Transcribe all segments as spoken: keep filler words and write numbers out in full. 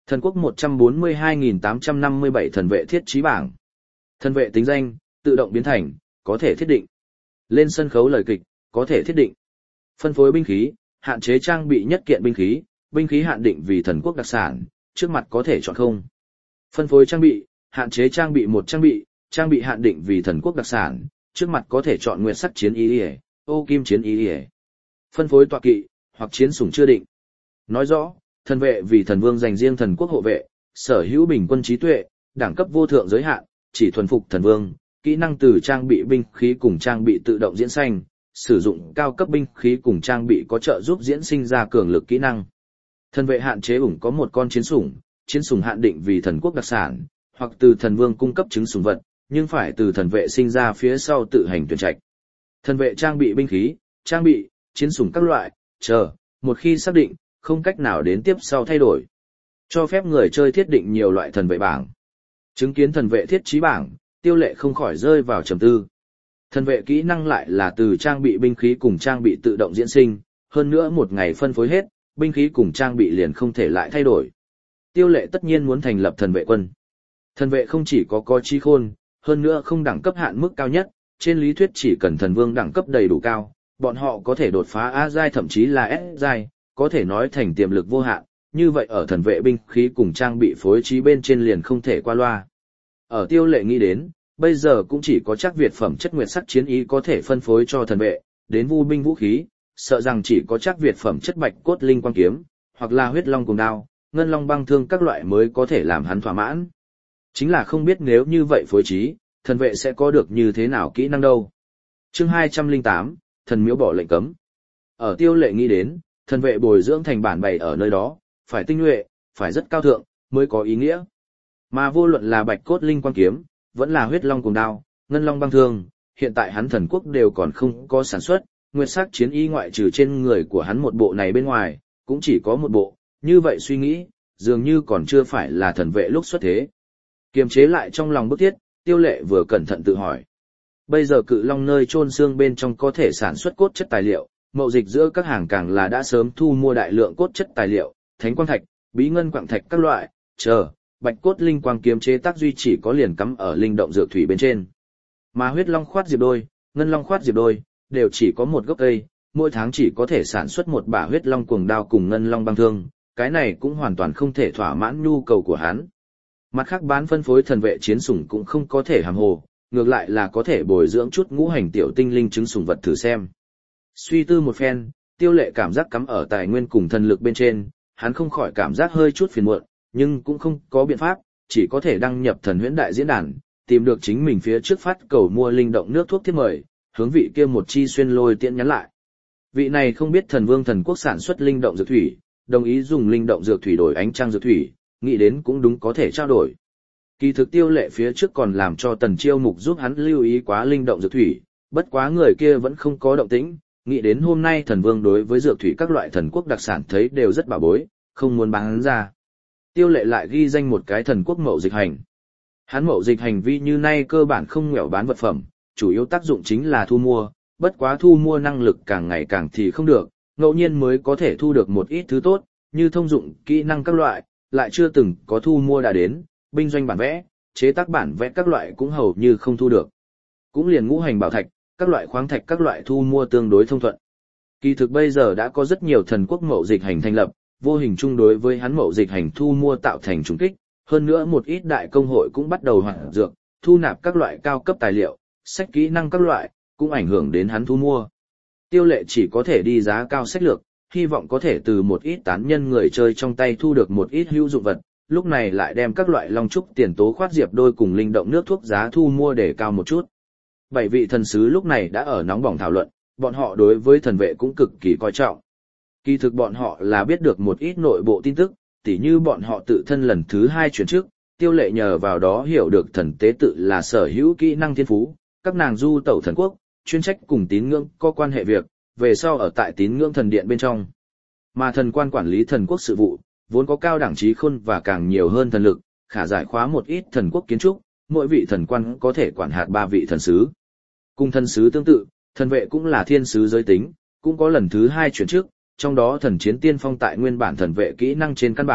Thần quốc một trăm bốn mươi hai nghìn tám trăm năm mươi bảy thần vệ thiết trí bảng. Thần vệ tính danh, tự động biến thành, có thể thiết định. Lên sân khấu lời kịch, có thể thiết định. Phân phối binh khí, hạn chế trang bị nhất kiện binh khí, binh khí hạn định vì thần quốc đặc sản, trước mặt có thể chọn không. Phân phối trang bị, hạn chế trang bị một trang bị, trang bị hạn định vì thần quốc đặc sản, trước mặt có thể chọn nguyệt sắc chiến y, ô kim chiến y. Phân phối tọa kỵ, hoặc chiến sủng chưa định. Nói rõ, thần vệ vì thần vương dành riêng thần quốc hộ vệ, sở hữu bình quân trí tuệ, đẳng cấp vô thượng giới hạn, chỉ thuần phục thần vương, kỹ năng từ trang bị binh khí cùng trang bị tự động diễn sinh, sử dụng cao cấp binh khí cùng trang bị có trợ giúp diễn sinh ra cường lực kỹ năng. Thần vệ hạn chế ủng có một con chiến sủng, chiến sủng hạn định vì thần quốc đặc sản, hoặc từ thần vương cung cấp trứng sủng vật, nhưng phải từ thần vệ sinh ra phía sau tự hành tuyển trạch. Thần vệ trang bị binh khí, trang bị, chiến sủng các loại, chờ, một khi xác định, không cách nào đến tiếp sau thay đổi. Cho phép người chơi thiết định nhiều loại thần vệ bảng. Chứng kiến thần vệ thiết trí bảng, Tiêu Lệ không khỏi rơi vào trầm tư. Thần vệ kỹ năng lại là từ trang bị binh khí cùng trang bị tự động diễn sinh, hơn nữa một ngày phân phối hết, binh khí cùng trang bị liền không thể lại thay đổi. Tiêu Lệ tất nhiên muốn thành lập thần vệ quân. Thần vệ không chỉ có có trí khôn, hơn nữa không đẳng cấp hạn mức cao nhất, trên lý thuyết chỉ cần thần vương đẳng cấp đầy đủ cao, bọn họ có thể đột phá A giai thậm chí là S giai, có thể nói thành tiềm lực vô hạn, như vậy ở thần vệ binh khí cùng trang bị phối trí bên trên liền không thể qua loa. Ở Tiêu Lệ nghĩ đến, bây giờ cũng chỉ có chắc Việt phẩm chất nguyệt sắc chiến ý có thể phân phối cho thần vệ, đến vu binh vũ khí, sợ rằng chỉ có chắc Việt phẩm chất bạch cốt linh quang kiếm, hoặc là huyết long cùng đao, ngân long băng thương các loại mới có thể làm hắn thỏa mãn. Chính là không biết nếu như vậy phối trí, thần vệ sẽ có được như thế nào kỹ năng đâu. Chương hai trăm lẻ tám, thần miếu bỏ lệnh cấm. Ở Tiêu Lệ nghĩ đến, thần vệ bồi dưỡng thành bản bày ở nơi đó, phải tinh nhuệ, phải rất cao thượng, mới có ý nghĩa. Mà vô luận là bạch cốt linh quang kiếm, vẫn là huyết long cùng đao, ngân long băng thương, hiện tại hắn thần quốc đều còn không có sản xuất, nguyệt sắc chiến y ngoại trừ trên người của hắn một bộ này bên ngoài, cũng chỉ có một bộ, như vậy suy nghĩ, dường như còn chưa phải là thần vệ lúc xuất thế. Kiềm chế lại trong lòng bức thiết, Tiêu Lệ vừa cẩn thận tự hỏi. Bây giờ cự long nơi chôn xương bên trong có thể sản xuất cốt chất tài liệu, mậu dịch giữa các hàng càng là đã sớm thu mua đại lượng cốt chất tài liệu, thánh quang thạch, bí ngân quặng thạch các loại, chờ, bạch cốt linh quang kiếm chế tác duy chỉ có liền cắm ở linh động dược thủy bên trên. Mà huyết long khoát diệp đôi, ngân long khoát diệp đôi, đều chỉ có một gốc cây, mỗi tháng chỉ có thể sản xuất một bả huyết long cuồng đao cùng ngân long băng thương, cái này cũng hoàn toàn không thể thỏa mãn nhu cầu của hắn. Mặt khác bán phân phối thần vệ chiến sủng cũng không có thể hàm hồ, ngược lại là có thể bồi dưỡng chút ngũ hành tiểu tinh linh trứng sủng vật thử xem. Suy tư một phen, Tiêu Lệ cảm giác cắm ở tài nguyên cùng thần lực bên trên, hắn không khỏi cảm giác hơi chút phiền muộn, nhưng cũng không có biện pháp, chỉ có thể đăng nhập thần huyễn đại diễn đàn, tìm được chính mình phía trước phát cầu mua linh động nước thuốc thiết mời, hướng vị kia một chi xuyên lôi tiện nhắn lại. Vị này không biết thần vương thần quốc sản xuất linh động dược thủy, đồng ý dùng linh động dược thủy đổi ánh trăng dược thủy, nghĩ đến cũng đúng có thể trao đổi. Kỳ thực Tiêu Lệ phía trước còn làm cho Tần Chiêu Mục giúp hắn lưu ý quá linh động dược thủy, bất quá người kia vẫn không có động tĩnh, nghĩ đến hôm nay thần vương đối với dược thủy các loại thần quốc đặc sản thấy đều rất bảo bối, không muốn bán hắn ra. Tiêu Lệ lại ghi danh một cái thần quốc mậu dịch hành. Hắn mậu dịch hành vi như nay cơ bản không nghèo bán vật phẩm, chủ yếu tác dụng chính là thu mua, bất quá thu mua năng lực càng ngày càng thì không được, ngẫu nhiên mới có thể thu được một ít thứ tốt, như thông dụng, kỹ năng các loại, lại chưa từng có thu mua đã đến, binh doanh bản vẽ, chế tác bản vẽ các loại cũng hầu như không thu được. Cũng liền ngũ hành bảo thạch, các loại khoáng thạch các loại thu mua tương đối thông thuận. Kỳ thực bây giờ đã có rất nhiều thần quốc mậu dịch hành thành lập, vô hình chung đối với hắn mậu dịch hành thu mua tạo thành trùng kích, hơn nữa một ít đại công hội cũng bắt đầu hoạt dược, thu nạp các loại cao cấp tài liệu, sách kỹ năng các loại, cũng ảnh hưởng đến hắn thu mua. Tiêu Lệ chỉ có thể đi giá cao sách lược, hy vọng có thể từ một ít tán nhân người chơi trong tay thu được một ít hữu dụng vật, lúc này lại đem các loại long trúc tiền tố khoát diệp đôi cùng linh động nước thuốc giá thu mua để cao một chút. Bảy vị thần sứ lúc này đã ở nóng bỏng thảo luận, bọn họ đối với thần vệ cũng cực kỳ coi trọng. Kỳ thực bọn họ là biết được một ít nội bộ tin tức, tỉ như bọn họ tự thân lần thứ hai chuyển trước, Tiêu Lệ nhờ vào đó hiểu được thần tế tự là sở hữu kỹ năng thiên phú, các nàng du tẩu thần quốc, chuyên trách cùng tín ngưỡng có quan hệ việc, về sau ở tại tín ngưỡng thần điện bên trong. Mà thần quan quản lý thần quốc sự vụ, vốn có cao đẳng trí khôn và càng nhiều hơn thần lực, khả giải khóa một ít thần quốc kiến trúc, mỗi vị thần quan có thể quản hạt ba vị thần sứ. Cùng thần sứ tương tự, thần vệ cũng là thiên sứ giới tính, cũng có lần thứ hai chuyển trước, trong đó thần chiến tiên phong tại nguyên bản thần vệ kỹ năng trên căn bản,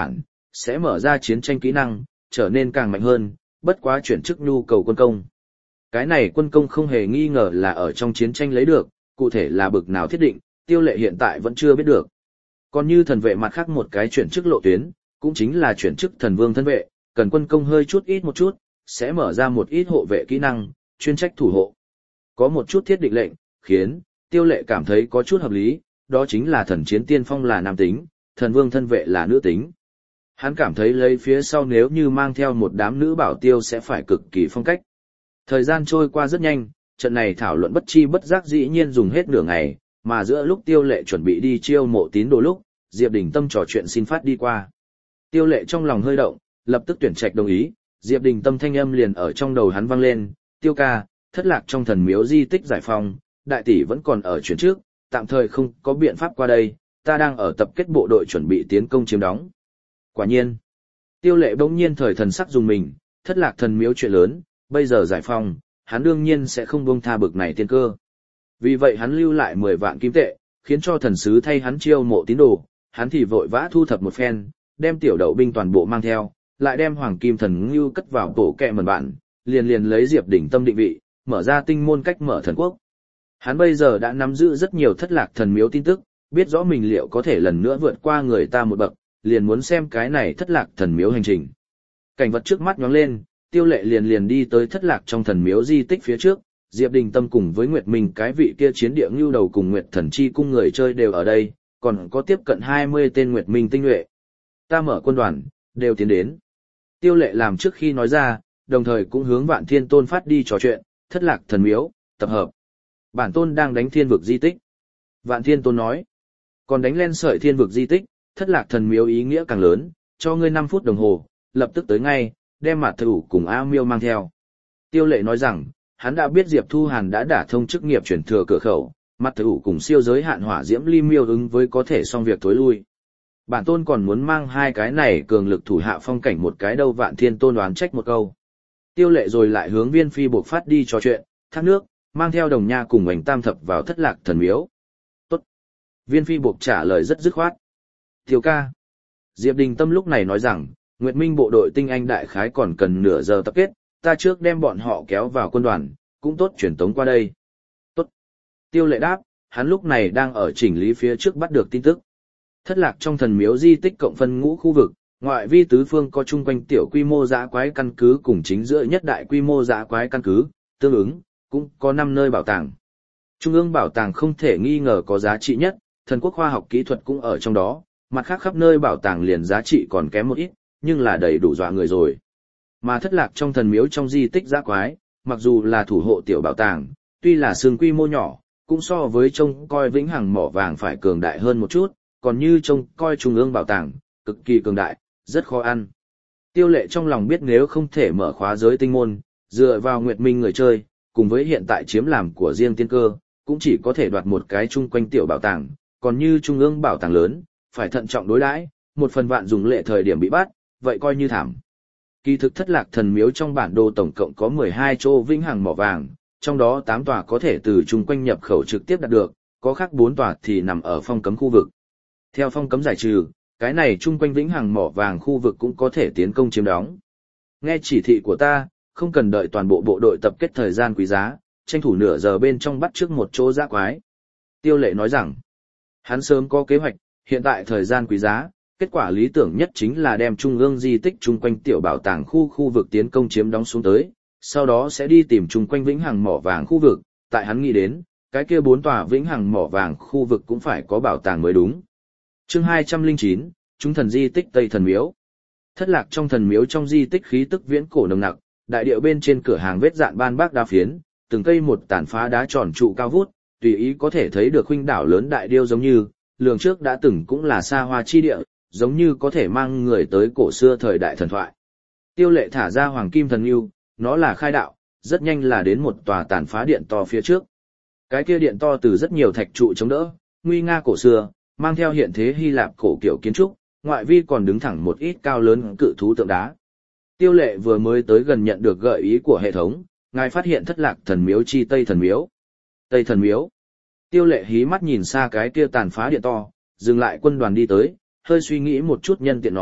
sẽ mở ra chiến tranh kỹ năng, trở nên càng mạnh hơn, bất quá chuyển chức nhu cầu quân công. Cái này quân công không hề nghi ngờ là ở trong chiến tranh lấy được, cụ thể là bực nào thiết định, Tiêu Lệ hiện tại vẫn chưa biết được. Còn như thần vệ mặt khác một cái chuyển chức lộ tuyến, cũng chính là chuyển chức thần vương thân vệ, cần quân công hơi chút ít một chút, sẽ mở ra một ít hộ vệ kỹ năng, chuyên trách thủ hộ. Có một chút thiết định lệnh, khiến Tiêu Lệ cảm thấy có chút hợp lý, đó chính là thần chiến tiên phong là nam tính, thần vương thân vệ là nữ tính. Hắn cảm thấy lấy phía sau nếu như mang theo một đám nữ bảo tiêu sẽ phải cực kỳ phong cách. Thời gian trôi qua rất nhanh, trận này thảo luận bất chi bất giác dĩ nhiên dùng hết nửa ngày, mà giữa lúc Tiêu Lệ chuẩn bị đi chiêu mộ tín đồ lúc, Diệp Đình Tâm trò chuyện xin phát đi qua. Tiêu Lệ trong lòng hơi động, lập tức tuyển trạch đồng ý, Diệp Đình Tâm thanh âm liền ở trong đầu hắn vang lên, "Tiêu ca, thất lạc trong thần miếu di tích giải phong, đại tỷ vẫn còn ở chuyển trước, tạm thời không có biện pháp qua đây, ta đang ở tập kết bộ đội chuẩn bị tiến công chiếm đóng." Quả nhiên, Tiêu Lệ bỗng nhiên thời thần sắc dùng mình, thất lạc thần miếu chuyện lớn, bây giờ giải phong, hắn đương nhiên sẽ không buông tha bực này tiên cơ. Vì vậy hắn lưu lại mười vạn kim tệ, khiến cho thần sứ thay hắn chiêu mộ tín đồ, hắn thì vội vã thu thập một phen, đem tiểu đậu binh toàn bộ mang theo, lại đem hoàng kim thần ngưu cất vào tổ kẹ mần bạn, liền liền lấy Diệp Đỉnh Tâm định vị, mở ra tinh môn cách mở thần quốc. Hắn bây giờ đã nắm giữ rất nhiều thất lạc thần miếu tin tức, biết rõ mình liệu có thể lần nữa vượt qua người ta một bậc, liền muốn xem cái này thất lạc thần miếu hành trình. Cảnh vật trước mắt nhoáng lên, Tiêu Lệ liền liền đi tới thất lạc trong thần miếu di tích phía trước, Diệp Đình Tâm cùng với Nguyệt Minh cái vị kia chiến địa ngưu đầu cùng Nguyệt Thần Chi cung người chơi đều ở đây, còn có tiếp cận hai mươi tên Nguyệt Minh tinh nhuệ. Ta mở quân đoàn, đều tiến đến. Tiêu Lệ làm trước khi nói ra, đồng thời cũng hướng Vạn Thiên Tôn phát đi trò chuyện, thất lạc thần miếu, tập hợp. Bản tôn đang đánh thiên vực di tích. Vạn Thiên Tôn nói, còn đánh lên sợi thiên vực di tích, thất lạc thần miếu ý nghĩa càng lớn, cho ngươi năm phút đồng hồ, lập tức tới ngay, đem mặt thủ cùng A Miêu mang theo. Tiêu Lệ nói rằng, hắn đã biết Diệp Thu Hàn đã đả thông chức nghiệp chuyển thừa cửa khẩu, mặt thủ cùng siêu giới hạn hỏa diễm ly miêu ứng với có thể xong việc tối lui. Bản tôn còn muốn mang hai cái này cường lực thủ hạ phong cảnh một cái đâu. Vạn Thiên Tôn đoán trách một câu. Tiêu Lệ rồi lại hướng Viên Phi buộc phát đi trò chuyện, thác nước, mang theo đồng nha cùng ảnh tam thập vào thất lạc thần miếu. Tốt. Viên Phi buộc trả lời rất dứt khoát. Tiêu ca. Diệp Đình Tâm lúc này nói rằng, Nguyệt Minh bộ đội tinh anh đại khái còn cần nửa giờ tập kết, ta trước đem bọn họ kéo vào quân đoàn, cũng tốt truyền tống qua đây. Tốt. Tiêu Lệ đáp, hắn lúc này đang ở chỉnh lý phía trước bắt được tin tức. Thất lạc trong thần miếu di tích cộng phân ngũ khu vực, ngoại vi tứ phương có chung quanh tiểu quy mô dã quái căn cứ cùng chính giữa nhất đại quy mô dã quái căn cứ, tương ứng, cũng có năm nơi bảo tàng. Trung ương bảo tàng không thể nghi ngờ có giá trị nhất, thần quốc khoa học kỹ thuật cũng ở trong đó, mặt khác khắp nơi bảo tàng liền giá trị còn kém một ít, nhưng là đầy đủ dọa người rồi. Mà thất lạc trong thần miếu trong di tích dã quái, mặc dù là thủ hộ tiểu bảo tàng, tuy là xương quy mô nhỏ, cũng so với trông coi vĩnh hằng mỏ vàng phải cường đại hơn một chút, còn như trông coi trung ương bảo tàng, cực kỳ cường đại, rất khó ăn. Tiêu Lệ trong lòng biết nếu không thể mở khóa giới tinh môn, dựa vào Nguyệt Minh người chơi, cùng với hiện tại chiếm làm của riêng tiên cơ, cũng chỉ có thể đoạt một cái chung quanh tiểu bảo tàng, còn như trung ương bảo tàng lớn, phải thận trọng đối đãi, một phần vạn dùng lệ thời điểm bị bắt, vậy coi như thảm. Kỳ thực thất lạc thần miếu trong bản đồ tổng cộng có mười hai chỗ vĩnh hằng mỏ vàng, trong đó tám tòa có thể từ chung quanh nhập khẩu trực tiếp đạt được, có khác bốn tòa thì nằm ở phong cấm khu vực. Theo phong cấm giải trừ, cái này chung quanh vĩnh hằng mỏ vàng khu vực cũng có thể tiến công chiếm đóng. Nghe chỉ thị của ta, không cần đợi toàn bộ bộ đội tập kết thời gian quý giá, tranh thủ nửa giờ bên trong bắt trước một chỗ dã quái. Tiêu Lệ nói rằng, hắn sớm có kế hoạch, hiện tại thời gian quý giá, kết quả lý tưởng nhất chính là đem trung ương di tích chung quanh tiểu bảo tàng khu khu vực tiến công chiếm đóng xuống tới, sau đó sẽ đi tìm chung quanh vĩnh hằng mỏ vàng khu vực, tại hắn nghĩ đến, cái kia bốn tòa vĩnh hằng mỏ vàng khu vực cũng phải có bảo tàng mới đúng. Chương hai trăm lẻ chín, chúng thần di tích Tây Thần Miếu. Thất lạc trong thần miếu trong di tích khí tức viễn cổ nồng nặc, đại điệu bên trên cửa hàng vết dạn ban bác đá phiến, từng cây một tàn phá đá tròn trụ cao vút, tùy ý có thể thấy được huynh đảo lớn đại điêu giống như, lường trước đã từng cũng là xa hoa chi địa, giống như có thể mang người tới cổ xưa thời đại thần thoại. Tiêu Lệ thả ra hoàng kim thần yêu, nó là khai đạo, rất nhanh là đến một tòa tàn phá điện to phía trước. Cái kia điện to từ rất nhiều thạch trụ chống đỡ, nguy nga cổ xưa, mang theo hiện thế Hy Lạp cổ kiểu kiến trúc, ngoại vi còn đứng thẳng một ít cao lớn cự thú tượng đá. Tiêu Lệ vừa mới tới gần nhận được gợi ý của hệ thống, ngài phát hiện thất lạc thần miếu chi Tây Thần Miếu. Tây Thần Miếu. Tiêu Lệ hí mắt nhìn xa cái kia tàn phá điện to, dừng lại quân đoàn đi tới, hơi suy nghĩ một chút nhân tiện nói,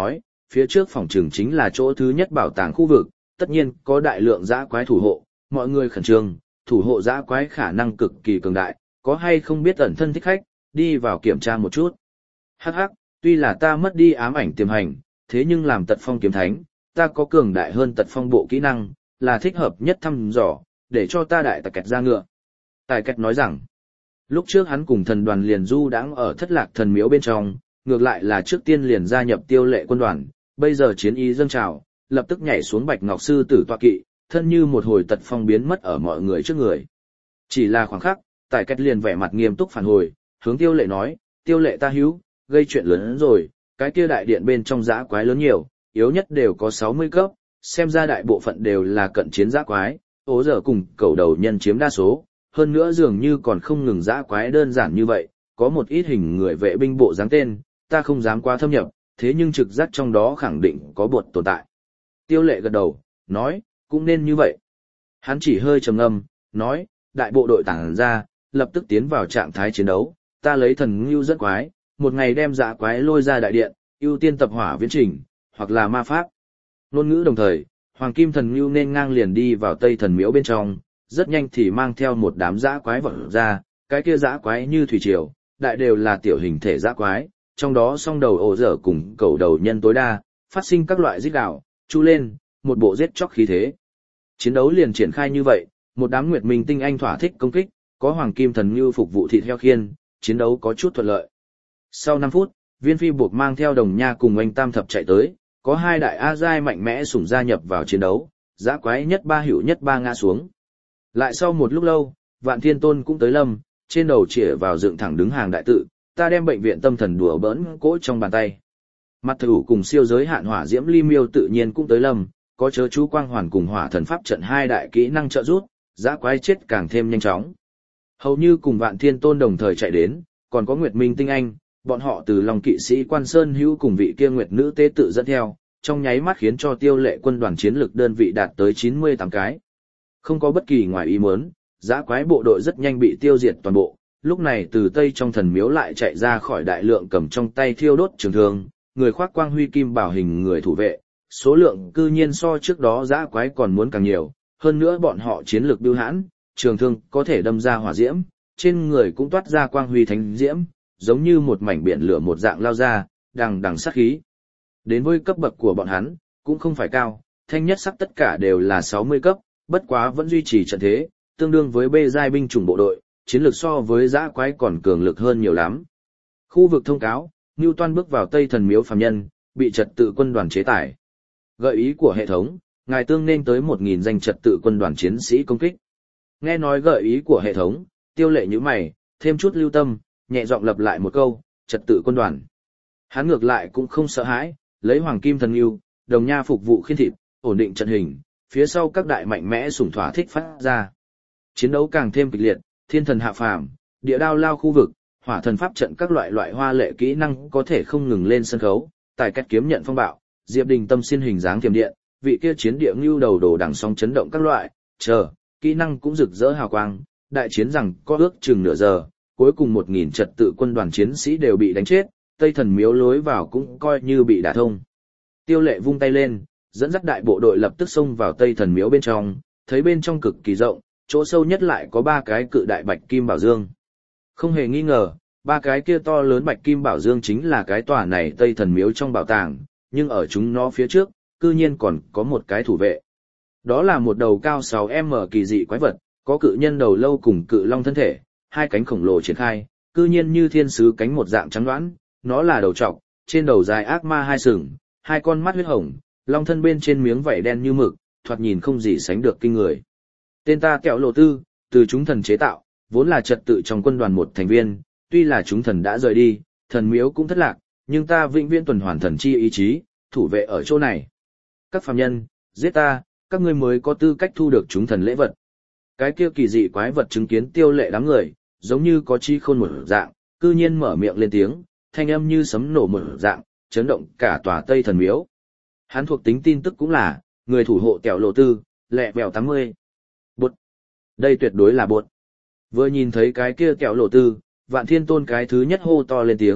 phía trước phòng trường chính là chỗ thứ nhất bảo tàng khu vực, tất nhiên có đại lượng dã quái thủ hộ, mọi người khẩn trương, thủ hộ dã quái khả năng cực kỳ cường đại, có hay không biết ẩn thân thích khách, đi vào kiểm tra một chút. Hắc hắc, tuy là ta mất đi ám ảnh tiềm hành, thế nhưng làm tật phong kiếm thánh, ta có cường đại hơn tật phong bộ kỹ năng, là thích hợp nhất thăm dò, để cho ta đại tài kẹt ra ngựa. Tài kẹt nói rằng, lúc trước hắn cùng thần đoàn liền du đãng ở thất lạc thần miếu bên trong, ngược lại là trước tiên liền gia nhập tiêu lệ quân đoàn, bây giờ chiến ý dâng trào, lập tức nhảy xuống bạch ngọc sư tử tọa kỵ, thân như một hồi tật phong biến mất ở mọi người trước người. Chỉ là khoảng khắc, Tài kẹt liền vẻ mặt nghiêm túc phản hồi, hướng tiêu lệ nói, tiêu lệ ta hữu, gây chuyện lớn hơn rồi, cái kia đại điện bên trong dã quái lớn nhiều, yếu nhất đều có sáu mươi cấp, xem ra đại bộ phận đều là cận chiến dã quái, ố giờ cùng cầu đầu nhân chiếm đa số, hơn nữa dường như còn không ngừng dã quái đơn giản như vậy, có một ít hình người vệ binh bộ dáng tên, ta không dám quá thâm nhập, thế nhưng trực giác trong đó khẳng định có bột tồn tại. Tiêu lệ gật đầu, nói, cũng nên như vậy. Hắn chỉ hơi trầm ngâm, nói, đại bộ đội tản ra, lập tức tiến vào trạng thái chiến đấu, ta lấy thần ngưu dẫn quái, một ngày đem dã quái lôi ra đại điện, ưu tiên tập hỏa viễn trình, hoặc là ma pháp. Ngôn ngữ đồng thời, Hoàng Kim Thần Ngưu nên ngang liền đi vào Tây Thần Miếu bên trong, rất nhanh thì mang theo một đám dã quái vọt ra, cái kia dã quái như thủy triều, đại đều là tiểu hình thể dã quái, trong đó song đầu ổ dở cùng cầu đầu nhân tối đa, phát sinh các loại rít gào, chu lên, một bộ giết chóc khí thế. Chiến đấu liền triển khai như vậy, một đám nguyệt minh tinh anh thỏa thích công kích, có Hoàng Kim Thần Ngưu phục vụ thịt heo khiên, chiến đấu có chút thuận lợi. Sau năm phút, Viên Phi buộc mang theo Đồng Nha cùng anh Tam Thập chạy tới, có hai đại A giai mạnh mẽ sủng gia nhập vào chiến đấu, dã quái nhất ba hữu nhất ba ngã xuống. Lại sau một lúc lâu, Vạn Thiên Tôn cũng tới lâm, trên đầu chĩa vào dựng thẳng đứng hàng đại tự, ta đem bệnh viện tâm thần đùa bỡn cỗ trong bàn tay. Mặt thủ cùng siêu giới hạn hỏa diễm ly miêu tự nhiên cũng tới lâm, có chớ chú quang hoàn cùng hỏa thần pháp trận hai đại kỹ năng trợ giúp, dã quái chết càng thêm nhanh chóng. Hầu như cùng Vạn Thiên Tôn đồng thời chạy đến, còn có Nguyệt Minh tinh anh, bọn họ từ Long kỵ sĩ Quan Sơn Hữu cùng vị kia Nguyệt nữ tế tự dẫn theo, trong nháy mắt khiến cho tiêu lệ quân đoàn chiến lực đơn vị đạt tới chín mươi tám cái. Không có bất kỳ ngoài ý muốn, dã quái bộ đội rất nhanh bị tiêu diệt toàn bộ, lúc này từ Tây trong thần miếu lại chạy ra khỏi đại lượng cầm trong tay thiêu đốt trường thương, người khoác quang huy kim bảo hình người thủ vệ, số lượng cư nhiên so trước đó dã quái còn muốn càng nhiều, hơn nữa bọn họ chiến lược bưu hãn, trường thương có thể đâm ra hỏa diễm, trên người cũng toát ra quang huy thánh diễm, giống như một mảnh biển lửa một dạng lao ra, đằng đằng sát khí. Đến với cấp bậc của bọn hắn, cũng không phải cao, thanh nhất sắc tất cả đều là sáu mươi cấp, bất quá vẫn duy trì trận thế, tương đương với bê giai binh chủng bộ đội, chiến lược so với dã quái còn cường lực hơn nhiều lắm. Khu vực thông cáo, Newton bước vào Tây Thần Miếu phàm nhân, bị trật tự quân đoàn chế tải. Gợi ý của hệ thống, ngài tương nên tới một nghìn danh trật tự quân đoàn chiến sĩ công kích. Nghe nói gợi ý của hệ thống, tiêu lệ như mày, thêm chút lưu tâm, nhẹ giọng lặp lại một câu, trật tự quân đoàn. Hắn ngược lại cũng không sợ hãi, lấy Hoàng Kim Thần Ngưu, Đồng Nha phục vụ khiên thịt, ổn định trận hình, phía sau các đại mạnh mẽ sủng thỏa thích phát ra. Chiến đấu càng thêm kịch liệt, thiên thần hạ phàm, địa đao lao khu vực, hỏa thần pháp trận các loại loại hoa lệ kỹ năng có thể không ngừng lên sân khấu, tài cách kiếm nhận phong bạo, Diệp Đình tâm xin hình dáng thiểm điện, vị kia chiến địa ngưu đầu đồ đằng song chấn động các loại, chờ, kỹ năng cũng rực rỡ hào quang, đại chiến rằng có ước chừng nửa giờ, cuối cùng một nghìn trật tự quân đoàn chiến sĩ đều bị đánh chết, Tây Thần Miếu lối vào cũng coi như bị đả thông. Tiêu lệ vung tay lên, dẫn dắt đại bộ đội lập tức xông vào Tây Thần Miếu bên trong, thấy bên trong cực kỳ rộng, chỗ sâu nhất lại có ba cái cự đại bạch kim bảo dương. Không hề nghi ngờ, ba cái kia to lớn bạch kim bảo dương chính là cái tòa này Tây Thần Miếu trong bảo tàng, nhưng ở chúng nó phía trước, cư nhiên còn có một cái thủ vệ. Đó là một đầu cao sáu mét kỳ dị quái vật, có cự nhân đầu lâu cùng cự long thân thể, hai cánh khổng lồ triển khai, cư nhiên như thiên sứ cánh một dạng trắng đoán, nó là đầu trọc, trên đầu dài ác ma hai sừng, hai con mắt huyết hồng, long thân bên trên miếng vảy đen như mực, thoạt nhìn không gì sánh được kinh người. Tên ta Kẹo Lộ Tư, từ chúng thần chế tạo, vốn là trật tự trong quân đoàn một thành viên, tuy là chúng thần đã rời đi, thần miếu cũng thất lạc, nhưng ta vĩnh viễn tuần hoàn thần chi ý chí, thủ vệ ở chỗ này. Các phàm nhân, giết ta, các ngươi mới có tư cách thu được chúng thần lễ vật. Cái kia kỳ dị quái vật chứng kiến tiêu lệ đám người, giống như có chi khôn một dạng, cư nhiên mở miệng lên tiếng, thanh âm như sấm nổ một dạng, chấn động cả tòa Tây Thần Miếu. Hắn thuộc tính tin tức cũng là, người thủ hộ Kẹo Lộ Tư, lẹ bèo tám mươi. Bột. Đây tuyệt đối là bột. Vừa nhìn thấy cái kia Kẹo Lộ Tư, Vạn Thiên Tôn cái thứ nhất hô to lên tiếng,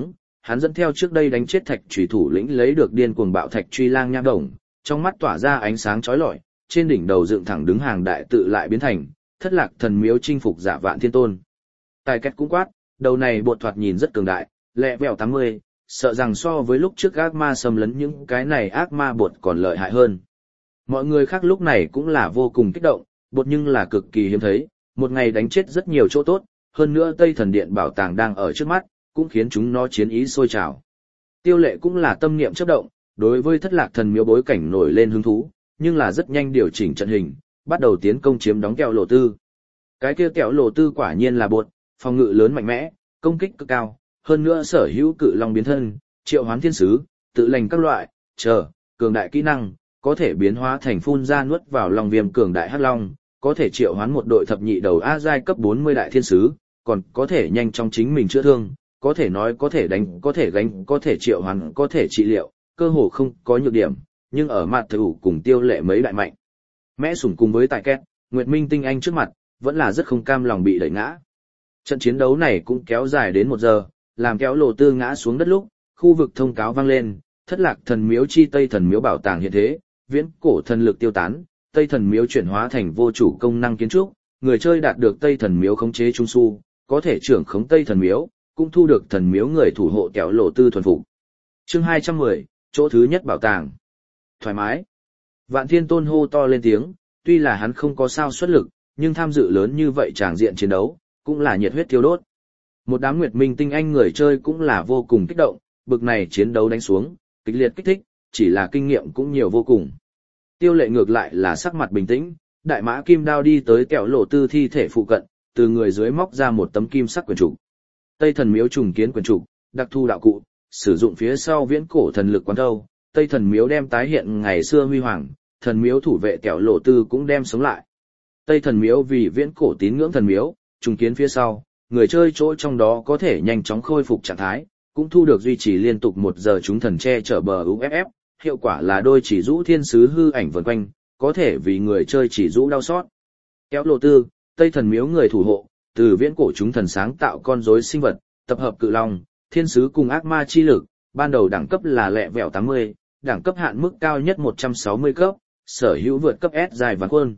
hắn dẫn theo trước đây đánh chết thạch chủy thủ lĩnh lấy được điên cuồng bạo thạch truy lang nham đồng, trong mắt tỏa ra ánh sáng chói lọi, trên đỉnh đầu dựng thẳng đứng hàng đại tự lại biến thành thất lạc thần miếu chinh phục giả vạn thiên tôn. Tài kết cũng quát, đầu này bột thoạt nhìn rất cường đại, lẹ vẹo tám mươi, sợ rằng so với lúc trước ác ma xâm lấn những cái này ác ma bột còn lợi hại hơn. Mọi người khác lúc này cũng là vô cùng kích động, bột nhưng là cực kỳ hiếm thấy, một ngày đánh chết rất nhiều chỗ tốt, hơn nữa Tây Thần Điện bảo tàng đang ở trước mắt, cũng khiến chúng nó chiến ý sôi trào. Tiêu Lệ cũng là tâm niệm chớp động, đối với thất lạc thần miếu bối cảnh nổi lên hứng thú, nhưng là rất nhanh điều chỉnh trận hình, bắt đầu tiến công chiếm đóng kẹo lộ tư. Cái kia kẹo lộ tư quả nhiên là bột, phòng ngự lớn mạnh mẽ, công kích cực cao, hơn nữa sở hữu cự long biến thân, triệu hoán thiên sứ, tự lành các loại, chờ, cường đại kỹ năng, có thể biến hóa thành phun ra nuốt vào long viêm cường đại hắc long, có thể triệu hoán một đội thập nhị đầu A giai cấp bốn mươi đại thiên sứ, còn có thể nhanh chóng chính mình chữa thương, có thể nói có thể đánh, có thể gánh, có thể triệu hoán, có thể trị liệu, cơ hồ không có nhược điểm, nhưng ở mặt thủ cùng Tiêu Lệ mấy đại mạnh. Mẽ sủng cùng với tài két, Nguyệt Minh tinh anh trước mặt, vẫn là rất không cam lòng bị đẩy ngã. Trận chiến đấu này cũng kéo dài đến một giờ, làm kéo lộ tư ngã xuống đất lúc, khu vực thông cáo vang lên, thất lạc thần miếu chi Tây Thần miếu bảo tàng hiện thế, viễn cổ thần lực tiêu tán, Tây Thần miếu chuyển hóa thành vô chủ công năng kiến trúc, người chơi đạt được Tây Thần miếu khống chế trung su, có thể trưởng khống Tây Thần miếu, cũng thu được thần miếu người thủ hộ kéo lộ tư thuần phục. Chương hai trăm mười, chỗ thứ nhất bảo tàng. Thoải mái. Vạn Thiên Tôn hô to lên tiếng, tuy là hắn không có sao xuất lực, nhưng tham dự lớn như vậy tràng diện chiến đấu, cũng là nhiệt huyết thiêu đốt. Một đám Nguyệt Minh tinh anh người chơi cũng là vô cùng kích động, bực này chiến đấu đánh xuống, kịch liệt kích thích, chỉ là kinh nghiệm cũng nhiều vô cùng. Tiêu Lệ ngược lại là sắc mặt bình tĩnh, đại mã kim đao đi tới kẹo lộ tư thi thể phụ cận, từ người dưới móc ra một tấm kim sắc quyển trục. Tây Thần miếu trùng kiến quyển trục, đặc thu đạo cụ, sử dụng phía sau viễn cổ thần lực quán thâu, Tây Thần miếu đem tái hiện ngày xưa huy hoàng, thần miếu thủ vệ kẹo lộ tư cũng đem sống lại. Tây Thần miếu vì viễn cổ tín ngưỡng thần miếu, trùng kiến phía sau, người chơi chỗ trong đó có thể nhanh chóng khôi phục trạng thái, cũng thu được duy trì liên tục một giờ chúng thần che chở bờ u ép ép, hiệu quả là đôi chỉ rũ thiên sứ hư ảnh vần quanh, có thể vì người chơi chỉ rũ đau xót. Kéo lộ tư, Tây Thần miếu người thủ hộ, từ viễn cổ chúng thần sáng tạo con rối sinh vật, tập hợp cự long, thiên sứ cùng ác ma chi lực, ban đầu đẳng cấp là lẹ vẹo tám mươi, đẳng cấp hạn mức cao nhất một trăm sáu mươi cấp, sở hữu vượt cấp S dài và quân.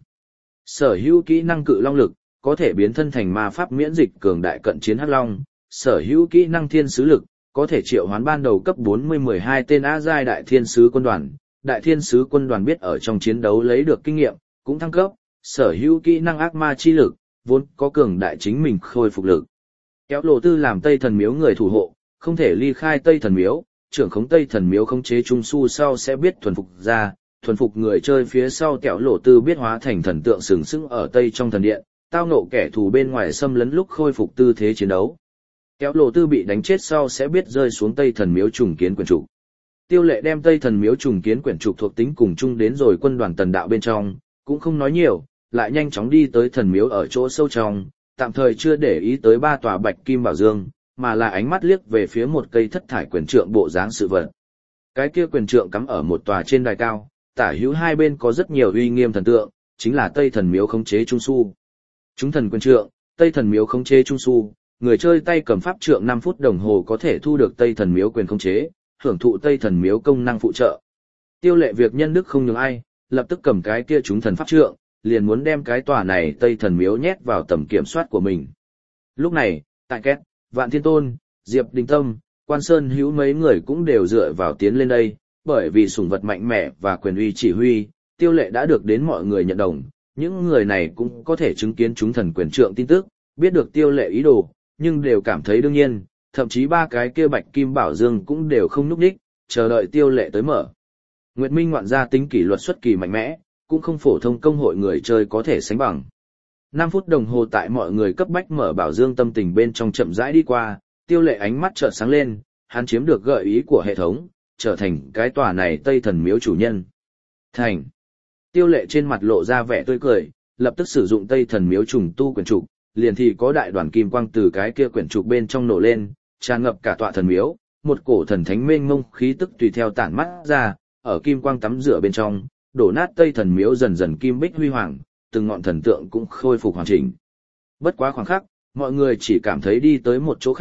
Sở hữu kỹ năng cự long lực, có thể biến thân thành ma pháp miễn dịch cường đại cận chiến hắc long, sở hữu kỹ năng thiên sứ lực, có thể triệu hoán ban đầu cấp bốn mươi mười hai tên A giai đại thiên sứ quân đoàn. Đại thiên sứ quân đoàn biết ở trong chiến đấu lấy được kinh nghiệm, cũng thăng cấp, sở hữu kỹ năng ác ma chi lực, vốn có cường đại chính mình khôi phục lực. Kéo lộ tư làm Tây Thần miếu người thủ hộ, không thể ly khai Tây Thần miếu, trưởng khống Tây Thần miếu khống chế trung su sau sẽ biết thuần phục ra, thuần phục người chơi phía sau kéo lộ tư biết hóa thành thần tượng sừng sững ở Tây trong thần điện, tao ngộ kẻ thù bên ngoài xâm lấn lúc khôi phục tư thế chiến đấu. Kéo lộ tư bị đánh chết sau sẽ biết rơi xuống Tây Thần miếu trùng kiến quyển trục. Tiêu Lệ đem Tây Thần miếu trùng kiến quyển trục thuộc tính cùng chung đến rồi quân đoàn tần đạo bên trong, cũng không nói nhiều, lại nhanh chóng đi tới thần miếu ở chỗ sâu trong, tạm thời chưa để ý tới ba tòa bạch kim bảo dương, mà là ánh mắt liếc về phía một cây thất thải quyền trượng bộ dáng sự vật. Cái kia quyền trượng cắm ở một tòa trên đài cao, tả hữu hai bên có rất nhiều uy nghiêm thần tượng, chính là Tây Thần miếu khống chế trung su. Chúng thần quyền trượng, Tây Thần miếu khống chế trung su, người chơi tay cầm pháp trượng năm phút đồng hồ có thể thu được Tây Thần miếu quyền khống chế, hưởng thụ Tây Thần miếu công năng phụ trợ. Tiêu Lệ việc nhân đức không nhường ai, lập tức cầm cái kia chúng thần pháp trượng, liền muốn đem cái tòa này Tây Thần miếu nhét vào tầm kiểm soát của mình. Lúc này, tại Két, Vạn Thiên Tôn, Diệp Đình Tâm, Quan Sơn Hữu mấy người cũng đều dựa vào tiến lên đây, bởi vì sủng vật mạnh mẽ và quyền uy chỉ huy, Tiêu Lệ đã được đến mọi người nhận đồng, những người này cũng có thể chứng kiến chúng thần quyền trượng tin tức, biết được Tiêu Lệ ý đồ, nhưng đều cảm thấy đương nhiên, thậm chí ba cái kia bạch kim bảo dương cũng đều không núp đích, chờ đợi Tiêu Lệ tới mở. Nguyệt Minh ngoạn gia tính kỷ luật xuất kỳ mạnh mẽ, cũng không phổ thông công hội người chơi có thể sánh bằng. năm phút đồng hồ tại mọi người cấp bách mở bảo dương tâm tình bên trong chậm rãi đi qua, Tiêu Lệ ánh mắt chợt sáng lên, hắn chiếm được gợi ý của hệ thống, trở thành cái tòa này Tây Thần miếu chủ nhân. Thành. Tiêu Lệ trên mặt lộ ra vẻ tươi cười, lập tức sử dụng Tây Thần miếu trùng tu quyển trục, liền thì có đại đoàn kim quang từ cái kia quyển trục bên trong nổ lên, tràn ngập cả tòa thần miếu, một cổ thần thánh mênh mông khí tức tùy theo tản mắt ra, ở kim quang tắm rửa bên trong, đổ nát Tây Thần miếu dần dần kim bích huy hoàng, từng ngọn thần tượng cũng khôi phục hoàn chỉnh. Bất quá khoảng khắc, mọi người chỉ cảm thấy đi tới một chỗ khác,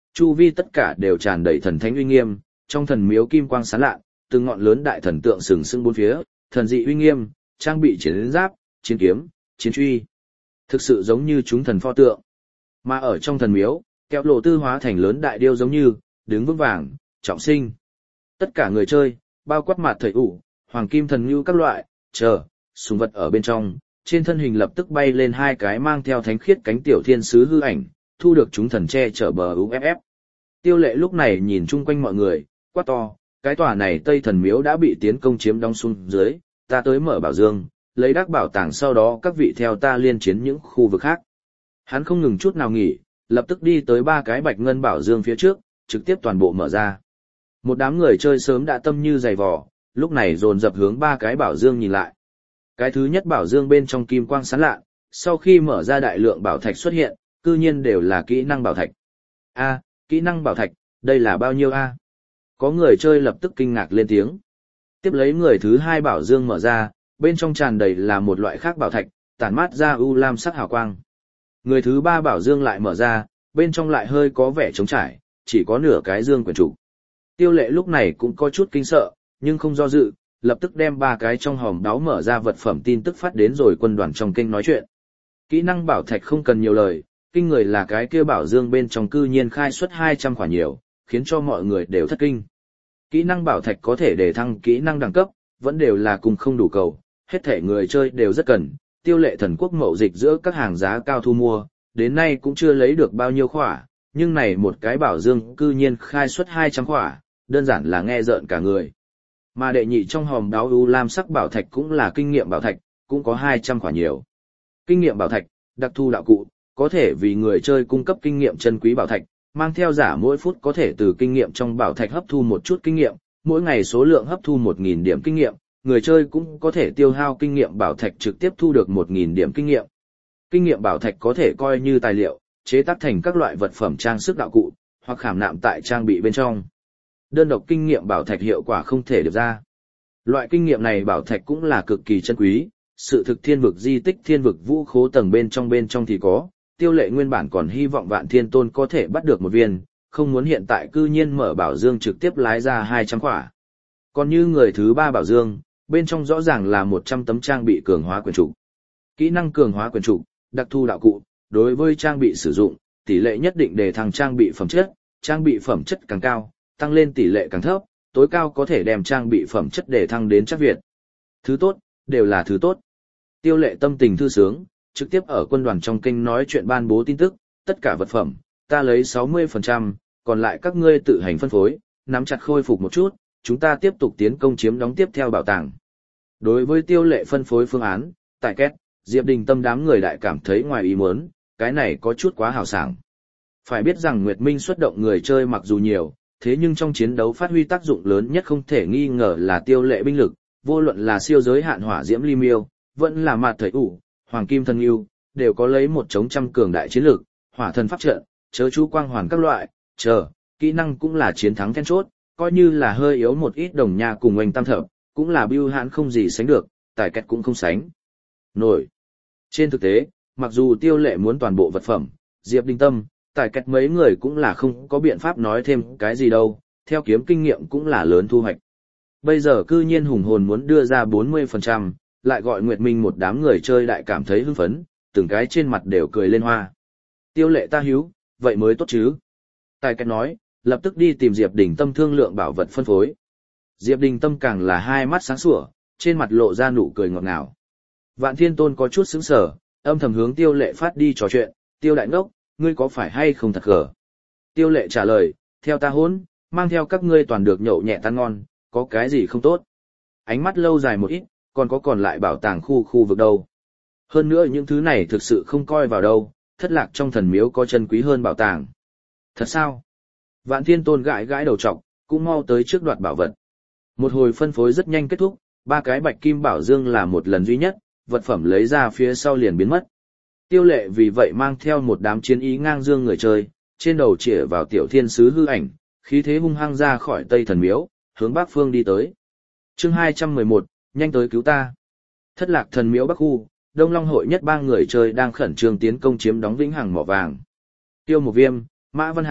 chu vi tất cả đều tràn đầy thần thánh uy nghiêm, trong thần miếu kim quang sáng lạ, từng ngọn lớn đại thần tượng sừng sững bốn phía, thần dị uy nghiêm, trang bị chiến giáp, chiến kiếm, chiến truy. Thực sự giống như chúng thần pho tượng. Mà ở trong thần miếu, kẹo lộ tư hóa thành lớn đại điêu giống như, đứng vững vàng, trọng sinh. Tất cả người chơi, bao quát mặt thầy ủ, hoàng kim thần như các loại, chờ, súng vật ở bên trong, trên thân hình lập tức bay lên hai cái mang theo thánh khiết cánh tiểu thiên sứ hư ảnh, thu được chúng thần che chở bờ u ép ép. Tiêu Lệ lúc này nhìn chung quanh mọi người, quát to, cái tòa này Tây Thần Miếu đã bị tiến công chiếm đóng xuống dưới, ta tới mở bảo dương, lấy đắc bảo tàng sau đó các vị theo ta liên chiến những khu vực khác. Hắn không ngừng chút nào nghỉ, lập tức đi tới ba cái bạch ngân bảo dương phía trước, trực tiếp toàn bộ mở ra. Một đám người chơi sớm đã tâm như dày vò, lúc này dồn dập hướng ba cái bảo dương nhìn lại. Cái thứ nhất bảo dương bên trong kim quang sáng lạ, sau khi mở ra đại lượng bảo thạch xuất hiện, cư nhiên đều là kỹ năng bảo thạch. A, kỹ năng bảo thạch, đây là bao nhiêu a? Có người chơi lập tức kinh ngạc lên tiếng. Tiếp lấy người thứ hai bảo dương mở ra, bên trong tràn đầy là một loại khác bảo thạch, tản mát ra u lam sắc hào quang. Người thứ ba bảo dương lại mở ra, bên trong lại hơi có vẻ trống trải, chỉ có nửa cái dương quyển trục. Tiêu Lệ lúc này cũng có chút kinh sợ, nhưng không do dự, lập tức đem ba cái trong hòm đáo mở ra vật phẩm tin tức phát đến rồi quân đoàn trong kênh nói chuyện. Kỹ năng bảo thạch không cần nhiều lời, kinh người là cái kia bảo dương bên trong cư nhiên khai xuất hai trăm quả nhiều, khiến cho mọi người đều thất kinh. Kỹ năng bảo thạch có thể để thăng kỹ năng đẳng cấp, vẫn đều là cùng không đủ cầu, hết thể người chơi đều rất cần. Tiêu Lệ thần quốc mậu dịch giữa các hàng giá cao thu mua, đến nay cũng chưa lấy được bao nhiêu khỏa, nhưng này một cái bảo dương cư nhiên khai xuất hai trăm khỏa, đơn giản là nghe rợn cả người. Mà đệ nhị trong hòm đáo u lam sắc bảo thạch cũng là kinh nghiệm bảo thạch, cũng có hai trăm khỏa nhiều. Kinh nghiệm bảo thạch, đặc thu đạo cụ, có thể vì người chơi cung cấp kinh nghiệm chân quý bảo thạch, mang theo giả mỗi phút có thể từ kinh nghiệm trong bảo thạch hấp thu một chút kinh nghiệm, mỗi ngày số lượng hấp thu một nghìn điểm kinh nghiệm, người chơi cũng có thể tiêu hao kinh nghiệm bảo thạch trực tiếp thu được một nghìn điểm kinh nghiệm. Kinh nghiệm bảo thạch có thể coi như tài liệu, chế tác thành các loại vật phẩm trang sức đạo cụ, hoặc khảm nạm tại trang bị bên trong. Đơn độc kinh nghiệm bảo thạch hiệu quả không thể được ra. Loại kinh nghiệm này bảo thạch cũng là cực kỳ chân quý, sự thực thiên vực di tích thiên vực vũ khố tầng bên trong bên trong thì có, Tiêu Lệ nguyên bản còn hy vọng Vạn Thiên Tôn có thể bắt được một viên, không muốn hiện tại cư nhiên mở bảo dương trực tiếp lái ra hai trăm quả. Còn như người thứ ba bảo dương, bên trong rõ ràng là một trăm tấm trang bị cường hóa quyển trục. Kỹ năng cường hóa quyển trục, đặc thu đạo cụ, đối với trang bị sử dụng, tỷ lệ nhất định để thăng trang bị phẩm chất, trang bị phẩm chất càng cao, tăng lên tỷ lệ càng thấp, tối cao có thể đem trang bị phẩm chất để thăng đến chắc Việt. Thứ tốt, đều là thứ tốt. Tiêu Lệ tâm tình thư sướng, trực tiếp ở quân đoàn trong kênh nói chuyện ban bố tin tức, tất cả vật phẩm, ta lấy sáu mươi phần trăm, còn lại các ngươi tự hành phân phối, nắm chặt khôi phục một chút, chúng ta tiếp tục tiến công chiếm đóng tiếp theo bảo tàng. Đối với Tiêu Lệ phân phối phương án, tại kết, Diệp Đình Tâm đám người đại cảm thấy ngoài ý muốn, cái này có chút quá hào sảng. Phải biết rằng Nguyệt Minh xuất động người chơi mặc dù nhiều, thế nhưng trong chiến đấu phát huy tác dụng lớn nhất không thể nghi ngờ là Tiêu Lệ binh lực, vô luận là siêu giới hạn hỏa diễm ly miêu, vẫn là mạt thời ủ, hoàng kim thần yêu, đều có lấy một chống trăm cường đại chiến lược, hỏa thần pháp trận, chớ chú quang hoàn các loại, chờ, kỹ năng cũng là chiến thắng then chốt, coi như là hơi yếu một ít đồng nha cùng oanh tam thập, cũng là bưu hãn không gì sánh được, tài cách cũng không sánh nổi. Trên thực tế, mặc dù Tiêu Lệ muốn toàn bộ vật phẩm, Diệp Đình Tâm, tài cách mấy người cũng là không có biện pháp nói thêm cái gì đâu, theo kiếm kinh nghiệm cũng là lớn thu hoạch. Bây giờ cư nhiên hùng hồn muốn đưa ra bốn mươi phần trăm, lại gọi Nguyệt Minh một đám người chơi đại cảm thấy hưng phấn, từng cái trên mặt đều cười lên hoa. Tiêu Lệ ta hiếu, vậy mới tốt chứ. Tài cách nói, lập tức đi tìm Diệp Đình Tâm thương lượng bảo vật phân phối. Diệp Đình Tâm càng là hai mắt sáng sủa, trên mặt lộ ra nụ cười ngọt ngào. Vạn Thiên Tôn có chút sững sờ, âm thầm hướng Tiêu Lệ phát đi trò chuyện, Tiêu đại ngốc, ngươi có phải hay không thật gở? Tiêu Lệ trả lời, theo ta hôn, mang theo các ngươi toàn được nhậu nhẹ tan ngon, có cái gì không tốt. Ánh mắt lâu dài một ít, còn có còn lại bảo tàng khu khu vực đâu. Hơn nữa những thứ này thực sự không coi vào đâu, thất lạc trong thần miếu có chân quý hơn bảo tàng. Thật sao? Vạn Thiên Tôn gãi gãi đầu trọc, cũng mau tới trước đoạt bảo vật. Một hồi phân phối rất nhanh kết thúc, ba cái bạch kim bảo dương là một lần duy nhất, vật phẩm lấy ra phía sau liền biến mất. Tiêu Lệ vì vậy mang theo một đám chiến ý ngang dương người chơi, trên đầu chĩa vào tiểu thiên sứ hư ảnh, khí thế hung hăng ra khỏi Tây Thần Miếu, hướng Bắc phương đi tới. Chương hai trăm mười một, nhanh tới cứu ta. Thất lạc thần miếu Bắc khu, Đông Long hội nhất ba người chơi đang khẩn trương tiến công chiếm đóng vĩnh hằng mỏ vàng. Tiêu Một Viêm, Mã Văn Hảo,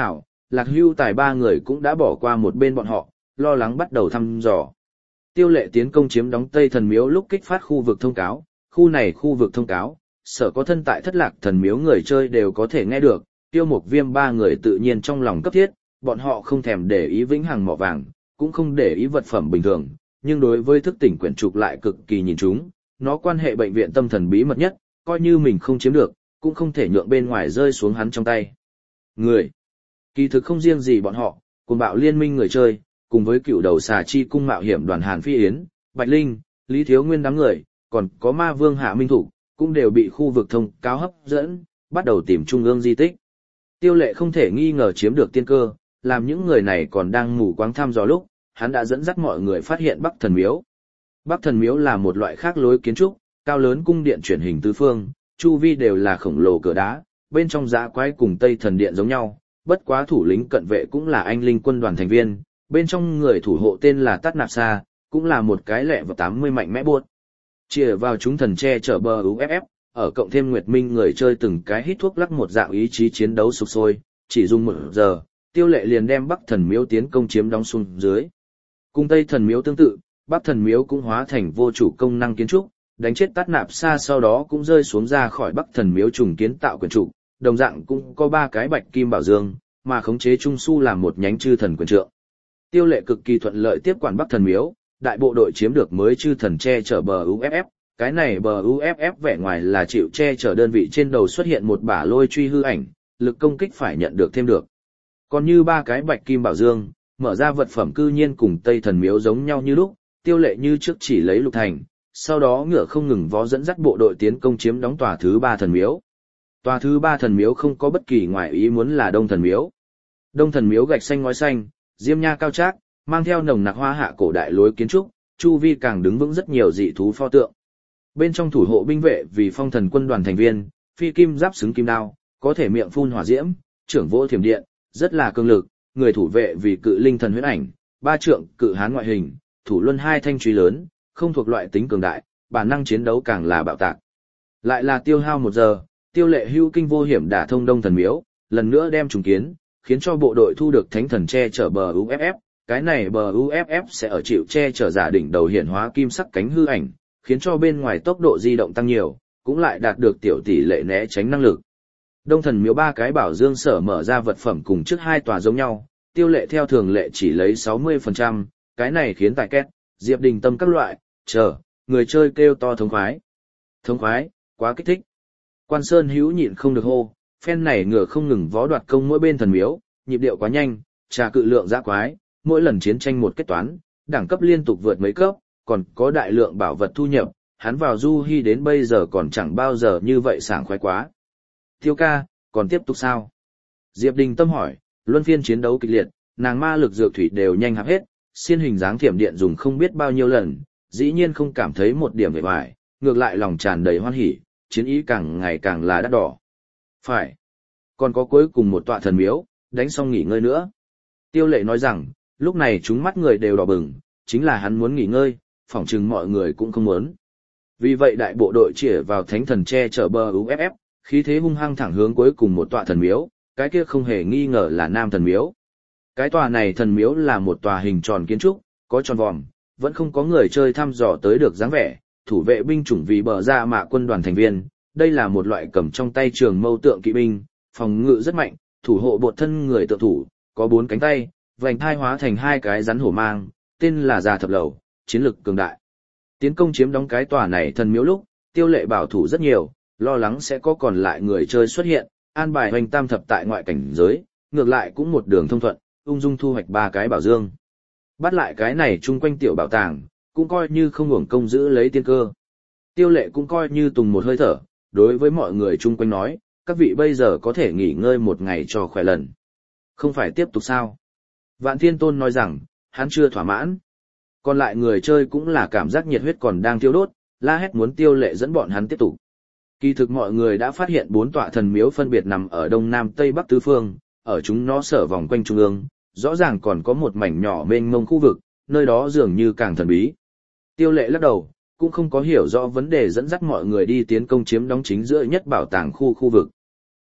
Lạc Hưu Tài ba người cũng đã bỏ qua một bên bọn họ, lo lắng bắt đầu thăm dò. Tiêu Lệ tiến công chiếm đóng Tây Thần Miếu lúc kích phát khu vực thông cáo, khu này khu vực thông cáo, sở có thân tại Thất Lạc Thần Miếu người chơi đều có thể nghe được, Tiêu Mục Viêm ba người tự nhiên trong lòng cấp thiết, bọn họ không thèm để ý vĩnh hằng mỏ vàng, cũng không để ý vật phẩm bình thường, nhưng đối với thức tỉnh quyển trục lại cực kỳ nhìn chúng, nó quan hệ bệnh viện tâm thần bí mật nhất, coi như mình không chiếm được, cũng không thể nhượng bên ngoài rơi xuống hắn trong tay. Người, kỳ thực không riêng gì bọn họ, cùng bạo liên minh người chơi, cùng với cựu đầu xà chi cung mạo hiểm đoàn Hàn Phi Yến, Bạch Linh, Lý Thiếu Nguyên đám người, còn có ma vương Hạ Minh Thủ, cũng đều bị khu vực thông cáo hấp dẫn, bắt đầu tìm trung ương di tích. Tiêu Lệ không thể nghi ngờ chiếm được tiên cơ, làm những người này còn đang mù quáng thăm dò lúc, hắn đã dẫn dắt mọi người phát hiện Bắc Thần Miếu. Bắc Thần Miếu là một loại khác lối kiến trúc, cao lớn cung điện chuyển hình tứ phương, chu vi đều là khổng lồ cửa đá, bên trong dã quái cùng Tây Thần Điện giống nhau, bất quá thủ lĩnh cận vệ cũng là anh linh quân đoàn thành viên, bên trong người thủ hộ tên là Tát Nạp Sa, cũng là một cái lẹ vào tám mươi mạnh mẽ buốt. Chìa vào chúng thần che chở bờ u ép ép, ở cộng thêm Nguyệt Minh người chơi từng cái hít thuốc lắc một dạng ý chí chiến đấu sục sôi, chỉ dùng một giờ, Tiêu Lệ liền đem Bắc Thần Miếu tiến công chiếm đóng xuống dưới. Cùng Tây Thần Miếu tương tự, Bắc Thần Miếu cũng hóa thành vô chủ công năng kiến trúc, đánh chết Tát Nạp Sa sau đó cũng rơi xuống ra khỏi Bắc Thần Miếu trùng kiến tạo quyền trụ, đồng dạng cũng có ba cái bạch kim bảo dương, mà khống chế Trung Su làm một nhánh chư thần quyền trượng. Tiêu Lệ cực kỳ thuận lợi tiếp quản Bắc Thần Miếu, đại bộ đội chiếm được mới chư thần che chở bờ u ép ép, cái này bờ u ép ép vẻ ngoài là chịu che chở đơn vị trên đầu xuất hiện một bả lôi truy hư ảnh, lực công kích phải nhận được thêm được. Còn như ba cái bạch kim bảo dương, mở ra vật phẩm cư nhiên cùng Tây Thần Miếu giống nhau như lúc, Tiêu Lệ như trước chỉ lấy lục thành, sau đó ngựa không ngừng vó dẫn dắt bộ đội tiến công chiếm đóng tòa thứ ba thần miếu. Tòa thứ ba thần miếu không có bất kỳ ngoại ý muốn là Đông Thần Miếu. Đông Thần Miếu gạch xanh ngói xanh, diêm nha cao trác, mang theo nồng nặc hoa hạ cổ đại lối kiến trúc, chu vi càng đứng vững rất nhiều dị thú pho tượng. Bên trong thủ hộ binh vệ vì phong thần quân đoàn thành viên, phi kim giáp xứng kim đao, có thể miệng phun hỏa diễm, trưởng vỗ thiểm điện, rất là cường lực, người thủ vệ vì cự linh thần huyễn ảnh, ba trượng cự hán ngoại hình, thủ luân hai thanh truy lớn, không thuộc loại tính cường đại, bản năng chiến đấu càng là bạo tạc. Lại là tiêu hao một giờ, Tiêu Lệ hưu kinh vô hiểm đả thông Đông Thần Miếu, lần nữa đem trùng kiến, khiến cho bộ đội thu được thánh thần che chở bờ u ép ép, cái này bờ u ép ép sẽ ở chịu che chở giả đỉnh đầu hiển hóa kim sắc cánh hư ảnh, khiến cho bên ngoài tốc độ di động tăng nhiều, cũng lại đạt được tiểu tỷ lệ né tránh năng lực. Đông Thần Miếu ba cái bảo dương sở mở ra vật phẩm cùng trước hai tòa giống nhau, Tiêu Lệ theo thường lệ chỉ lấy sáu mươi phần trăm, cái này khiến Tài Két, Diệp Đình Tâm các loại, chờ, người chơi kêu to thống khoái. Thống khoái, quá kích thích. Quan Sơn Hữu nhịn không được hô, phen này ngựa không ngừng vó đoạt công mỗi bên thần miếu, nhịp điệu quá nhanh, trà cự lượng dã quái, mỗi lần chiến tranh một kết toán, đẳng cấp liên tục vượt mấy cấp, còn có đại lượng bảo vật thu nhập, hắn vào du hy đến bây giờ còn chẳng bao giờ như vậy sảng khoái quá. Tiêu ca, còn tiếp tục sao? Diệp Đình Tâm hỏi, luân phiên chiến đấu kịch liệt, nàng ma lực dược thủy đều nhanh hạp hết, xiên hình dáng thiểm điện dùng không biết bao nhiêu lần, dĩ nhiên không cảm thấy một điểm vẻ vải, ngược lại lòng tràn đầy hoan hỉ, chiến ý càng ngày càng là đắt đỏ. Phải. Còn có cuối cùng một tọa thần miếu, đánh xong nghỉ ngơi nữa. Tiêu Lệ nói rằng, lúc này chúng mắt người đều đỏ bừng, chính là hắn muốn nghỉ ngơi, phỏng chừng mọi người cũng không muốn. Vì vậy đại bộ đội chĩa vào thánh thần che chở bờ u ép ép, khí thế hung hăng thẳng hướng cuối cùng một tọa thần miếu, cái kia không hề nghi ngờ là Nam Thần Miếu. Cái tòa này thần miếu là một tòa hình tròn kiến trúc, có tròn vòm, vẫn không có người chơi thăm dò tới được dáng vẻ, thủ vệ binh chủng vì bờ ra mạ quân đoàn thành viên, đây là một loại cầm trong tay trường mâu tượng kỵ binh, phòng ngự rất mạnh, thủ hộ bột thân người tượng thủ, có bốn cánh tay, vành thai hóa thành hai cái rắn hổ mang, tên là Già Thập Lầu, chiến lực cường đại. Tiến công chiếm đóng cái tòa này thần miếu lúc, Tiêu Lệ bảo thủ rất nhiều, lo lắng sẽ có còn lại người chơi xuất hiện, an bài hoành tam thập tại ngoại cảnh giới, ngược lại cũng một đường thông thuận, ung dung thu hoạch ba cái bảo dương. Bắt lại cái này chung quanh tiểu bảo tàng, cũng coi như không hưởng công giữ lấy tiên cơ. Tiêu Lệ cũng coi như tùng một hơi thở, đối với mọi người chung quanh nói, các vị bây giờ có thể nghỉ ngơi một ngày cho khỏe lần. Không phải tiếp tục sao? Vạn Thiên Tôn nói rằng, hắn chưa thỏa mãn. Còn lại người chơi cũng là cảm giác nhiệt huyết còn đang thiêu đốt, la hét muốn Tiêu Lệ dẫn bọn hắn tiếp tục. Kỳ thực mọi người đã phát hiện bốn tọa thần miếu phân biệt nằm ở đông nam tây bắc tứ phương, ở chúng nó sở vòng quanh trung ương, rõ ràng còn có một mảnh nhỏ mênh mông khu vực, nơi đó dường như càng thần bí. Tiêu Lệ lắc đầu, cũng không có hiểu rõ vấn đề dẫn dắt mọi người đi tiến công chiếm đóng chính giữa nhất bảo tàng khu khu vực.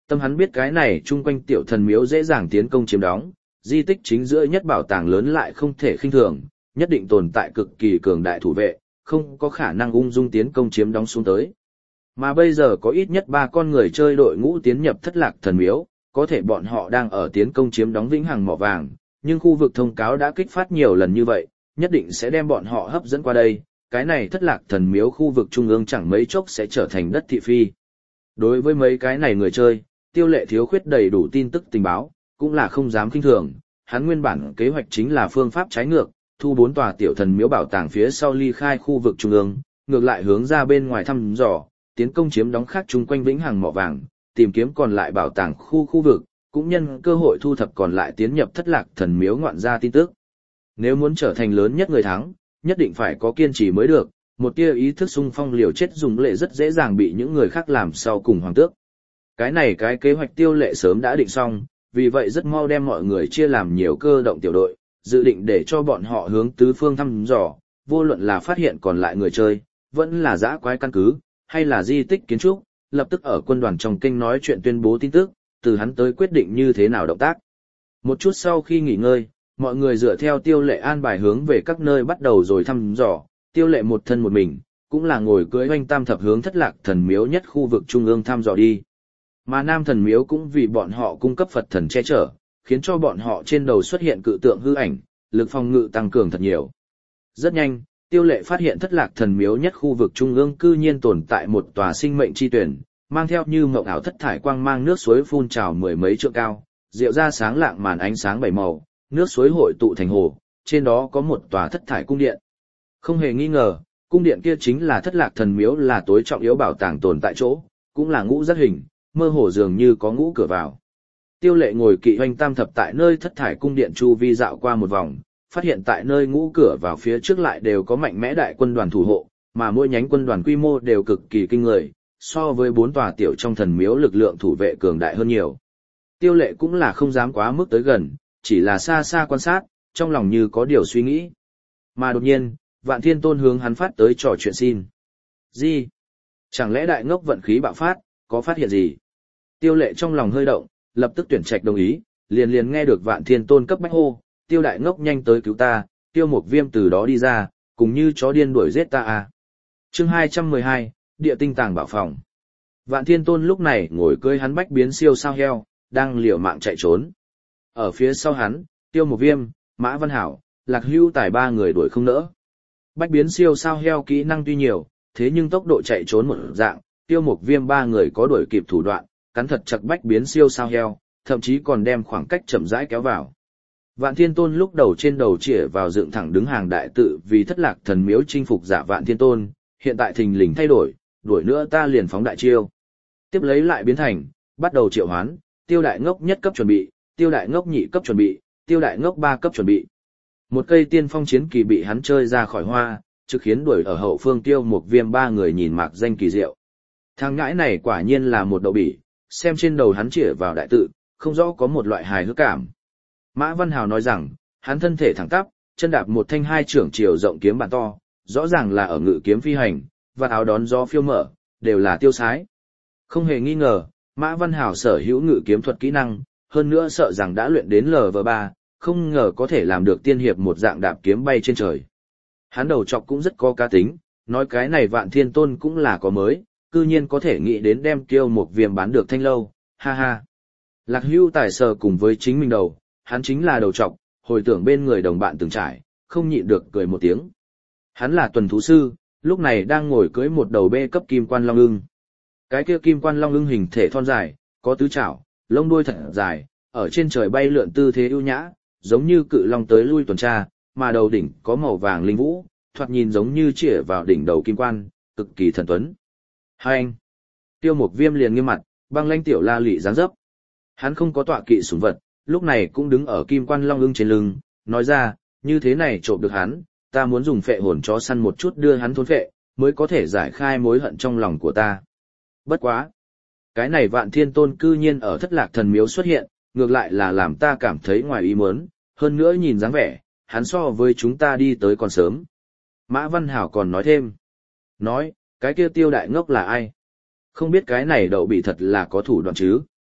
Tâm hắn biết cái này chung quanh tiểu thần miếu dễ dàng tiến công chiếm đóng, di tích chính giữa nhất bảo tàng lớn lại không thể khinh thường, nhất định tồn tại cực kỳ cường đại thủ vệ, không có khả năng ung dung tiến công chiếm đóng xuống tới. Mà bây giờ có ít nhất ba con người chơi đội ngũ tiến nhập thất lạc thần miếu, có thể bọn họ đang ở tiến công chiếm đóng vĩnh hằng mỏ vàng, nhưng khu vực thông cáo đã kích phát nhiều lần như vậy, nhất định sẽ đem bọn họ hấp dẫn qua đây, cái này thất lạc thần miếu khu vực trung ương chẳng mấy chốc sẽ trở thành đất thị phi. Đối với mấy cái này người chơi, Tiêu Lệ thiếu khuyết đầy đủ tin tức tình báo, cũng là không dám kinh thường, hắn nguyên bản kế hoạch chính là phương pháp trái ngược, thu bốn tòa tiểu thần miếu bảo tàng phía sau ly khai khu vực trung ương, ngược lại hướng ra bên ngoài thăm dò, tiến công chiếm đóng khác chung quanh vĩnh hằng mỏ vàng, tìm kiếm còn lại bảo tàng khu khu vực, cũng nhân cơ hội thu thập còn lại tiến nhập thất lạc thần miếu ngoạn ra tin tức. Nếu muốn trở thành lớn nhất người thắng, nhất định phải có kiên trì mới được, một tia ý thức xung phong liều chết dùng lệ rất dễ dàng bị những người khác làm sau cùng hoàng tước. Cái này cái kế hoạch Tiêu Lệ sớm đã định xong, vì vậy rất mau đem mọi người chia làm nhiều cơ động tiểu đội, dự định để cho bọn họ hướng tứ phương thăm dò, vô luận là phát hiện còn lại người chơi, vẫn là dã quái căn cứ, hay là di tích kiến trúc, lập tức ở quân đoàn trong kênh nói chuyện tuyên bố tin tức, từ hắn tới quyết định như thế nào động tác. Một chút sau khi nghỉ ngơi, mọi người dựa theo Tiêu Lệ an bài hướng về các nơi bắt đầu rồi thăm dò, Tiêu Lệ một thân một mình, cũng là ngồi cưỡi oanh tam thập hướng thất lạc thần miếu nhất khu vực trung ương thăm dò đi. Mà Nam thần miếu cũng vì bọn họ cung cấp Phật thần che chở, khiến cho bọn họ trên đầu xuất hiện cự tượng hư ảnh, lực phòng ngự tăng cường thật nhiều. Rất nhanh, Tiêu Lệ phát hiện thất lạc thần miếu nhất khu vực trung ương cư nhiên tồn tại một tòa sinh mệnh chi tuyển, mang theo như mộng ảo thất thải quang mang nước suối phun trào mười mấy trượng cao, rượu ra sáng lạng màn ánh sáng bảy màu, nước suối hội tụ thành hồ, trên đó có một tòa thất thải cung điện. Không hề nghi ngờ, cung điện kia chính là thất lạc thần miếu là tối trọng yếu bảo tàng tồn tại chỗ, cũng là ngũ giác hình, mơ hồ dường như có ngũ cửa vào. Tiêu Lệ ngồi kỵ hoành tam thập tại nơi thất thải cung điện chu vi dạo qua một vòng, phát hiện tại nơi ngũ cửa vào phía trước lại đều có mạnh mẽ đại quân đoàn thủ hộ, mà mỗi nhánh quân đoàn quy mô đều cực kỳ kinh người, so với bốn tòa tiểu trong thần miếu lực lượng thủ vệ cường đại hơn nhiều. Tiêu Lệ cũng là không dám quá mức tới gần, chỉ là xa xa quan sát, trong lòng như có điều suy nghĩ. Mà đột nhiên, Vạn Thiên Tôn hướng hắn phát tới trò chuyện xin. Gì? Chẳng lẽ đại ngốc vận khí bạo phát, có phát hiện gì? Tiêu Lệ trong lòng hơi động, lập tức tuyển trạch đồng ý, liền liền nghe được Vạn Thiên Tôn cấp bách hô, Tiêu đại ngốc nhanh tới cứu ta, Tiêu Mộc Viêm từ đó đi ra, cùng như chó điên đuổi giết ta à. Chương hai trăm mười hai, Địa tinh tàng bảo phòng. Vạn Thiên Tôn lúc này ngồi cưỡi hắn bách biến siêu sao heo, đang liều mạng chạy trốn. Ở phía sau hắn, Tiêu Mộc Viêm, Mã Văn Hảo, Lạc Hưu Tài ba người đuổi không nỡ. Bách biến siêu sao heo kỹ năng tuy nhiều, thế nhưng tốc độ chạy trốn một dạng, Tiêu Mộc Viêm ba người có đuổi kịp thủ đoạn, cắn thật chặt bách biến siêu sao heo, thậm chí còn đem khoảng cách chậm rãi kéo vào. Vạn Thiên Tôn lúc đầu trên đầu chĩa vào dựng thẳng đứng hàng đại tự vì thất lạc thần miếu chinh phục giả Vạn Thiên Tôn, hiện tại thình lình thay đổi, đuổi nữa ta liền phóng đại chiêu. Tiếp lấy lại biến thành, bắt đầu triệu hoán, Tiêu đại ngốc nhất cấp chuẩn bị, Tiêu đại ngốc nhị cấp chuẩn bị, Tiêu đại ngốc ba cấp chuẩn bị. Một cây tiên phong chiến kỳ bị hắn chơi ra khỏi hoa, trực khiến đuổi ở hậu phương Tiêu Mộc Viêm ba người nhìn mạc danh kỳ diệu. Thằng ngãi này quả nhiên là một đậu bỉ, xem trên đầu hắn chĩa vào đại tự, không rõ có một loại hài hước cảm. Mã Văn Hào nói rằng, hắn thân thể thẳng tắp, chân đạp một thanh hai trưởng chiều rộng kiếm bản to, rõ ràng là ở ngự kiếm phi hành, và áo đón gió phiêu mở, đều là tiêu sái. Không hề nghi ngờ, Mã Văn Hào sở hữu ngự kiếm thuật kỹ năng, hơn nữa sợ rằng đã luyện đến lv ba, không ngờ có thể làm được tiên hiệp một dạng đạp kiếm bay trên trời. Hắn đầu trọc cũng rất có cá tính, nói cái này Vạn Thiên Tôn cũng là có mới, cư nhiên có thể nghĩ đến đem Tiêu Mộc Viêm bán được thanh lâu, ha ha. Lạc Hưu Tài sờ cùng với chính mình đầu, hắn chính là đầu trọc, hồi tưởng bên người đồng bạn từng trải, không nhịn được cười một tiếng. Hắn là tuần thú sư, lúc này đang ngồi cưỡi một đầu bê cấp kim quan long ưng. Cái kia kim quan long ưng hình thể thon dài, có tứ chảo, lông đuôi thật dài, ở trên trời bay lượn tư thế ưu nhã, giống như cự long tới lui tuần tra, mà đầu đỉnh có màu vàng linh vũ, thoạt nhìn giống như chĩa vào đỉnh đầu kim quan, cực kỳ thần tuấn. Hai anh. Tiêu Mộc Viêm liền nghiêm mặt, băng lãnh tiểu la lị dáng dấp. Hắn không có tọa kỵ sủng vật, lúc này cũng đứng ở kim quan long ưng trên lưng, nói ra, như thế này trộm được hắn, ta muốn dùng phệ hồn chó săn một chút đưa hắn thôn phệ, mới có thể giải khai mối hận trong lòng của ta. Bất quá. Cái này Vạn Thiên Tôn cư nhiên ở thất lạc thần miếu xuất hiện, ngược lại là làm ta cảm thấy ngoài ý muốn, hơn nữa nhìn dáng vẻ, hắn so với chúng ta đi tới còn sớm. Mã Văn Hảo còn nói thêm. Nói, cái kia Tiêu đại ngốc là ai? Không biết cái này đậu bị thật là có thủ đoạn chứ?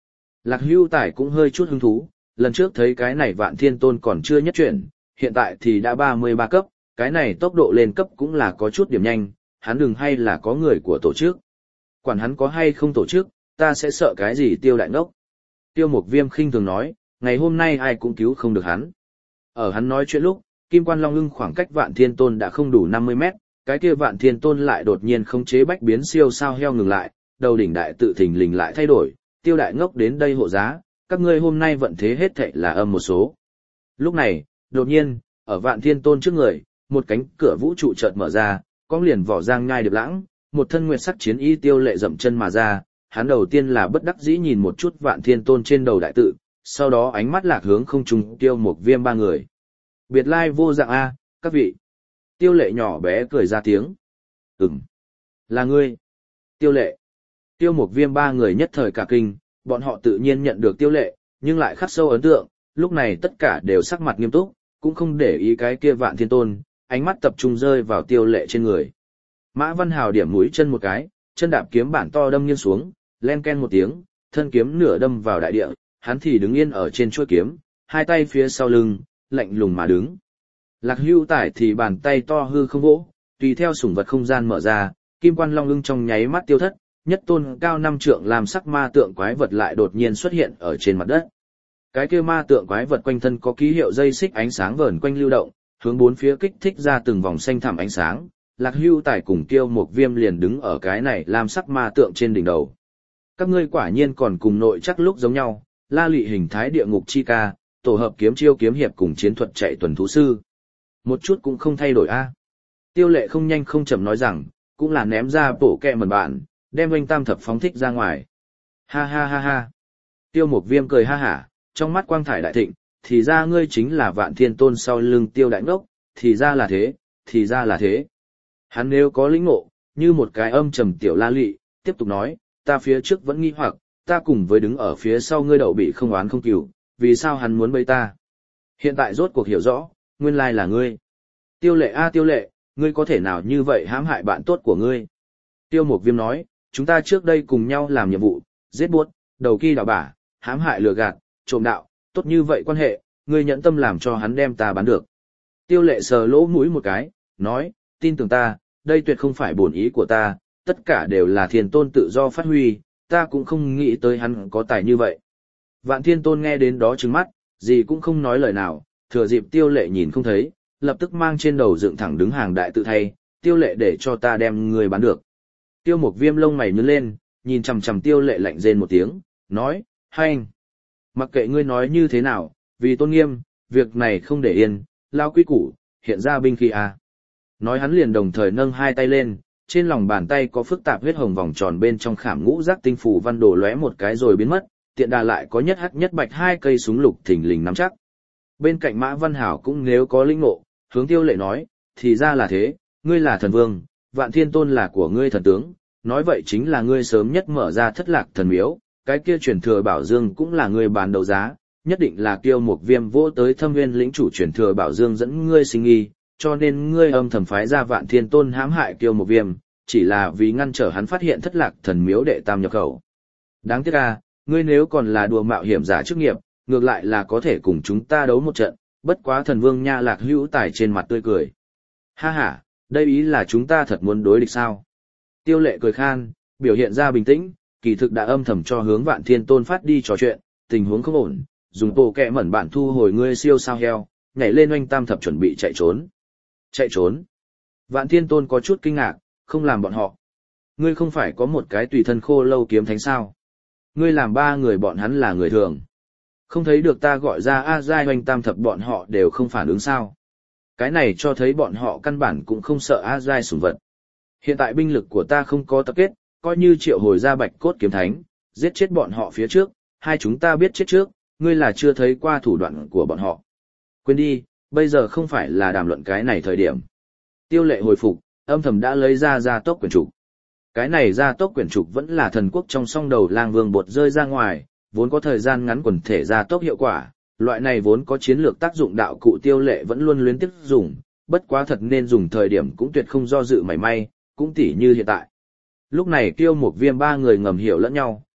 Lạc Hưu Tài cũng hơi chút hứng thú, lần trước thấy cái này Vạn Thiên Tôn còn chưa nhất chuyển, hiện tại thì đã ba mươi ba cấp, cái này tốc độ lên cấp cũng là có chút điểm nhanh, hắn đừng hay là có người của tổ chức. Quản hắn có hay không tổ chức, ta sẽ sợ cái gì Tiêu đại ngốc. Tiêu Mục Viêm khinh thường nói, ngày hôm nay ai cũng cứu không được hắn. Ở hắn nói chuyện lúc, Kim Quan Long Ưng khoảng cách Vạn Thiên Tôn đã không đủ năm mươi mét, cái kia Vạn Thiên Tôn lại đột nhiên khống chế bách biến siêu sao heo ngừng lại, đầu đỉnh đại tự thình lình lại thay đổi, Tiêu đại ngốc đến đây hộ giá, các ngươi hôm nay vận thế hết thảy là âm một số. Lúc này, đột nhiên, ở Vạn Thiên Tôn trước người, một cánh cửa vũ trụ chợt mở ra, cong liền vỏ giang nhai điệp lãng, một thân nguyệt sắc chiến y Tiêu Lệ dậm chân mà ra, hắn đầu tiên là bất đắc dĩ nhìn một chút Vạn Thiên Tôn trên đầu đại tự, sau đó ánh mắt lạc hướng không trung Tiêu Mục Viêm ba người. Biệt lai vô dạng a, các vị. Tiêu Lệ nhỏ bé cười ra tiếng. Ừm, là ngươi. Tiêu Lệ. Tiêu Mục Viêm ba người nhất thời cả kinh, bọn họ tự nhiên nhận được Tiêu Lệ, nhưng lại khắc sâu ấn tượng, lúc này tất cả đều sắc mặt nghiêm túc, cũng không để ý cái kia Vạn Thiên Tôn, ánh mắt tập trung rơi vào Tiêu Lệ trên người. Mã Văn Hào điểm mũi chân một cái, chân đạp kiếm bản to đâm nghiêng xuống, len ken một tiếng, thân kiếm nửa đâm vào đại địa, hắn thì đứng yên ở trên chuôi kiếm, hai tay phía sau lưng, lạnh lùng mà đứng. Lạc Hưu Tài thì bàn tay to hư không vỗ, tùy theo sủng vật không gian mở ra, Kim Quan Long Ưng trong nháy mắt tiêu thất, nhất tôn cao năm trượng làm sắc ma tượng quái vật lại đột nhiên xuất hiện ở trên mặt đất. Cái kia ma tượng quái vật quanh thân có ký hiệu dây xích ánh sáng vờn quanh lưu động, hướng bốn phía kích thích ra từng vòng xanh thẳm ánh sáng. Lạc Hưu Tài cùng Tiêu Mục Viêm liền đứng ở cái này làm sắc ma tượng trên đỉnh đầu. Các ngươi quả nhiên còn cùng nội chắc lúc giống nhau, La Lị hình thái địa ngục chi ca, tổ hợp kiếm chiêu kiếm hiệp cùng chiến thuật chạy tuần thú sư. Một chút cũng không thay đổi a. Tiêu Lệ không nhanh không chậm nói rằng, cũng là ném ra bổ kẹ mần bạn, đem Oanh Tam Thập phóng thích ra ngoài. Ha ha ha ha. Tiêu Mục Viêm cười ha hả, trong mắt quang thải đại thịnh, thì ra ngươi chính là Vạn Thiên Tôn sau lưng Tiêu đại ngốc, thì ra là thế, thì ra là thế. Hắn nếu có lĩnh ngộ, như một cái âm trầm tiểu La Lị, tiếp tục nói, ta phía trước vẫn nghi hoặc, ta cùng với đứng ở phía sau ngươi đậu bị không oán không cừu, vì sao hắn muốn bấy ta? Hiện tại rốt cuộc hiểu rõ, nguyên lai là ngươi. Tiêu Lệ a Tiêu Lệ, ngươi có thể nào như vậy hãm hại bạn tốt của ngươi? Tiêu Mục Viêm nói, chúng ta trước đây cùng nhau làm nhiệm vụ, giết buốt, đầu kỳ đảo bả, hãm hại lừa gạt, trộm đạo, tốt như vậy quan hệ, ngươi nhẫn tâm làm cho hắn đem ta bán được. Tiêu Lệ sờ lỗ mũi một cái, nói, tin tưởng ta, đây tuyệt không phải bổn ý của ta, tất cả đều là Thiên Tôn tự do phát huy, ta cũng không nghĩ tới hắn có tài như vậy. Vạn Thiên Tôn nghe đến đó trừng mắt, gì cũng không nói lời nào, thừa dịp Tiêu Lệ nhìn không thấy, lập tức mang trên đầu dựng thẳng đứng hàng đại tự thay, Tiêu Lệ để cho ta đem người bán được. Tiêu Mục Viêm lông mày nhướng lên, nhìn chằm chằm Tiêu Lệ lạnh rên một tiếng, nói, hành. Mặc kệ ngươi nói như thế nào, vì tôn nghiêm, việc này không để yên, lao quy củ, hiện ra binh khí à. Nói hắn liền đồng thời nâng hai tay lên, trên lòng bàn tay có phức tạp huyết hồng vòng tròn bên trong khảm ngũ giác tinh phủ văn đồ lóe một cái rồi biến mất, tiện đà lại có nhất hắc nhất bạch hai cây súng lục thình lình nắm chắc. Bên cạnh Mã Văn Hảo cũng nếu có linh ngộ, hướng Tiêu Lệ nói, thì ra là thế, ngươi là thần vương, Vạn Thiên Tôn là của ngươi thần tướng, nói vậy chính là ngươi sớm nhất mở ra thất lạc thần miếu, cái kia truyền thừa bảo dương cũng là ngươi bán đấu giá, nhất định là Tiêu Mục Viêm vô tới Thâm Nguyên lĩnh chủ truyền thừa bảo dương dẫn ngươi sinh nghi, cho nên ngươi âm thầm phái ra Vạn Thiên Tôn hãm hại Tiêu Mục Viêm, chỉ là vì ngăn trở hắn phát hiện thất lạc thần miếu đệ tam nhập khẩu. Đáng tiếc à, ngươi nếu còn là đùa mạo hiểm giả chức nghiệp, ngược lại là có thể cùng chúng ta đấu một trận, bất quá thần vương nha Lạc Hữu Tài trên mặt tươi cười. Ha ha, đây ý là chúng ta thật muốn đối địch sao? Tiêu Lệ cười khan, biểu hiện ra bình tĩnh, kỳ thực đã âm thầm cho hướng Vạn Thiên Tôn phát đi trò chuyện, tình huống không ổn, dùng bộ kẹ mẩn bản thu hồi ngươi siêu sao heo, nhảy lên Oanh Tam Thập chuẩn bị chạy trốn. Chạy trốn? Vạn Thiên Tôn có chút kinh ngạc, không làm bọn họ. Ngươi không phải có một cái tùy thân khô lâu kiếm thánh sao? Ngươi làm ba người bọn hắn là người thường. Không thấy được ta gọi ra A Giai Oanh Tam Thập bọn họ đều không phản ứng sao? Cái này cho thấy bọn họ căn bản cũng không sợ A Giai sủng vật. Hiện tại binh lực của ta không có tập kết, coi như triệu hồi ra Bạch Cốt kiếm thánh, giết chết bọn họ phía trước, hai chúng ta biết chết trước, ngươi là chưa thấy qua thủ đoạn của bọn họ. Quên đi, bây giờ không phải là đàm luận cái này thời điểm. Tiêu Lệ hồi phục, âm thầm đã lấy ra gia tốc quyển trục. Cái này gia tốc quyển trục vẫn là thần quốc trong song đầu lang vương bột rơi ra ngoài, vốn có thời gian ngắn quần thể gia tốc hiệu quả, loại này vốn có chiến lược tác dụng đạo cụ Tiêu Lệ vẫn luôn luyến tiếc dùng, bất quá thật nên dùng thời điểm cũng tuyệt không do dự mảy may, cũng tỉ như hiện tại. Lúc này Tiêu Mục Viêm ba người ngầm hiểu lẫn nhau,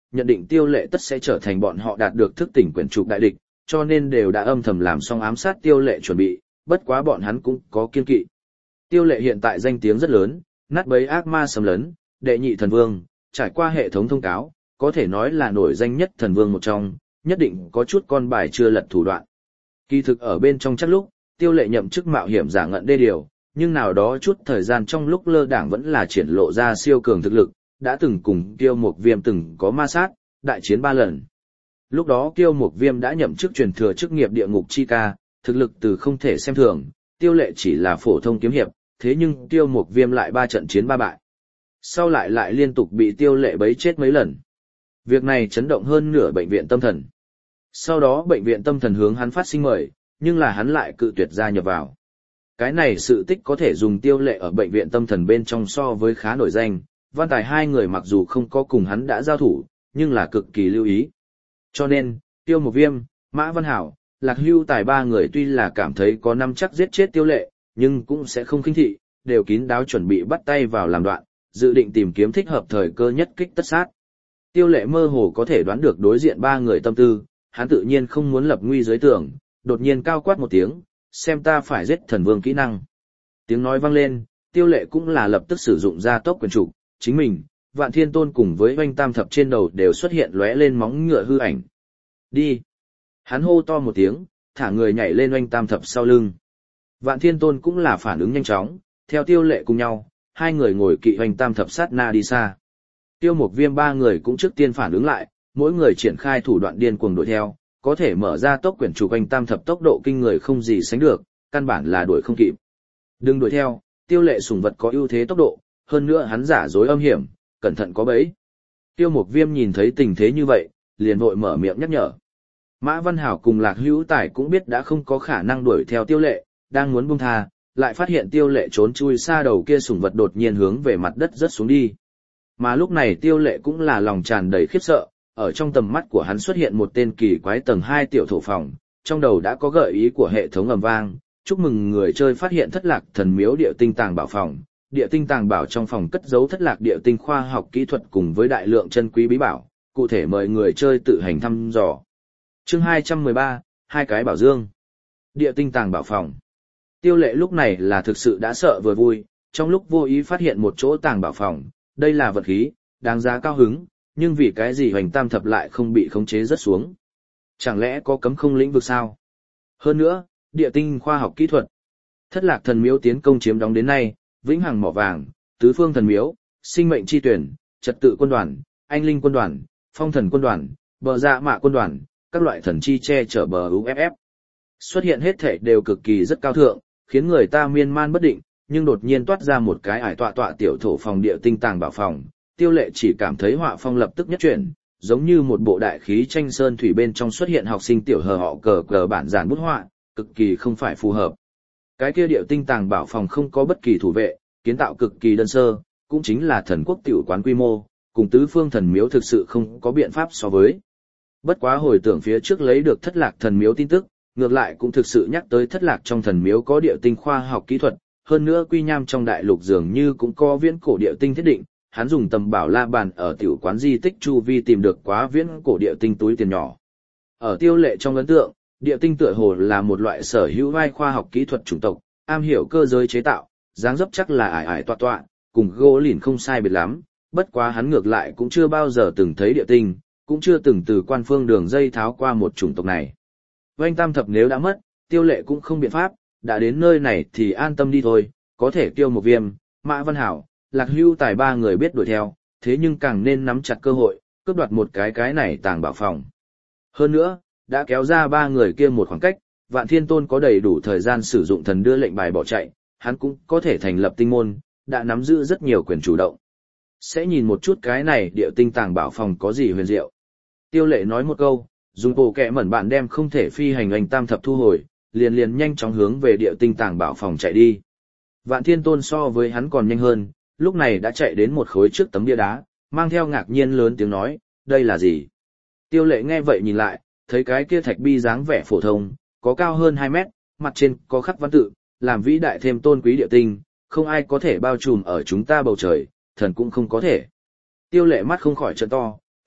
nhận định Tiêu Lệ tất sẽ trở thành bọn họ đạt được thức tỉnh quyển trục đại địch, cho nên đều đã âm thầm làm xong ám sát Tiêu Lệ chuẩn bị, bất quá bọn hắn cũng có kiên kỵ. Tiêu Lệ hiện tại danh tiếng rất lớn, nát bấy ác ma xâm lấn, đệ nhị thần vương, trải qua hệ thống thông cáo, có thể nói là nổi danh nhất thần vương một trong, nhất định có chút con bài chưa lật thủ đoạn. Kỳ thực ở bên trong chắc lúc, Tiêu Lệ nhậm chức mạo hiểm giả ngận đê điều, nhưng nào đó chút thời gian trong lúc lơ đảng vẫn là triển lộ ra siêu cường thực lực, đã từng cùng Kiêu Mục Viêm từng có ma sát, đại chiến ba lần. Lúc đó Kiêu Mục Viêm đã nhậm chức truyền thừa chức nghiệp địa ngục chi ca, thực lực từ không thể xem thường, Tiêu Lệ chỉ là phổ thông kiếm hiệp, thế nhưng Kiêu Mục Viêm lại ba trận chiến ba bại. Sau lại lại liên tục bị Tiêu Lệ bấy chết mấy lần. Việc này chấn động hơn nửa bệnh viện tâm thần. Sau đó bệnh viện tâm thần hướng hắn phát sinh mời, nhưng là hắn lại cự tuyệt gia nhập vào. Cái này sự tích có thể dùng Tiêu Lệ ở bệnh viện tâm thần bên trong so với khá nổi danh, Văn Tài hai người mặc dù không có cùng hắn đã giao thủ, nhưng là cực kỳ lưu ý. Cho nên, Tiêu Mục Viêm, Mã Văn Hảo, Lạc Hưu Tài ba người tuy là cảm thấy có năm chắc giết chết Tiêu Lệ, nhưng cũng sẽ không khinh thị, đều kín đáo chuẩn bị bắt tay vào làm đoạn, dự định tìm kiếm thích hợp thời cơ nhất kích tất sát. Tiêu Lệ mơ hồ có thể đoán được đối diện ba người tâm tư, hắn tự nhiên không muốn lập nguy dưới tường, đột nhiên cao quát một tiếng, xem ta phải giết thần vương kỹ năng. Tiếng nói vang lên, Tiêu Lệ cũng là lập tức sử dụng ra tốc quyền trục, chính mình, Vạn Thiên Tôn cùng với Oanh Tam Thập trên đầu đều xuất hiện lóe lên móng ngựa hư ảnh. Đi! Hắn hô to một tiếng, thả người nhảy lên Oanh Tam Thập sau lưng. Vạn Thiên Tôn cũng là phản ứng nhanh chóng, theo Tiêu Lệ cùng nhau, hai người ngồi kỵ Oanh Tam Thập sát na đi xa. Tiêu Mục Viêm ba người cũng trước tiên phản ứng lại, mỗi người triển khai thủ đoạn điên cuồng đuổi theo, có thể mở ra tốc quyển trục Oanh Tam Thập tốc độ kinh người không gì sánh được, căn bản là đuổi không kịp. Đừng đuổi theo, Tiêu Lệ sủng vật có ưu thế tốc độ, hơn nữa hắn giả dối âm hiểm, cẩn thận có bẫy. Tiêu Mục Viêm nhìn thấy tình thế như vậy, liền vội mở miệng nhắc nhở. Mã Văn Hảo cùng Lạc Hữu Tài cũng biết đã không có khả năng đuổi theo Tiêu Lệ, đang muốn buông tha, lại phát hiện Tiêu Lệ trốn chui xa đầu kia sủng vật đột nhiên hướng về mặt đất rớt xuống đi. Mà lúc này Tiêu Lệ cũng là lòng tràn đầy khiếp sợ, ở trong tầm mắt của hắn xuất hiện một tên kỳ quái tầng hai tiểu thổ phòng, trong đầu đã có gợi ý của hệ thống ầm vang, chúc mừng người chơi phát hiện thất lạc thần miếu địa tinh tàng bảo phòng. Địa tinh tàng bảo trong phòng cất giấu thất lạc địa tinh khoa học kỹ thuật cùng với đại lượng chân quý bí bảo, cụ thể mời người chơi tự hành thăm dò. Chương hai trăm mười ba, hai cái bảo dương. Địa tinh tàng bảo phòng. Tiêu Lệ lúc này là thực sự đã sợ vừa vui, trong lúc vô ý phát hiện một chỗ tàng bảo phòng, đây là vật khí, đáng giá cao hứng, nhưng vì cái gì Hoành Tam Thập lại không bị khống chế rớt xuống? Chẳng lẽ có cấm không lĩnh vực sao? Hơn nữa, địa tinh khoa học kỹ thuật. Thất lạc thần miếu tiến công chiếm đóng đến nay, vĩnh hằng mỏ vàng, tứ phương thần miếu, sinh mệnh chi tuyển, trật tự quân đoàn, anh linh quân đoàn, phong thần quân đoàn, bờ dạ mạ quân đoàn, các loại thần chi che chở bờ u ép ép. Xuất hiện hết thể đều cực kỳ rất cao thượng, khiến người ta miên man bất định, nhưng đột nhiên toát ra một cái ải tọa tọa tiểu thổ phòng địa tinh tàng bảo phòng, Tiêu Lệ chỉ cảm thấy họa phong lập tức nhất chuyển, giống như một bộ đại khí tranh sơn thủy bên trong xuất hiện học sinh tiểu hờ họ cờ cờ bản giản bút họa, cực kỳ không phải phù hợp. Cái kia địa tinh tàng bảo phòng không có bất kỳ thủ vệ, kiến tạo cực kỳ đơn sơ, cũng chính là thần quốc tiểu quán quy mô, cùng tứ phương thần miếu thực sự không có biện pháp so với. Bất quá hồi tưởng phía trước lấy được thất lạc thần miếu tin tức, ngược lại cũng thực sự nhắc tới thất lạc trong thần miếu có địa tinh khoa học kỹ thuật, hơn nữa Quy Nham trong đại lục dường như cũng có viễn cổ địa tinh thiết định, hắn dùng tầm bảo la bàn ở tiểu quán di tích chu vi tìm được quá viễn cổ địa tinh túi tiền nhỏ. Ở Tiêu Lệ trong ấn tượng, địa tinh tựa hồ là một loại sở hữu vai khoa học kỹ thuật chủng tộc, am hiểu cơ giới chế tạo, dáng dấp chắc là ải ải tọa tọa, cùng gỗ lìn không sai biệt lắm, bất quá hắn ngược lại cũng chưa bao giờ từng thấy địa tinh, cũng chưa từng từ quan phương đường dây tháo qua một chủng tộc này. Oanh Tam Thập nếu đã mất, Tiêu Lệ cũng không biện pháp, đã đến nơi này thì an tâm đi thôi, có thể Tiêu Mục Viêm, Mã Văn Hảo, Lạc Hưu Tài ba người biết đuổi theo, thế nhưng càng nên nắm chặt cơ hội, cướp đoạt một cái cái này tàng bảo phòng. Hơn nữa, đã kéo ra ba người kia một khoảng cách, Vạn Thiên Tôn có đầy đủ thời gian sử dụng thần đưa lệnh bài bỏ chạy, hắn cũng có thể thành lập tinh môn, đã nắm giữ rất nhiều quyền chủ động. Sẽ nhìn một chút cái này địa tinh tàng bảo phòng có gì huyền diệu. Tiêu Lệ nói một câu, dùng bộ kẹ mẩn bạn đem không thể phi hành Oanh Tam Thập thu hồi, liền liền nhanh chóng hướng về địa tinh tàng bảo phòng chạy đi. Vạn Thiên Tôn so với hắn còn nhanh hơn, lúc này đã chạy đến một khối trước tấm bia đá, mang theo ngạc nhiên lớn tiếng nói, đây là gì? Tiêu Lệ nghe vậy nhìn lại, thấy cái kia thạch bi dáng vẻ phổ thông, có cao hơn hai mét, mặt trên có khắc văn tự, làm vĩ đại thêm tôn quý địa tinh, không ai có thể bao trùm ở chúng ta bầu trời, thần cũng không có thể. Tiêu Lệ mắt không khỏi trợn to,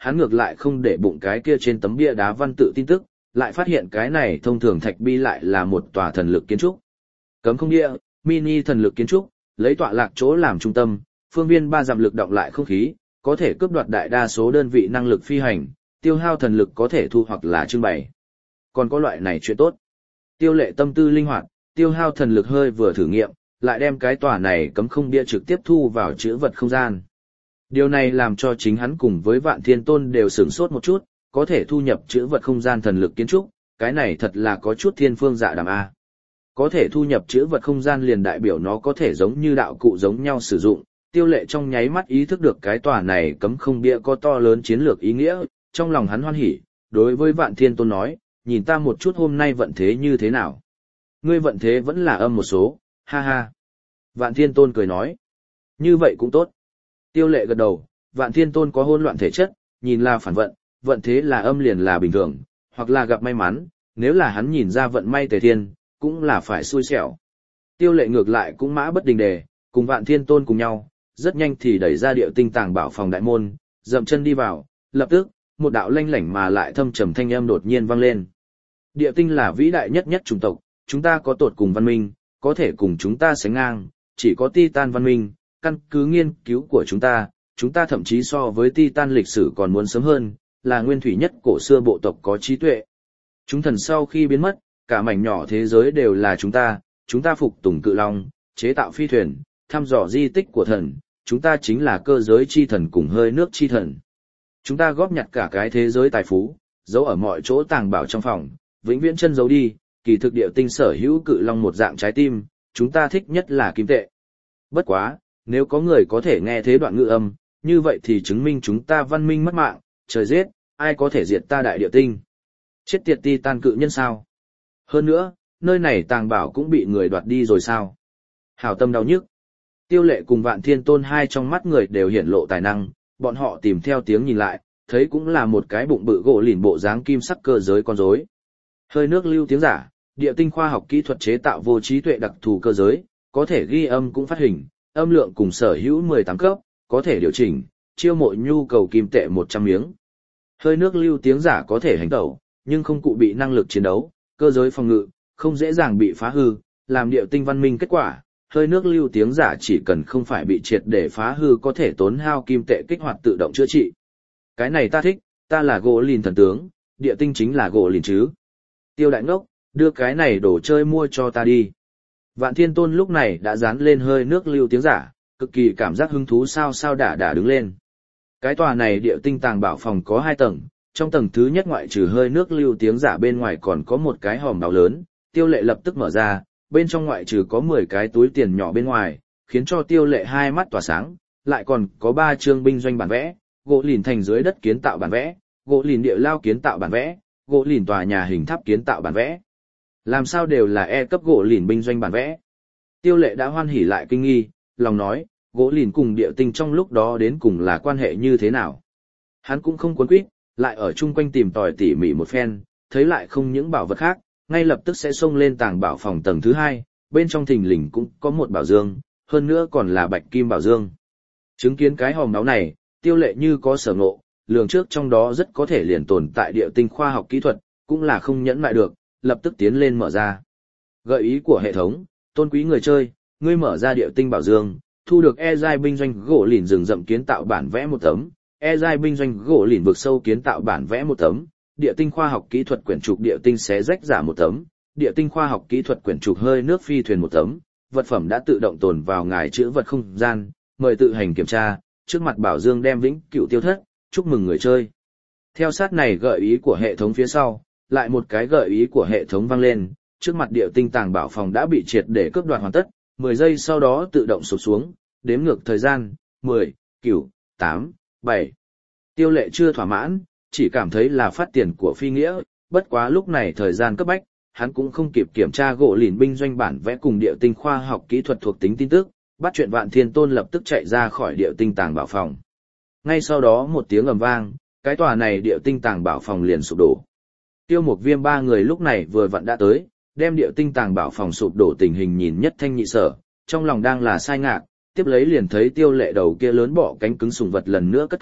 hắn ngược lại không để bụng cái kia trên tấm bia đá văn tự tin tức, lại phát hiện cái này thông thường thạch bi lại là một tòa thần lực kiến trúc. Cấm không địa, mini thần lực kiến trúc, lấy tọa lạc chỗ làm trung tâm, phương viên ba dặm lực động lại không khí, có thể cướp đoạt đại đa số đơn vị năng lực phi hành, tiêu hao thần lực có thể thu hoặc là trưng bày. Còn có loại này chuyện tốt. Tiêu Lệ tâm tư linh hoạt, tiêu hao thần lực hơi vừa thử nghiệm, lại đem cái tòa này cấm không bia trực tiếp thu vào chữ vật không gian. Điều này làm cho chính hắn cùng với Vạn Thiên Tôn đều sửng sốt một chút, có thể thu nhập chữ vật không gian thần lực kiến trúc, cái này thật là có chút thiên phương dạ đàm a. Có thể thu nhập chữ vật không gian liền đại biểu nó có thể giống như đạo cụ giống nhau sử dụng. Tiêu Lệ trong nháy mắt ý thức được cái tòa này cấm không bia có to lớn chiến lược ý nghĩa, trong lòng hắn hoan hỉ, đối với Vạn Thiên Tôn nói, nhìn ta một chút hôm nay vận thế như thế nào. Ngươi vận thế vẫn là âm một số, ha ha. Vạn Thiên Tôn cười nói, như vậy cũng tốt. Tiêu Lệ gật đầu, Vạn Thiên Tôn có hỗn loạn thể chất, nhìn là phản vận, vận thế là âm liền là bình thường, hoặc là gặp may mắn, nếu là hắn nhìn ra vận may tề thiên, cũng là phải xui xẻo. Tiêu Lệ ngược lại cũng mã bất đình đề, cùng Vạn Thiên Tôn cùng nhau, rất nhanh thì đẩy ra điệu tinh tàng bảo phòng đại môn, dậm chân đi vào, lập tức, một đạo lanh lảnh mà lại thâm trầm thanh âm đột nhiên vang lên. Điệu tinh là vĩ đại nhất nhất chủng tộc, chúng ta có tột cùng văn minh, có thể cùng chúng ta sánh ngang, chỉ có Titan văn minh, căn cứ nghiên cứu của chúng ta, chúng ta thậm chí so với Titan lịch sử còn muốn sớm hơn, là nguyên thủy nhất cổ xưa bộ tộc có trí tuệ. Chúng thần sau khi biến mất, cả mảnh nhỏ thế giới đều là chúng ta, chúng ta phục tùng cự long, chế tạo phi thuyền, thăm dò di tích của thần, chúng ta chính là cơ giới chi thần cùng hơi nước chi thần. Chúng ta góp nhặt cả cái thế giới tài phú, giấu ở mọi chỗ tàng bảo trong phòng, vĩnh viễn chân giấu đi, kỳ thực điệu tinh sở hữu cự long một dạng trái tim, chúng ta thích nhất là kim tệ. Bất quá, nếu có người có thể nghe thế đoạn ngữ âm, như vậy thì chứng minh chúng ta văn minh mất mạng, trời giết, ai có thể diệt ta đại điệu tinh. Chết tiệt Titan cự nhân sao? Hơn nữa, nơi này tàng bảo cũng bị người đoạt đi rồi sao? Hảo tâm đau nhức. Tiêu Lệ cùng Vạn Thiên Tôn hai trong mắt người đều hiển lộ tài năng, bọn họ tìm theo tiếng nhìn lại, thấy cũng là một cái bụng bự gỗ lìn bộ dáng kim sắc cơ giới con rối. Hơi nước lưu tiếng giả, địa tinh khoa học kỹ thuật chế tạo vô trí tuệ đặc thù cơ giới, có thể ghi âm cũng phát hình, âm lượng cùng sở hữu mười tám cấp, có thể điều chỉnh, chiêu mộ nhu cầu kim tệ một trăm miếng. Hơi nước lưu tiếng giả có thể hành tẩu, nhưng không cụ bị năng lực chiến đấu, cơ giới phòng ngự, không dễ dàng bị phá hư, làm điệu tinh văn minh kết quả. Hơi nước lưu tiếng giả chỉ cần không phải bị triệt để phá hư có thể tốn hao kim tệ kích hoạt tự động chữa trị. Cái này ta thích, ta là gỗ lìn thần tướng, địa tinh chính là gỗ lìn chứ. Tiêu đại ngốc, đưa cái này đồ chơi mua cho ta đi. Vạn Thiên Tôn lúc này đã dán lên hơi nước lưu tiếng giả, cực kỳ cảm giác hứng thú sao sao đả đả đứng lên. Cái tòa này địa tinh tàng bảo phòng có hai tầng, trong tầng thứ nhất ngoại trừ hơi nước lưu tiếng giả bên ngoài còn có một cái hòm đáo lớn, Tiêu Lệ lập tức mở ra. Bên trong ngoại trừ có mười cái túi tiền nhỏ bên ngoài, khiến cho Tiêu Lệ hai mắt tỏa sáng, lại còn có ba chương binh doanh bản vẽ, gỗ lìn thành dưới đất kiến tạo bản vẽ, gỗ lìn địa lao kiến tạo bản vẽ, gỗ lìn tòa nhà hình tháp kiến tạo bản vẽ. Làm sao đều là E cấp gỗ lìn binh doanh bản vẽ. Tiêu Lệ đã hoan hỉ lại kinh nghi, lòng nói, gỗ lìn cùng địa tinh trong lúc đó đến cùng là quan hệ như thế nào. Hắn cũng không cuốn quýt, lại ở chung quanh tìm tòi tỉ mỉ một phen, thấy lại không những bảo vật khác, ngay lập tức sẽ xông lên tàng bảo phòng tầng thứ hai, bên trong thình lình cũng có một bảo dương, hơn nữa còn là bạch kim bảo dương. Chứng kiến cái hòm đáo này, Tiêu Lệ như có sở ngộ, lường trước trong đó rất có thể liền tồn tại địa tinh khoa học kỹ thuật, cũng là không nhẫn lại được, lập tức tiến lên mở ra. Gợi ý của hệ thống, tôn quý người chơi, ngươi mở ra địa tinh bảo dương, thu được E-giai binh doanh gỗ lìn rừng rậm kiến tạo bản vẽ một tấm, E-giai binh doanh gỗ lìn vực sâu kiến tạo bản vẽ một tấm, địa tinh khoa học kỹ thuật quyển trục địa tinh xé rách giả một tấm, địa tinh khoa học kỹ thuật quyển trục hơi nước phi thuyền một tấm, vật phẩm đã tự động tồn vào ngài chữ vật không gian, mời tự hành kiểm tra, trước mặt bảo dương đem vĩnh cửu tiêu thất, chúc mừng người chơi. Theo sát này gợi ý của hệ thống phía sau, lại một cái gợi ý của hệ thống vang lên, trước mặt địa tinh tàng bảo phòng đã bị triệt để cướp đoạt hoàn tất, mười giây sau đó tự động sụp xuống, đếm ngược thời gian, mười, chín, tám, bảy. Tiêu Lệ chưa thỏa mãn, chỉ cảm thấy là phát tiền của phi nghĩa, bất quá lúc này thời gian cấp bách, hắn cũng không kịp kiểm tra gỗ lìn binh doanh bản vẽ cùng địa tinh khoa học kỹ thuật thuộc tính tin tức, bắt chuyện Vạn Thiên Tôn lập tức chạy ra khỏi địa tinh tàng bảo phòng. Ngay sau đó một tiếng ầm vang, cái tòa này địa tinh tàng bảo phòng liền sụp đổ. Tiêu Mục Viêm ba người lúc này vừa vặn đã tới, đem địa tinh tàng bảo phòng sụp đổ tình hình nhìn nhất thanh nhị sở, trong lòng đang là sai ngạc, tiếp lấy liền thấy Tiêu Lệ đầu kia lớn bỏ cánh cứng sùng vật lần nữa cất cánh,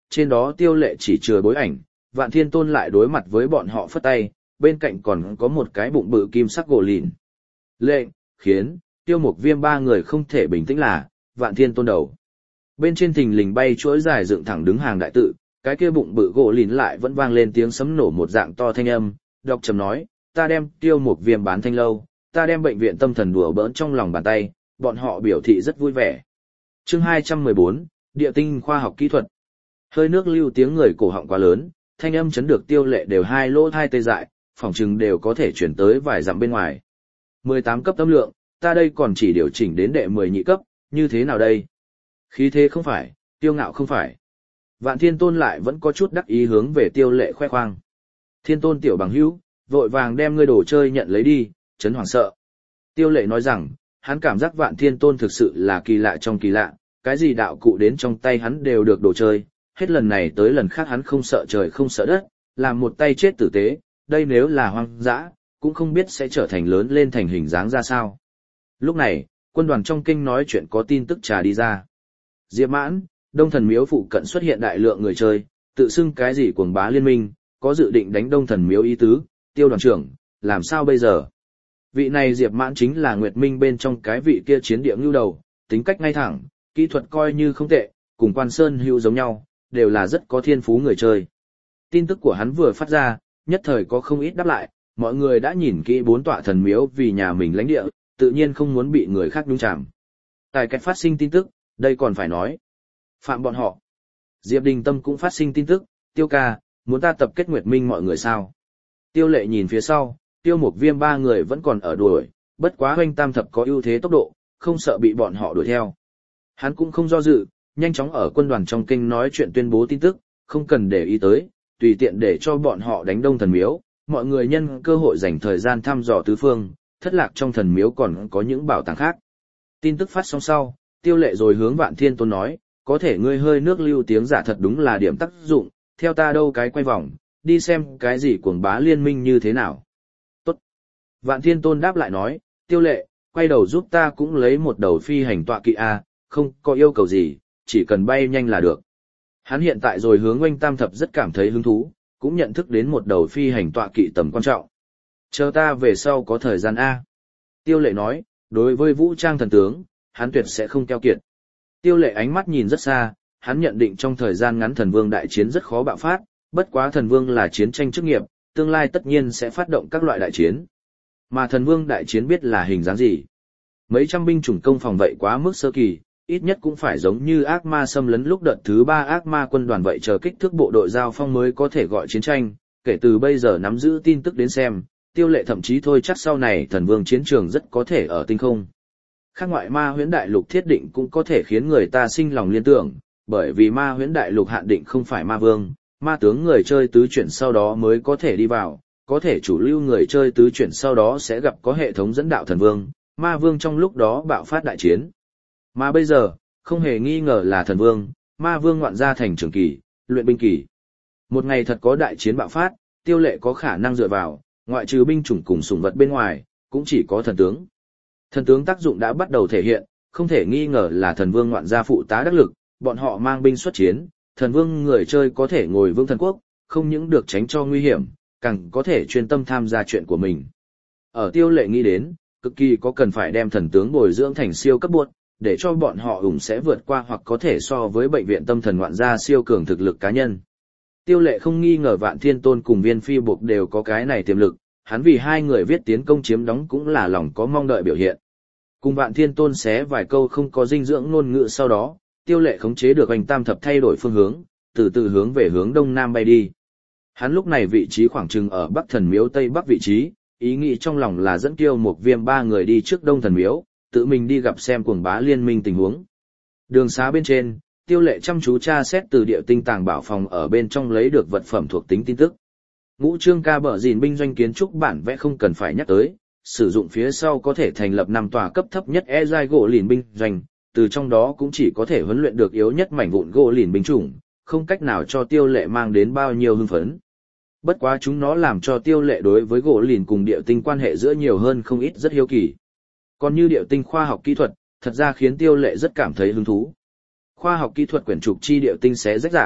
trên đó Tiêu Lệ chỉ chừa bối ảnh, Vạn Thiên Tôn lại đối mặt với bọn họ phất tay, bên cạnh còn có một cái bụng bự kim sắc gỗ lìn. Lệnh, khiến, Tiêu Mục Viêm ba người không thể bình tĩnh là, Vạn Thiên Tôn đầu. Bên trên thình lình bay chuỗi dài dựng thẳng đứng hàng đại tự, cái kia bụng bự gỗ lìn lại vẫn vang lên tiếng sấm nổ một dạng to thanh âm, đọc trầm nói, ta đem Tiêu Mục Viêm bán thanh lâu, ta đem bệnh viện tâm thần đùa bỡn trong lòng bàn tay, bọn họ biểu thị rất vui vẻ. Chương hai trăm mười bốn, Địa tinh khoa học kỹ thuật. Hơi nước lưu tiếng người cổ họng quá lớn, thanh âm chấn được Tiêu Lệ đều hai lỗ hai tê dại, phòng chừng đều có thể chuyển tới vài dặm bên ngoài. mười tám cấp tâm lượng, ta đây còn chỉ điều chỉnh đến đệ mười nhị cấp, như thế nào đây? Khí thế không phải, tiêu ngạo không phải. Vạn Thiên Tôn lại vẫn có chút đắc ý hướng về Tiêu Lệ khoe khoang. Thiên Tôn tiểu bằng hữu, vội vàng đem ngươi đồ chơi nhận lấy đi, chấn hoàng sợ. Tiêu Lệ nói rằng, hắn cảm giác Vạn Thiên Tôn thực sự là kỳ lạ trong kỳ lạ, cái gì đạo cụ đến trong tay hắn đều được đồ chơi, hết lần này tới lần khác hắn không sợ trời không sợ đất, làm một tay chết tử tế, đây nếu là hoang dã, cũng không biết sẽ trở thành lớn lên thành hình dáng ra sao. Lúc này, quân đoàn trong kinh nói chuyện có tin tức trà đi ra. Diệp Mãn, Đông Thần Miếu phụ cận xuất hiện đại lượng người chơi, tự xưng cái gì cuồng bá liên minh, có dự định đánh Đông Thần Miếu ý tứ, Tiêu đoàn trưởng, làm sao bây giờ? Vị này Diệp Mãn chính là Nguyệt Minh bên trong cái vị kia chiến địa ngưu đầu, tính cách ngay thẳng, kỹ thuật coi như không tệ, cùng Quan Sơn Hưu giống nhau, đều là rất có thiên phú người chơi. Tin tức của hắn vừa phát ra, nhất thời có không ít đáp lại, mọi người đã nhìn kỹ bốn tọa thần miếu vì nhà mình lãnh địa, tự nhiên không muốn bị người khác nhúng chàm. Tại cách phát sinh tin tức, đây còn phải nói. Phạm bọn họ. Diệp Đình Tâm cũng phát sinh tin tức, Tiêu ca, muốn ta tập kết Nguyệt Minh mọi người sao? Tiêu Lệ nhìn phía sau, Tiêu Mục Viêm ba người vẫn còn ở đuổi, bất quá Hoành Tam Thập có ưu thế tốc độ, không sợ bị bọn họ đuổi theo. Hắn cũng không do dự, nhanh chóng ở quân đoàn trong kinh nói chuyện tuyên bố tin tức, không cần để ý tới, tùy tiện để cho bọn họ đánh Đông Thần Miếu, mọi người nhân cơ hội dành thời gian thăm dò tứ phương, thất lạc trong thần miếu còn có những bảo tàng khác. Tin tức phát xong sau, Tiêu Lệ rồi hướng Vạn Thiên Tôn nói, có thể ngươi hơi nước lưu tiếng giả thật đúng là điểm tác dụng, theo ta đâu cái quay vòng, đi xem cái gì cuồng bá liên minh như thế nào. Tốt. Vạn Thiên Tôn đáp lại nói, Tiêu Lệ, quay đầu giúp ta cũng lấy một đầu phi hành tọa kỵ A, không có yêu cầu gì, chỉ cần bay nhanh là được. Hắn hiện tại rồi hướng Oanh Tam Thập rất cảm thấy hứng thú, cũng nhận thức đến một đầu phi hành tọa kỵ tầm quan trọng. Chờ ta về sau có thời gian A. Tiêu Lệ nói, đối với vũ trang thần tướng, hắn tuyệt sẽ không keo kiệt. Tiêu Lệ ánh mắt nhìn rất xa, hắn nhận định trong thời gian ngắn thần vương đại chiến rất khó bạo phát, bất quá thần vương là chiến tranh chức nghiệp, tương lai tất nhiên sẽ phát động các loại đại chiến. Mà thần vương đại chiến biết là hình dáng gì? Mấy trăm binh chủng công phòng vậy quá mức sơ kỳ, ít nhất cũng phải giống như ác ma xâm lấn lúc đợt thứ ba ác ma quân đoàn vậy chờ kích thước bộ đội giao phong mới có thể gọi chiến tranh, kể từ bây giờ nắm giữ tin tức đến xem, Tiêu Lệ thậm chí thôi chắc sau này thần vương chiến trường rất có thể ở tinh không. Khác ngoại ma huyễn đại lục thiết định cũng có thể khiến người ta sinh lòng liên tưởng, bởi vì ma huyễn đại lục hạn định không phải ma vương, ma tướng người chơi tứ chuyển sau đó mới có thể đi vào, có thể chủ lưu người chơi tứ chuyển sau đó sẽ gặp có hệ thống dẫn đạo thần vương, ma vương trong lúc đó bạo phát đại chiến. Mà bây giờ, không hề nghi ngờ là thần vương, ma vương ngoạn ra thành trường kỳ, luyện binh kỳ. Một ngày thật có đại chiến bạo phát, Tiêu Lệ có khả năng dựa vào, ngoại trừ binh chủng cùng sủng vật bên ngoài, cũng chỉ có thần tướng. Thần tướng tác dụng đã bắt đầu thể hiện, không thể nghi ngờ là thần vương ngoạn gia phụ tá đắc lực, bọn họ mang binh xuất chiến, thần vương người chơi có thể ngồi vương thần quốc, không những được tránh cho nguy hiểm, càng có thể chuyên tâm tham gia chuyện của mình. Ở Tiêu Lệ nghĩ đến, cực kỳ có cần phải đem thần tướng bồi dưỡng thành siêu cấp buộc, để cho bọn họ ủng sẽ vượt qua hoặc có thể so với bệnh viện tâm thần ngoạn gia siêu cường thực lực cá nhân. Tiêu Lệ không nghi ngờ Vạn Thiên Tôn cùng Viên Phi Buộc đều có cái này tiềm lực, hắn vì hai người viết tiến công chiếm đóng cũng là lòng có mong đợi biểu hiện. Cùng Vạn Thiên Tôn xé vài câu không có dinh dưỡng ngôn ngữ sau đó, Tiêu Lệ khống chế được Hoành Tam Thập thay đổi phương hướng, từ từ hướng về hướng đông nam bay đi. Hắn lúc này vị trí khoảng chừng ở Bắc Thần Miếu Tây Bắc vị trí, ý nghĩ trong lòng là dẫn Tiêu Mục Viêm ba người đi trước Đông Thần Miếu, tự mình đi gặp xem cuồng bá liên minh tình huống. Đường xá bên trên, Tiêu Lệ chăm chú tra xét từ địa tinh tàng bảo phòng ở bên trong lấy được vật phẩm thuộc tính tin tức. Ngũ Trương Ca bở dìn binh doanh kiến trúc bản vẽ không cần phải nhắc tới, sử dụng phía sau có thể thành lập năm tòa cấp thấp nhất e giai gỗ lìn binh doanh, từ trong đó cũng chỉ có thể huấn luyện được yếu nhất mảnh vụn gỗ lìn binh chủng, không cách nào cho Tiêu Lệ mang đến bao nhiêu hưng phấn. Bất quá chúng nó làm cho Tiêu Lệ đối với gỗ lìn cùng địa tinh quan hệ giữa nhiều hơn không ít rất hiếu kỳ. Còn như địa tinh khoa học kỹ thuật, thật ra khiến Tiêu Lệ rất cảm thấy hứng thú. Khoa học kỹ thuật quyển trục chi địa tinh xé rách giả,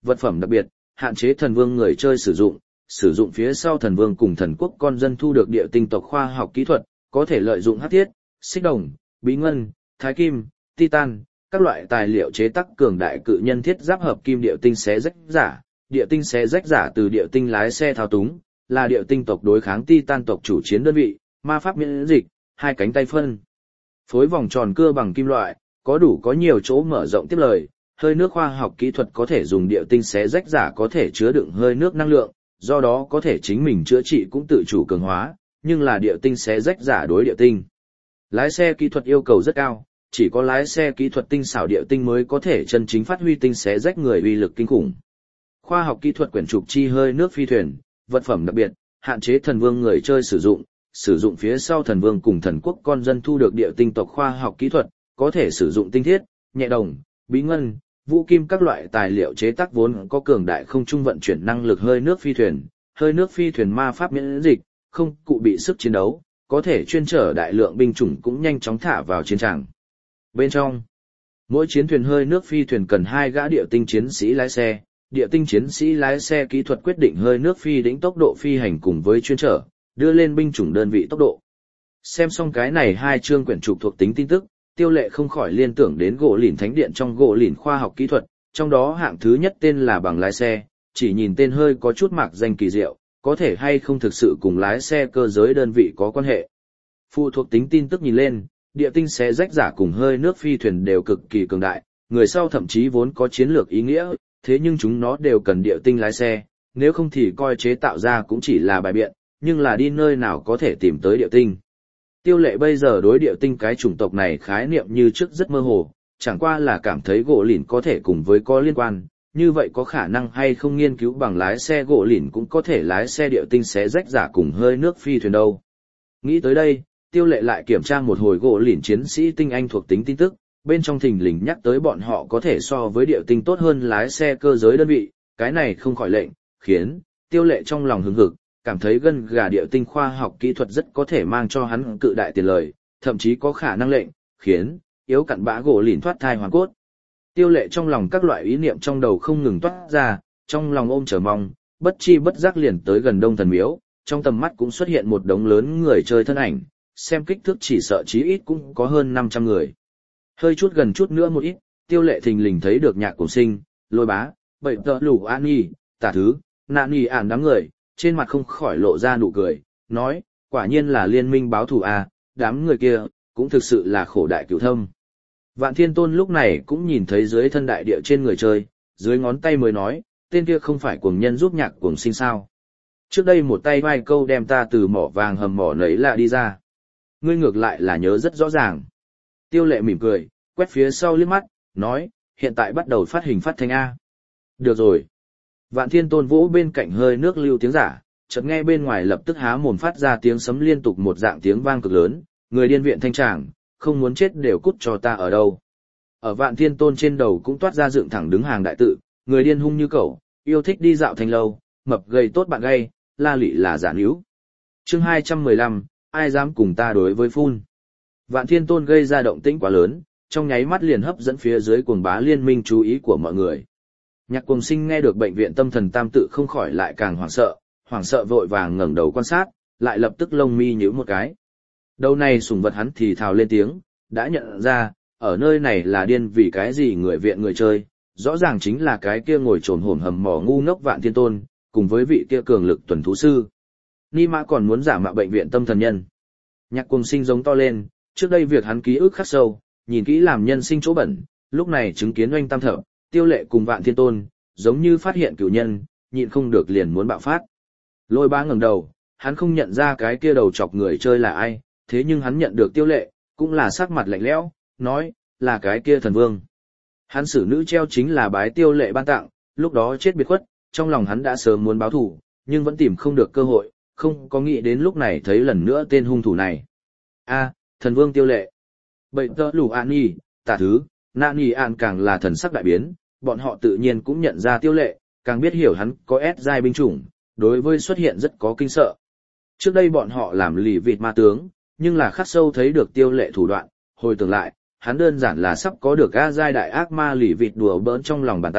vật phẩm đặc biệt, hạn chế thần vương người chơi sử dụng, sử dụng phía sau thần vương cùng thần quốc con dân thu được địa tinh tộc khoa học kỹ thuật, có thể lợi dụng hắc thiết, xích đồng, bí ngân, thái kim, titan, các loại tài liệu chế tác cường đại cự nhân thiết giáp hợp kim địa tinh xé rách giả, địa tinh xé rách giả từ địa tinh lái xe thao túng, là địa tinh tộc đối kháng titan tộc chủ chiến đơn vị, ma pháp miễn dịch, hai cánh tay phân. Phối vòng tròn cưa bằng kim loại, có đủ có nhiều chỗ mở rộng tiếp lời, hơi nước khoa học kỹ thuật có thể dùng địa tinh xé rách giả có thể chứa đựng hơi nước năng lượng, do đó có thể chính mình chữa trị cũng tự chủ cường hóa, nhưng là địa tinh xé rách giả đối địa tinh. Lái xe kỹ thuật yêu cầu rất cao, chỉ có lái xe kỹ thuật tinh xảo địa tinh mới có thể chân chính phát huy tinh xé rách người uy lực kinh khủng. Khoa học kỹ thuật quyển trục chi hơi nước phi thuyền, vật phẩm đặc biệt, hạn chế thần vương người chơi sử dụng, sử dụng phía sau thần vương cùng thần quốc con dân thu được địa tinh tộc khoa học kỹ thuật, có thể sử dụng tinh thiết, nhẹ đồng, bí ngân, vũ kim các loại tài liệu chế tác vốn có cường đại không trung vận chuyển năng lực hơi nước phi thuyền, hơi nước phi thuyền ma pháp miễn dịch, không cụ bị sức chiến đấu, có thể chuyên chở đại lượng binh chủng cũng nhanh chóng thả vào chiến trường. Bên trong, mỗi chiến thuyền hơi nước phi thuyền cần hai gã địa tinh chiến sĩ lái xe, địa tinh chiến sĩ lái xe kỹ thuật quyết định hơi nước phi đỉnh tốc độ phi hành cùng với chuyên chở, đưa lên binh chủng đơn vị tốc độ. Xem xong cái này hai chương quyển trục thuộc tính tin tức, Tiêu Lệ không khỏi liên tưởng đến gỗ lìn thánh điện trong gỗ lìn khoa học kỹ thuật, trong đó hạng thứ nhất tên là bằng lái xe, chỉ nhìn tên hơi có chút mạc danh kỳ diệu, có thể hay không thực sự cùng lái xe cơ giới đơn vị có quan hệ. Phụ thuộc tính tin tức nhìn lên, địa tinh xé rách giả cùng hơi nước phi thuyền đều cực kỳ cường đại, người sau thậm chí vốn có chiến lược ý nghĩa, thế nhưng chúng nó đều cần địa tinh lái xe, nếu không thì coi chế tạo ra cũng chỉ là bài biện, nhưng là đi nơi nào có thể tìm tới địa tinh. Tiêu Lệ bây giờ đối địa tinh cái chủng tộc này khái niệm như trước rất mơ hồ, chẳng qua là cảm thấy gỗ lìn có thể cùng với có liên quan, như vậy có khả năng hay không nghiên cứu bằng lái xe gỗ lìn cũng có thể lái xe địa tinh xé rách giả cùng hơi nước phi thuyền đâu. Nghĩ tới đây, Tiêu Lệ lại kiểm tra một hồi gỗ lìn chiến sĩ tinh anh thuộc tính tin tức, bên trong thình lình nhắc tới bọn họ có thể so với địa tinh tốt hơn lái xe cơ giới đơn vị, cái này không khỏi lệnh, khiến Tiêu Lệ trong lòng hứng hực, cảm thấy gân gà địa tinh khoa học kỹ thuật rất có thể mang cho hắn cự đại tiền lời, thậm chí có khả năng lệnh, khiến yếu cặn bã gỗ lìn thoát thai hoàn cốt. Tiêu Lệ trong lòng các loại ý niệm trong đầu không ngừng toát ra, trong lòng ôm chờ mong, bất chi bất giác liền tới gần Đông Thần Miếu, trong tầm mắt cũng xuất hiện một đống lớn người chơi thân ảnh, xem kích thước chỉ sợ chí ít cũng có hơn năm trăm người. Hơi chút gần chút nữa một ít, Tiêu Lệ thình lình thấy được Nhạc Cùng Sinh, Lôi Bá, Bậy Tợ Lũ An Nhi, Tả Thứ, Nạn Nhi ản đám người, trên mặt không khỏi lộ ra nụ cười, nói, quả nhiên là liên minh báo thù à, đám người kia, cũng thực sự là khổ đại cửu thâm. Vạn Thiên Tôn lúc này cũng nhìn thấy dưới thân đại địa trên người chơi, dưới ngón tay mới nói, tên kia không phải cuồng nhân giúp Nhạc Cuồng Sinh sao. Trước đây một tay vai câu đem ta từ mỏ vàng hầm mỏ nấy lạ đi ra. Ngươi ngược lại là nhớ rất rõ ràng. Tiêu Lệ mỉm cười, quét phía sau liếc mắt, nói, hiện tại bắt đầu phát hình phát thanh A. Được rồi. Vạn Thiên Tôn vỗ bên cạnh hơi nước lưu tiếng giả, chợt nghe bên ngoài lập tức há mồm phát ra tiếng sấm liên tục một dạng tiếng vang cực lớn, người điên viện thanh tràng, không muốn chết đều cút cho ta ở đâu. Ở Vạn Thiên Tôn trên đầu cũng toát ra dựng thẳng đứng hàng đại tự, người điên hung như cẩu, yêu thích đi dạo thanh lâu, mập gầy tốt bạn gay, la lị là giả níu. Chương hai trăm mười lăm, ai dám cùng ta đối với phun. Vạn Thiên Tôn gây ra động tĩnh quá lớn, trong nháy mắt liền hấp dẫn phía dưới cuồng bá liên minh chú ý của mọi người. Nhạc Cuồng Sinh nghe được bệnh viện tâm thần tam tự không khỏi lại càng hoảng sợ, hoảng sợ vội vàng ngẩng đầu quan sát, lại lập tức lông mi nhíu một cái. Đầu này sủng vật hắn thì thào lên tiếng, đã nhận ra, ở nơi này là điên vì cái gì người viện người chơi, rõ ràng chính là cái kia ngồi trồn hổm hầm mỏ ngu ngốc Vạn Thiên Tôn, cùng với vị kia cường lực tuần thú sư. Ni Mã còn muốn giả mạo bệnh viện tâm thần nhân. Nhạc Cuồng Sinh giống to lên, trước đây việc hắn ký ức khắc sâu, nhìn kỹ làm nhân sinh chỗ bẩn, lúc này chứng kiến oanh tam thợ, Tiêu Lệ cùng Vạn Thiên Tôn, giống như phát hiện cửu nhân, nhịn không được liền muốn bạo phát. Lôi Bá ngẩng đầu, hắn không nhận ra cái kia đầu chọc người chơi là ai, thế nhưng hắn nhận được Tiêu Lệ, cũng là sắc mặt lạnh lẽo, nói, là cái kia thần vương. Hắn xử nữ treo chính là bái Tiêu Lệ ban tặng, lúc đó chết biệt khuất, trong lòng hắn đã sớm muốn báo thù, nhưng vẫn tìm không được cơ hội, không có nghĩ đến lúc này thấy lần nữa tên hung thủ này. A, thần vương Tiêu Lệ. Bậy Tợ Lũ An Nhi, Tả Thứ, Nạn Nhi An càng là thần sắc đại biến, bọn họ tự nhiên cũng nhận ra Tiêu Lệ, càng biết hiểu hắn có ép giai binh chủng, đối với xuất hiện rất có kinh sợ. Trước đây bọn họ làm lì vịt ma tướng, nhưng là khắc sâu thấy được Tiêu Lệ thủ đoạn, hồi tưởng lại, hắn đơn giản là sắp có được A giai đại ác ma lì vịt đùa bỡn trong lòng bàn tay,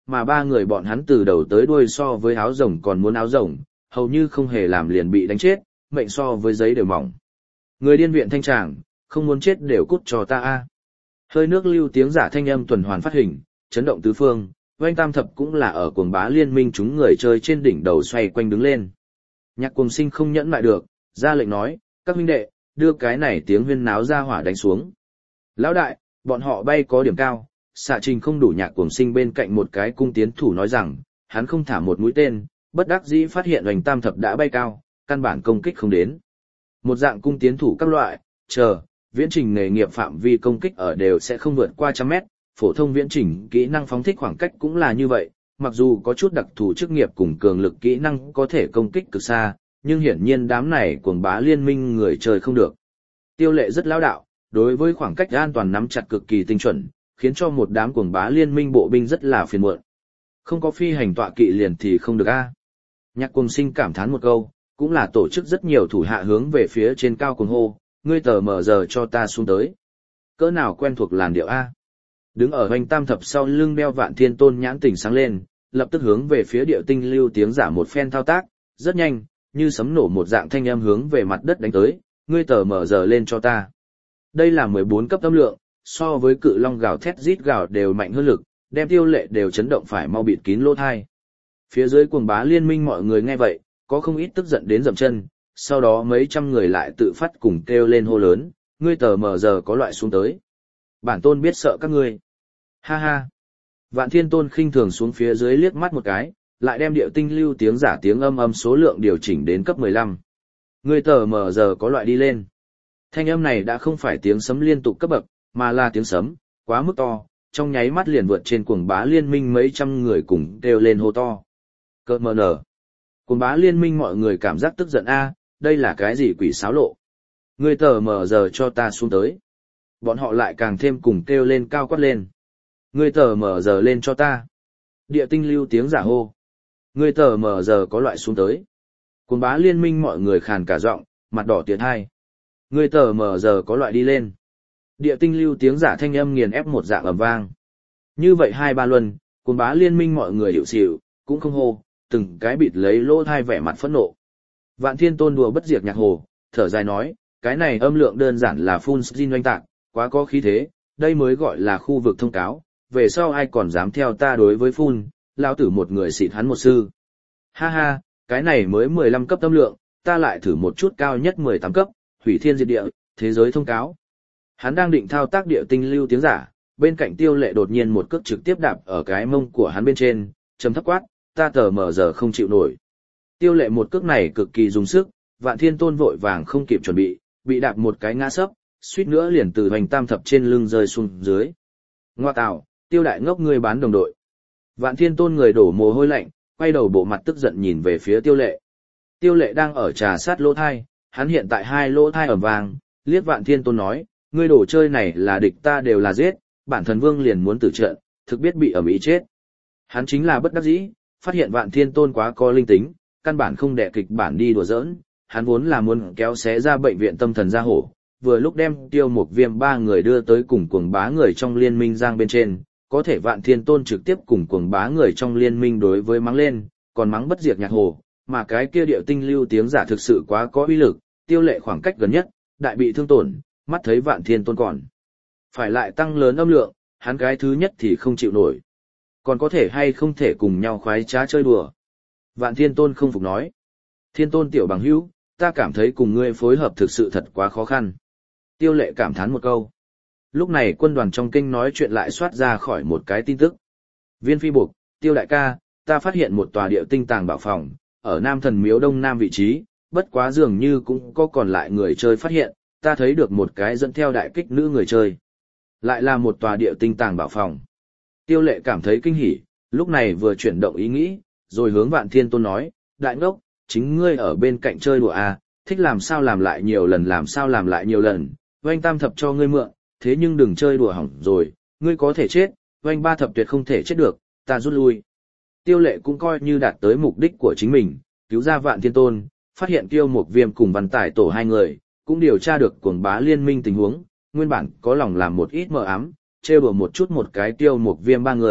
mà ba người bọn hắn từ đầu tới đuôi so với áo rồng còn muốn áo rồng, hầu như không hề làm liền bị đánh chết, mệnh so với giấy đều mỏng. Người điên viện thanh tràng, không muốn chết đều cút cho ta a. Hơi nước lưu tiếng giả thanh âm tuần hoàn phát hình, chấn động tứ phương, Oanh Tam Thập cũng là ở cuồng bá liên minh chúng người chơi trên đỉnh đầu xoay quanh đứng lên. Nhạc Cuồng Sinh không nhẫn lại được, ra lệnh nói, các huynh đệ, đưa cái này tiếng huyên náo ra hỏa đánh xuống. Lão đại, bọn họ bay có điểm cao, xạ trình không đủ. Nhạc Cuồng Sinh bên cạnh một cái cung tiến thủ nói rằng, hắn không thả một mũi tên, bất đắc dĩ phát hiện Oanh Tam Thập đã bay cao, căn bản công kích không đến. Một dạng cung tiến thủ các loại, chờ, viễn trình nghề nghiệp phạm vi công kích ở đều sẽ không vượt qua trăm mét, phổ thông viễn trình kỹ năng phóng thích khoảng cách cũng là như vậy, mặc dù có chút đặc thù chức nghiệp cùng cường lực kỹ năng có thể công kích cực xa, nhưng hiển nhiên đám này cuồng bá liên minh người chơi không được. Tiêu Lệ rất lão đạo, đối với khoảng cách an toàn nắm chặt cực kỳ tinh chuẩn, khiến cho một đám cuồng bá liên minh bộ binh rất là phiền muộn. Không có phi hành tọa kỵ liền thì không được a. Nhạc Cuồng Sinh cảm thán một câu, cũng là tổ chức rất nhiều thủ hạ hướng về phía trên cao cuồng hô, ngươi tờ mở giờ cho ta xuống tới. Cỡ nào quen thuộc làn điệu a. Đứng ở Oanh Tam Thập sau lưng đeo Vạn Thiên Tôn nhãn tỉnh sáng lên, lập tức hướng về phía điệu tinh lưu tiếng giả một phen thao tác, rất nhanh, như sấm nổ một dạng thanh âm hướng về mặt đất đánh tới, ngươi tờ mở giờ lên cho ta. Đây là mười bốn cấp âm lượng, so với cự long gào thét rít gào đều mạnh hơn lực, đem Tiêu Lệ đều chấn động phải mau bịt kín lỗ thai. Phía dưới cuồng bá liên minh mọi người nghe vậy, có không ít tức giận đến dậm chân, sau đó mấy trăm người lại tự phát cùng kêu lên hô lớn, ngươi tờ mở giờ có loại xuống tới. Bản tôn biết sợ các ngươi. Ha ha. Vạn Thiên Tôn khinh thường xuống phía dưới liếc mắt một cái, lại đem điệu tinh lưu tiếng giả tiếng âm âm số lượng điều chỉnh đến cấp mười lăm. Ngươi tờ mở giờ có loại đi lên. Thanh âm này đã không phải tiếng sấm liên tục cấp bậc, mà là tiếng sấm, quá mức to, trong nháy mắt liền vượt trên cuồng bá liên minh mấy trăm người cùng kêu lên hô to. Cơ mờ nở. Cuồng bá liên minh mọi người cảm giác tức giận a, đây là cái gì quỷ xáo lộ. Ngươi tờ mở giờ cho ta xuống tới. Bọn họ lại càng thêm cùng kêu lên cao quát lên. Ngươi tờ mở giờ lên cho ta. Địa tinh lưu tiếng giả hô. Ngươi tờ mở giờ có loại xuống tới. Cuồng bá liên minh mọi người khàn cả giọng, mặt đỏ tiệt hai. Ngươi tờ mở giờ có loại đi lên. Địa tinh lưu tiếng giả thanh âm nghiền ép một dạng ầm vang. Như vậy hai ba luân, cuồng bá liên minh mọi người hiểu xỉu, cũng không hô, từng cái bịt lấy lỗ thai vẻ mặt phẫn nộ. Vạn Thiên Tôn đùa bất diệt nhạc hồ, thở dài nói, cái này âm lượng đơn giản là phun xin oanh tạc, quá có khí thế, đây mới gọi là khu vực thông cáo, về sau ai còn dám theo ta đối với phun, lao tử một người xịt hắn một sư. Ha ha, cái này mới mười lăm cấp âm lượng, ta lại thử một chút cao nhất mười tám cấp, hủy thiên diệt địa, thế giới thông cáo. Hắn đang định thao tác địa tinh lưu tiếng giả, bên cạnh Tiêu Lệ đột nhiên một cước trực tiếp đạp ở cái mông của hắn bên trên, trầm thấp quát, ta tờ mở giờ không chịu nổi. Tiêu Lệ một cước này cực kỳ dùng sức, Vạn Thiên Tôn vội vàng không kịp chuẩn bị, bị đạp một cái ngã sấp, suýt nữa liền từ Hoành Tam Thập trên lưng rơi xuống dưới. Ngoa tào, Tiêu đại ngốc ngươi bán đồng đội. Vạn Thiên Tôn người đổ mồ hôi lạnh, quay đầu bộ mặt tức giận nhìn về phía Tiêu Lệ. Tiêu Lệ đang ở trà sát lỗ thai, hắn hiện tại hai lỗ thai ẩm vàng, liếc Vạn Thiên Tôn nói, ngươi đồ chơi này là địch ta đều là giết, bản thần vương liền muốn tử trận, thực biết bị ẩm ý chết. Hắn chính là bất đắc dĩ, phát hiện Vạn Thiên Tôn quá có linh tính, căn bản không đẻ kịch bản đi đùa giỡn, hắn vốn là muốn kéo xé ra bệnh viện tâm thần ra hổ, vừa lúc đem Tiêu Mục Viêm ba người đưa tới cùng cuồng bá người trong liên minh giang bên trên, có thể Vạn Thiên Tôn trực tiếp cùng cuồng bá người trong liên minh đối với mắng lên, còn mắng bất diệt nhạc hồ, mà cái kia điệu tinh lưu tiếng giả thực sự quá có uy lực, Tiêu Lệ khoảng cách gần nhất, đại bị thương tổn, mắt thấy Vạn Thiên Tôn còn phải lại tăng lớn âm lượng, hắn cái thứ nhất thì không chịu nổi. Còn có thể hay không thể cùng nhau khoái trá chơi đùa. Vạn Thiên Tôn không phục nói. Thiên Tôn tiểu bằng hữu, ta cảm thấy cùng ngươi phối hợp thực sự thật quá khó khăn. Tiêu Lệ cảm thán một câu. Lúc này quân đoàn trong kinh nói chuyện lại soát ra khỏi một cái tin tức. Viên phi buộc, Tiêu đại ca, ta phát hiện một tòa địa tinh tàng bảo phòng, ở Nam Thần Miếu Đông Nam vị trí, bất quá dường như cũng có còn lại người chơi phát hiện, ta thấy được một cái dẫn theo đại kích nữ người chơi. Lại là một tòa địa tinh tàng bảo phòng. Tiêu Lệ cảm thấy kinh hỉ, lúc này vừa chuyển động ý nghĩ, rồi hướng Vạn Thiên Tôn nói, đại ngốc, chính ngươi ở bên cạnh chơi đùa à, thích làm sao làm lại nhiều lần làm sao làm lại nhiều lần, Oanh Tam Thập cho ngươi mượn, thế nhưng đừng chơi đùa hỏng rồi, ngươi có thể chết, Oanh Ba Thập tuyệt không thể chết được, ta rút lui. Tiêu Lệ cũng coi như đạt tới mục đích của chính mình, cứu ra Vạn Thiên Tôn, phát hiện Tiêu Mục Viêm cùng Văn Tải Tổ hai người, cũng điều tra được cuồng bá liên minh tình huống, nguyên bản có lòng làm một ít mờ ám, trêu đùa một chút một cái Tiêu Mục Viêm ba người,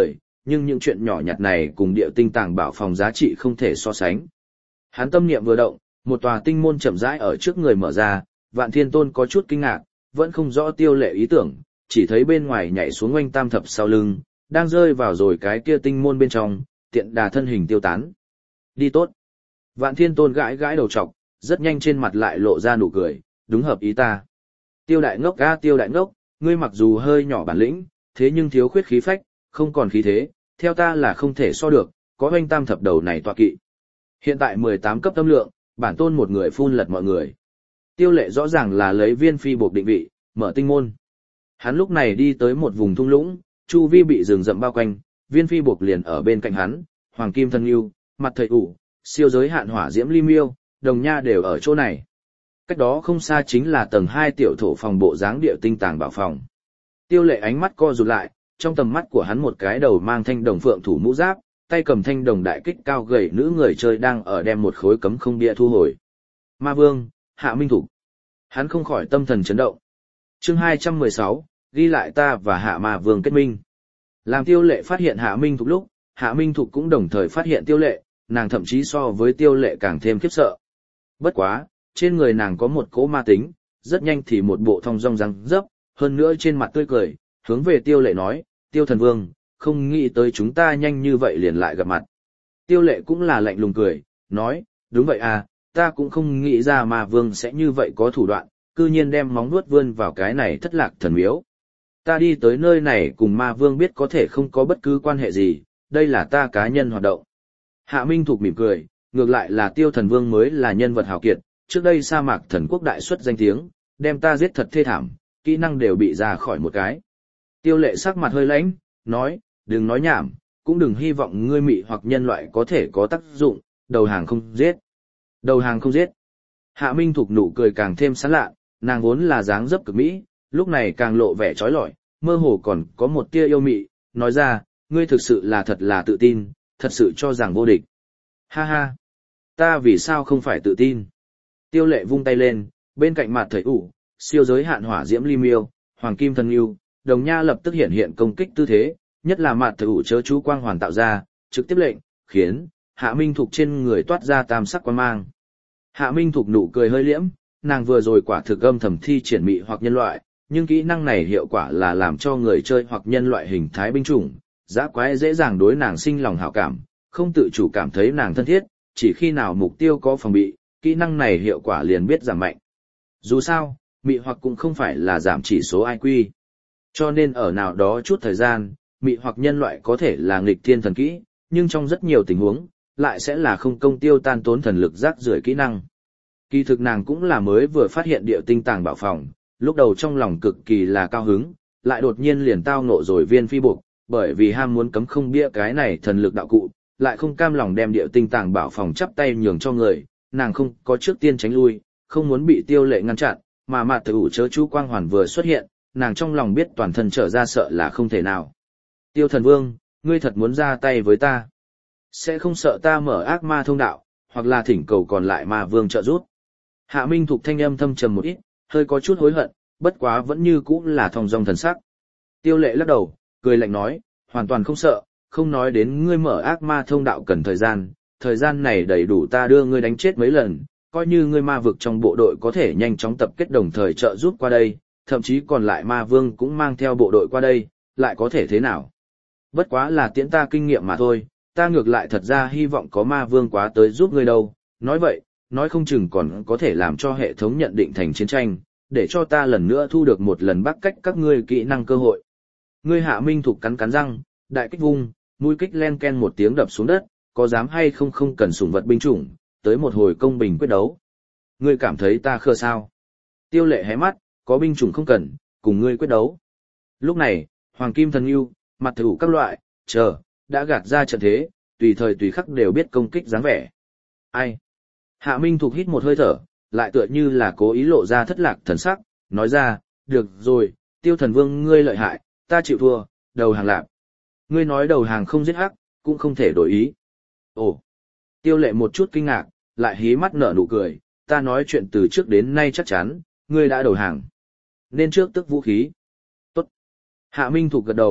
nhưng những chuyện nhỏ nhặt này cùng địa tinh tàng bảo phòng giá trị không thể so sánh. Hắn tâm niệm vừa động, một tòa tinh môn chậm rãi ở trước người mở ra, Vạn Thiên Tôn có chút kinh ngạc, vẫn không rõ Tiêu Lệ ý tưởng, chỉ thấy bên ngoài nhảy xuống oanh tam thập sau lưng, đang rơi vào rồi cái kia tinh môn bên trong, tiện đà thân hình tiêu tán. Đi tốt. Vạn Thiên Tôn gãi gãi đầu trọc, rất nhanh trên mặt lại lộ ra nụ cười, đúng hợp ý ta. Tiêu đại ngốc a Tiêu đại ngốc, ngươi mặc dù hơi nhỏ bản lĩnh, thế nhưng thiếu khuyết khí phách, không còn khí thế, theo ta là không thể so được, có oanh tam thập đầu này tọa kỵ. Hiện tại mười tám cấp tâm lượng, bản tôn một người phun lật mọi người. Tiêu Lệ rõ ràng là lấy viên phi buộc định vị, mở tinh môn. Hắn lúc này đi tới một vùng thung lũng, chu vi bị rừng rậm bao quanh, viên phi buộc liền ở bên cạnh hắn, hoàng kim thân yêu, mặt thầy ủ, siêu giới hạn hỏa diễm ly miêu, đồng nha đều ở chỗ này. Cách đó không xa chính là tầng hai tiểu thổ phòng bộ dáng địa tinh tàng bảo phòng. Tiêu Lệ ánh mắt co rụt lại, trong tầm mắt của hắn một cái đầu mang thanh đồng phượng thủ mũ giáp, tay cầm thanh đồng đại kích cao gầy nữ người chơi đang ở đem một khối cấm không bia thu hồi. Ma Vương, Hạ Minh Thục. Hắn không khỏi tâm thần chấn động. Chương hai trăm mười sáu, ghi lại ta và Hạ Ma Vương kết minh. Làm Tiêu Lệ phát hiện Hạ Minh Thục lúc, Hạ Minh Thục cũng đồng thời phát hiện Tiêu Lệ, nàng thậm chí so với Tiêu Lệ càng thêm khiếp sợ. Bất quá, trên người nàng có một cỗ ma tính, rất nhanh thì một bộ thong dong răng dấp, hơn nữa trên mặt tươi cười, hướng về Tiêu Lệ nói, Tiêu Thần Vương, không nghĩ tới chúng ta nhanh như vậy liền lại gặp mặt. Tiêu Lệ cũng là lạnh lùng cười, nói, đúng vậy à, ta cũng không nghĩ ra Ma Vương sẽ như vậy có thủ đoạn, cư nhiên đem móng nuốt vươn vào cái này thất lạc thần miếu. Ta đi tới nơi này cùng Ma Vương biết có thể không có bất cứ quan hệ gì, đây là ta cá nhân hoạt động. Hạ Minh Thục mỉm cười, ngược lại là Tiêu Thần Vương mới là nhân vật hào kiệt, trước đây sa mạc thần quốc đại xuất danh tiếng, đem ta giết thật thê thảm, kỹ năng đều bị ra khỏi một cái. Tiêu Lệ sắc mặt hơi lãnh, nói, đừng nói nhảm, cũng đừng hy vọng ngươi mị hoặc nhân loại có thể có tác dụng, đầu hàng không giết. Đầu hàng không giết. Hạ Minh Thục nụ cười càng thêm sán lạ, nàng vốn là dáng dấp cực mỹ, lúc này càng lộ vẻ trói lọi, mơ hồ còn có một tia yêu mị, nói ra, ngươi thực sự là thật là tự tin, thật sự cho rằng vô địch. Ha ha, ta vì sao không phải tự tin? Tiêu Lệ vung tay lên, bên cạnh mặt thầy ủ, siêu giới hạn hỏa diễm ly miêu, hoàng kim thần yêu, đồng nha lập tức hiện hiện công kích tư thế, nhất là mặt thầy ủ chớ chú quang hoàn tạo ra, trực tiếp lệnh, khiến Hạ Minh Thục trên người toát ra tam sắc quang mang. Hạ Minh Thục nụ cười hơi liễm, nàng vừa rồi quả thực âm thầm thi triển mị hoặc nhân loại, nhưng kỹ năng này hiệu quả là làm cho người chơi hoặc nhân loại hình thái binh chủng, dã quái dễ dàng đối nàng sinh lòng hảo cảm, không tự chủ cảm thấy nàng thân thiết, chỉ khi nào mục tiêu có phòng bị, kỹ năng này hiệu quả liền biết giảm mạnh. Dù sao, mị hoặc cũng không phải là giảm chỉ số i kiu. Cho nên ở nào đó chút thời gian, mị hoặc nhân loại có thể là nghịch thiên thần kỹ, nhưng trong rất nhiều tình huống, lại sẽ là không công tiêu tan tốn thần lực rác rưởi kỹ năng. Kỳ thực nàng cũng là mới vừa phát hiện địa tinh tàng bảo phòng, lúc đầu trong lòng cực kỳ là cao hứng, lại đột nhiên liền tao ngộ rồi viên phi buộc, bởi vì ham muốn cấm không bia cái này thần lực đạo cụ, lại không cam lòng đem địa tinh tàng bảo phòng chắp tay nhường cho người, nàng không có trước tiên tránh lui, không muốn bị Tiêu Lệ ngăn chặn, mà mặt tử ủ chớ chú quang hoàn vừa xuất hiện, nàng trong lòng biết toàn thân trở ra sợ là không thể nào. Tiêu Thần Vương, ngươi thật muốn ra tay với ta? Sẽ không sợ ta mở ác ma thông đạo, hoặc là thỉnh cầu còn lại ma vương trợ giúp? Hạ Minh Thục thanh âm thâm trầm một ít, hơi có chút hối hận, bất quá vẫn như cũ là thong dong thần sắc. Tiêu Lệ lắc đầu, cười lạnh nói, hoàn toàn không sợ, không nói đến ngươi mở ác ma thông đạo cần thời gian, thời gian này đầy đủ ta đưa ngươi đánh chết mấy lần, coi như ngươi ma vực trong bộ đội có thể nhanh chóng tập kết đồng thời trợ giúp qua đây, thậm chí còn lại ma vương cũng mang theo bộ đội qua đây, lại có thể thế nào? Bất quá là tiễn ta kinh nghiệm mà thôi, ta ngược lại thật ra hy vọng có ma vương quá tới giúp ngươi đâu, nói vậy, nói không chừng còn có thể làm cho hệ thống nhận định thành chiến tranh, để cho ta lần nữa thu được một lần bắt cách các ngươi kỹ năng cơ hội. Ngươi Hạ Minh Thục cắn cắn răng, đại kích vung, mũi kích len ken một tiếng đập xuống đất, có dám hay không không cần sủng vật binh chủng, tới một hồi công bình quyết đấu. Ngươi cảm thấy ta khờ sao? Tiêu Lệ hé mắt, có binh chủng không cần, cùng ngươi quyết đấu. Lúc này, Hoàng Kim Thần Yêu, mặt thủ các loại, chờ, đã gạt ra trận thế, tùy thời tùy khắc đều biết công kích dáng vẻ. Ai? Hạ Minh Thục hít một hơi thở, lại tựa như là cố ý lộ ra thất lạc thần sắc, nói ra, được rồi, Tiêu Thần Vương ngươi lợi hại, ta chịu thua, đầu hàng lạp. Ngươi nói đầu hàng không giết hắc, cũng không thể đổi ý. Ồ! Tiêu Lệ một chút kinh ngạc, lại hí mắt nở nụ cười, ta nói chuyện từ trước đến nay chắc chắn, ngươi đã đầu hàng. Nên trước tức vũ khí. Tốt. Hạ Minh Thục gật đầu,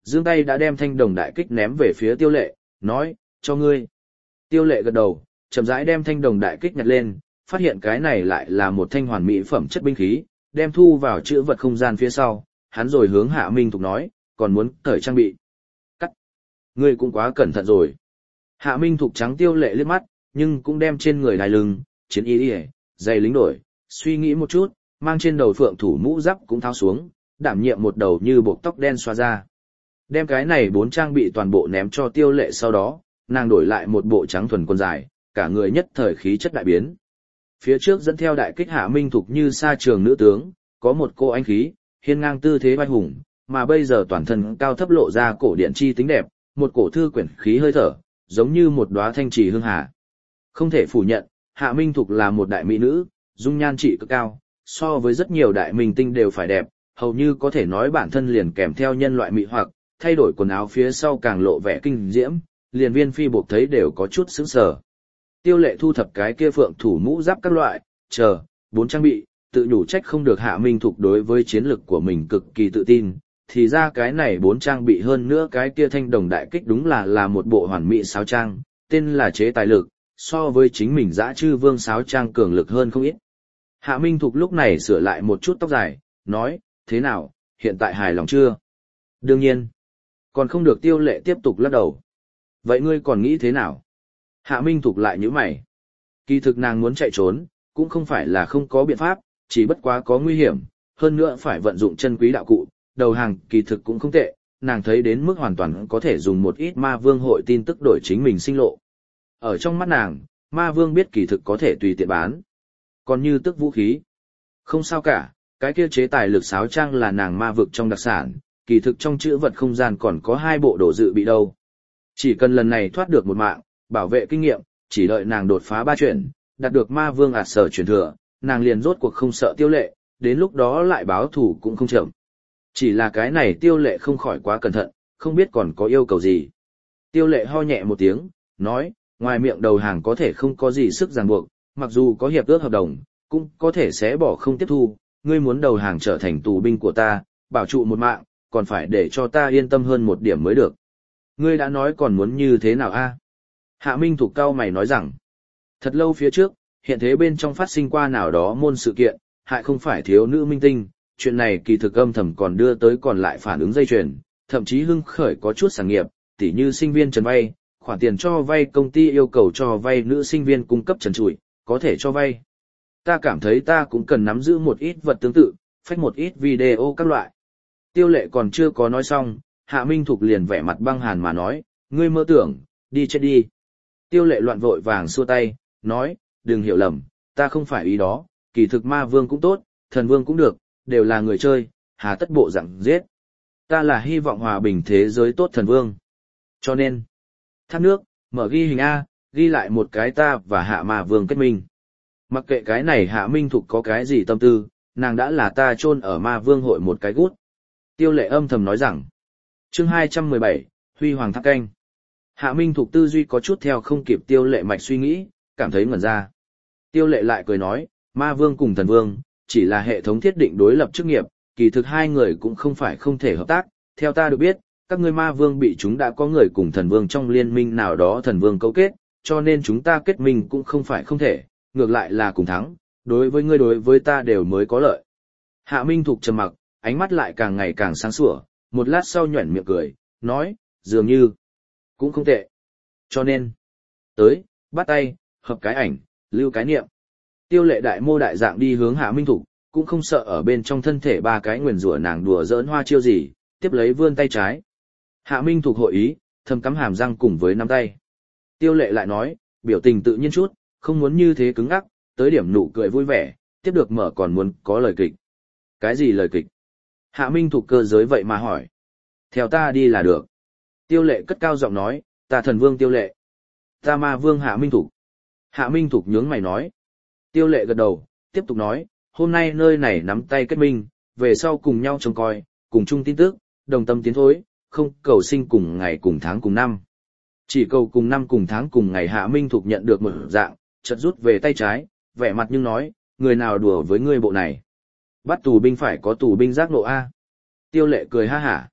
giương tay đã đem thanh đồng đại kích ném về phía tiêu lệ, nói, cho ngươi. Tiêu lệ gật đầu, chậm rãi đem thanh đồng đại kích nhặt lên, phát hiện cái này lại là một thanh hoàn mỹ phẩm chất binh khí, đem thu vào chữ vật không gian phía sau, hắn rồi hướng Hạ Minh Thục nói, còn muốn cởi trang bị. Cắt. Ngươi cũng quá cẩn thận rồi. Hạ Minh Thục trắng tiêu lệ liếc mắt, nhưng cũng đem trên người đai lưng, chiến y đi giày lính đổi, suy nghĩ một chút, mang trên đầu phượng thủ mũ giáp cũng tháo xuống, đảm nhiệm một đầu như buộc tóc đen xóa ra. Đem cái này bốn trang bị toàn bộ ném cho tiêu lệ sau đó, nàng đổi lại một bộ trắng thuần quần dài, cả người nhất thời khí chất đại biến. Phía trước dẫn theo đại kích Hạ Minh Thục như sa trường nữ tướng, có một cô anh khí, hiên ngang tư thế vai hùng, mà bây giờ toàn thân cao thấp lộ ra cổ điện chi tính đẹp, một cổ thư quyển khí hơi thở, giống như một đóa thanh trì hương hà. Không thể phủ nhận, Hạ Minh Thục là một đại mỹ nữ, dung nhan trị cực cao, so với rất nhiều đại minh tinh đều phải đẹp, hầu như có thể nói bản thân liền kèm theo nhân loại mỹ hoặc, thay đổi quần áo phía sau càng lộ vẻ kinh diễm, liền Viên Phi buộc thấy đều có chút sững sờ. Tiêu lệ thu thập cái kia phượng thủ mũ giáp các loại, chờ, bốn trang bị, tự nhủ trách không được Hạ Minh Thục đối với chiến lực của mình cực kỳ tự tin, thì ra cái này bốn trang bị hơn nữa cái kia thanh đồng đại kích đúng là là một bộ hoàn mỹ sáo trang, tên là chế tài lực, so với chính mình dã chư vương sáo trang cường lực hơn không ít. Hạ Minh Thục lúc này sửa lại một chút tóc dài, nói, thế nào, hiện tại hài lòng chưa? Đương nhiên, còn không được tiêu lệ tiếp tục lắc đầu. Vậy ngươi còn nghĩ thế nào? Hạ Minh Thục lại nhíu mày. Kỳ thực nàng muốn chạy trốn, cũng không phải là không có biện pháp, chỉ bất quá có nguy hiểm, hơn nữa phải vận dụng chân quý đạo cụ, đầu hàng kỳ thực cũng không tệ, nàng thấy đến mức hoàn toàn có thể dùng một ít ma vương hội tin tức đổi chính mình sinh lộ. Ở trong mắt nàng, ma vương biết kỳ thực có thể tùy tiện bán. Còn như tức vũ khí, không sao cả, cái kia chế tài lực sáo trang là nàng ma vực trong đặc sản, kỳ thực trong chữ vật không gian còn có hai bộ đồ dự bị đâu. Chỉ cần lần này thoát được một mạng, bảo vệ kinh nghiệm, chỉ đợi nàng đột phá ba chuyển, đạt được ma vương ạt sở truyền thừa, nàng liền rốt cuộc không sợ tiêu lệ, đến lúc đó lại báo thủ cũng không chậm. Chỉ là cái này tiêu lệ không khỏi quá cẩn thận, không biết còn có yêu cầu gì. Tiêu lệ ho nhẹ một tiếng, nói, ngoài miệng đầu hàng có thể không có gì sức ràng buộc, mặc dù có hiệp ước hợp đồng, cũng có thể xé bỏ không tiếp thu, ngươi muốn đầu hàng trở thành tù binh của ta, bảo trụ một mạng, còn phải để cho ta yên tâm hơn một điểm mới được. Ngươi đã nói còn muốn như thế nào a? Hạ Minh Thục cao mày nói rằng, thật lâu phía trước, hiện thế bên trong phát sinh qua nào đó môn sự kiện, hại không phải thiếu nữ minh tinh, chuyện này kỳ thực âm thầm còn đưa tới còn lại phản ứng dây chuyền, thậm chí hưng khởi có chút sản nghiệp, tỉ như sinh viên trần vay, khoản tiền cho vay công ty yêu cầu cho vay nữ sinh viên cung cấp trần trụi, có thể cho vay. Ta cảm thấy ta cũng cần nắm giữ một ít vật tương tự, phách một ít video các loại. Tiêu lệ còn chưa có nói xong, Hạ Minh Thục liền vẻ mặt băng hàn mà nói, ngươi mơ tưởng, đi chết đi. Tiêu lệ loạn vội vàng xua tay, nói, đừng hiểu lầm, ta không phải ý đó, kỳ thực ma vương cũng tốt, thần vương cũng được, đều là người chơi, hà tất bộ dạng giết. Ta là hy vọng hòa bình thế giới tốt thần vương. Cho nên, thác nước, mở ghi hình A, ghi lại một cái ta và hạ ma vương kết minh. Mặc kệ cái này Hạ Minh Thục có cái gì tâm tư, nàng đã là ta chôn ở ma vương hội một cái gút. Tiêu lệ âm thầm nói rằng, chương hai trăm mười bảy, Huy Hoàng Tháp Canh. Hạ Minh Thục tư duy có chút theo không kịp tiêu lệ mạch suy nghĩ, cảm thấy ngẩn ra. Tiêu lệ lại cười nói, ma vương cùng thần vương, chỉ là hệ thống thiết định đối lập chức nghiệp, kỳ thực hai người cũng không phải không thể hợp tác. Theo ta được biết, các ngươi ma vương bị chúng đã có người cùng thần vương trong liên minh nào đó thần vương cấu kết, cho nên chúng ta kết minh cũng không phải không thể, ngược lại là cùng thắng, đối với ngươi đối với ta đều mới có lợi. Hạ Minh Thục trầm mặc, ánh mắt lại càng ngày càng sáng sủa, một lát sau nhuẩn miệng cười, nói, dường như, cũng không tệ. Cho nên, tới, bắt tay, hợp cái ảnh, lưu cái niệm. Tiêu lệ đại mô đại dạng đi hướng Hạ Minh Thục, cũng không sợ ở bên trong thân thể ba cái nguyền rủa nàng đùa giỡn hoa chiêu gì, tiếp lấy vươn tay trái. Hạ Minh Thục hội ý, thầm cắm hàm răng cùng với nắm tay. Tiêu lệ lại nói, biểu tình tự nhiên chút, không muốn như thế cứng ngắc, tới điểm nụ cười vui vẻ, tiếp được mở còn muốn có lời kịch. Cái gì lời kịch? Hạ Minh Thục cơ giới vậy mà hỏi. Theo ta đi là được. Tiêu lệ cất cao giọng nói, ta thần vương tiêu lệ. Ta ma vương Hạ Minh Thục. Hạ Minh Thục nhướng mày nói. Tiêu lệ gật đầu, tiếp tục nói, hôm nay nơi này nắm tay kết minh, về sau cùng nhau trông coi, cùng chung tin tức, đồng tâm tiến thối, không cầu sinh cùng ngày cùng tháng cùng năm. Chỉ cầu cùng năm cùng tháng cùng ngày Hạ Minh Thục nhận được một dạng, chợt rút về tay trái, vẻ mặt nhưng nói, người nào đùa với ngươi bộ này. Bắt tù binh phải có tù binh giác nộ A. Tiêu lệ cười ha hả.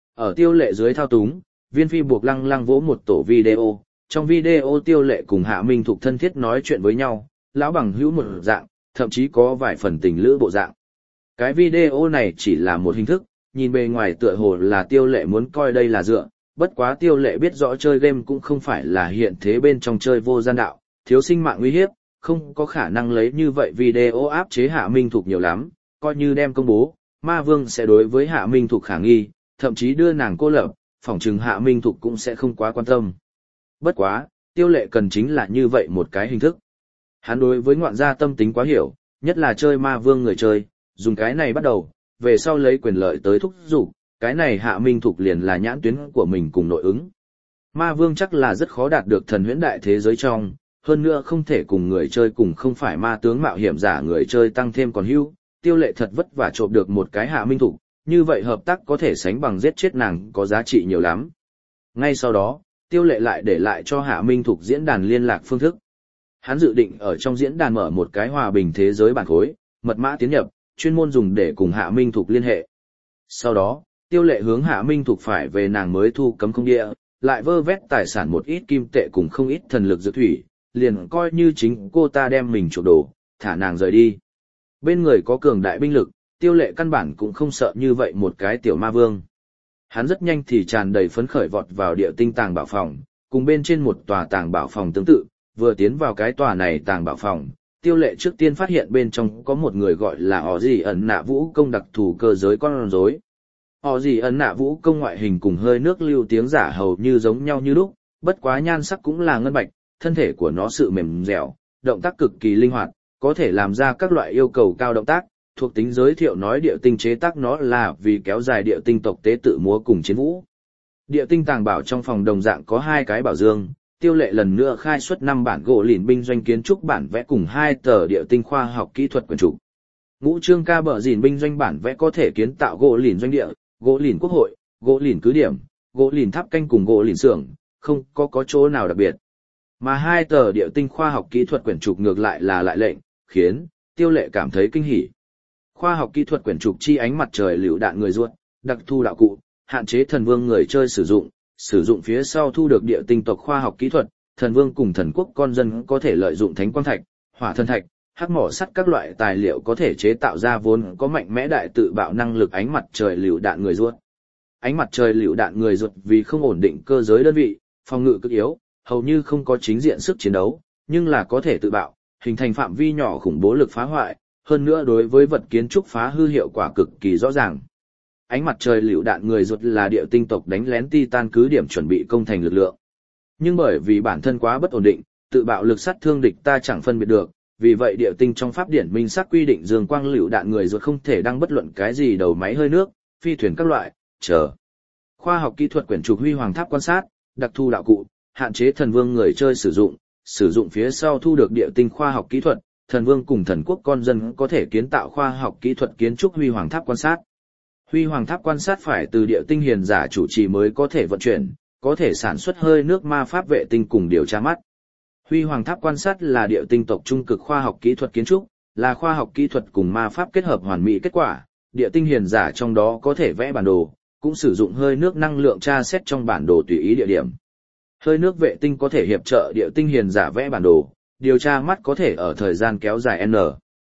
Ở Tiêu Lệ dưới thao túng, Viên Phi buộc Lăng Lăng vỗ một tổ video, trong video Tiêu Lệ cùng Hạ Minh Thục thân thiết nói chuyện với nhau, lão bằng hữu một dạng, thậm chí có vài phần tình lữ bộ dạng. Cái video này chỉ là một hình thức, nhìn bề ngoài tựa hồ là Tiêu Lệ muốn coi đây là dựa, bất quá Tiêu Lệ biết rõ chơi game cũng không phải là hiện thế bên trong chơi vô gian đạo, thiếu sinh mạng nguy hiếp, không có khả năng lấy như vậy video áp chế Hạ Minh Thục nhiều lắm, coi như đem công bố, Ma Vương sẽ đối với Hạ Minh Thục khả nghi, thậm chí đưa nàng cô lập, phỏng chừng Hạ Minh Thục cũng sẽ không quá quan tâm. Bất quá, Tiêu Lệ cần chính là như vậy một cái hình thức. Hắn đối với ngoạn gia tâm tính quá hiểu, nhất là chơi Ma Vương người chơi, dùng cái này bắt đầu, về sau lấy quyền lợi tới thúc giục, cái này Hạ Minh Thục liền là nhãn tuyến của mình cùng nội ứng. Ma Vương chắc là rất khó đạt được thần huyễn đại thế giới trong, hơn nữa không thể cùng người chơi cùng không phải ma tướng mạo hiểm giả người chơi tăng thêm còn hưu, Tiêu Lệ thật vất vả trộm được một cái Hạ Minh Thục, như vậy hợp tác có thể sánh bằng giết chết nàng có giá trị nhiều lắm. Ngay sau đó, Tiêu Lệ lại để lại cho Hạ Minh Thục diễn đàn liên lạc phương thức. Hắn dự định ở trong diễn đàn mở một cái hòa bình thế giới bản khối, mật mã tiến nhập, chuyên môn dùng để cùng Hạ Minh Thục liên hệ. Sau đó, Tiêu Lệ hướng Hạ Minh Thục phải về nàng mới thu cấm không địa, lại vơ vét tài sản một ít kim tệ cùng không ít thần lực dược thủy, liền coi như chính cô ta đem mình chuộc đồ, thả nàng rời đi. Bên người có cường đại binh lực, Tiêu Lệ căn bản cũng không sợ như vậy một cái tiểu ma vương. Hắn rất nhanh thì tràn đầy phấn khởi vọt vào địa tinh tàng bảo phòng, cùng bên trên một tòa tàng bảo phòng tương tự, vừa tiến vào cái tòa này tàng bảo phòng, Tiêu Lệ trước tiên phát hiện bên trong có một người gọi là Ỏ Gì ẩn nạ vũ công đặc thù cơ giới con rối. Ỏ Gì ẩn nạ vũ công ngoại hình cùng hơi nước lưu tiếng giả hầu như giống nhau như lúc, bất quá nhan sắc cũng là ngân bạch, thân thể của nó sự mềm dẻo, động tác cực kỳ linh hoạt, có thể làm ra các loại yêu cầu cao động tác. Thuộc tính giới thiệu nói địa tinh chế tác nó là vì kéo dài địa tinh tộc tế tự múa cùng chiến vũ. Địa tinh tàng bảo trong phòng đồng dạng có hai cái bảo dương, Tiêu Lệ lần nữa khai xuất năm bản gỗ lìn binh doanh kiến trúc bản vẽ cùng hai tờ địa tinh khoa học kỹ thuật quyển trục. Ngũ chương ca bờ dìn binh doanh bản vẽ có thể kiến tạo gỗ lìn doanh địa, gỗ lìn quốc hội, gỗ lìn cứ điểm, gỗ lìn tháp canh cùng gỗ lìn xưởng, không có có chỗ nào đặc biệt. Mà hai tờ địa tinh khoa học kỹ thuật quyển trục ngược lại là lại lệnh, khiến Tiêu Lệ cảm thấy kinh hỉ. Khoa học kỹ thuật quyển trục chi ánh mặt trời liều đạn người ruột, đặc thu đạo cụ, hạn chế thần vương người chơi sử dụng, sử dụng phía sau thu được địa tinh tộc khoa học kỹ thuật, thần vương cùng thần quốc con dân có thể lợi dụng thánh quang thạch, hỏa thần thạch, hắc mỏ sắt các loại tài liệu có thể chế tạo ra vốn có mạnh mẽ đại tự bạo năng lực ánh mặt trời liều đạn người ruột. Ánh mặt trời liều đạn người ruột vì không ổn định cơ giới đơn vị, phòng ngự cực yếu, hầu như không có chính diện sức chiến đấu, nhưng là có thể tự bạo, hình thành phạm vi nhỏ khủng bố lực phá hoại. Hơn nữa đối với vật kiến trúc phá hư hiệu quả cực kỳ rõ ràng. Ánh mặt trời liều đạn người ruột là địa tinh tộc đánh lén Titan cứ điểm chuẩn bị công thành lực lượng. Nhưng bởi vì bản thân quá bất ổn định, tự bạo lực sát thương địch ta chẳng phân biệt được, vì vậy địa tinh trong pháp điển minh xác quy định dương quang liều đạn người ruột không thể đăng bất luận cái gì đầu máy hơi nước, phi thuyền các loại, chờ. Khoa học kỹ thuật quyển trục huy hoàng tháp quan sát, đặc thu đạo cụ, hạn chế thần vương người chơi sử dụng, sử dụng phía sau thu được địa tinh khoa học kỹ thuật. Thần vương cùng thần quốc con dân có thể kiến tạo khoa học kỹ thuật kiến trúc huy hoàng tháp quan sát. Huy hoàng tháp quan sát phải từ địa tinh hiền giả chủ trì mới có thể vận chuyển, có thể sản xuất hơi nước ma pháp vệ tinh cùng điều tra mắt. Huy hoàng tháp quan sát là địa tinh tộc trung cực khoa học kỹ thuật kiến trúc, là khoa học kỹ thuật cùng ma pháp kết hợp hoàn mỹ kết quả. Địa tinh hiền giả trong đó có thể vẽ bản đồ, cũng sử dụng hơi nước năng lượng tra xét trong bản đồ tùy ý địa điểm. Hơi nước vệ tinh có thể hiệp trợ địa tinh hiền giả vẽ bản đồ. Điều tra mắt có thể ở thời gian kéo dài N.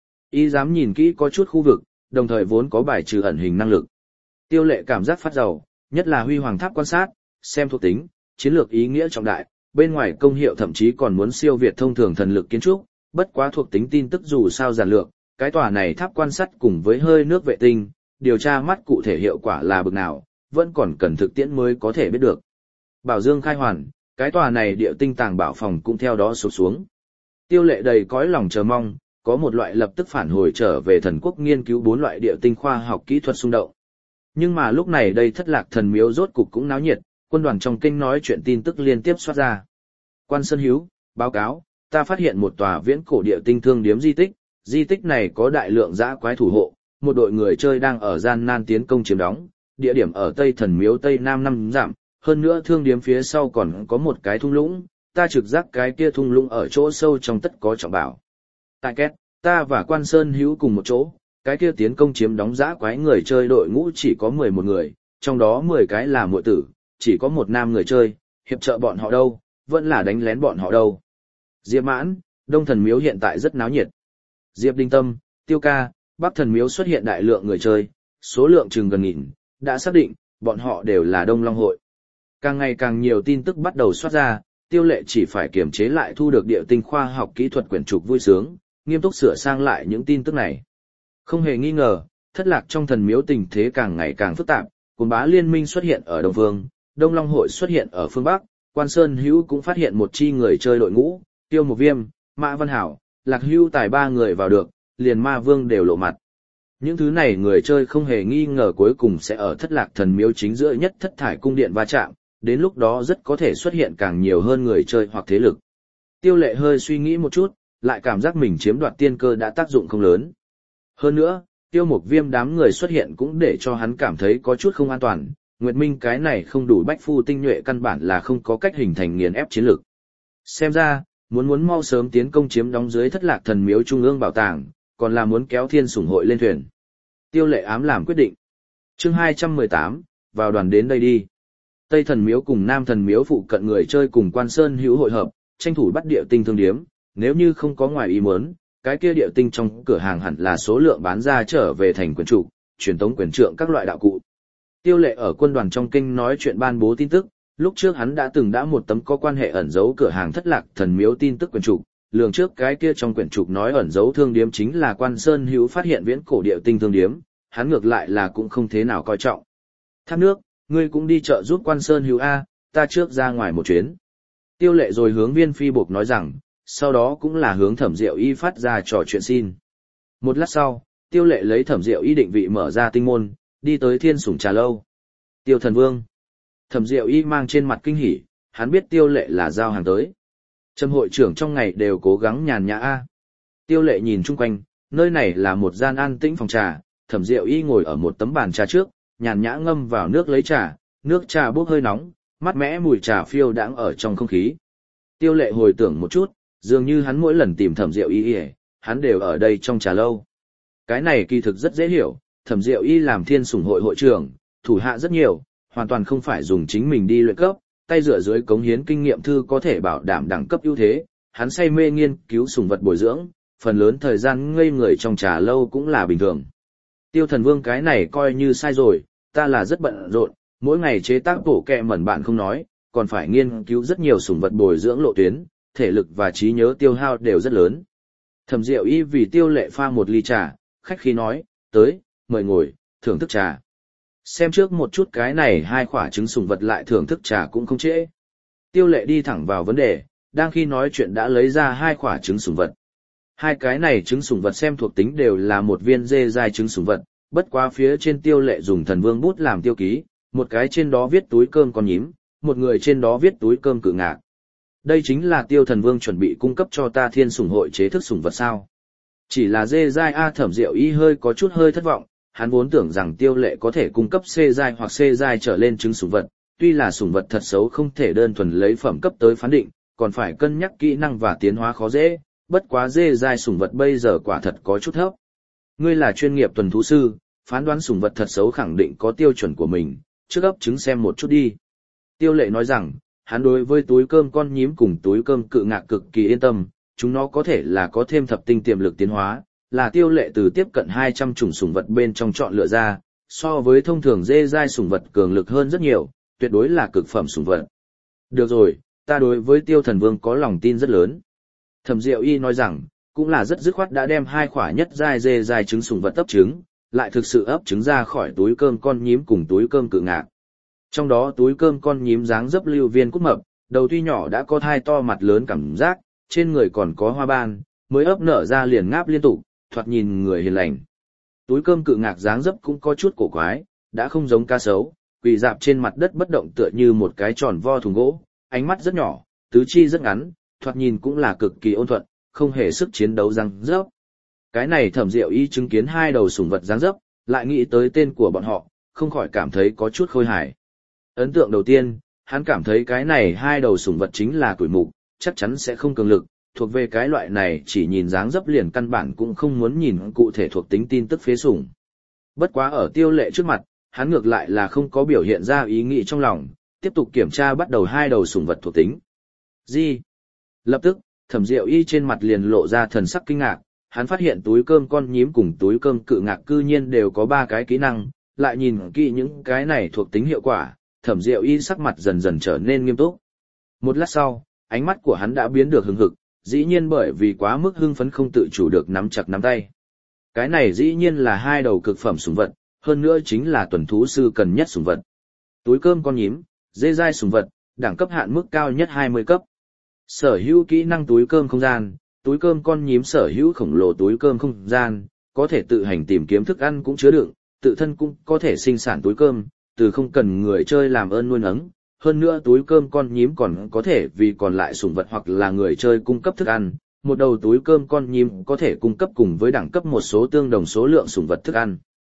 Y dám nhìn kỹ có chút khu vực, đồng thời vốn có bài trừ ẩn hình năng lực. Tiêu Lệ cảm giác phát giàu, nhất là huy hoàng tháp quan sát, xem thuộc tính, chiến lược ý nghĩa trọng đại, bên ngoài công hiệu thậm chí còn muốn siêu việt thông thường thần lực kiến trúc, bất quá thuộc tính tin tức dù sao giản lược, cái tòa này tháp quan sát cùng với hơi nước vệ tinh, điều tra mắt cụ thể hiệu quả là bực nào, vẫn còn cần thực tiễn mới có thể biết được. Bảo dương khai hoàn, cái tòa này địa tinh tàng bảo phòng cũng theo đó sụp xuống. Tiêu Lệ đầy cõi lòng chờ mong, có một loại lập tức phản hồi trở về thần quốc nghiên cứu bốn loại địa tinh khoa học kỹ thuật xung động. Nhưng mà lúc này đây thất lạc thần miếu rốt cục cũng náo nhiệt, quân đoàn trong kinh nói chuyện tin tức liên tiếp xoát ra. Quan Sơn Hiếu, báo cáo, ta phát hiện một tòa viễn cổ địa tinh thương điếm di tích, di tích này có đại lượng dã quái thủ hộ, một đội người chơi đang ở gian nan tiến công chiếm đóng, địa điểm ở Tây Thần Miếu Tây Nam năm dặm, hơn nữa thương điếm phía sau còn có một cái thung lũng, ta trực giác cái kia thung lũng ở chỗ sâu trong tất có trọng bảo. Tại két, ta và Quan Sơn Hữu cùng một chỗ, cái kia tiến công chiếm đóng dã quái người chơi đội ngũ chỉ có mười một người, trong đó mười cái là muội tử, chỉ có một nam người chơi, hiệp trợ bọn họ đâu, vẫn là đánh lén bọn họ đâu. Diệp Mãn, Đông Thần Miếu hiện tại rất náo nhiệt. Diệp Đinh Tâm, Tiêu Ca, Bắc Thần Miếu xuất hiện đại lượng người chơi, số lượng chừng gần nghìn, đã xác định, bọn họ đều là Đông Long hội. Càng ngày càng nhiều tin tức bắt đầu xuất ra, Tiêu Lệ chỉ phải kiềm chế lại thu được địa tinh khoa học kỹ thuật quyển trục vui sướng, nghiêm túc sửa sang lại những tin tức này. Không hề nghi ngờ, thất lạc trong thần miếu tình thế càng ngày càng phức tạp, Cồn Bá liên minh xuất hiện ở Đông Phương, Đông Long hội xuất hiện ở phương Bắc, Quan Sơn Hữu cũng phát hiện một chi người chơi đội ngũ, Tiêu Mục Viêm, Mã Văn Hảo, Lạc Hưu Tài ba người vào được, liền Ma Vương đều lộ mặt. Những thứ này người chơi không hề nghi ngờ cuối cùng sẽ ở thất lạc thần miếu chính giữa nhất thất thải cung điện va chạm, đến lúc đó rất có thể xuất hiện càng nhiều hơn người chơi hoặc thế lực. Tiêu Lệ hơi suy nghĩ một chút, lại cảm giác mình chiếm đoạt tiên cơ đã tác dụng không lớn. Hơn nữa, Tiêu Mục Viêm đám người xuất hiện cũng để cho hắn cảm thấy có chút không an toàn, Nguyệt Minh cái này không đủ bách phu tinh nhuệ căn bản là không có cách hình thành nghiền ép chiến lược. Xem ra, muốn muốn mau sớm tiến công chiếm đóng dưới thất lạc thần miếu trung ương bảo tàng, còn là muốn kéo Thiên Sủng hội lên thuyền. Tiêu Lệ ám làm quyết định. Chương hai trăm mười tám, vào đoàn đến đây đi. Tây thần miếu cùng Nam thần miếu phụ cận người chơi cùng Quan Sơn Hữu hội hợp, tranh thủ bắt địa tinh thương điếm, nếu như không có ngoài ý muốn, cái kia địa tinh trong cửa hàng hẳn là số lượng bán ra trở về thành quyền chủ, truyền tống quyền trượng các loại đạo cụ. Tiêu Lệ ở quân đoàn trong kinh nói chuyện ban bố tin tức, lúc trước hắn đã từng đã một tấm có quan hệ ẩn giấu cửa hàng thất lạc thần miếu tin tức quyền trục, lường trước cái kia trong quyển trục nói ẩn giấu thương điếm chính là Quan Sơn Hữu phát hiện viễn cổ địa tinh thương điếm, hắn ngược lại là cũng không thế nào coi trọng. Thác nước, ngươi cũng đi chợ giúp Quan Sơn Hữu a, ta trước ra ngoài một chuyến. Tiêu Lệ rồi hướng Viên Phi Bộc nói rằng, sau đó cũng là hướng Thẩm Diệu Y phát ra trò chuyện xin. Một lát sau, Tiêu Lệ lấy Thẩm Diệu Y định vị mở ra tinh môn, đi tới Thiên Sủng trà lâu. Tiêu Thần Vương. Thẩm Diệu Y mang trên mặt kinh hỉ, hắn biết Tiêu Lệ là giao hàng tới. Trầm hội trưởng trong ngày đều cố gắng nhàn nhã a. Tiêu Lệ nhìn chung quanh, nơi này là một gian an tĩnh phòng trà, Thẩm Diệu Y ngồi ở một tấm bàn trà trước, nhàn nhã ngâm vào nước lấy trà, nước trà bốc hơi nóng, mát mẽ mùi trà phiêu đãng ở trong không khí. Tiêu Lệ hồi tưởng một chút, dường như hắn mỗi lần tìm Thẩm Diệu Y, hắn đều ở đây trong trà lâu. Cái này kỳ thực rất dễ hiểu, Thẩm Diệu Y làm Thiên Sủng hội hội trưởng, thủ hạ rất nhiều, hoàn toàn không phải dùng chính mình đi luyện cấp, tay dựa dưới cống hiến kinh nghiệm thư có thể bảo đảm đẳng cấp ưu thế, hắn say mê nghiên cứu sủng vật bồi dưỡng, phần lớn thời gian ngây người trong trà lâu cũng là bình thường. Tiêu Thần Vương cái này coi như sai rồi, ta là rất bận rộn, mỗi ngày chế tác bổ kẹ mẩn bạn không nói, còn phải nghiên cứu rất nhiều sủng vật bồi dưỡng lộ tuyến, thể lực và trí nhớ tiêu hao đều rất lớn. Thẩm Diệu Y vì Tiêu Lệ pha một ly trà, khách khí nói, tới, mời ngồi, thưởng thức trà. Xem trước một chút cái này hai quả trứng sủng vật lại thưởng thức trà cũng không trễ. Tiêu Lệ đi thẳng vào vấn đề, đang khi nói chuyện đã lấy ra hai quả trứng sủng vật. Hai cái này trứng sủng vật xem thuộc tính đều là một viên dê dai trứng sủng vật, bất quá phía trên Tiêu Lệ dùng thần vương bút làm tiêu ký, một cái trên đó viết túi cơm con nhím, một người trên đó viết túi cơm cự ngạc. Đây chính là Tiêu Thần Vương chuẩn bị cung cấp cho ta Thiên Sủng hội chế thức sủng vật sao? Chỉ là dê dai a. Thẩm Diệu Y hơi có chút hơi thất vọng, hắn vốn tưởng rằng Tiêu Lệ có thể cung cấp C giai hoặc C giai trở lên trứng sủng vật, tuy là sủng vật thật xấu không thể đơn thuần lấy phẩm cấp tới phán định, còn phải cân nhắc kỹ năng và tiến hóa khó dễ, bất quá dê dai sủng vật bây giờ quả thật có chút thấp. Ngươi là chuyên nghiệp tuần thú sư, phán đoán sủng vật thật xấu khẳng định có tiêu chuẩn của mình, trước ấp trứng xem một chút đi. Tiêu Lệ nói rằng, hắn đối với túi cơm con nhím cùng túi cơm cự ngạc cực kỳ yên tâm, chúng nó có thể là có thêm thập tinh tiềm lực tiến hóa, là Tiêu Lệ từ tiếp cận hai trăm chủng sủng vật bên trong chọn lựa ra, so với thông thường dê dai sủng vật cường lực hơn rất nhiều, tuyệt đối là cực phẩm sủng vật. Được rồi, ta đối với Tiêu Thần Vương có lòng tin rất lớn. Thẩm Diệu Y nói rằng, cũng là rất dứt khoát đã đem hai quả nhất giai dê dai trứng sủng vật ấp trứng, lại thực sự ấp trứng ra khỏi túi cơm con nhím cùng túi cơm cự ngạc. Trong đó túi cơm con nhím dáng dấp lưu viên cút mập, đầu tuy nhỏ đã có thai to mặt lớn cảm giác, trên người còn có hoa ban, mới ấp nở ra liền ngáp liên tục, thoạt nhìn người hiền lành. Túi cơm cự ngạc dáng dấp cũng có chút cổ quái, đã không giống cá sấu, quỳ dạp trên mặt đất bất động tựa như một cái tròn vo thùng gỗ, ánh mắt rất nhỏ, tứ chi rất ngắn, thoạt nhìn cũng là cực kỳ ôn thuận, không hề sức chiến đấu dáng dấp. Cái này Thẩm Diệu Y chứng kiến hai đầu sủng vật dáng dấp, lại nghĩ tới tên của bọn họ, không khỏi cảm thấy có chút khôi hài. Ấn tượng đầu tiên, hắn cảm thấy cái này hai đầu sủng vật chính là củi mục, chắc chắn sẽ không cường lực, thuộc về cái loại này chỉ nhìn dáng dấp liền căn bản cũng không muốn nhìn cụ thể thuộc tính tin tức phế sủng. Bất quá ở Tiêu Lệ trước mặt, hắn ngược lại là không có biểu hiện ra ý nghĩ trong lòng, tiếp tục kiểm tra bắt đầu hai đầu sủng vật thuộc tính. Gì? Lập tức, Thẩm Diệu Y trên mặt liền lộ ra thần sắc kinh ngạc, hắn phát hiện túi cơm con nhím cùng túi cơm cự ngạc cư nhiên đều có ba cái kỹ năng, lại nhìn kỹ những cái này thuộc tính hiệu quả, Thẩm Diệu Y sắc mặt dần dần trở nên nghiêm túc. Một lát sau, ánh mắt của hắn đã biến được hừng hực, dĩ nhiên bởi vì quá mức hưng phấn không tự chủ được nắm chặt nắm tay. Cái này dĩ nhiên là hai đầu cực phẩm sủng vật, hơn nữa chính là tuần thú sư cần nhất sủng vật. Túi cơm con nhím, dê dai sủng vật, đẳng cấp hạn mức cao nhất hai mươi cấp. Sở hữu kỹ năng túi cơm không gian, túi cơm con nhím sở hữu khổng lồ túi cơm không gian, có thể tự hành tìm kiếm thức ăn cũng chứa đựng, tự thân cũng có thể sinh sản túi cơm, từ không cần người chơi làm ơn nuôi nấng. Hơn nữa túi cơm con nhím còn có thể vì còn lại sủng vật hoặc là người chơi cung cấp thức ăn, một đầu túi cơm con nhím có thể cung cấp cùng với đẳng cấp một số tương đồng số lượng sủng vật thức ăn.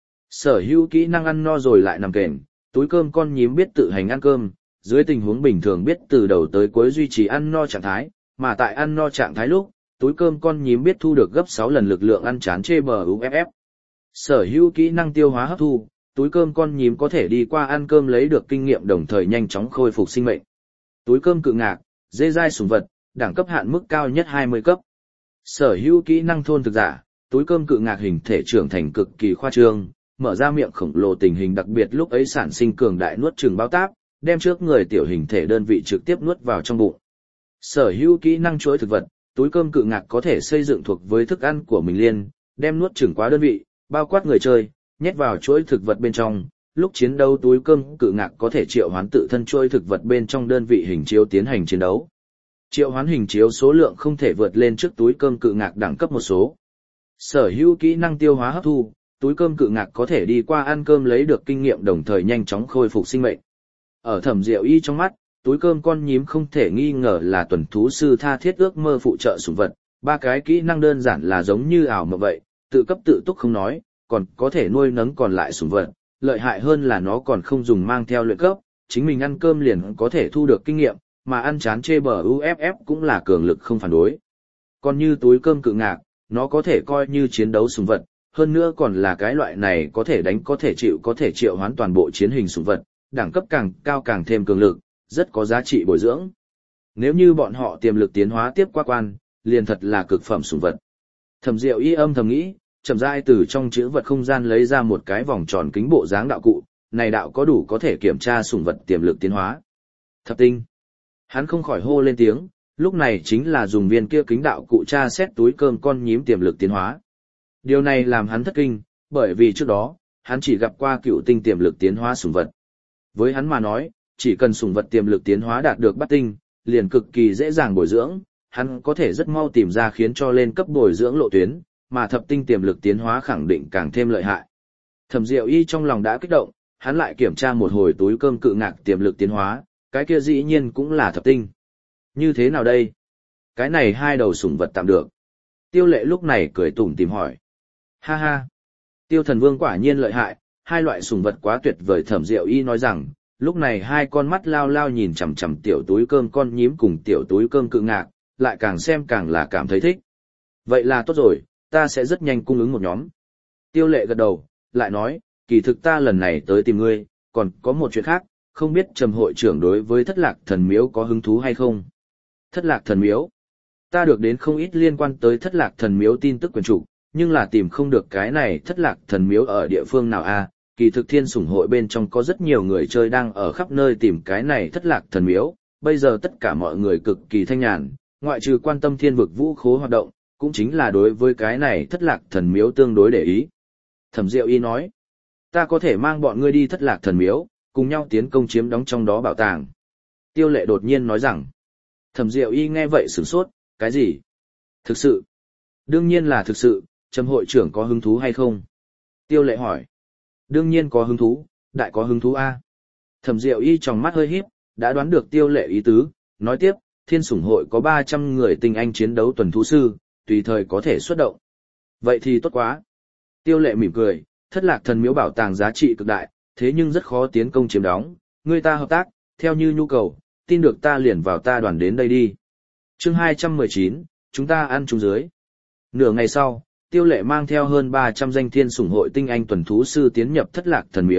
Sở hữu kỹ năng ăn no rồi lại nằm kềnh, túi cơm con nhím biết tự hành ăn cơm, dưới tình huống bình thường biết từ đầu tới cuối duy trì ăn no trạng thái, mà tại ăn no trạng thái lúc, túi cơm con nhím biết thu được gấp sáu lần lực lượng ăn chán chê bờ u ép ép. Sở hữu kỹ năng tiêu hóa hấp thu, túi cơm con nhím có thể đi qua ăn cơm lấy được kinh nghiệm đồng thời nhanh chóng khôi phục sinh mệnh. Túi cơm cự ngạc, dê dai sủng vật, đẳng cấp hạn mức cao nhất hai mươi cấp. Sở hữu kỹ năng thôn thực giả, túi cơm cự ngạc hình thể trưởng thành cực kỳ khoa trương, mở ra miệng khổng lồ tình hình đặc biệt lúc ấy sản sinh cường đại nuốt chửng bao táp, đem trước người tiểu hình thể đơn vị trực tiếp nuốt vào trong bụng. Sở hữu kỹ năng chuỗi thực vật, túi cơm cự ngạc có thể xây dựng thuộc với thức ăn của mình liên, đem nuốt chửng quá đơn vị, bao quát người chơi, nhét vào chuỗi thực vật bên trong. Lúc chiến đấu túi cơm cự ngạc có thể triệu hoán tự thân chuỗi thực vật bên trong đơn vị hình chiếu tiến hành chiến đấu. Triệu hoán hình chiếu số lượng không thể vượt lên trước túi cơm cự ngạc đẳng cấp một số. Sở hữu kỹ năng tiêu hóa hấp thu, túi cơm cự ngạc có thể đi qua ăn cơm lấy được kinh nghiệm đồng thời nhanh chóng khôi phục sinh mệnh. Ở Thẩm Diệu Y trong mắt, túi cơm con nhím không thể nghi ngờ là tuần thú sư tha thiết ước mơ phụ trợ sủng vật, ba cái kỹ năng đơn giản là giống như ảo mộng vậy, tự cấp tự túc không nói, còn có thể nuôi nấng còn lại sủng vật, lợi hại hơn là nó còn không dùng mang theo luyện cấp, chính mình ăn cơm liền có thể thu được kinh nghiệm, mà ăn chán chê bờ u ép ép cũng là cường lực không phản đối. Còn như túi cơm cự ngạc, nó có thể coi như chiến đấu sủng vật, hơn nữa còn là cái loại này có thể đánh có thể chịu có thể triệu hoán toàn bộ chiến hình sủng vật, đẳng cấp càng cao càng thêm cường lực, rất có giá trị bồi dưỡng. Nếu như bọn họ tiềm lực tiến hóa tiếp qua quan, liền thật là cực phẩm sủng vật. Thẩm Diệu Y âm thầm nghĩ, chậm rãi từ trong chữ vật không gian lấy ra một cái vòng tròn kính bộ dáng đạo cụ, này đạo có đủ có thể kiểm tra sủng vật tiềm lực tiến hóa. Thập tinh. Hắn không khỏi hô lên tiếng, lúc này chính là dùng viên kia kính đạo cụ tra xét túi cơm con nhím tiềm lực tiến hóa. Điều này làm hắn thất kinh, bởi vì trước đó, hắn chỉ gặp qua cựu tinh tiềm lực tiến hóa sủng vật. Với hắn mà nói, chỉ cần sủng vật tiềm lực tiến hóa đạt được bát tinh, liền cực kỳ dễ dàng bồi dưỡng, hắn có thể rất mau tìm ra khiến cho lên cấp bồi dưỡng lộ tuyến, mà thập tinh tiềm lực tiến hóa khẳng định càng thêm lợi hại. Thẩm Diệu Y trong lòng đã kích động, hắn lại kiểm tra một hồi túi cơm cự ngạc tiềm lực tiến hóa, cái kia dĩ nhiên cũng là thập tinh. Như thế nào đây? Cái này hai đầu sủng vật tạm được. Tiêu Lệ lúc này cười tủm tỉm hỏi. Ha ha. Tiêu Thần Vương quả nhiên lợi hại, hai loại sủng vật quá tuyệt vời. Thẩm Diệu Y nói rằng, lúc này hai con mắt lao lao nhìn chằm chằm tiểu túi cơm con nhím cùng tiểu túi cơm cự ngạc, lại càng xem càng là cảm thấy thích. Vậy là tốt rồi, ta sẽ rất nhanh cung ứng một nhóm. Tiêu Lệ gật đầu, lại nói, kỳ thực ta lần này tới tìm ngươi, còn có một chuyện khác, không biết Trầm hội trưởng đối với Thất Lạc Thần Miếu có hứng thú hay không? Thất Lạc Thần Miếu? Ta được đến không ít liên quan tới Thất Lạc Thần Miếu tin tức quyền trục, nhưng là tìm không được cái này Thất Lạc Thần Miếu ở địa phương nào a? À? Kỳ thực Thiên Sủng hội bên trong có rất nhiều người chơi đang ở khắp nơi tìm cái này Thất Lạc Thần Miếu, bây giờ tất cả mọi người cực kỳ thanh nhàn, ngoại trừ quan tâm thiên vực vũ khố hoạt động, cũng chính là đối với cái này Thất Lạc Thần Miếu tương đối để ý. Thẩm Diệu Y nói, ta có thể mang bọn ngươi đi Thất Lạc Thần Miếu, cùng nhau tiến công chiếm đóng trong đó bảo tàng. Tiêu Lệ đột nhiên nói rằng, Thẩm Diệu Y nghe vậy sửng sốt, cái gì? Thực sự? Đương nhiên là thực sự, Trầm hội trưởng có hứng thú hay không? Tiêu Lệ hỏi. Đương nhiên có hứng thú, đại có hứng thú a. Thẩm Diệu Y trong mắt hơi híp, đã đoán được Tiêu Lệ ý tứ, nói tiếp, Thiên Sủng hội có ba trăm người tinh anh chiến đấu tuần thú sư, tùy thời có thể xuất động. Vậy thì tốt quá. Tiêu Lệ mỉm cười, Thất Lạc Thần Miếu bảo tàng giá trị cực đại, thế nhưng rất khó tiến công chiếm đóng, người ta hợp tác, theo như nhu cầu, tin được ta liền vào ta đoàn đến đây đi. Chương hai trăm mười chín, chúng ta ăn chung dưới. Nửa ngày sau, Tiêu Lệ mang theo hơn ba trăm danh Thiên Sủng hội tinh anh tuần thú sư tiến nhập Thất Lạc Thần Miếu,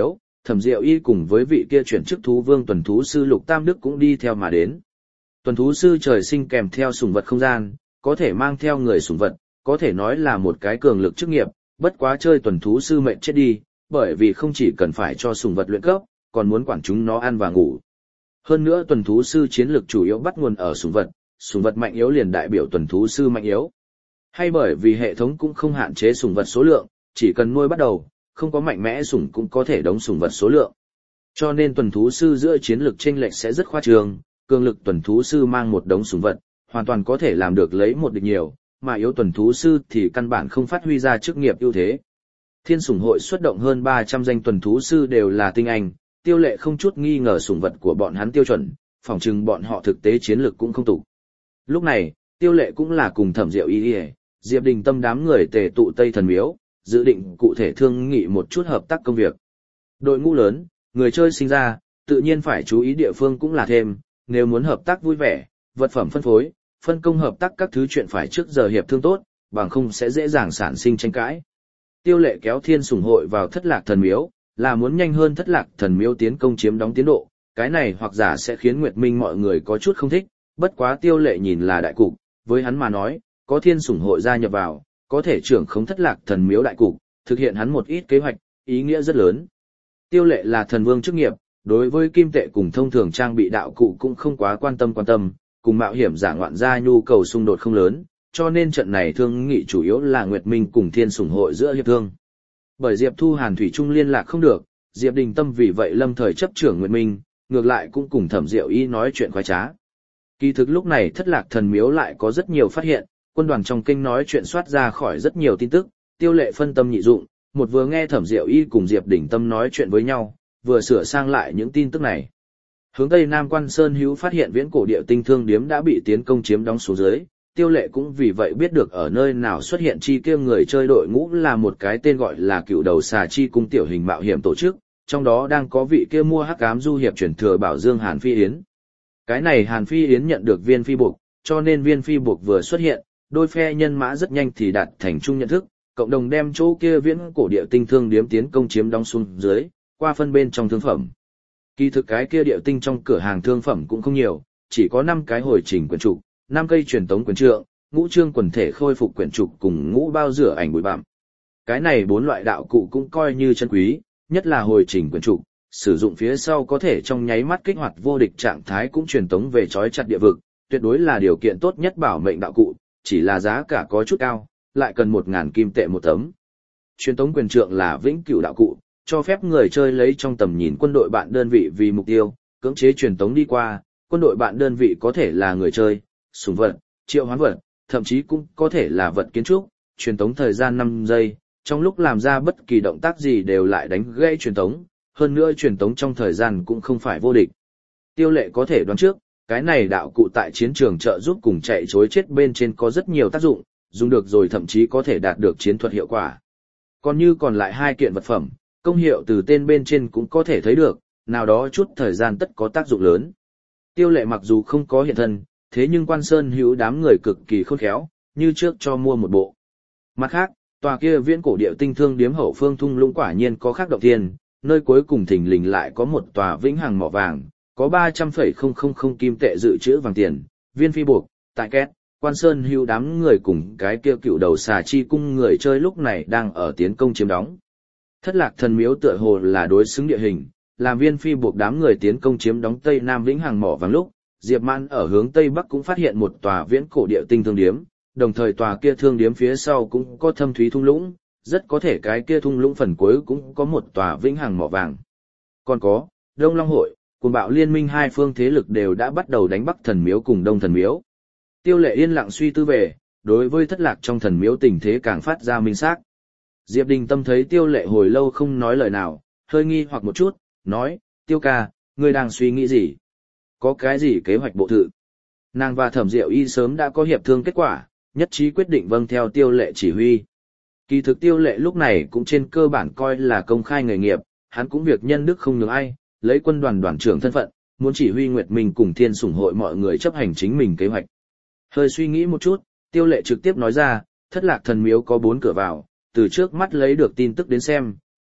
Thẩm Diệu Y cùng với vị kia chuyển chức thú vương tuần thú sư Lục Tam Đức cũng đi theo mà đến. Tuần thú sư trời sinh kèm theo sủng vật không gian, có thể mang theo người sủng vật, có thể nói là một cái cường lực chức nghiệp, bất quá chơi tuần thú sư mệnh chết đi, bởi vì không chỉ cần phải cho sủng vật luyện cấp, còn muốn quản chúng nó ăn và ngủ. Hơn nữa tuần thú sư chiến lược chủ yếu bắt nguồn ở sủng vật, sủng vật mạnh yếu liền đại biểu tuần thú sư mạnh yếu. Hay bởi vì hệ thống cũng không hạn chế sủng vật số lượng, chỉ cần nuôi bắt đầu, không có mạnh mẽ sủng cũng có thể đóng sủng vật số lượng. Cho nên tuần thú sư giữa chiến lược chênh lệch sẽ rất khoa trương, cường lực tuần thú sư mang một đống sủng vật, hoàn toàn có thể làm được lấy một địch nhiều, mà yếu tuần thú sư thì căn bản không phát huy ra chức nghiệp ưu thế. Thiên sủng hội xuất động hơn ba trăm danh tuần thú sư đều là tinh anh, Tiêu Lệ không chút nghi ngờ sủng vật của bọn hắn tiêu chuẩn, phỏng chừng bọn họ thực tế chiến lược cũng không tụ. Lúc này, Tiêu Lệ cũng là cùng Thẩm Diệu Y, Diệp Đình Tâm đám người tề tụ Tây Thần Miếu, dự định cụ thể thương nghị một chút hợp tác công việc. Đội ngũ lớn, người chơi sinh ra, tự nhiên phải chú ý địa phương cũng là thêm, nếu muốn hợp tác vui vẻ, vật phẩm phân phối, phân công hợp tác các thứ chuyện phải trước giờ hiệp thương tốt, bằng không sẽ dễ dàng sản sinh tranh cãi. Tiêu Lệ kéo Thiên Sủng hội vào Thất Lạc Thần Miếu, là muốn nhanh hơn Thất Lạc Thần Miếu tiến công chiếm đóng tiến độ, cái này hoặc giả sẽ khiến Nguyệt Minh mọi người có chút không thích, bất quá Tiêu Lệ nhìn là đại cục, với hắn mà nói, có Thiên Sủng hội gia nhập vào, có thể trưởng khống Thất Lạc Thần Miếu đại cục, thực hiện hắn một ít kế hoạch, ý nghĩa rất lớn. Tiêu Lệ là thần vương chức nghiệp, đối với kim tệ cùng thông thường trang bị đạo cụ cũng không quá quan tâm quan tâm, cùng mạo hiểm giả ngoạn gia nhu cầu xung đột không lớn, cho nên trận này thương nghị chủ yếu là Nguyệt Minh cùng Thiên Sủng hội giữa hiệp thương. Bởi Diệp Thu Hàn thủy chung liên lạc không được, Diệp Đình Tâm vì vậy lâm thời chấp trưởng Nguyệt Minh, ngược lại cũng cùng Thẩm Diệu Y nói chuyện khoái trá. Kỳ thực lúc này Thất Lạc Thần Miếu lại có rất nhiều phát hiện, quân đoàn trong kinh nói chuyện soát ra khỏi rất nhiều tin tức, Tiêu Lệ phân tâm nhị dụng, một vừa nghe Thẩm Diệu Y cùng Diệp Đình Tâm nói chuyện với nhau, vừa sửa sang lại những tin tức này. Hướng Tây Nam Quan Sơn Hữu phát hiện viễn cổ địa tinh thương điếm đã bị tiến công chiếm đóng xuống dưới, Tiêu Lệ cũng vì vậy biết được ở nơi nào xuất hiện chi kia người chơi đội ngũ là một cái tên gọi là Cựu Đầu Xà Chi cung tiểu hình mạo hiểm tổ chức, trong đó đang có vị kia mua hắc ám du hiệp chuyển thừa Bảo Dương Hàn Phi Yến. Cái này Hàn Phi Yến nhận được viên phi buộc, cho nên viên phi buộc vừa xuất hiện, đôi phe nhân mã rất nhanh thì đạt thành chung nhận thức, cộng đồng đem chỗ kia viễn cổ địa tinh thương điếm tiến công chiếm đóng xuống dưới, qua phân bên trong thương phẩm. Kỳ thực cái kia địa tinh trong cửa hàng thương phẩm cũng không nhiều, chỉ có năm cái hồi trình quyển trục, năm cây truyền tống quyển trượng, ngũ trương quần thể khôi phục quyển trục cùng ngũ bao rửa ảnh bụi bặm. Cái này bốn loại đạo cụ cũng coi như chân quý, nhất là hồi trình quyển trục, sử dụng phía sau có thể trong nháy mắt kích hoạt vô địch trạng thái cũng truyền tống về chói chặt địa vực, tuyệt đối là điều kiện tốt nhất bảo mệnh đạo cụ, chỉ là giá cả có chút cao, lại cần một ngàn kim tệ một tấm. Truyền tống quyền trượng là vĩnh cửu đạo cụ, cho phép người chơi lấy trong tầm nhìn quân đội bạn đơn vị vì mục tiêu, cưỡng chế truyền tống đi qua, quân đội bạn đơn vị có thể là người chơi, sủng vật, triệu hoán vật, thậm chí cũng có thể là vật kiến trúc, truyền tống thời gian năm giây, trong lúc làm ra bất kỳ động tác gì đều lại đánh gây truyền tống, hơn nữa truyền tống trong thời gian cũng không phải vô địch. Tiêu Lệ có thể đoán trước, cái này đạo cụ tại chiến trường trợ giúp cùng chạy chối chết bên trên có rất nhiều tác dụng, dùng được rồi thậm chí có thể đạt được chiến thuật hiệu quả. Còn như còn lại hai kiện vật phẩm, công hiệu từ tên bên trên cũng có thể thấy được, nào đó chút thời gian tất có tác dụng lớn. Tiêu Lệ mặc dù không có hiện thân, thế nhưng Quan Sơn Hữu đám người cực kỳ khôn khéo, như trước cho mua một bộ. Mặt khác, tòa kia viễn cổ địa tinh thương điếm hậu phương thung lũng quả nhiên có khác động thiên, nơi cuối cùng thình lình lại có một tòa vĩnh hằng mỏ vàng, có ba trăm phẩy không không không kim tệ dự trữ vàng tiền, viên phi buộc, tại két. Quan Sơn Hữu đám người cùng cái kia Cựu Đầu Xà Chi cung người chơi lúc này đang ở tiến công chiếm đóng. Thất Lạc Thần Miếu tựa hồ là đối xứng địa hình, làm viên phi buộc đám người tiến công chiếm đóng Tây Nam vĩnh hằng mỏ vàng lúc, Diệp Mãn ở hướng Tây Bắc cũng phát hiện một tòa viễn cổ địa tinh thương điếm, đồng thời tòa kia thương điếm phía sau cũng có thâm thúy thung lũng, rất có thể cái kia thung lũng phần cuối cũng có một tòa vĩnh hằng mỏ vàng. Còn có, Đông Long hội, Cuồng Bạo Liên minh hai phương thế lực đều đã bắt đầu đánh Bắc Thần Miếu cùng Đông Thần Miếu. Tiêu Lệ yên lặng suy tư về, đối với thất lạc trong thần miếu tình thế càng phát ra minh xác. Diệp Đình Tâm thấy Tiêu Lệ hồi lâu không nói lời nào, hơi nghi hoặc một chút, nói, Tiêu ca, ngươi đang suy nghĩ gì? Có cái gì kế hoạch bộ thự? Nàng và Thẩm Diệu Y sớm đã có hiệp thương kết quả, nhất trí quyết định vâng theo Tiêu Lệ chỉ huy. Kỳ thực Tiêu Lệ lúc này cũng trên cơ bản coi là công khai nghề nghiệp, hắn cũng việc nhân đức không nhường ai, lấy quân đoàn đoàn trưởng thân phận, muốn chỉ huy Nguyệt Minh cùng Thiên Sủng hội mọi người chấp hành chính mình kế hoạch. Hơi suy nghĩ một chút, Tiêu Lệ trực tiếp nói ra, thất lạc thần miếu có bốn cửa vào, từ trước mắt lấy được tin tức đến xem,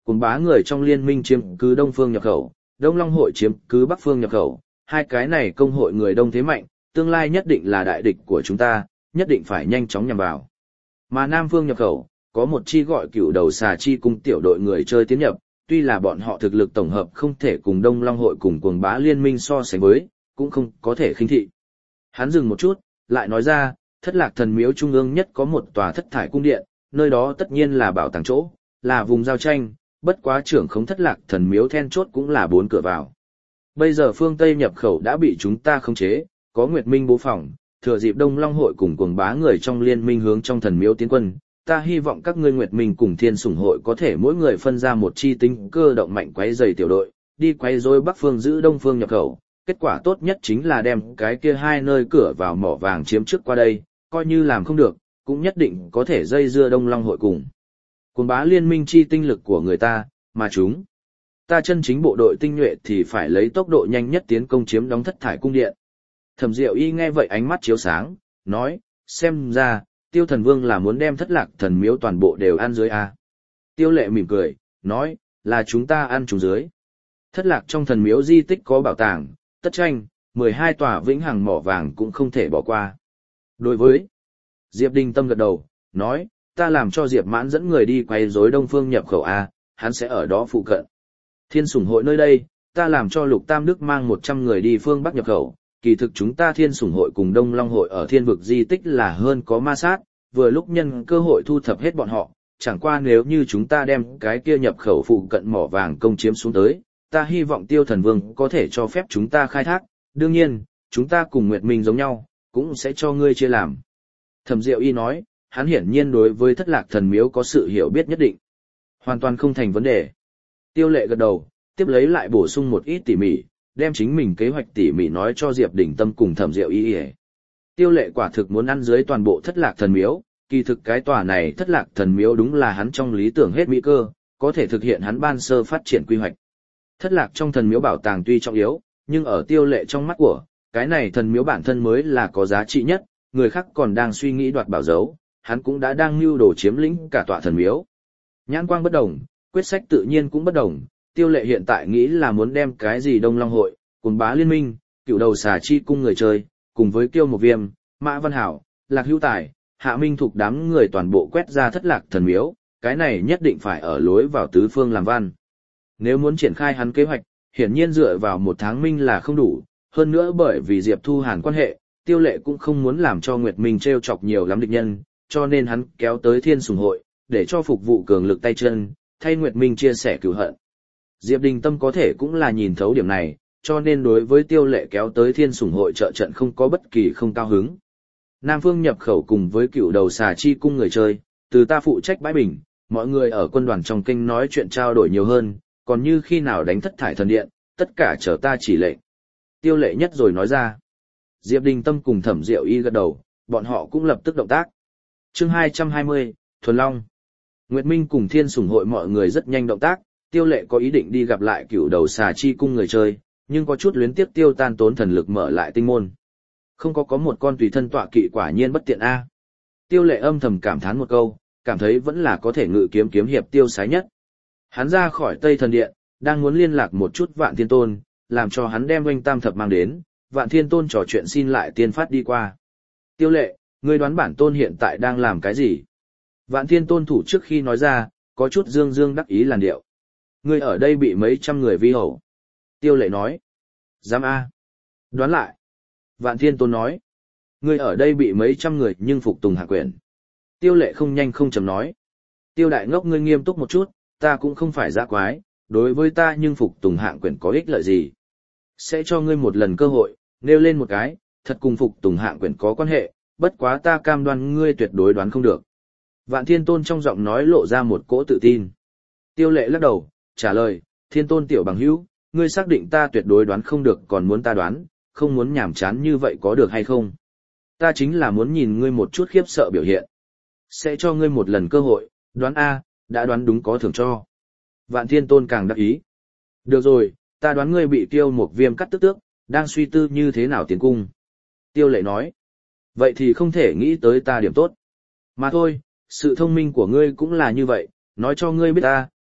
cùng bá người trong liên minh chiếm cứ Đông Phương nhập khẩu, Đông Long hội chiếm cứ Bắc Phương nhập khẩu, hai cái này công hội người Đông thế mạnh, tương lai nhất định là đại địch của chúng ta, nhất định phải nhanh chóng nhằm vào. Mà Nam Phương nhập khẩu, có một chi gọi Cựu Đầu Xà Chi cung tiểu đội người chơi tiến nhập, tuy là bọn họ thực lực tổng hợp không thể cùng Đông Long hội cùng cuồng bá liên minh so sánh với, cũng không có thể khinh thị. Hắn dừng một chút, lại nói ra, Thất Lạc Thần Miếu trung ương nhất có một tòa thất thải cung điện, nơi đó tất nhiên là bảo tàng chỗ, là vùng giao tranh, bất quá trưởng khống Thất Lạc Thần Miếu then chốt cũng là bốn cửa vào. Bây giờ phương Tây nhập khẩu đã bị chúng ta khống chế, có Nguyệt Minh bố phòng, thừa dịp Đông Long hội cùng cuồng bá người trong liên minh hướng trong thần miếu tiến quân, ta hy vọng các ngươi Nguyệt Minh cùng Thiên Sủng hội có thể mỗi người phân ra một chi tinh cơ động mạnh quấy rầy tiểu đội, đi quấy rối Bắc phương giữ Đông phương nhập khẩu, kết quả tốt nhất chính là đem cái kia hai nơi cửa vào mỏ vàng chiếm trước qua đây, coi như làm không được, cũng nhất định có thể dây dưa Đông Long hội cùng cuồng bá liên minh chi tinh lực của người ta, mà chúng ta chân chính bộ đội tinh nhuệ thì phải lấy tốc độ nhanh nhất tiến công chiếm đóng thất thải cung điện. Thẩm Diệu Y nghe vậy ánh mắt chiếu sáng, nói, xem ra, Tiêu Thần Vương là muốn đem Thất Lạc Thần Miếu toàn bộ đều ăn dưới a. Tiêu Lệ mỉm cười, nói, là chúng ta ăn chúng dưới. Thất Lạc trong thần miếu di tích có bảo tàng, tất tranh, mười hai tòa vĩnh hằng mỏ vàng cũng không thể bỏ qua. Đối với Diệp Đình Tâm gật đầu, nói, ta làm cho Diệp Mãn dẫn người đi quay rối Đông Phương nhập khẩu a, hắn sẽ ở đó phụ cận. Thiên Sủng hội nơi đây, ta làm cho Lục Tam Đức mang một trăm người đi phương Bắc nhập khẩu. Kỳ thực chúng ta Thiên Sủng hội cùng Đông Long hội ở thiên vực di tích là hơn có ma sát, vừa lúc nhân cơ hội thu thập hết bọn họ, chẳng qua nếu như chúng ta đem cái kia nhập khẩu phụ cận mỏ vàng công chiếm xuống tới, ta hy vọng Tiêu Thần Vương có thể cho phép chúng ta khai thác, đương nhiên, chúng ta cùng Nguyệt Minh giống nhau, cũng sẽ cho ngươi chia làm. Thẩm Diệu Y nói, hắn hiển nhiên đối với Thất Lạc Thần Miếu có sự hiểu biết nhất định. Hoàn toàn không thành vấn đề. Tiêu Lệ gật đầu, tiếp lấy lại bổ sung một ít tỉ mỉ, đem chính mình kế hoạch tỉ mỉ nói cho Diệp Đình Tâm cùng Thẩm Diệu Y. Tiêu Lệ quả thực muốn ăn dưới toàn bộ Thất Lạc Thần Miếu, kỳ thực cái tòa này Thất Lạc Thần Miếu đúng là hắn trong lý tưởng hết mỹ cơ, có thể thực hiện hắn ban sơ phát triển quy hoạch. Thất Lạc trong thần miếu bảo tàng tuy trọng yếu, nhưng ở Tiêu Lệ trong mắt của, cái này thần miếu bản thân mới là có giá trị nhất, người khác còn đang suy nghĩ đoạt bảo dấu, hắn cũng đã đang mưu đồ chiếm lĩnh cả tòa thần miếu. Nhãn quang bất đồng, quyết sách tự nhiên cũng bất đồng. Tiêu Lệ hiện tại nghĩ là muốn đem cái gì Đông Long hội, cuồng bá liên minh, Cựu Đầu Xà Chi cung người chơi, cùng với Kiêu Một Viêm, Mã Văn Hảo, Lạc Hữu Tài, Hạ Minh Thục đám người toàn bộ quét ra Thất Lạc thần miếu, cái này nhất định phải ở lối vào tứ phương làm văn. Nếu muốn triển khai hắn kế hoạch, hiển nhiên dựa vào một tháng minh là không đủ, hơn nữa bởi vì Diệp Thu Hàn quan hệ, Tiêu Lệ cũng không muốn làm cho Nguyệt Minh trêu chọc nhiều lắm địch nhân, cho nên hắn kéo tới Thiên Sủng hội, để cho phục vụ cường lực tay chân, thay Nguyệt Minh chia sẻ cừu hận. Diệp Đình Tâm có thể cũng là nhìn thấu điểm này, cho nên đối với Tiêu Lệ kéo tới Thiên Sủng hội trợ trận không có bất kỳ không cao hứng. Nam Phương nhập khẩu cùng với Cựu Đầu Xà Chi cung người chơi, từ ta phụ trách bãi bình, mọi người ở quân đoàn trong kinh nói chuyện trao đổi nhiều hơn, còn như khi nào đánh Thất Thải thần điện, tất cả chờ ta chỉ lệnh. Tiêu Lệ nhất rồi nói ra. Diệp Đình Tâm cùng Thẩm Diệu Y gật đầu, bọn họ cũng lập tức động tác. Chương hai trăm hai mươi, Thuần Long. Nguyệt Minh cùng Thiên Sủng hội mọi người rất nhanh động tác, Tiêu Lệ có ý định đi gặp lại Cựu Đầu Xà Chi cung người chơi, nhưng có chút luyến tiếc tiêu tan tốn thần lực mở lại tinh môn. Không có có một con tùy thân tọa kỵ quả nhiên bất tiện a. Tiêu Lệ âm thầm cảm thán một câu, cảm thấy vẫn là có thể ngự kiếm kiếm hiệp tiêu sái nhất. Hắn ra khỏi Tây Thần Điện, đang muốn liên lạc một chút Vạn Thiên Tôn, làm cho hắn đem Oanh Tam Thập mang đến, Vạn Thiên Tôn trò chuyện xin lại tiên phát đi qua. Tiêu Lệ, ngươi đoán bản tôn hiện tại đang làm cái gì? Vạn Thiên Tôn thủ trước khi nói ra, có chút dương dương đắc ý làn điệu. Ngươi ở đây bị mấy trăm người vi hầu. Tiêu Lệ nói. Dám a? Đoán lại. Vạn Thiên Tôn nói. Ngươi ở đây bị mấy trăm người nhưng phục tùng hạ quyền. Tiêu Lệ không nhanh không chậm nói. Tiêu đại ngốc ngươi nghiêm túc một chút, ta cũng không phải dã quái, đối với ta nhưng phục tùng hạng quyền có ích lợi gì. Sẽ cho ngươi một lần cơ hội, nêu lên một cái, thật cùng phục tùng hạng quyền có quan hệ, bất quá ta cam đoan ngươi tuyệt đối đoán không được. Vạn Thiên Tôn trong giọng nói lộ ra một cỗ tự tin. Tiêu Lệ lắc đầu, trả lời, Thiên Tôn tiểu bằng hữu, ngươi xác định ta tuyệt đối đoán không được còn muốn ta đoán, không muốn nhảm chán như vậy có được hay không? Ta chính là muốn nhìn ngươi một chút khiếp sợ biểu hiện. Sẽ cho ngươi một lần cơ hội, đoán A, đã đoán đúng có thưởng cho. Vạn Thiên Tôn càng đắc ý. Được rồi, ta đoán ngươi bị Tiêu Một Viêm cắt tức tước, đang suy tư như thế nào tiến cung. Tiêu Lệ nói. Vậy thì không thể nghĩ tới ta điểm tốt. Mà thôi, sự thông minh của ngươi cũng là như vậy, nói cho ngươi biết ta,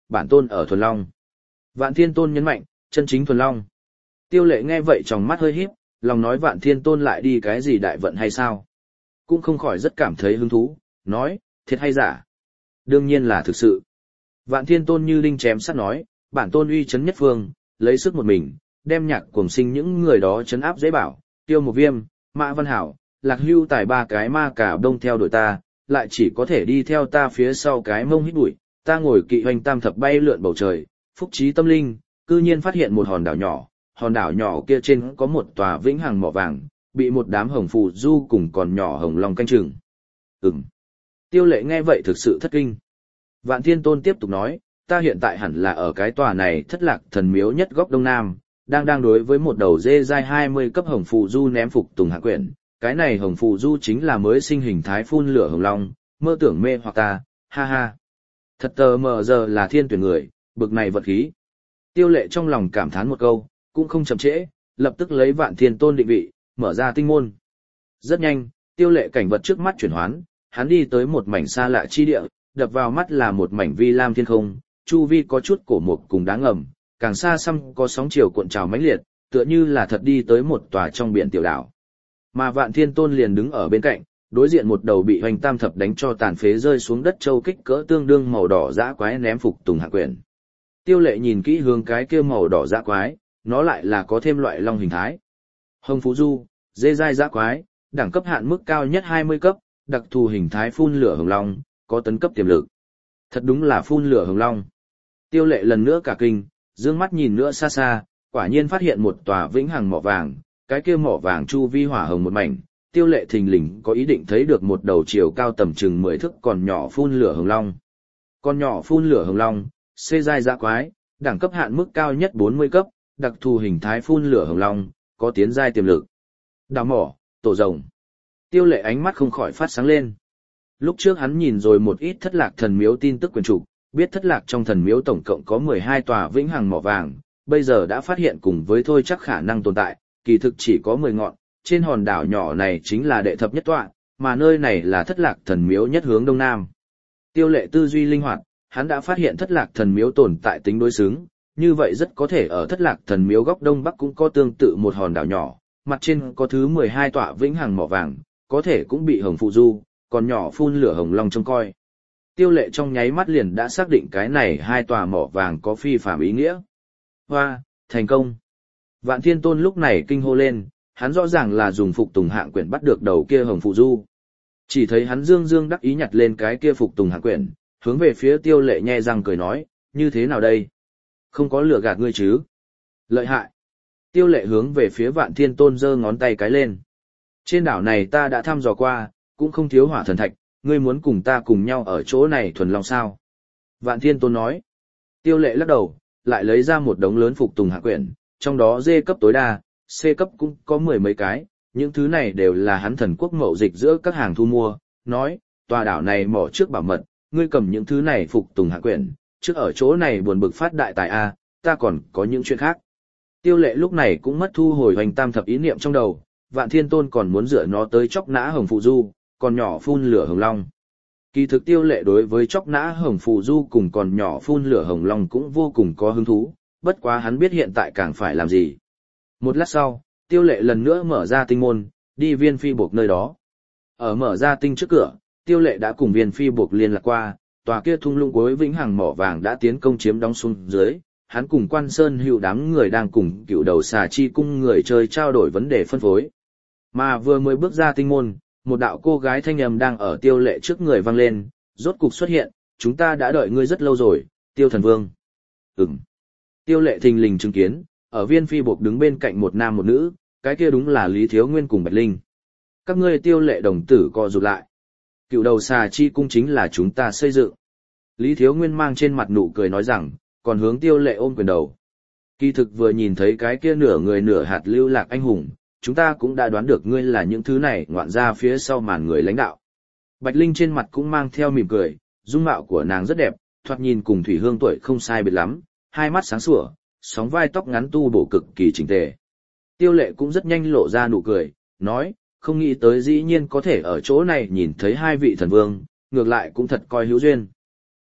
bản tôn ở Thuần Long. Vạn Thiên Tôn nhấn mạnh, chân chính Thuần Long. Tiêu Lệ nghe vậy trong mắt hơi híp, lòng nói Vạn Thiên Tôn lại đi cái gì đại vận hay sao? Cũng không khỏi rất cảm thấy hứng thú, nói, thiệt hay giả? Đương nhiên là thực sự. Vạn Thiên Tôn như đinh chém sắt nói, bản tôn uy chấn nhất phương, lấy sức một mình, đem nhạc cuồng sinh những người đó chấn áp dễ bảo, Tiêu Một Viêm, Mã Văn Hảo, Lạc Hưu Tài ba cái ma cả đông theo đuổi ta, lại chỉ có thể đi theo ta phía sau cái mông hít bụi, ta ngồi kỵ hoành tam thập bay lượn bầu trời, phúc trí tâm linh, cư nhiên phát hiện một hòn đảo nhỏ, hòn đảo nhỏ kia trên có một tòa vĩnh hằng mỏ vàng, bị một đám hồng phù du cùng còn nhỏ hồng long canh chừng. Ừm. Tiêu Lệ nghe vậy thực sự thất kinh. Vạn Thiên Tôn tiếp tục nói, ta hiện tại hẳn là ở cái tòa này thất lạc thần miếu nhất góc đông nam, đang đang đối với một đầu dê dai hai mươi cấp hồng phù du ném phục tùng hạ quyển. Cái này hồng phù du chính là mới sinh hình thái phun lửa hồng long, mơ tưởng mê hoặc ta, ha ha. Thật tờ mờ giờ là thiên tuyển người, bực này vật khí. Tiêu Lệ trong lòng cảm thán một câu, cũng không chậm trễ, lập tức lấy Vạn Thiên Tôn định vị, mở ra tinh môn. Rất nhanh, Tiêu Lệ cảnh vật trước mắt chuyển hoán, hắn đi tới một mảnh xa lạ chi địa, đập vào mắt là một mảnh vi lam thiên không, chu vi có chút cổ mục cùng đá ngầm, càng xa xăm có sóng chiều cuộn trào mãnh liệt, tựa như là thật đi tới một tòa trong biển tiểu đảo. Mà Vạn Thiên Tôn liền đứng ở bên cạnh, đối diện một đầu bị hoành tam thập đánh cho tàn phế rơi xuống đất châu kích cỡ tương đương màu đỏ dã quái ném phục tùng hạ quyển. Tiêu Lệ nhìn kỹ hướng cái kia màu đỏ dã quái, nó lại là có thêm loại long hình thái. Hồng Phú Du, dê dai dã quái, đẳng cấp hạn mức cao nhất hai mươi cấp, đặc thù hình thái phun lửa hồng long, có tấn cấp tiềm lực. Thật đúng là phun lửa hồng long. Tiêu Lệ lần nữa cả kinh, dương mắt nhìn nữa xa xa, quả nhiên phát hiện một tòa vĩnh hằng mỏ vàng, cái kia mỏ vàng chu vi hỏa hồng một mảnh. Tiêu Lệ thình lình có ý định thấy được một đầu chiều cao tầm chừng mười thước còn nhỏ phun lửa hồng long. Con nhỏ phun lửa hồng long, xê giai dã quái, đẳng cấp hạn mức cao nhất bốn mươi cấp, đặc thù hình thái phun lửa hồng long, có tiến giai tiềm lực. Đào mỏ, tổ rồng. Tiêu Lệ ánh mắt không khỏi phát sáng lên. Lúc trước hắn nhìn rồi một ít thất lạc thần miếu tin tức quyển trục, biết thất lạc trong thần miếu tổng cộng có mười hai tòa vĩnh hằng mỏ vàng, bây giờ đã phát hiện cùng với thôi chắc khả năng tồn tại, kỳ thực chỉ có mười ngọn, trên hòn đảo nhỏ này chính là đệ thập nhất tọa, mà nơi này là thất lạc thần miếu nhất hướng đông nam. Tiêu Lệ tư duy linh hoạt, hắn đã phát hiện thất lạc thần miếu tồn tại tính đối xứng, như vậy rất có thể ở thất lạc thần miếu góc đông bắc cũng có tương tự một hòn đảo nhỏ, mặt trên có thứ mười hai tọa vĩnh hằng mỏ vàng, có thể cũng bị hồng phụ du, còn nhỏ phun lửa hồng long trông coi. Tiêu Lệ trong nháy mắt liền đã xác định cái này hai tòa mỏ vàng có phi phàm ý nghĩa. Hoa, thành công. Vạn Thiên Tôn lúc này kinh hô lên, hắn rõ ràng là dùng phục tùng hạng quyển bắt được đầu kia hồng phụ du. Chỉ thấy hắn dương dương đắc ý nhặt lên cái kia phục tùng hạng quyển, hướng về phía Tiêu Lệ nhe răng cười nói, như thế nào đây? Không có lừa gạt ngươi chứ? Lợi hại. Tiêu Lệ hướng về phía Vạn Thiên Tôn giơ ngón tay cái lên. Trên đảo này ta đã thăm dò qua, cũng không thiếu hỏa thần thạch, ngươi muốn cùng ta cùng nhau ở chỗ này thuần long sao? Vạn Thiên Tôn nói. Tiêu Lệ lắc đầu, lại lấy ra một đống lớn phục tùng hạng quyển, trong đó D cấp tối đa, C cấp cũng có mười mấy cái, những thứ này đều là hắn thần quốc mậu dịch giữa các hàng thu mua, nói, tòa đảo này mỏ trước bảo mật, ngươi cầm những thứ này phục tùng hạng quyển, trước ở chỗ này buồn bực phát đại tài a, ta còn có những chuyện khác. Tiêu Lệ lúc này cũng mất thu hồi hoành tam thập ý niệm trong đầu, Vạn Thiên Tôn còn muốn dựa nó tới chóc nã hồng phụ du, còn nhỏ phun lửa hồng long. Kỳ thực Tiêu Lệ đối với chóc nã hồng phụ du cùng còn nhỏ phun lửa hồng long cũng vô cùng có hứng thú, bất quá hắn biết hiện tại càng phải làm gì. Một lát sau, Tiêu Lệ lần nữa mở ra tinh môn, đi Viên Phi Buộc nơi đó. Ở mở ra tinh trước cửa, Tiêu Lệ đã cùng Viên Phi Buộc liên lạc qua, tòa kia thung lũng cuối vĩnh hằng mỏ vàng đã tiến công chiếm đóng xuống dưới, hắn cùng Quan Sơn Hữu đám người đang cùng cựu đầu xà chi cung người chơi trao đổi vấn đề phân phối. Mà vừa mới bước ra tinh môn, một đạo cô gái thanh âm đang ở Tiêu Lệ trước người vang lên, rốt cục xuất hiện, chúng ta đã đợi ngươi rất lâu rồi, Tiêu Thần Vương. Ừm. Tiêu Lệ thình lình chứng kiến, ở Viên Phi Buộc đứng bên cạnh một nam một nữ, cái kia đúng là Lý Thiếu Nguyên cùng Bạch Linh. Các ngươi Tiêu Lệ đồng tử co rụt lại. Cựu đầu xà chi cung chính là chúng ta xây dựng. Lý Thiếu Nguyên mang trên mặt nụ cười nói rằng, còn hướng Tiêu Lệ ôm quyền đầu. Kỳ thực vừa nhìn thấy cái kia nửa người nửa hạt lưu lạc anh hùng, chúng ta cũng đã đoán được ngươi là những thứ này ngoạn ra phía sau màn người lãnh đạo. Bạch Linh trên mặt cũng mang theo mỉm cười, dung mạo của nàng rất đẹp, thoạt nhìn cùng Thủy Hương tuổi không sai biệt lắm, hai mắt sáng sủa, sóng vai tóc ngắn tu bổ cực kỳ chỉnh tề. Tiêu Lệ cũng rất nhanh lộ ra nụ cười, nói, không nghĩ tới dĩ nhiên có thể ở chỗ này nhìn thấy hai vị thần vương, ngược lại cũng thật coi hữu duyên.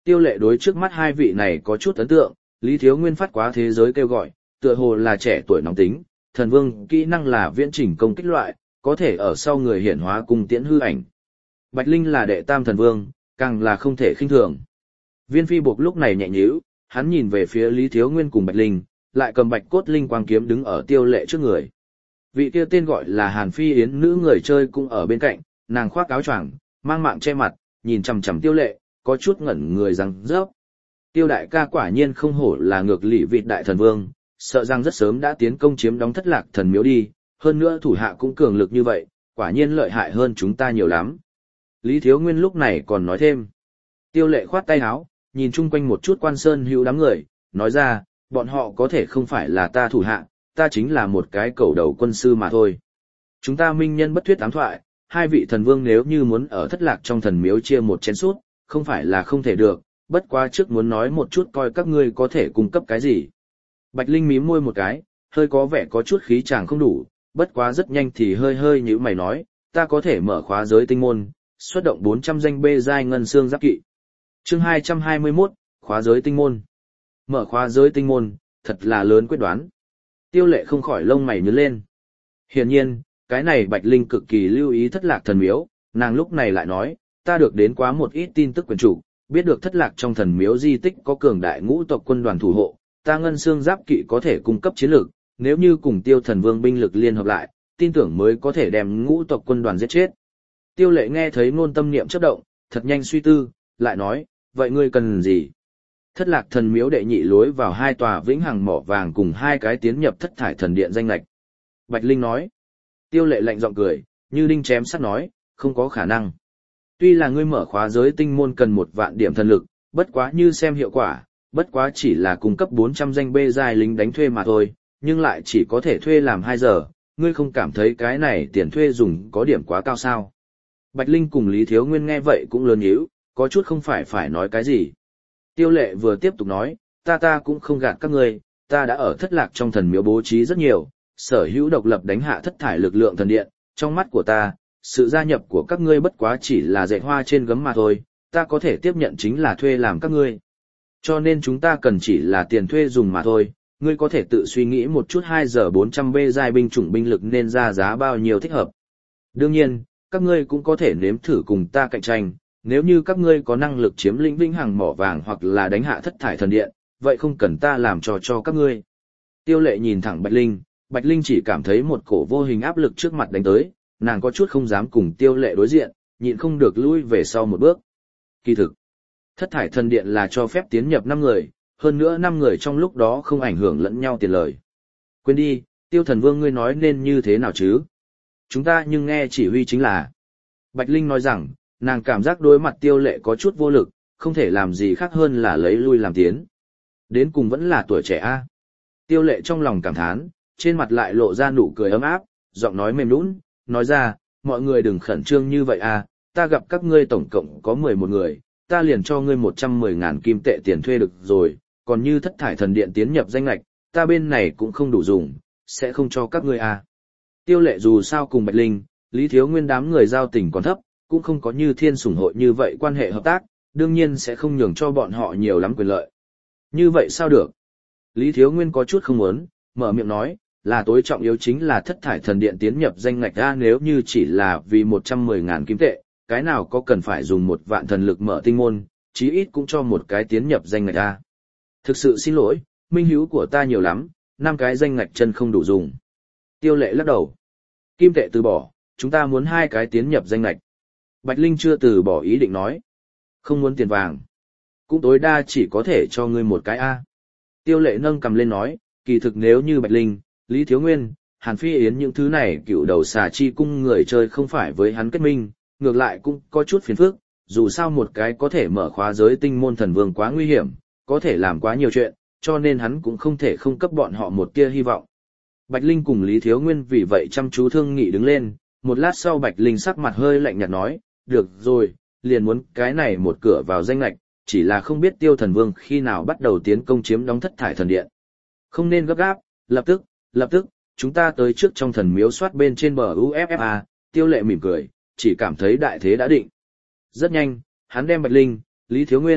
Tiêu Lệ đối trước mắt hai vị này có chút ấn tượng, Lý Thiếu Nguyên phát quá thế giới kêu gọi, tựa hồ là trẻ tuổi nóng tính, thần vương kỹ năng là viễn trình công kích loại, có thể ở sau người hiển hóa cung tiễn hư ảnh. Bạch Linh là đệ tam thần vương, càng là không thể khinh thường. Viên Phi Buộc lúc này nhẹ nhíu, hắn nhìn về phía Lý Thiếu Nguyên cùng Bạch Linh, lại cầm Bạch Cốt Linh quang kiếm đứng ở Tiêu Lệ trước người. Vị kia tên gọi là Hàn Phi Yến nữ người chơi cũng ở bên cạnh, nàng khoác áo choàng, mang mạng che mặt, nhìn chằm chằm Tiêu Lệ, có chút ngẩn người rằng rớp. Tiêu đại ca quả nhiên không hổ là ngược lỷ vị đại thần vương, sợ rằng rất sớm đã tiến công chiếm đóng Thất Lạc thần miếu đi, hơn nữa thủ hạ cũng cường lực như vậy, quả nhiên lợi hại hơn chúng ta nhiều lắm. Lý Thiếu Nguyên lúc này còn nói thêm. Tiêu Lệ khoát tay áo, nhìn chung quanh một chút quan sơn hữu đám người, nói ra, bọn họ có thể không phải là ta thủ hạ, ta chính là một cái cầu đầu quân sư mà thôi. Chúng ta minh nhân bất thuyết ám thoại, hai vị thần vương nếu như muốn ở Thất Lạc trong thần miếu chia một chén sút, không phải là không thể được, bất quá trước muốn nói một chút coi các ngươi có thể cung cấp cái gì. Bạch Linh mím môi một cái, hơi có vẻ có chút khí chàng không đủ, bất quá rất nhanh thì hơi hơi như mày nói, ta có thể mở khóa giới tinh môn, xuất động bốn trăm danh bê giai ngân xương giáp kỵ. Chương hai trăm hai mươi mốt, khóa giới tinh môn. Mở khóa giới tinh môn, thật là lớn quyết đoán. Tiêu Lệ không khỏi lông mày nhướng lên. Hiển nhiên, cái này Bạch Linh cực kỳ lưu ý Thất Lạc thần miếu, nàng lúc này lại nói, ta được đến quá một ít tin tức quyền chủ, biết được Thất Lạc trong thần miếu di tích có cường đại ngũ tộc quân đoàn thủ hộ, ta ngân xương giáp kỵ có thể cung cấp chiến lược, nếu như cùng Tiêu thần vương binh lực liên hợp lại, tin tưởng mới có thể đem ngũ tộc quân đoàn giết chết. Tiêu Lệ nghe thấy ngôn tâm niệm chớp động, thật nhanh suy tư, lại nói, vậy ngươi cần gì? Thất Lạc thần miếu đệ nhị lối vào hai tòa vĩnh hằng mỏ vàng cùng hai cái tiến nhập thất thải thần điện danh lệch. Bạch Linh nói. Tiêu Lệ lạnh giọng cười, như đinh chém sắt nói, không có khả năng. Tuy là ngươi mở khóa giới tinh môn cần một vạn điểm thần lực, bất quá như xem hiệu quả, bất quá chỉ là cung cấp bốn trăm danh bê giai lính đánh thuê mà thôi, nhưng lại chỉ có thể thuê làm hai giờ, ngươi không cảm thấy cái này tiền thuê dùng có điểm quá cao sao? Bạch Linh cùng Lý Thiếu Nguyên nghe vậy cũng lớn nhíu, có chút không phải phải nói cái gì. Tiêu Lệ vừa tiếp tục nói, ta ta cũng không gạt các ngươi, ta đã ở Thất Lạc trong thần miếu bố trí rất nhiều, sở hữu độc lập đánh hạ thất thải lực lượng thần điện, trong mắt của ta, sự gia nhập của các ngươi bất quá chỉ là dạy hoa trên gấm mà thôi, ta có thể tiếp nhận chính là thuê làm các ngươi. Cho nên chúng ta cần chỉ là tiền thuê dùng mà thôi, ngươi có thể tự suy nghĩ một chút hai giờ bốn trăm bê giai binh chủng binh lực nên ra giá bao nhiêu thích hợp. Đương nhiên, các ngươi cũng có thể nếm thử cùng ta cạnh tranh, nếu như các ngươi có năng lực chiếm lĩnh vĩnh hằng mỏ vàng hoặc là đánh hạ thất thải thần điện, vậy không cần ta làm trò cho các ngươi. Tiêu Lệ nhìn thẳng Bạch Linh, Bạch Linh chỉ cảm thấy một cổ vô hình áp lực trước mặt đánh tới, nàng có chút không dám cùng Tiêu Lệ đối diện, nhịn không được lui về sau một bước. Kỳ thực, thất thải thần điện là cho phép tiến nhập năm người, hơn nữa năm người trong lúc đó không ảnh hưởng lẫn nhau tiền lời. Quên đi, Tiêu thần vương ngươi nói nên như thế nào chứ? Chúng ta nhưng nghe chỉ huy chính là. Bạch Linh nói rằng, nàng cảm giác đối mặt Tiêu Lệ có chút vô lực, không thể làm gì khác hơn là lấy lui làm tiến. Đến cùng vẫn là tuổi trẻ a. Tiêu Lệ trong lòng cảm thán, trên mặt lại lộ ra nụ cười ấm áp, giọng nói mềm nhũn, nói ra, mọi người đừng khẩn trương như vậy a, ta gặp các ngươi tổng cộng có mười một người, ta liền cho ngươi một trăm mười ngàn kim tệ tiền thuê được rồi, còn như thất thải thần điện tiến nhập danh lệch, ta bên này cũng không đủ dùng, sẽ không cho các ngươi a. Tiêu Lệ dù sao cùng Bạch Linh, Lý Thiếu Nguyên đám người giao tình còn thấp, cũng không có như Thiên Sủng hội như vậy quan hệ hợp tác, đương nhiên sẽ không nhường cho bọn họ nhiều lắm quyền lợi. Như vậy sao được? Lý Thiếu Nguyên có chút không muốn, mở miệng nói, là tối trọng yếu chính là thất thải thần điện tiến nhập danh ngạch ra, nếu như chỉ là vì một trăm mười ngàn kim tệ, cái nào có cần phải dùng một vạn thần lực mở tinh môn, chí ít cũng cho một cái tiến nhập danh ngạch ra. Thực sự xin lỗi, minh hữu của ta nhiều lắm, năm cái danh ngạch chân không đủ dùng. Tiêu Lệ lắc đầu. Kim tệ từ bỏ, chúng ta muốn hai cái tiến nhập danh ngạch. Bạch Linh chưa từ bỏ ý định nói. Không muốn tiền vàng. Cũng tối đa chỉ có thể cho ngươi một cái A. Tiêu Lệ nâng cầm lên nói, kỳ thực nếu như Bạch Linh, Lý Thiếu Nguyên, Hàn Phi Yến những thứ này cựu đầu xà chi cung người chơi không phải với hắn kết minh, ngược lại cũng có chút phiền phức, dù sao một cái có thể mở khóa giới tinh môn thần vương quá nguy hiểm, có thể làm quá nhiều chuyện, cho nên hắn cũng không thể không cấp bọn họ một tia hy vọng. Bạch Linh cùng Lý Thiếu Nguyên vì vậy chăm chú thương nghị đứng lên, một lát sau Bạch Linh sắc mặt hơi lạnh nhạt nói, được rồi, liền muốn cái này một cửa vào danh lạch, chỉ là không biết Tiêu thần vương khi nào bắt đầu tiến công chiếm đóng thất thải thần điện. Không nên gấp gáp, lập tức, lập tức, chúng ta tới trước trong thần miếu soát bên trên bờ u ép ép a. Tiêu Lệ mỉm cười, chỉ cảm thấy đại thế đã định. Rất nhanh, hắn đem Bạch Linh, Lý Thiếu Nguyên,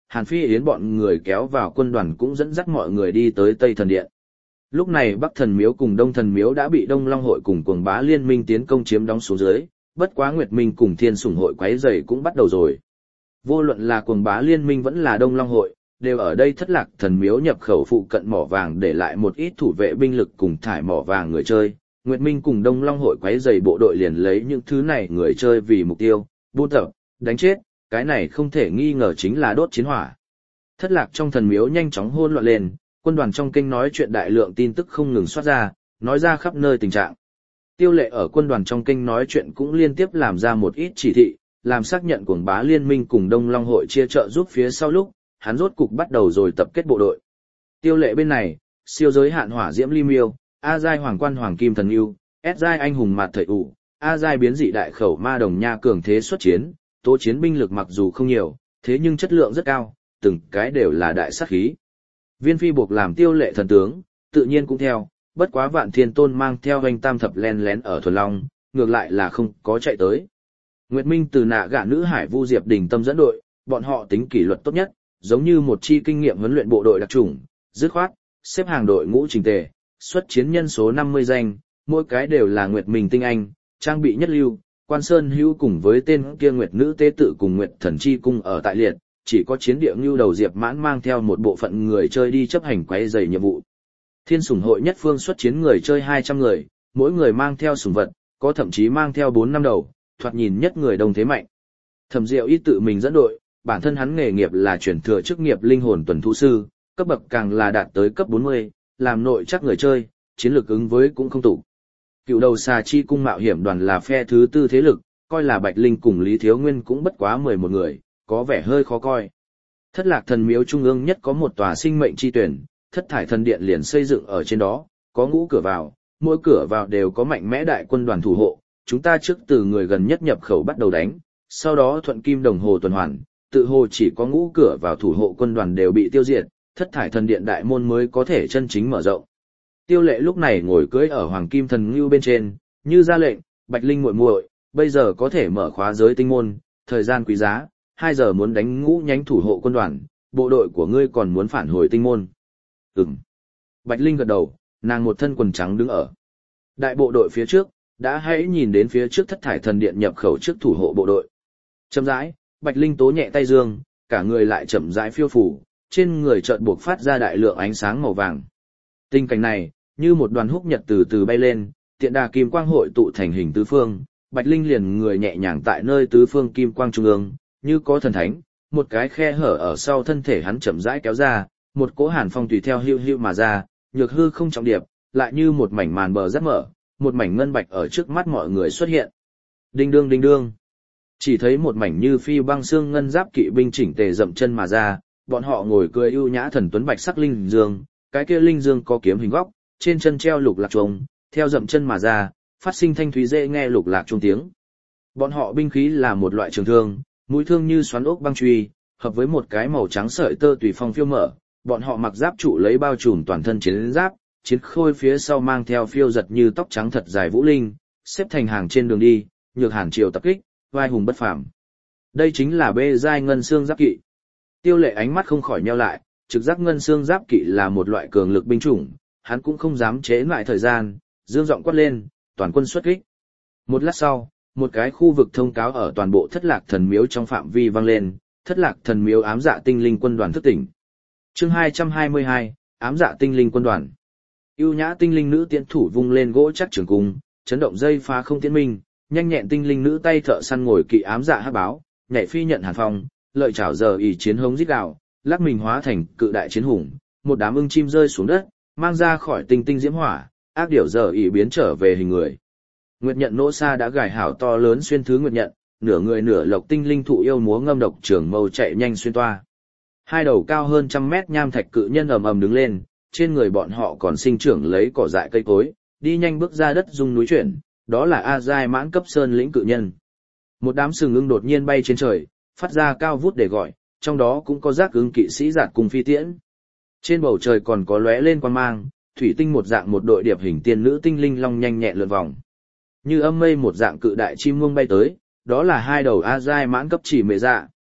Hàn Phi Yến bọn người kéo vào quân đoàn cũng dẫn dắt mọi người đi tới Tây Thần Điện. Lúc này Bắc Thần Miếu cùng Đông Thần Miếu đã bị Đông Long hội cùng Cuồng Bá liên minh tiến công chiếm đóng xuống dưới, bất quá Nguyệt Minh cùng Thiên Sủng hội quấy rầy cũng bắt đầu rồi. Vô luận là Cuồng Bá liên minh vẫn là Đông Long hội, đều ở đây Thất Lạc Thần Miếu nhập khẩu phụ cận mỏ vàng để lại một ít thủ vệ binh lực cùng thải mỏ vàng người chơi. Nguyệt Minh cùng Đông Long hội quấy rầy bộ đội liền lấy những thứ này người chơi vì mục tiêu, buôn tập, đánh chết, cái này không thể nghi ngờ chính là đốt chiến hỏa. Thất Lạc trong thần miếu nhanh chóng hỗn loạn lên, quân đoàn trong kênh nói chuyện đại lượng tin tức không ngừng xoát ra, nói ra khắp nơi tình trạng. Tiêu Lệ ở quân đoàn trong kênh nói chuyện cũng liên tiếp làm ra một ít chỉ thị, làm xác nhận Cuồng Bá liên minh cùng Đông Long hội chia trợ giúp phía sau lúc, hắn rốt cục bắt đầu rồi tập kết bộ đội. Tiêu Lệ bên này, siêu giới hạn hỏa diễm ly miêu, A giai hoàng quan hoàng kim thần yêu, S giai anh hùng mạt thời ủ, A giai biến dị đại khẩu ma đồng nha cường thế xuất chiến, tố chiến binh lực mặc dù không nhiều, thế nhưng chất lượng rất cao, từng cái đều là đại sát khí. Viên Phi buộc làm Tiêu Lệ thần tướng, tự nhiên cũng theo, bất quá Vạn Thiên Tôn mang theo Hoành Tam thập len lén ở Thuần Long, ngược lại là không có chạy tới. Nguyệt Minh từ nạ gã nữ hải Vu Diệp Đình tâm dẫn đội, bọn họ tính kỷ luật tốt nhất, giống như một chi kinh nghiệm huấn luyện bộ đội đặc chủng, dứt khoát, xếp hàng đội ngũ chỉnh tề, xuất chiến nhân số năm mươi danh, mỗi cái đều là Nguyệt Minh tinh anh, trang bị nhất lưu, Quan Sơn Hữu cùng với tên kia Nguyệt nữ tế tự cùng Nguyệt Thần chi cung ở tại liệt, chỉ có chiến địa Ngưu Đầu Diệp Mãn mang theo một bộ phận người chơi đi chấp hành quấy rầy nhiệm vụ. Thiên Sủng hội nhất phương xuất chiến người chơi hai trăm người, mỗi người mang theo sủng vật, có thậm chí mang theo bốn năm đầu, thoạt nhìn nhất người đông thế mạnh. Thẩm Diệu Y tự mình dẫn đội, bản thân hắn nghề nghiệp là chuyển thừa chức nghiệp linh hồn tuần thú sư, cấp bậc càng là đạt tới cấp bốn mươi, làm nội chắc người chơi, chiến lược ứng với cũng không tụ. Cựu đầu xà chi cung mạo hiểm đoàn là phe thứ tư thế lực, coi là Bạch Linh cùng Lý Thiếu Nguyên cũng bất quá mười một người, có vẻ hơi khó coi. Thất Lạc thần miếu trung ương nhất có một tòa sinh mệnh chi tuyển, Thất Thải thần điện liền xây dựng ở trên đó, có ngũ cửa vào, mỗi cửa vào đều có mạnh mẽ đại quân đoàn thủ hộ, chúng ta trước từ người gần nhất nhập khẩu bắt đầu đánh, sau đó thuận kim đồng hồ tuần hoàn, tự hồ chỉ có ngũ cửa vào thủ hộ quân đoàn đều bị tiêu diệt, Thất Thải thần điện đại môn mới có thể chân chính mở rộng. Tiêu Lệ lúc này ngồi cưỡi ở Hoàng Kim thần ngưu bên trên, như ra lệnh, Bạch Linh muội muội, bây giờ có thể mở khóa giới tinh môn, thời gian quý giá, hai giờ muốn đánh ngũ nhánh thủ hộ quân đoàn, bộ đội của ngươi còn muốn phản hồi tinh môn. Ừm. Bạch Linh gật đầu, nàng một thân quần trắng đứng ở. Đại bộ đội phía trước, đã hãy nhìn đến phía trước Thất Thải thần điện nhập khẩu trước thủ hộ bộ đội. Chậm rãi, Bạch Linh tố nhẹ tay dương, cả người lại chậm rãi phiêu phù, trên người chợt buộc phát ra đại lượng ánh sáng màu vàng. Tình cảnh này, như một đoàn húc nhật từ từ bay lên, tiện đà kim quang hội tụ thành hình tứ phương, Bạch Linh liền người nhẹ nhàng tại nơi tứ phương kim quang trung ương, như có thần thánh, một cái khe hở ở sau thân thể hắn chậm rãi kéo ra, một cỗ hàn phong tùy theo hưu hưu mà ra, nhược hư không trọng điệp, lại như một mảnh màn bờ rất mở, một mảnh ngân bạch ở trước mắt mọi người xuất hiện. Đinh đương đinh đương. Chỉ thấy một mảnh như phi băng xương ngân giáp kỵ binh chỉnh tề dậm chân mà ra, bọn họ ngồi cười ưu nhã thần tuấn bạch sắc linh dương, cái kia linh dương có kiếm hình góc, trên chân treo lục lạc chuông, theo dậm chân mà ra, phát sinh thanh thúy dễ nghe lục lạc chuông tiếng. Bọn họ binh khí là một loại trường thương, mũi thương như xoắn ốc băng truy, hợp với một cái màu trắng sợi tơ tùy phong phiêu mở, bọn họ mặc giáp trụ lấy bao trùm toàn thân chiến giáp, chiến khôi phía sau mang theo phiêu giật như tóc trắng thật dài vũ linh, xếp thành hàng trên đường đi, nhược hàn triều tập kích, vai hùng bất phàm. Đây chính là bê giai ngân xương giáp kỵ. Tiêu Lệ ánh mắt không khỏi nheo lại, trực giác ngân xương giáp kỵ là một loại cường lực binh chủng, hắn cũng không dám chế lại thời gian, dương giọng quát lên, toàn quân xuất kích. Một lát sau, một cái khu vực thông cáo ở toàn bộ Thất Lạc thần miếu trong phạm vi vang lên, Thất Lạc thần miếu ám dạ tinh linh quân đoàn thức tỉnh. Chương hai trăm hai mươi hai, ám dạ tinh linh quân đoàn. Ưu nhã tinh linh nữ tiễn thủ vung lên gỗ chắc trường cung, chấn động dây phá không tiễn minh, nhanh nhẹn tinh linh nữ tay thợ săn ngồi kỵ ám dạ hắc báo, nhảy phi nhận hàn phong, lợi chảo giờ ỷ chiến hống rít gào, lắc mình hóa thành cự đại chiến hùng, một đám ưng chim rơi xuống đất, mang ra khỏi tinh tinh diễm hỏa, ác điểu giờ ỷ biến trở về hình người. Nguyệt nhận nỗ xa đã gài hảo to lớn xuyên thứ nguyệt nhận, nửa người nửa lộc tinh linh thụ yêu múa ngâm độc trường mâu chạy nhanh xuyên toa. Hai đầu cao hơn trăm mét nham thạch cự nhân ầm ầm đứng lên, trên người bọn họ còn sinh trưởng lấy cỏ dại cây cối, đi nhanh bước ra đất dung núi chuyển, đó là A giai mãn cấp sơn lĩnh cự nhân. Một đám sừng ưng đột nhiên bay trên trời, phát ra cao vút để gọi, trong đó cũng có giác ưng kỵ sĩ giạt cùng phi tiễn. Trên bầu trời còn có lóe lên quang mang, thủy tinh một dạng một đội điệp hình tiên nữ tinh linh long nhanh nhẹn lượn vòng. Như âm mây một dạng cự đại chim muông bay tới, đó là hai đầu A giai mãn cấp chỉ mệ dạ.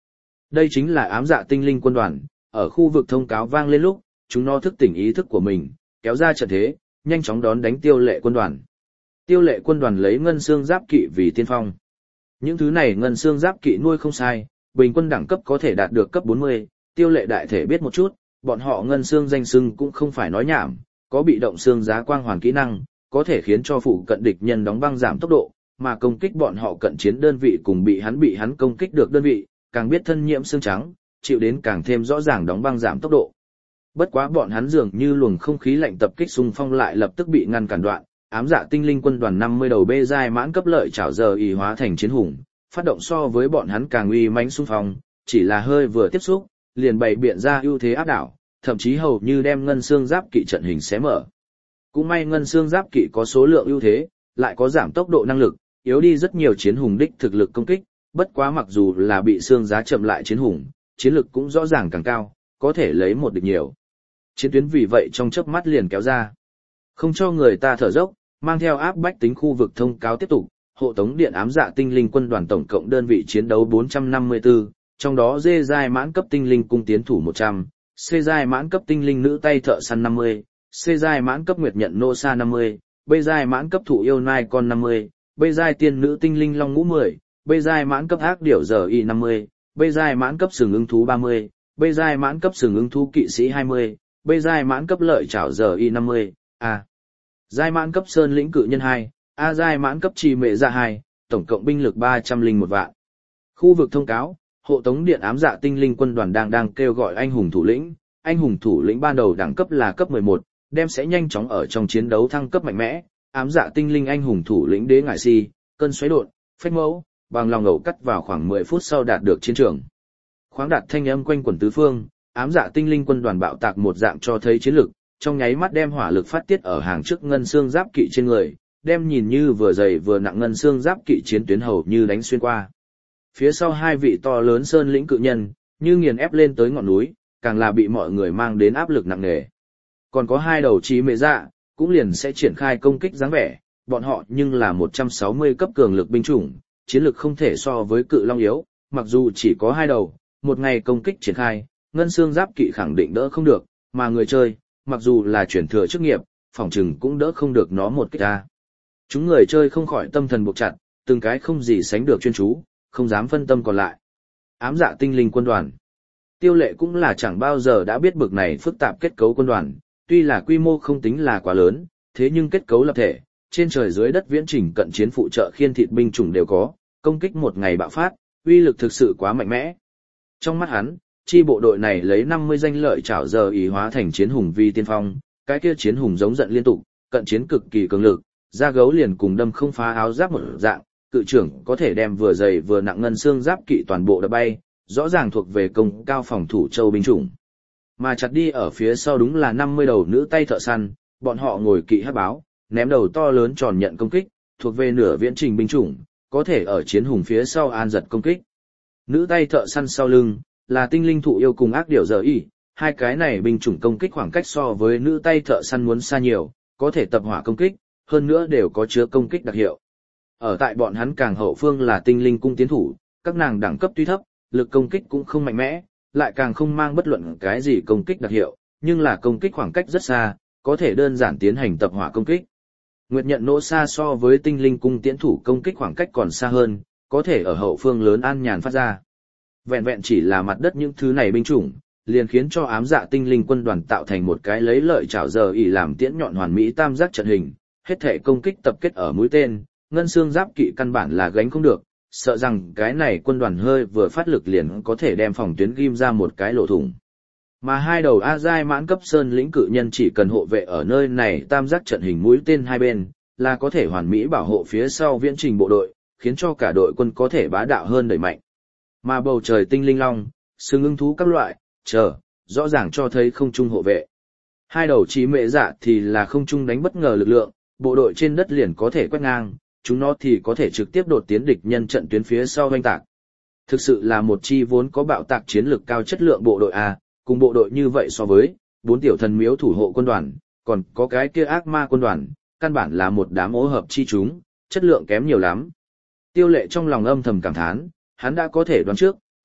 Đây chính là ám dạ tinh linh quân đoàn, ở khu vực thông cáo vang lên lúc, chúng nó thức tỉnh ý thức của mình, kéo ra trận thế, nhanh chóng đón đánh tiêu lệ quân đoàn. Tiêu lệ quân đoàn lấy ngân xương giáp kỵ vì tiên phong. Những thứ này ngân xương giáp kỵ nuôi không sai, bình quân đẳng cấp có thể đạt được cấp bốn mươi, tiêu lệ đại thể biết một chút, bọn họ ngân xương danh xưng cũng không phải nói nhảm, có bị động xương giá quang hoàn kỹ năng, có thể khiến cho phụ cận địch nhân đóng băng giảm tốc độ, mà công kích bọn họ cận chiến đơn vị cùng bị hắn bị hắn công kích được đơn vị, càng biết thân nhiễm xương trắng, chịu đến càng thêm rõ ràng đóng băng giảm tốc độ. Bất quá bọn hắn dường như luồng không khí lạnh tập kích xung phong lại lập tức bị ngăn cản đoạn, ám dạ tinh linh quân đoàn năm mươi đầu bê giai mãn cấp lợi chảo giờ ỷ hóa thành chiến hùng, phát động so với bọn hắn càng uy mãnh xung phong, chỉ là hơi vừa tiếp xúc, liền bày biện ra ưu thế áp đảo, thậm chí hầu như đem ngân xương giáp kỵ trận hình xé mở. Cũng may ngân xương giáp kỵ có số lượng ưu thế, lại có giảm tốc độ năng lực, yếu đi rất nhiều chiến hùng đích thực lực công kích, bất quá mặc dù là bị xương giá chậm lại chiến hùng, chiến lực cũng rõ ràng càng cao, có thể lấy một địch nhiều. Chiến tuyến vì vậy trong chớp mắt liền kéo ra. Không cho người ta thở dốc, mang theo áp bách tính khu vực thông cáo tiếp tục, hộ tống điện ám dạ tinh linh quân đoàn tổng cộng đơn vị chiến đấu bốn trăm năm mươi tư, trong đó D giai mãn cấp tinh linh cung tiến thủ một trăm, C giai mãn cấp tinh linh nữ tay thợ săn năm mươi, C giai mãn cấp nguyệt nhận nô sa năm mươi, B giai mãn cấp thụ yêu nai con năm mươi, B giai tiên nữ tinh linh long ngũ mười, B giai mãn cấp ác điểu giờ y năm mươi, B giai mãn cấp sừng ưng thú ba mươi, B giai mãn cấp sừng ưng thú kỵ sĩ hai mươi, B giai mãn cấp lợi chảo giờ y năm mươi, A giai mãn cấp sơn lĩnh cự nhân hai, A giai mãn cấp trì mệ dạ hai, tổng cộng binh lực ba trăm linh một vạn. Khu vực thông cáo, hộ tống điện ám dạ tinh linh quân đoàn đang đang kêu gọi anh hùng thủ lĩnh, anh hùng thủ lĩnh ban đầu đẳng cấp là cấp mười một, đem sẽ nhanh chóng ở trong chiến đấu thăng cấp mạnh mẽ, ám dạ tinh linh anh hùng thủ lĩnh đế ngải si, cơn xoáy đột, phách mẫu, bằng lòng ngầu cắt vào khoảng mười phút sau đạt được chiến trường. Khoáng đạt thanh âm quanh quần tứ phương, ám dạ tinh linh quân đoàn bạo tạc một dạng cho thấy chiến lực, trong nháy mắt đem hỏa lực phát tiết ở hàng trước ngân xương giáp kỵ trên người, đem nhìn như vừa dày vừa nặng ngân xương giáp kỵ chiến tuyến hầu như đánh xuyên qua. Phía sau hai vị to lớn sơn lĩnh cự nhân, như nghiền ép lên tới ngọn núi, càng là bị mọi người mang đến áp lực nặng nề. Còn có hai đầu trí mệ dạ, cũng liền sẽ triển khai công kích dáng vẻ, bọn họ nhưng là một trăm sáu mươi cấp cường lực binh chủng, chiến lực không thể so với cự long yếu, mặc dù chỉ có hai đầu, một ngày công kích triển khai, ngân xương giáp kỵ khẳng định đỡ không được, mà người chơi, mặc dù là chuyển thừa chức nghiệp, phòng trừng cũng đỡ không được nó một kích ra. Chúng người chơi không khỏi tâm thần buộc chặt, từng cái không gì sánh được chuyên chú, không dám phân tâm còn lại. Ám dạ tinh linh quân đoàn. Tiêu lệ cũng là chẳng bao giờ đã biết bực này phức tạp kết cấu quân đoàn, tuy là quy mô không tính là quá lớn, thế nhưng kết cấu lập thể, trên trời dưới đất viễn trình cận chiến phụ trợ khiên thịt binh chủng đều có, công kích một ngày bạo phát, uy lực thực sự quá mạnh mẽ. Trong mắt hắn, chi bộ đội này lấy năm mươi danh lợi chảo giờ ý hóa thành chiến hùng vi tiên phong, cái kia chiến hùng giống giận liên tục, cận chiến cực kỳ cường lực, da gấu liền cùng đâm không phá áo giáp một dạng, cự trưởng có thể đem vừa dày vừa nặng ngân xương giáp kỵ toàn bộ đập bay, rõ ràng thuộc về công cao phòng thủ châu binh chủng. Mà chặt đi ở phía sau đúng là năm mươi đầu nữ tay thợ săn, bọn họ ngồi kỵ hắc báo, ném đầu to lớn tròn nhận công kích, thuộc về nửa viễn trình binh chủng, có thể ở chiến hùng phía sau an giật công kích. Nữ tay thợ săn sau lưng là tinh linh thụ yêu cùng ác điểu giờ y, hai cái này binh chủng công kích khoảng cách so với nữ tay thợ săn muốn xa nhiều, có thể tập hỏa công kích, hơn nữa đều có chứa công kích đặc hiệu. Ở tại bọn hắn càng hậu phương là tinh linh cung tiến thủ, các nàng đẳng cấp tuy thấp, lực công kích cũng không mạnh mẽ, lại càng không mang bất luận cái gì công kích đặc hiệu, nhưng là công kích khoảng cách rất xa, có thể đơn giản tiến hành tập hỏa công kích. Nguyệt nhận nỗ xa so với tinh linh cung tiến thủ công kích khoảng cách còn xa hơn, có thể ở hậu phương lớn an nhàn phát ra. Vẹn vẹn chỉ là mặt đất những thứ này binh chủng, liền khiến cho ám dạ tinh linh quân đoàn tạo thành một cái lấy lợi chảo giờ ỉ làm tiễn nhọn hoàn mỹ tam giác trận hình, hết thể công kích tập kết ở mũi tên, ngân xương giáp kỵ căn bản là gánh không được, sợ rằng cái này quân đoàn hơi vừa phát lực liền có thể đem phòng tuyến ghim ra một cái lỗ thủng. Mà hai đầu A giai mãn cấp sơn lĩnh cự nhân chỉ cần hộ vệ ở nơi này tam giác trận hình mũi tên hai bên, là có thể hoàn mỹ bảo hộ phía sau viễn trình bộ đội, khiến cho cả đội quân có thể bá đạo hơn đẩy mạnh. Mà bầu trời tinh linh long, sừng ưng thú các loại, chờ, rõ ràng cho thấy không trung hộ vệ. Hai đầu trí mệ dạ thì là không trung đánh bất ngờ lực lượng, bộ đội trên đất liền có thể quét ngang, chúng nó thì có thể trực tiếp đột tiến địch nhân trận tuyến phía sau hoanh tạc. Thực sự là một chi vốn có bạo tạc chiến lược cao chất lượng bộ đội A, cùng bộ đội như vậy so với bốn tiểu thần miếu thủ hộ quân đoàn, còn có cái kia ác ma quân đoàn, căn bản là một đám ố hợp chi chúng, chất lượng kém nhiều lắm. Tiêu lệ trong lòng âm thầm cảm thán, hắn đã có thể đoán trước,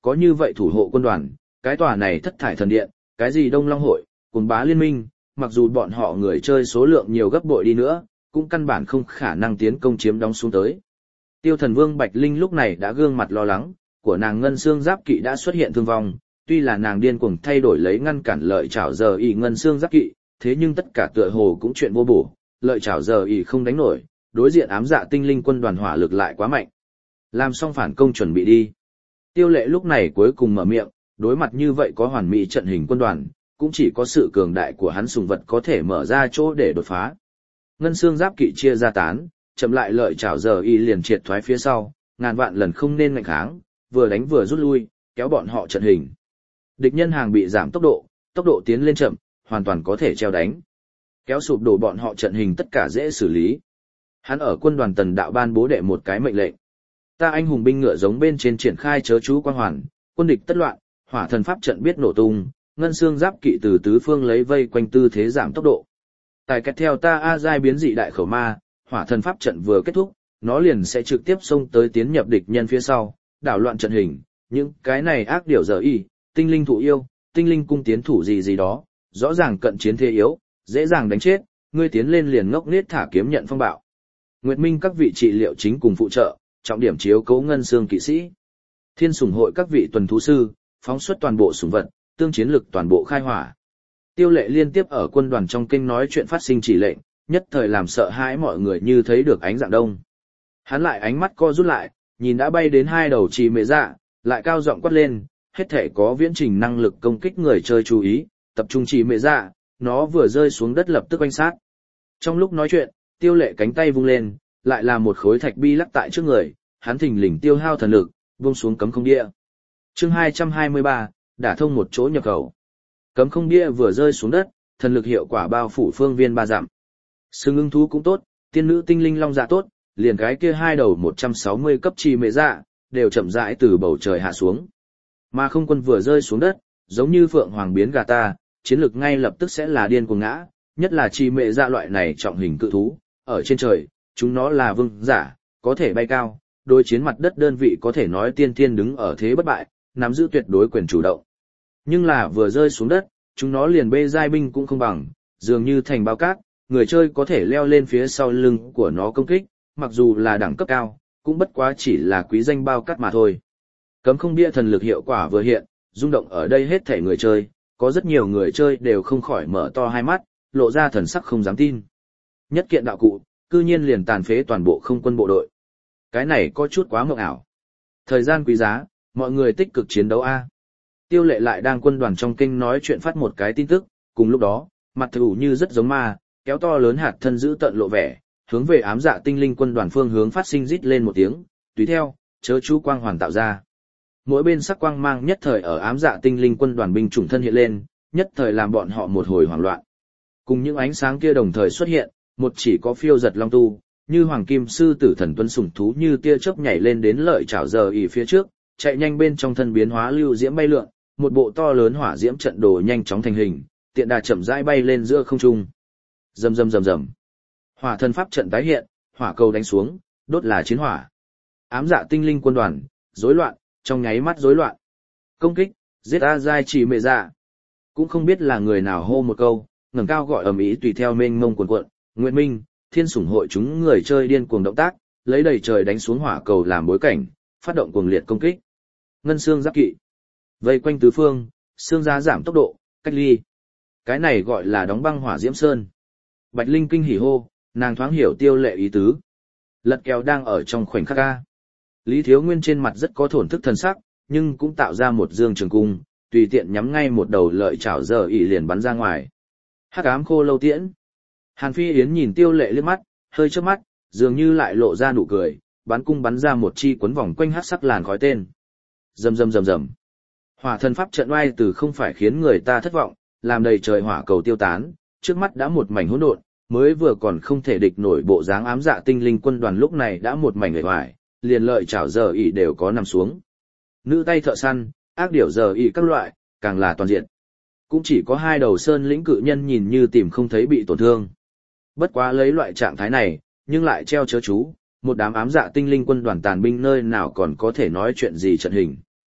có như vậy thủ hộ quân đoàn, cái tòa này thất thải thần điện, cái gì Đông Long hội, cùng bá liên minh, mặc dù bọn họ người chơi số lượng nhiều gấp bội đi nữa, cũng căn bản không khả năng tiến công chiếm đóng xuống tới. Tiêu Thần Vương Bạch Linh lúc này đã gương mặt lo lắng, của nàng ngân xương giáp kỵ đã xuất hiện thương vong, tuy là nàng điên cuồng thay đổi lấy ngăn cản lợi chảo giờ y ngân xương giáp kỵ, thế nhưng tất cả tựa hồ cũng chuyện vô bổ, lợi chảo giờ y không đánh nổi, đối diện ám dạ tinh linh quân đoàn hỏa lực lại quá mạnh. Làm xong phản công chuẩn bị đi. Tiêu Lệ lúc này cuối cùng mở miệng, đối mặt như vậy có hoàn mỹ trận hình quân đoàn, cũng chỉ có sự cường đại của hắn sùng vật có thể mở ra chỗ để đột phá. Ngân xương giáp kỵ chia ra tán, chậm lại lợi chảo giờ y liền triệt thoái phía sau, ngàn vạn lần không nên ngạnh kháng, vừa đánh vừa rút lui, kéo bọn họ trận hình. Địch nhân hàng bị giảm tốc độ, tốc độ tiến lên chậm, hoàn toàn có thể treo đánh. Kéo sụp đổ bọn họ trận hình tất cả dễ xử lý. Hắn ở quân đoàn tần đạo ban bố đệ một cái mệnh lệnh. Ta anh hùng binh ngựa giống bên trên triển khai chớ chú quang hoàn, quân địch tất loạn, hỏa thần pháp trận biết nổ tung, ngân xương giáp kỵ từ tứ phương lấy vây quanh tư thế giảm tốc độ. Tài cách theo ta a giai biến dị đại khẩu ma, hỏa thần pháp trận vừa kết thúc, nó liền sẽ trực tiếp xông tới tiến nhập địch nhân phía sau, đảo loạn trận hình, những cái này ác điều giờ y, tinh linh thủ yêu, tinh linh cung tiến thủ gì gì đó, rõ ràng cận chiến thế yếu, dễ dàng đánh chết, ngươi tiến lên liền ngốc nết thả kiếm nhận phong bạo. Nguyệt Minh các vị trị liệu chính cùng phụ trợ, trọng điểm chiếu cố ngân xương kỵ sĩ. Thiên sủng hội các vị tuần thú sư, phóng xuất toàn bộ sủng vật, tương chiến lực toàn bộ khai hỏa. Tiêu Lệ liên tiếp ở quân đoàn trong kinh nói chuyện phát sinh chỉ lệnh, nhất thời làm sợ hãi mọi người như thấy được ánh dạng đông. Hắn lại ánh mắt co rút lại, nhìn đã bay đến hai đầu trì mệ dạ, lại cao giọng quát lên, hết thể có viễn trình năng lực công kích người chơi chú ý, tập trung trì mệ dạ, nó vừa rơi xuống đất lập tức oanh sát. Trong lúc nói chuyện, Tiêu Lệ cánh tay vung lên, lại là một khối thạch bi lắc tại trước người, hắn thình lình tiêu hao thần lực, vung xuống cấm không bia. Chương hai trăm hai mươi ba, đả thông một chỗ nhập khẩu. Cấm không bia vừa rơi xuống đất, thần lực hiệu quả bao phủ phương viên ba dặm. Sừng ưng thú cũng tốt, tiên nữ tinh linh long dạ tốt, liền cái kia hai đầu một trăm sáu mươi cấp trì mệ dạ, đều chậm rãi từ bầu trời hạ xuống. Mà không quân vừa rơi xuống đất, giống như phượng hoàng biến gà ta, chiến lực ngay lập tức sẽ là điên cuồng ngã, nhất là trì mệ dạ loại này trọng hình cự thú, ở trên trời, chúng nó là vương giả, có thể bay cao, đối chiến mặt đất đơn vị có thể nói tiên tiên đứng ở thế bất bại, nắm giữ tuyệt đối quyền chủ động. Nhưng là vừa rơi xuống đất, chúng nó liền bê giai binh cũng không bằng, dường như thành bao cát, người chơi có thể leo lên phía sau lưng của nó công kích, mặc dù là đẳng cấp cao, cũng bất quá chỉ là quý danh bao cát mà thôi. Cấm không bia thần lực hiệu quả vừa hiện, rung động ở đây hết thể người chơi, có rất nhiều người chơi đều không khỏi mở to hai mắt, lộ ra thần sắc không dám tin. Nhất kiện đạo cụ, cư nhiên liền tàn phế toàn bộ không quân bộ đội. Cái này có chút quá mộng ảo. Thời gian quý giá, mọi người tích cực chiến đấu a. Tiêu Lệ lại đang quân đoàn trong kinh nói chuyện phát một cái tin tức, cùng lúc đó, mặt thủ như rất giống ma, kéo to lớn hạt thân giữ tận lộ vẻ, hướng về ám dạ tinh linh quân đoàn phương hướng phát sinh rít lên một tiếng, tùy theo, chớ chú quang hoàn tạo ra. Mỗi bên sắc quang mang nhất thời ở ám dạ tinh linh quân đoàn binh chủng thân hiện lên, nhất thời làm bọn họ một hồi hoảng loạn. Cùng những ánh sáng kia đồng thời xuất hiện, một chỉ có phiêu giật long tu, như hoàng kim sư tử thần tuấn sủng thú như tia chớp nhảy lên đến lợi chảo giờ ỉ phía trước, chạy nhanh bên trong thân biến hóa lưu diễm bay lượn, một bộ to lớn hỏa diễm trận đồ nhanh chóng thành hình, tiện đà chậm rãi bay lên giữa không trung. Rầm rầm rầm rầm. Hỏa thần pháp trận tái hiện, hỏa cầu đánh xuống, đốt là chiến hỏa. Ám dạ tinh linh quân đoàn, rối loạn, trong nháy mắt rối loạn. Công kích, giết a giai chỉ mệ dạ. Cũng không biết là người nào hô một câu, ngẩng cao gọi ầm ĩ tùy theo mênh mông cuồn cuộn, Nguyệt Minh, Thiên sủng hội chúng người chơi điên cuồng động tác, lấy đầy trời đánh xuống hỏa cầu làm bối cảnh, phát động cuồng liệt công kích. Ngân xương giáp kỵ, vây quanh tứ phương, xương giá giảm tốc độ, cách ly. Cái này gọi là đóng băng hỏa diễm sơn. Bạch Linh kinh hỉ hô, nàng thoáng hiểu Tiêu Lệ ý tứ. Lật kèo đang ở trong khoảnh khắc ca. Lý Thiếu Nguyên trên mặt rất có thổn thức thần sắc, nhưng cũng tạo ra một dương trường cung, tùy tiện nhắm ngay một đầu lợi chảo giờ ỉ liền bắn ra ngoài. Hắc ám khô lâu tiễn. Hàn Phi Yến nhìn Tiêu Lệ liếc mắt, hơi chớp mắt, dường như lại lộ ra nụ cười, bắn cung bắn ra một chi cuốn vòng quanh hắc sắc làn khói tên. Rầm rầm rầm rầm. Hỏa thần pháp trận oai từ không phải khiến người ta thất vọng, làm đầy trời hỏa cầu tiêu tán, trước mắt đã một mảnh hỗn độn, mới vừa còn không thể địch nổi bộ dáng ám dạ tinh linh quân đoàn lúc này đã một mảnh người hoài, liền lợi chảo giờ ỉ đều có nằm xuống. Nữ tay thợ săn, ác điểu giờ ỉ các loại, càng là toàn diện. Cũng chỉ có hai đầu sơn lĩnh cự nhân nhìn như tìm không thấy bị tổn thương. Bất quá lấy loại trạng thái này, nhưng lại treo chớ chú, một đám ám dạ tinh linh quân đoàn tàn binh nơi nào còn có thể nói chuyện gì trận hình.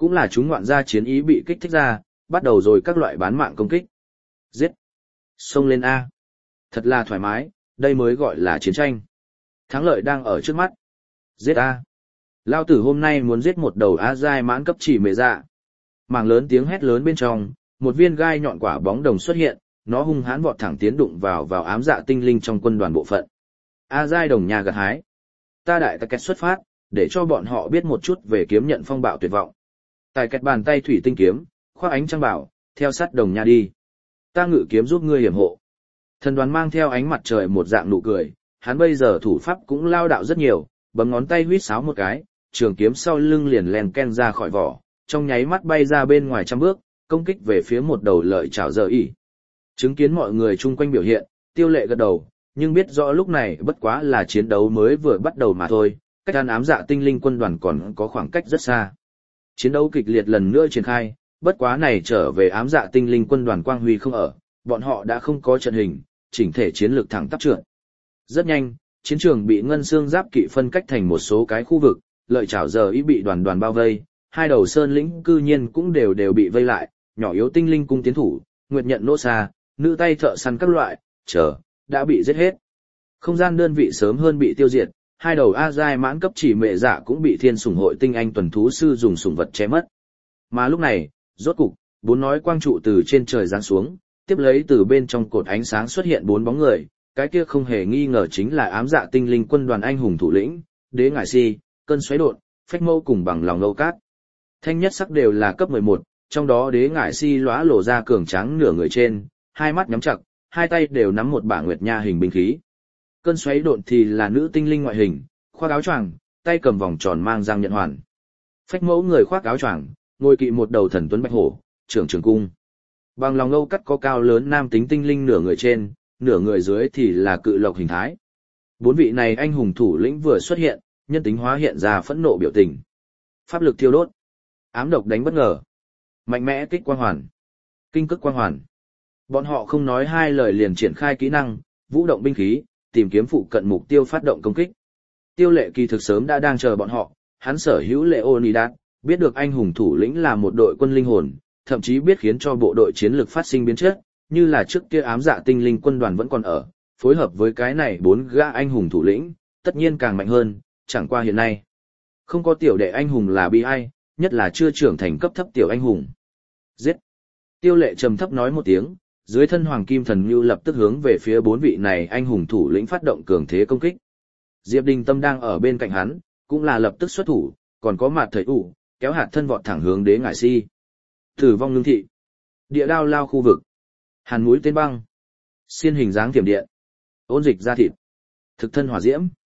Cũng là chúng ngoạn gia chiến ý bị kích thích ra, bắt đầu rồi các loại bán mạng công kích. Giết! Xông lên A! Thật là thoải mái, đây mới gọi là chiến tranh. Thắng lợi đang ở trước mắt. Giết A! Lao tử hôm nay muốn giết một đầu A giai mãn cấp chỉ mệ dạ. Mảng lớn tiếng hét lớn bên trong, một viên gai nhọn quả bóng đồng xuất hiện, nó hung hãn vọt thẳng tiến đụng vào vào ám dạ tinh linh trong quân đoàn bộ phận. A giai đồng nhà gặt hái. Ta đại ta kẹt xuất phát, để cho bọn họ biết một chút về kiếm nhận phong bạo tuyệt vọng. Tài kẹt bàn tay thủy tinh kiếm, khoác ánh trăng bảo, theo sát đồng nha đi. Ta ngự kiếm giúp ngươi hiểm hộ. Thần đoàn mang theo ánh mặt trời một dạng nụ cười, hắn bây giờ thủ pháp cũng lao đạo rất nhiều, bấm ngón tay huýt sáo một cái, trường kiếm sau lưng liền len ken ra khỏi vỏ, trong nháy mắt bay ra bên ngoài trăm bước, công kích về phía một đầu lợi chảo giờ ỉ. Chứng kiến mọi người chung quanh biểu hiện, Tiêu Lệ gật đầu, nhưng biết rõ lúc này bất quá là chiến đấu mới vừa bắt đầu mà thôi, cách ăn ám dạ tinh linh quân đoàn còn có khoảng cách rất xa. Chiến đấu kịch liệt lần nữa triển khai, bất quá này trở về ám dạ tinh linh quân đoàn Quang Huy không ở, bọn họ đã không có trận hình, chỉnh thể chiến lược thẳng tắp trượt. Rất nhanh, chiến trường bị ngân xương giáp kỵ phân cách thành một số cái khu vực, lợi chảo giờ ý bị đoàn đoàn bao vây, hai đầu sơn lĩnh cư nhiên cũng đều đều bị vây lại, nhỏ yếu tinh linh cung tiến thủ, nguyệt nhận nô xa, nữ tay thợ săn các loại, chờ, đã bị giết hết. Không gian đơn vị sớm hơn bị tiêu diệt, hai đầu A giai mãn cấp chỉ mệ dạ cũng bị thiên sủng hội tinh anh tuần thú sư dùng sủng vật che mất. Mà lúc này, rốt cục, bốn nói quang trụ từ trên trời giáng xuống, tiếp lấy từ bên trong cột ánh sáng xuất hiện bốn bóng người, cái kia không hề nghi ngờ chính là ám dạ tinh linh quân đoàn anh hùng thủ lĩnh, Đế Ngải Si, Cơn Xoáy Độn, Phách Mâu cùng Bằng Lòng Lâu Cát. Thanh nhất sắc đều là cấp mười một, trong đó Đế Ngải Si lóa lộ ra cường tráng nửa người trên, hai mắt nhắm chặt, hai tay đều nắm một bả nguyệt nha hình binh khí. Cơn Xoáy Độn thì là nữ tinh linh ngoại hình, khoác áo choàng, tay cầm vòng tròn mang răng nhận hoàn. Phách Mẫu người khoác áo choàng, ngồi kỵ một đầu thần tuấn bạch hổ, trưởng trường cung. Bằng Lòng Lâu Cát có cao lớn nam tính tinh linh nửa người trên, nửa người dưới thì là cự lộc hình thái. Bốn vị này anh hùng thủ lĩnh vừa xuất hiện, nhân tính hóa hiện ra phẫn nộ biểu tình. Pháp lực thiêu đốt, ám độc đánh bất ngờ, mạnh mẽ kích quang hoàn, kinh cức quang hoàn. Bọn họ không nói hai lời liền triển khai kỹ năng, vũ động binh khí, tìm kiếm phụ cận mục tiêu phát động công kích. Tiêu Lệ kỳ thực sớm đã đang chờ bọn họ, hắn sở hữu Leonidas, biết được anh hùng thủ lĩnh là một đội quân linh hồn, thậm chí biết khiến cho bộ đội chiến lược phát sinh biến chất, như là trước kia ám dạ tinh linh quân đoàn vẫn còn ở, phối hợp với cái này bốn gã anh hùng thủ lĩnh, tất nhiên càng mạnh hơn, chẳng qua hiện nay. Không có tiểu đệ anh hùng là bi ai, nhất là chưa trưởng thành cấp thấp tiểu anh hùng. Giết! Tiêu Lệ trầm thấp nói một tiếng, dưới thân Hoàng Kim Thần Nhu lập tức hướng về phía bốn vị này anh hùng thủ lĩnh phát động cường thế công kích. Diệp Đình Tâm đang ở bên cạnh hắn, cũng là lập tức xuất thủ, còn có Mạt Thời ủ, kéo hạt thân vọt thẳng hướng Đế Ngải Si. Tử vong lương thị. Địa đao lao khu vực. Hàn mũi tên băng. Xiên hình dáng thiểm điện. Ôn dịch da thịt. Thực thân hỏa diễm.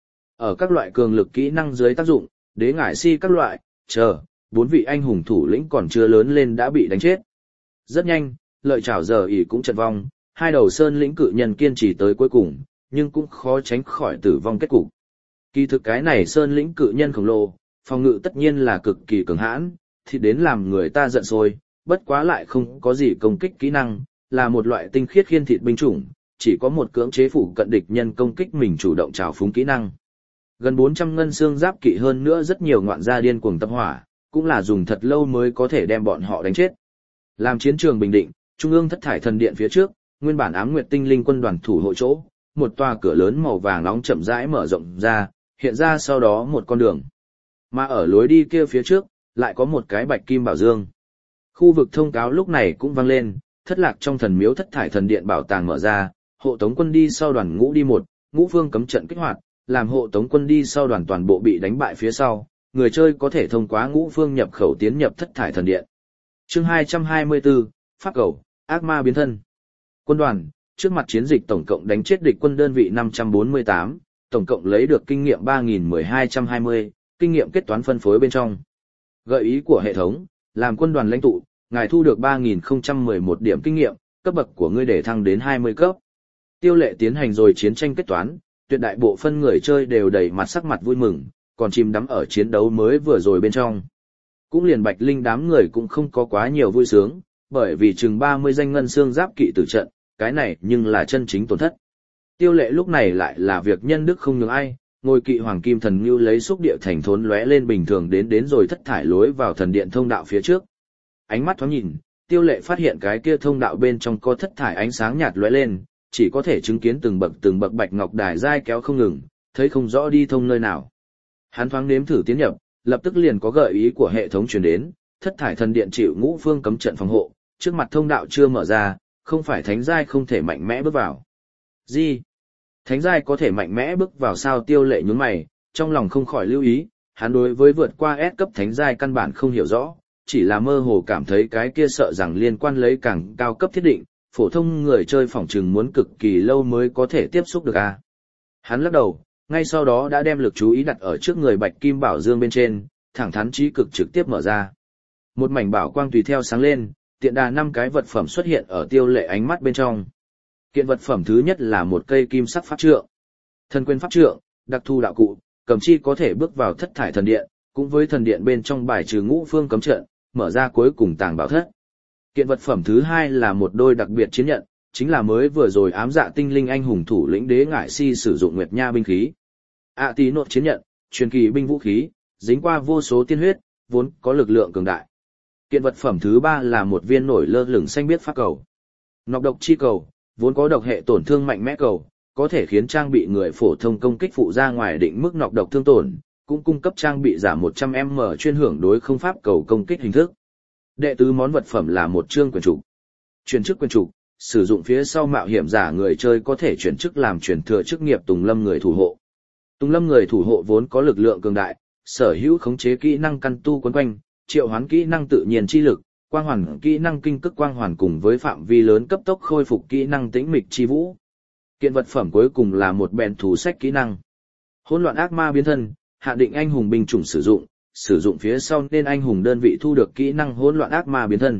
Ở các loại cường lực kỹ năng dưới tác dụng, Đế Ngải Si các loại, chờ, bốn vị anh hùng thủ lĩnh còn chưa lớn lên đã bị đánh chết. Rất nhanh, lợi chảo giờ ỉ cũng trận vong, hai đầu sơn lĩnh cự nhân kiên trì tới cuối cùng, nhưng cũng khó tránh khỏi tử vong kết cục. Kỳ thực cái này sơn lĩnh cự nhân khổng lồ, phòng ngự tất nhiên là cực kỳ cường hãn, thì đến làm người ta giận sôi, bất quá lại không có gì công kích kỹ năng, là một loại tinh khiết khiên thịt binh chủng, chỉ có một cưỡng chế phủ cận địch nhân công kích mình chủ động trào phúng kỹ năng. Gần bốn trăm ngân xương giáp kỵ hơn nữa rất nhiều ngoạn gia điên cuồng tập hỏa, cũng là dùng thật lâu mới có thể đem bọn họ đánh chết. Làm chiến trường bình định, trung ương thất thải thần điện phía trước, nguyên bản ám nguyệt tinh linh quân đoàn thủ hộ chỗ, một tòa cửa lớn màu vàng nóng chậm rãi mở rộng ra, hiện ra sau đó một con đường. Mà ở lối đi kia phía trước, lại có một cái bạch kim bảo dương. Khu vực thông cáo lúc này cũng vang lên, thất lạc trong thần miếu thất thải thần điện bảo tàng mở ra, hộ tống quân đi sau đoàn ngũ đi một, ngũ phương cấm trận kích hoạt, làm hộ tống quân đi sau đoàn toàn bộ bị đánh bại phía sau, người chơi có thể thông qua ngũ phương nhập khẩu tiến nhập thất thải thần điện. Chương hai trăm hai mươi tư, Pháp cầu, ác ma biến thân. Quân đoàn, trước mặt chiến dịch tổng cộng đánh chết địch quân đơn vị năm trăm bốn mươi tám, tổng cộng lấy được kinh nghiệm ba nghìn hai trăm hai mươi, kinh nghiệm kết toán phân phối bên trong. Gợi ý của hệ thống, làm quân đoàn lãnh tụ, ngài thu được ba nghìn không trăm mười một điểm kinh nghiệm, cấp bậc của ngươi để thăng đến hai mươi cấp. Tiêu Lệ tiến hành rồi chiến tranh kết toán, tuyệt đại bộ phân người chơi đều đầy mặt sắc mặt vui mừng, còn chìm đắm ở chiến đấu mới vừa rồi bên trong. Cũng liền Bạch Linh đám người cũng không có quá nhiều vui sướng, bởi vì chừng ba mươi danh ngân xương giáp kỵ tử trận, cái này nhưng là chân chính tổn thất. Tiêu Lệ lúc này lại là việc nhân đức không nhường ai, Ngôi kỵ hoàng kim thần như lấy xúc địa thành thốn lóe lên bình thường đến đến rồi thất thải lối vào thần điện thông đạo phía trước. Ánh mắt thoáng nhìn, Tiêu Lệ phát hiện cái kia thông đạo bên trong có thất thải ánh sáng nhạt lóe lên, chỉ có thể chứng kiến từng bậc từng bậc bạch ngọc đài dai kéo không ngừng, thấy không rõ đi thông nơi nào. Hắn thoáng nếm thử tiến nhập, lập tức liền có gợi ý của hệ thống truyền đến, thất thải thần điện chịu ngũ phương cấm trận phòng hộ, trước mặt thông đạo chưa mở ra, không phải thánh giai không thể mạnh mẽ bước vào. Gì? Thánh giai có thể mạnh mẽ bước vào sao? Tiêu Lệ nhướng mày, trong lòng không khỏi lưu ý, hắn đối với vượt qua S cấp thánh giai căn bản không hiểu rõ, chỉ là mơ hồ cảm thấy cái kia sợ rằng liên quan lấy càng cao cấp thiết định, phổ thông người chơi phỏng chừng muốn cực kỳ lâu mới có thể tiếp xúc được a. Hắn lắc đầu, ngay sau đó đã đem lực chú ý đặt ở trước người Bạch Kim Bảo Dương bên trên, thẳng thắn trí cực trực tiếp mở ra. Một mảnh bảo quang tùy theo sáng lên, tiện đà năm cái vật phẩm xuất hiện ở Tiêu Lệ ánh mắt bên trong. Kiện vật phẩm thứ nhất là một cây kim sắc pháp trượng. Thần quyền pháp trượng, đặc thù đạo cụ, cầm chi có thể bước vào thất thải thần điện, cũng với thần điện bên trong bài trừ ngũ phương cấm trận, mở ra cuối cùng tàng bảo thất. Kiện vật phẩm thứ hai là một đôi đặc biệt chiến nhận, chính là mới vừa rồi ám dạ tinh linh anh hùng thủ lĩnh Đế Ngải Si sử dụng Nguyệt Nha binh khí. ạ tí nột chiến nhận, truyền kỳ binh vũ khí, dính qua vô số tiên huyết, vốn có lực lượng cường đại. Kiện vật phẩm thứ ba là một viên nổi lơ lửng xanh biếc pháp cầu. Nọc độc chi cầu, vốn có độc hệ tổn thương mạnh mẽ cầu, có thể khiến trang bị người phổ thông công kích phụ ra ngoài định mức nọc độc thương tổn, cũng cung cấp trang bị giảm một trăm m chuyên hưởng đối không pháp cầu công kích hình thức. Đệ tứ món vật phẩm là một chương quyền trục. Chuyển chức quyền trục, sử dụng phía sau mạo hiểm giả người chơi có thể chuyển chức làm chuyển thừa chức nghiệp Tùng Lâm người thủ hộ. Tùng Lâm người thủ hộ vốn có lực lượng cường đại, sở hữu khống chế kỹ năng căn tu quấn quanh, triệu hoán kỹ năng tự nhiên chi lực, quang hoàn kỹ năng kinh cức quang hoàn cùng với phạm vi lớn cấp tốc khôi phục kỹ năng tĩnh mịch chi vũ. Kiện vật phẩm cuối cùng là một bèn thủ sách kỹ năng. Hỗn loạn ác ma biến thân, hạ định anh hùng binh chủng sử dụng, sử dụng phía sau nên anh hùng đơn vị thu được kỹ năng hỗn loạn ác ma biến thân.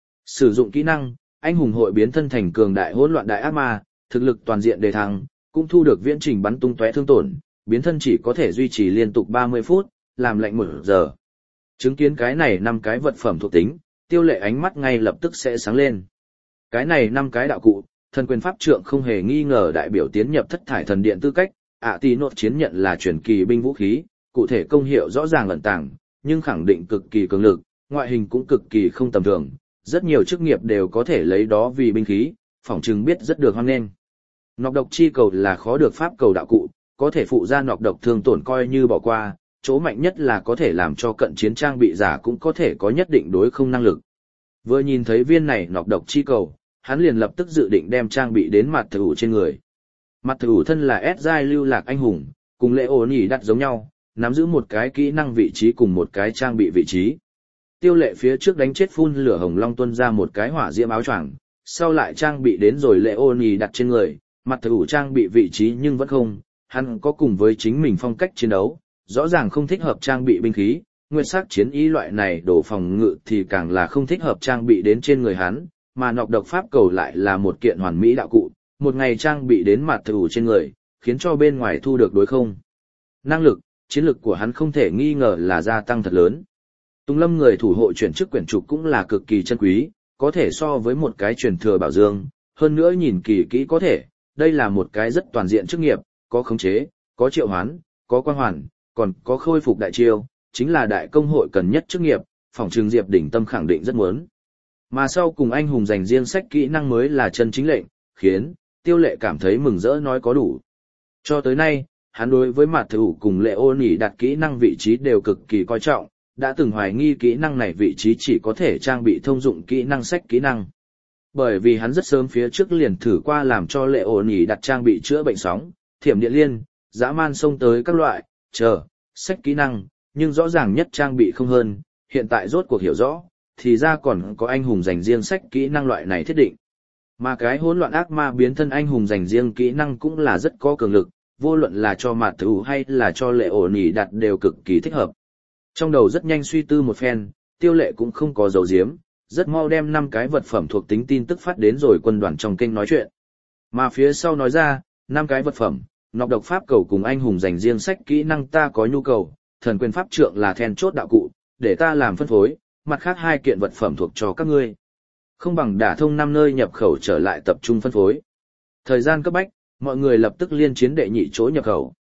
Sử dụng kỹ năng, anh hùng hội biến thân thành cường đại hỗn loạn đại ác ma, thực lực toàn diện đề thăng, cũng thu được viễn trình bắn tung tóe thương tổn, biến thân chỉ có thể duy trì liên tục ba mươi phút, làm lệnh một giờ. Chứng kiến cái này năm cái vật phẩm thuộc tính, Tiêu Lệ ánh mắt ngay lập tức sẽ sáng lên. Cái này năm cái đạo cụ, thần quyền pháp trượng không hề nghi ngờ đại biểu tiến nhập thất thải thần điện tư cách, ạ tí nột chiến nhận là truyền kỳ binh vũ khí, cụ thể công hiệu rõ ràng ẩn tàng, nhưng khẳng định cực kỳ cường lực, ngoại hình cũng cực kỳ không tầm thường, rất nhiều chức nghiệp đều có thể lấy đó vì binh khí, phỏng chừng biết rất được hoan nghênh. Nọc độc chi cầu là khó được pháp cầu đạo cụ, có thể phụ ra nọc độc thương tổn coi như bỏ qua, chỗ mạnh nhất là có thể làm cho cận chiến trang bị giả cũng có thể có nhất định đối không năng lực. Vừa nhìn thấy viên này nọc độc chi cầu, hắn liền lập tức dự định đem trang bị đến mặt thử trên người. Mặt thử thân là S giai lưu lạc anh hùng, cùng Lệ Ổn nhỉ đặt giống nhau, nắm giữ một cái kỹ năng vị trí cùng một cái trang bị vị trí. Tiêu Lệ phía trước đánh chết phun lửa hồng long tuôn ra một cái hỏa diễm áo choàng, sau lại trang bị đến rồi Lệ Ổn nhỉ đặt trên người, mặt thử trang bị vị trí nhưng vẫn không, hắn có cùng với chính mình phong cách chiến đấu, rõ ràng không thích hợp trang bị binh khí, nguyên sắc chiến ý loại này đổ phòng ngự thì càng là không thích hợp trang bị đến trên người hắn, mà nọc độc pháp cầu lại là một kiện hoàn mỹ đạo cụ, một ngày trang bị đến mặt thử trên người, khiến cho bên ngoài thu được đối không. Năng lực, chiến lực của hắn không thể nghi ngờ là gia tăng thật lớn. Tùng Lâm người thủ hộ chuyển chức quyển trục cũng là cực kỳ chân quý, có thể so với một cái truyền thừa bảo dương, hơn nữa nhìn kỳ kỹ có thể, đây là một cái rất toàn diện chức nghiệp, có khống chế, có triệu hoán, có quan hoàn, còn có khôi phục đại chiêu, chính là đại công hội cần nhất chức nghiệp, phòng trường Diệp Đỉnh Tâm khẳng định rất muốn. Mà sau cùng anh hùng dành riêng sách kỹ năng mới là chân chính lệnh, khiến Tiêu Lệ cảm thấy mừng rỡ nói có đủ. Cho tới nay, hắn đối với mặt thủ cùng Lệ Ôn nhỉ đặt kỹ năng vị trí đều cực kỳ coi trọng, đã từng hoài nghi kỹ năng này vị trí chỉ có thể trang bị thông dụng kỹ năng sách kỹ năng. Bởi vì hắn rất sớm phía trước liền thử qua làm cho Lệ Ôn nhỉ đặt trang bị chữa bệnh sóng, thiểm điện liên, dã man xông tới các loại, chờ, sách kỹ năng, nhưng rõ ràng nhất trang bị không hơn, hiện tại rốt cuộc hiểu rõ, thì ra còn có anh hùng dành riêng sách kỹ năng loại này thiết định. Mà cái hỗn loạn ác ma biến thân anh hùng dành riêng kỹ năng cũng là rất có cường lực, vô luận là cho mặt thủ hay là cho Lệ Ổn nhỉ đặt đều cực kỳ thích hợp. Trong đầu rất nhanh suy tư một phen, Tiêu Lệ cũng không có dấu diếm, rất mau đem năm cái vật phẩm thuộc tính tin tức phát đến rồi quân đoàn trong kênh nói chuyện. Mà phía sau nói ra, năm cái vật phẩm, nọc độc pháp cầu cùng anh hùng dành riêng sách kỹ năng ta có nhu cầu, thần quyền pháp trượng là then chốt đạo cụ, để ta làm phân phối, mặt khác hai kiện vật phẩm thuộc cho các ngươi. Không bằng đả thông năm nơi nhập khẩu trở lại tập trung phân phối. Thời gian cấp bách, mọi người lập tức liên chiến đệ nhị chỗ nhập khẩu.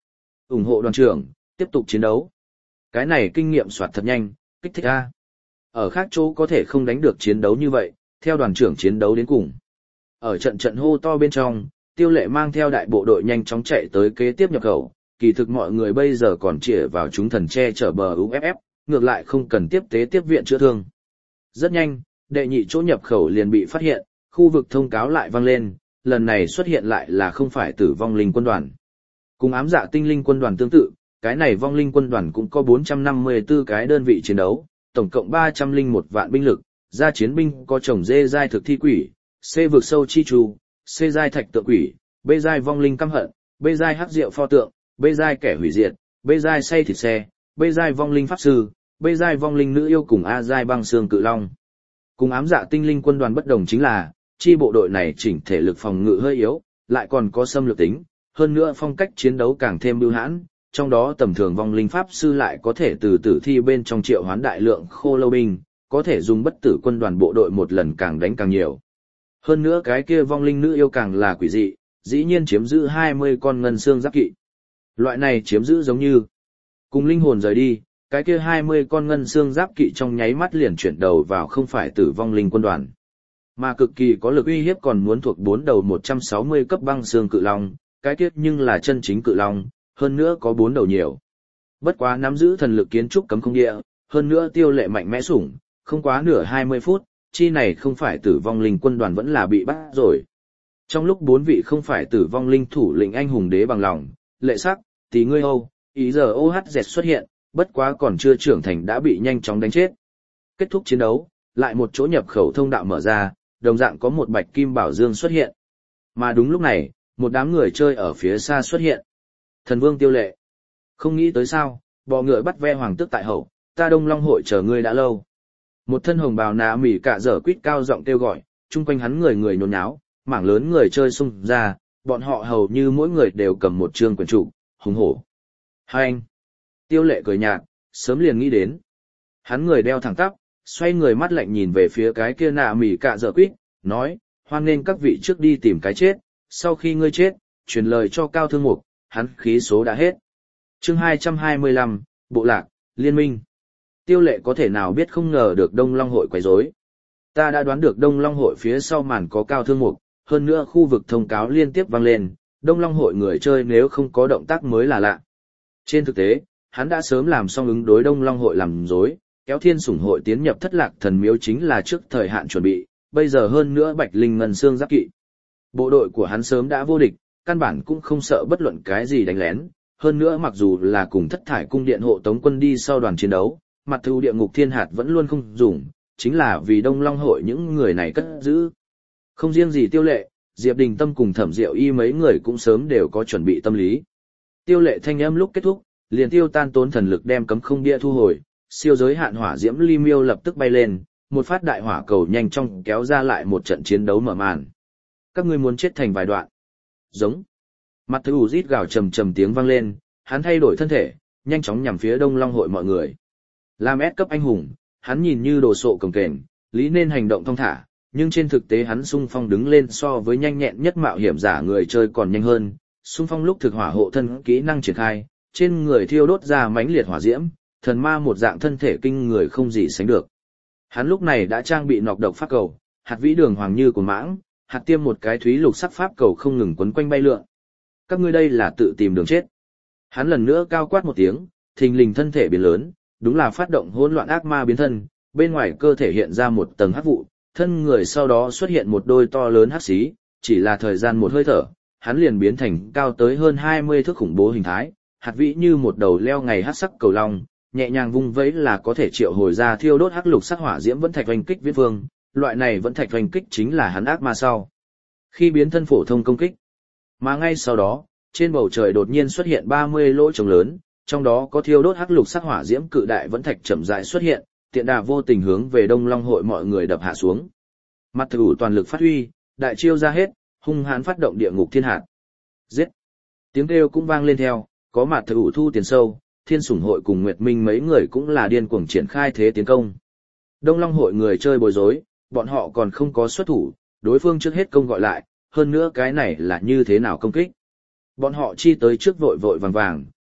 ủng hộ đoàn trưởng, tiếp tục chiến đấu. Cái này kinh nghiệm soạt thật nhanh, kích thích a. Ở khác chỗ có thể không đánh được chiến đấu như vậy, theo đoàn trưởng chiến đấu đến cùng. Ở trận trận hô to bên trong, Tiêu Lệ mang theo đại bộ đội nhanh chóng chạy tới kế tiếp nhập khẩu, kỳ thực mọi người bây giờ còn chĩa vào chúng thần che chở bờ u ép ép, ngược lại không cần tiếp tế tiếp viện chữa thương. Rất nhanh, đệ nhị chỗ nhập khẩu liền bị phát hiện, khu vực thông cáo lại vang lên, lần này xuất hiện lại là không phải Tử vong linh quân đoàn. Cùng ám dạ tinh linh quân đoàn tương tự, cái này vong linh quân đoàn cũng có bốn trăm năm mươi tư cái đơn vị chiến đấu, tổng cộng ba trăm lẻ một vạn binh lực, gia chiến binh có chồng dê giai thực thi quỷ, C vực sâu chi trù, C giai thạch tượng quỷ, B giai vong linh căm hận, B giai hắc diệu pho tượng, B giai kẻ hủy diệt, B giai say thịt xe, B giai vong linh pháp sư, B giai vong linh nữ yêu cùng A giai băng xương cự long. Cùng ám dạ tinh linh quân đoàn bất đồng chính là, chi bộ đội này chỉnh thể lực phòng ngự hơi yếu, lại còn có xâm lược tính, hơn nữa phong cách chiến đấu càng thêm bưu hãn, trong đó tầm thường vong linh pháp sư lại có thể từ tử thi bên trong triệu hoán đại lượng khô lâu binh, có thể dùng bất tử quân đoàn bộ đội một lần càng đánh càng nhiều. Hơn nữa cái kia vong linh nữ yêu càng là quỷ dị, dĩ nhiên chiếm giữ hai mươi con ngân xương giáp kỵ. Loại này chiếm giữ giống như cùng linh hồn rời đi, cái kia hai mươi con ngân xương giáp kỵ trong nháy mắt liền chuyển đầu vào không phải tử vong linh quân đoàn, mà cực kỳ có lực uy hiếp còn muốn thuộc bốn đầu một trăm sáu mươi cấp băng xương cự long, cái kia nhưng là chân chính cự long, hơn nữa có bốn đầu nhiều. Bất quá nắm giữ thần lực kiến trúc cấm không địa, hơn nữa Tiêu Lệ mạnh mẽ sủng, không quá nửa hai mươi phút, chi này không phải tử vong linh quân đoàn vẫn là bị bắt rồi. Trong lúc bốn vị không phải tử vong linh thủ lĩnh anh hùng đế bằng lòng, Lệ Sắc, Tí Ngươi Âu, ý giờ ô hát dẹt xuất hiện, bất quá còn chưa trưởng thành đã bị nhanh chóng đánh chết. Kết thúc chiến đấu, lại một chỗ nhập khẩu thông đạo mở ra, đồng dạng có một bạch kim bảo dương xuất hiện. Mà đúng lúc này, một đám người chơi ở phía xa xuất hiện. Thần vương Tiêu Lệ. Không nghĩ tới sao, bò ngựa bắt ve hoàng tước tại hậu, ta Đông Long hội chờ ngươi đã lâu. Một thân hồng bào nạ mỉ cả dở quýt cao giọng kêu gọi, chung quanh hắn người người nhốn nháo, mảng lớn người chơi xung ra, bọn họ hầu như mỗi người đều cầm một trương quyển trục, hùng hổ. Hai anh. Tiêu Lệ cười nhạt, sớm liền nghĩ đến. Hắn người đeo thẳng tắp, xoay người mắt lạnh nhìn về phía cái kia nạ mỉ cả dở quýt, nói, hoan nên các vị trước đi tìm cái chết, sau khi ngươi chết, truyền lời cho Cao Thương Mục, hắn khí số đã hết. Chương hai trăm hai mươi lăm, Bộ lạc, Liên minh. Tiêu Lệ có thể nào biết không ngờ được Đông Long hội quấy rối. Ta đã đoán được Đông Long hội phía sau màn có Cao Thương Mục, hơn nữa khu vực thông cáo liên tiếp vang lên, Đông Long hội người chơi nếu không có động tác mới là lạ. Trên thực tế, hắn đã sớm làm xong ứng đối Đông Long hội làm rối, kéo Thiên Sủng hội tiến nhập Thất Lạc Thần Miếu chính là trước thời hạn chuẩn bị, bây giờ hơn nữa Bạch Linh Ngân Xương Giáp Kỵ. Bộ đội của hắn sớm đã vô địch, căn bản cũng không sợ bất luận cái gì đánh lén, hơn nữa mặc dù là cùng Thất Thải cung điện hộ tống quân đi sau đoàn chiến đấu, mặt thù địa ngục thiên hạt vẫn luôn không dùng, chính là vì Đông Long hội những người này cất giữ. Không riêng gì Tiêu Lệ, Diệp Đình Tâm cùng Thẩm Diệu Y mấy người cũng sớm đều có chuẩn bị tâm lý. Tiêu Lệ thanh âm lúc kết thúc, liền tiêu tan tốn thần lực đem cấm không bia thu hồi, siêu giới hạn hỏa diễm ly miêu lập tức bay lên, một phát đại hỏa cầu nhanh chóng kéo ra lại một trận chiến đấu mở màn. Các ngươi muốn chết thành vài đoạn. Giống. Mặt thú rít gào trầm trầm tiếng vang lên, hắn thay đổi thân thể, nhanh chóng nhằm phía Đông Long hội mọi người. Làm S cấp anh hùng, hắn nhìn như đồ sộ cồng kềnh, lý nên hành động thong thả, nhưng trên thực tế hắn xung phong đứng lên so với nhanh nhẹn nhất mạo hiểm giả người chơi còn nhanh hơn. Xung phong lúc thực hỏa hộ thân kỹ năng triển khai, trên người thiêu đốt ra mãnh liệt hỏa diễm, thần ma một dạng thân thể kinh người không gì sánh được. Hắn lúc này đã trang bị nọc độc pháp cầu, hạt vĩ đường hoàng như của mãng, hạt tiêm một cái thúy lục sắc pháp cầu không ngừng quấn quanh bay lượn. Các ngươi đây là tự tìm đường chết. Hắn lần nữa cao quát một tiếng, thình lình thân thể biến lớn, đúng là phát động hỗn loạn ác ma biến thân, bên ngoài cơ thể hiện ra một tầng hắc vụ, thân người sau đó xuất hiện một đôi to lớn hắc xí, chỉ là thời gian một hơi thở, hắn liền biến thành cao tới hơn hai mươi thước khủng bố hình thái, hạt vĩ như một đầu leo ngày hắc sắc cầu long, nhẹ nhàng vung vẫy là có thể triệu hồi ra thiêu đốt hắc lục sắc hỏa diễm vẫn thạch oanh kích viễn vương, loại này vẫn thạch oanh kích chính là hắn ác ma sau. Khi biến thân phổ thông công kích, mà ngay sau đó, trên bầu trời đột nhiên xuất hiện ba mươi lỗ trống lớn, trong đó có thiêu đốt hắc lục sắc hỏa diễm cự đại vẫn thạch chậm rãi xuất hiện, tiện đà vô tình hướng về Đông Long hội mọi người đập hạ xuống. Mặt thủ toàn lực phát huy, đại chiêu ra hết, hung hãn phát động địa ngục thiên hạt. Giết! Tiếng kêu cũng vang lên theo, có mặt thủ thu tiền sâu, Thiên Sủng hội cùng Nguyệt Minh mấy người cũng là điên cuồng triển khai thế tiến công. Đông Long hội người chơi bối rối, bọn họ còn không có xuất thủ, đối phương trước hết công gọi lại, hơn nữa cái này là như thế nào công kích. Bọn họ chi tới trước vội vội vàng vàng,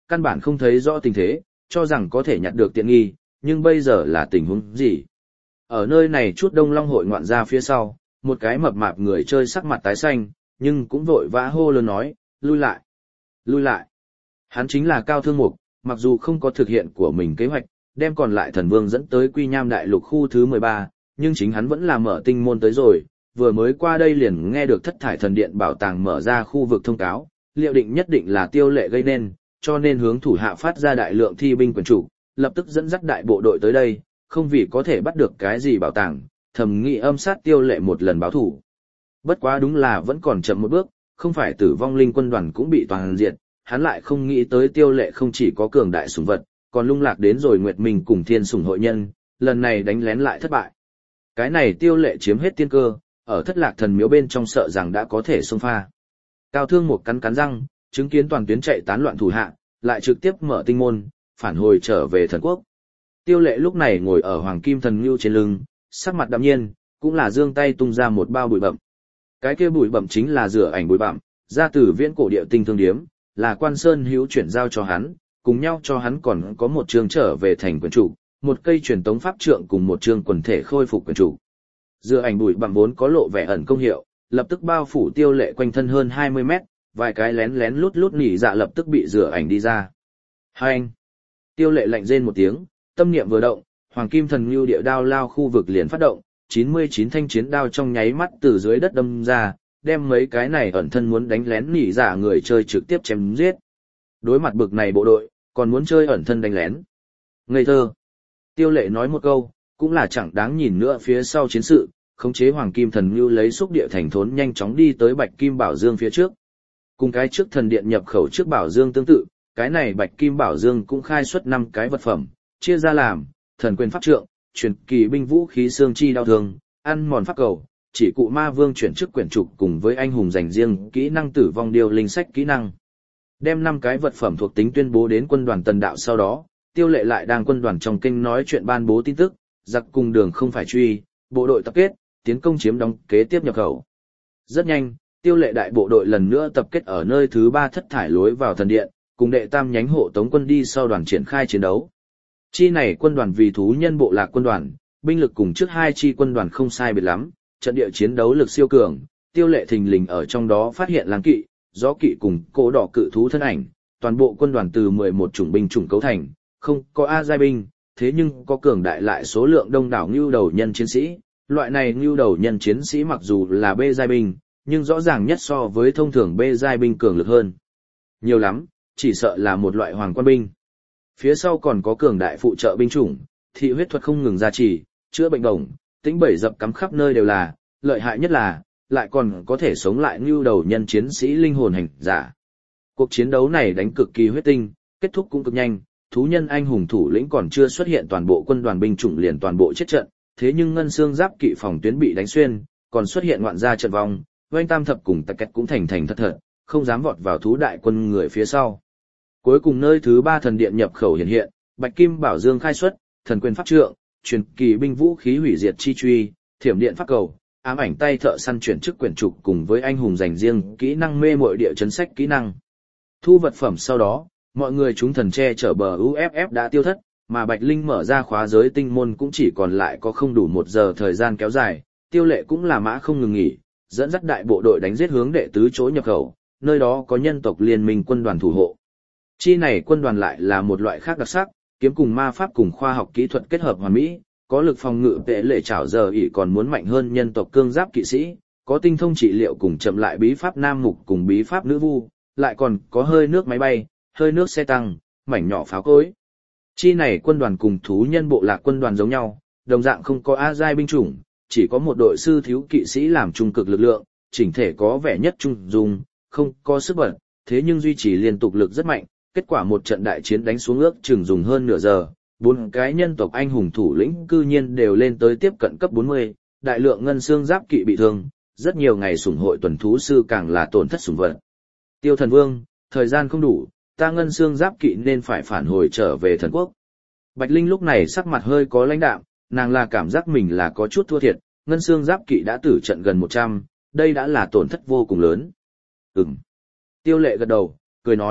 căn bản không thấy rõ tình thế, cho rằng có thể nhặt được tiện nghi, nhưng bây giờ là tình huống gì? Ở nơi này chút Đông Long hội ngoạn ra phía sau, một cái mập mạp người chơi sắc mặt tái xanh, nhưng cũng vội vã hô lớn nói, lui lại, lui lại. Hắn chính là Cao Thương Mục, mặc dù không có thực hiện của mình kế hoạch, đem còn lại thần vương dẫn tới Quy Nham Đại Lục khu thứ mười ba, nhưng chính hắn vẫn là mở tinh môn tới rồi, vừa mới qua đây liền nghe được Thất Thải Thần Điện bảo tàng mở ra khu vực thông cáo, liệu định nhất định là Tiêu Lệ gây nên, cho nên hướng thủ hạ phát ra đại lượng thi binh quyền chủ, lập tức dẫn dắt đại bộ đội tới đây, không vì có thể bắt được cái gì bảo tàng, thầm nghĩ âm sát Tiêu Lệ một lần báo thủ. Bất quá đúng là vẫn còn chậm một bước, không phải Tử Vong Linh quân đoàn cũng bị toàn diệt, hắn lại không nghĩ tới Tiêu Lệ không chỉ có cường đại sủng vật, còn lung lạc đến rồi Nguyệt Minh cùng Thiên Sủng hội nhân, lần này đánh lén lại thất bại. Cái này Tiêu Lệ chiếm hết tiên cơ, ở Thất Lạc Thần Miếu bên trong sợ rằng đã có thể xông pha. Cao Thương một cắn cắn răng, chứng kiến toàn tuyến chạy tán loạn thủ hạ, lại trực tiếp mở tinh môn, phản hồi trở về thần quốc. Tiêu Lệ lúc này ngồi ở Hoàng Kim Thần Ngưu trên lưng, sắc mặt đạm nhiên, cũng là giương tay tung ra một bao bụi bặm. Cái kia bụi bặm chính là rửa ảnh bụi bặm, ra từ viễn cổ địa tinh thương điếm, là Quan Sơn Hữu chuyển giao cho hắn, cùng nhau cho hắn còn có một chương trở về thành quyền chủ, một cây truyền tống pháp trượng cùng một chương quần thể khôi phục quyền chủ. Rửa ảnh bụi bặm vốn có lộ vẻ ẩn công hiệu, lập tức bao phủ Tiêu Lệ quanh thân hơn hai mươi mét, vài cái lén lén lút lút nỉ dạ lập tức bị rửa ảnh đi ra. Hai anh. Tiêu Lệ lạnh rên một tiếng, tâm niệm vừa động, Hoàng Kim Thần Ngưu địa đao lao khu vực liền phát động, chín mươi chín thanh chiến đao trong nháy mắt từ dưới đất đâm ra, đem mấy cái này ẩn thân muốn đánh lén nỉ dạ người chơi trực tiếp chém giết. Đối mặt bực này bộ đội, còn muốn chơi ẩn thân đánh lén. Ngây thơ. Tiêu Lệ nói một câu, cũng là chẳng đáng nhìn nữa phía sau chiến sự, khống chế Hoàng Kim Thần Ngưu lấy xúc địa thành thốn nhanh chóng đi tới Bạch Kim Bảo Dương phía trước. Cùng cái trước thần điện nhập khẩu trước Bảo Dương tương tự, cái này Bạch Kim Bảo Dương cũng khai xuất năm cái vật phẩm, chia ra làm thần quyền pháp trượng, truyền kỳ binh vũ khí xương chi đao thương, ăn mòn pháp cầu, chỉ cụ ma vương chuyển chức quyển trục cùng với anh hùng dành riêng kỹ năng tử vong điều linh sách kỹ năng. Đem năm cái vật phẩm thuộc tính tuyên bố đến quân đoàn Tần Đạo sau đó, Tiêu Lệ lại đang quân đoàn trong kênh nói chuyện ban bố tin tức, giặc cùng đường không phải truy, bộ đội tập kết, tiến công chiếm đóng kế tiếp nhập khẩu. Rất nhanh, Tiêu Lệ đại bộ đội lần nữa tập kết ở nơi thứ ba thất thải lối vào thần điện, cùng đệ tam nhánh hộ tống quân đi sau đoàn triển khai chiến đấu. Chi này quân đoàn vì thú nhân bộ lạc quân đoàn, binh lực cùng trước hai chi quân đoàn không sai biệt lắm, trận địa chiến đấu lực siêu cường, Tiêu Lệ thình lình ở trong đó phát hiện lang kỵ, gió kỵ cùng cỗ đỏ cự thú thân ảnh, toàn bộ quân đoàn từ mười một chủng binh chủng cấu thành, không có A giai binh, thế nhưng có cường đại lại số lượng đông đảo ngưu đầu nhân chiến sĩ, loại này ngưu đầu nhân chiến sĩ mặc dù là B giai binh, nhưng rõ ràng nhất so với thông thường B giai binh cường lực hơn. Nhiều lắm, chỉ sợ là một loại hoàng quan binh. Phía sau còn có cường đại phụ trợ binh chủng, thị huyết thuật không ngừng gia trì, chữa bệnh đồng, tính bẩy dập cắm khắp nơi đều là, lợi hại nhất là, lại còn có thể sống lại ngưu đầu nhân chiến sĩ linh hồn hành giả. Cuộc chiến đấu này đánh cực kỳ huyết tinh, kết thúc cũng cực nhanh, thú nhân anh hùng thủ lĩnh còn chưa xuất hiện toàn bộ quân đoàn binh chủng liền toàn bộ chết trận, thế nhưng ngân xương giáp kỵ phòng tuyến bị đánh xuyên, còn xuất hiện ngoạn gia trận vong, oanh tam thập cùng tặc kẹt cũng thành thành thật thật, không dám vọt vào thú đại quân người phía sau. Cuối cùng nơi thứ ba thần điện nhập khẩu hiện hiện, Bạch Kim Bảo Dương khai xuất, thần quyền pháp trượng, truyền kỳ binh vũ khí hủy diệt chi truy, thiểm điện pháp cầu, ám ảnh tay thợ săn chuyển chức quyển trục cùng với anh hùng dành riêng kỹ năng mê muội địa chấn sách kỹ năng. Thu vật phẩm sau đó, mọi người chúng thần che chở bờ u ép ép đã tiêu thất, mà Bạch Linh mở ra khóa giới tinh môn cũng chỉ còn lại có không đủ một giờ thời gian kéo dài, Tiêu Lệ cũng là mã không ngừng nghỉ, dẫn dắt đại bộ đội đánh giết hướng đệ tứ chỗ nhập khẩu, nơi đó có nhân tộc liên minh quân đoàn thủ hộ. Chi này quân đoàn lại là một loại khác đặc sắc, kiếm cùng ma pháp cùng khoa học kỹ thuật kết hợp hoàn mỹ, có lực phòng ngự vệ lệ chảo giờ ỷ còn muốn mạnh hơn nhân tộc cương giáp kỵ sĩ, có tinh thông trị liệu cùng chậm lại bí pháp nam mục cùng bí pháp nữ vu, lại còn có hơi nước máy bay, hơi nước xe tăng, mảnh nhỏ pháo cối. Chi này quân đoàn cùng thú nhân bộ lạc quân đoàn giống nhau, đồng dạng không có A giai binh chủng, chỉ có một đội sư thiếu kỵ sĩ làm trung cực lực lượng, chỉnh thể có vẻ nhất trung dung, không có sức bật, thế nhưng duy trì liên tục lực rất mạnh, kết quả một trận đại chiến đánh xuống ước chừng dùng hơn nửa giờ, bốn cái nhân tộc anh hùng thủ lĩnh cư nhiên đều lên tới tiếp cận cấp bốn mươi, đại lượng ngân xương giáp kỵ bị thương, rất nhiều ngày sủng hội tuần thú sư càng là tổn thất sủng vật. Tiêu Thần Vương, thời gian không đủ, ta ngân xương giáp kỵ nên phải phản hồi trở về thần quốc. Bạch Linh lúc này sắc mặt hơi có lãnh đạm, nàng là cảm giác mình là có chút thua thiệt, ngân xương giáp kỵ đã tử trận gần một trăm, đây đã là tổn thất vô cùng lớn. Ừm. Tiêu Lệ gật đầu, cười nói,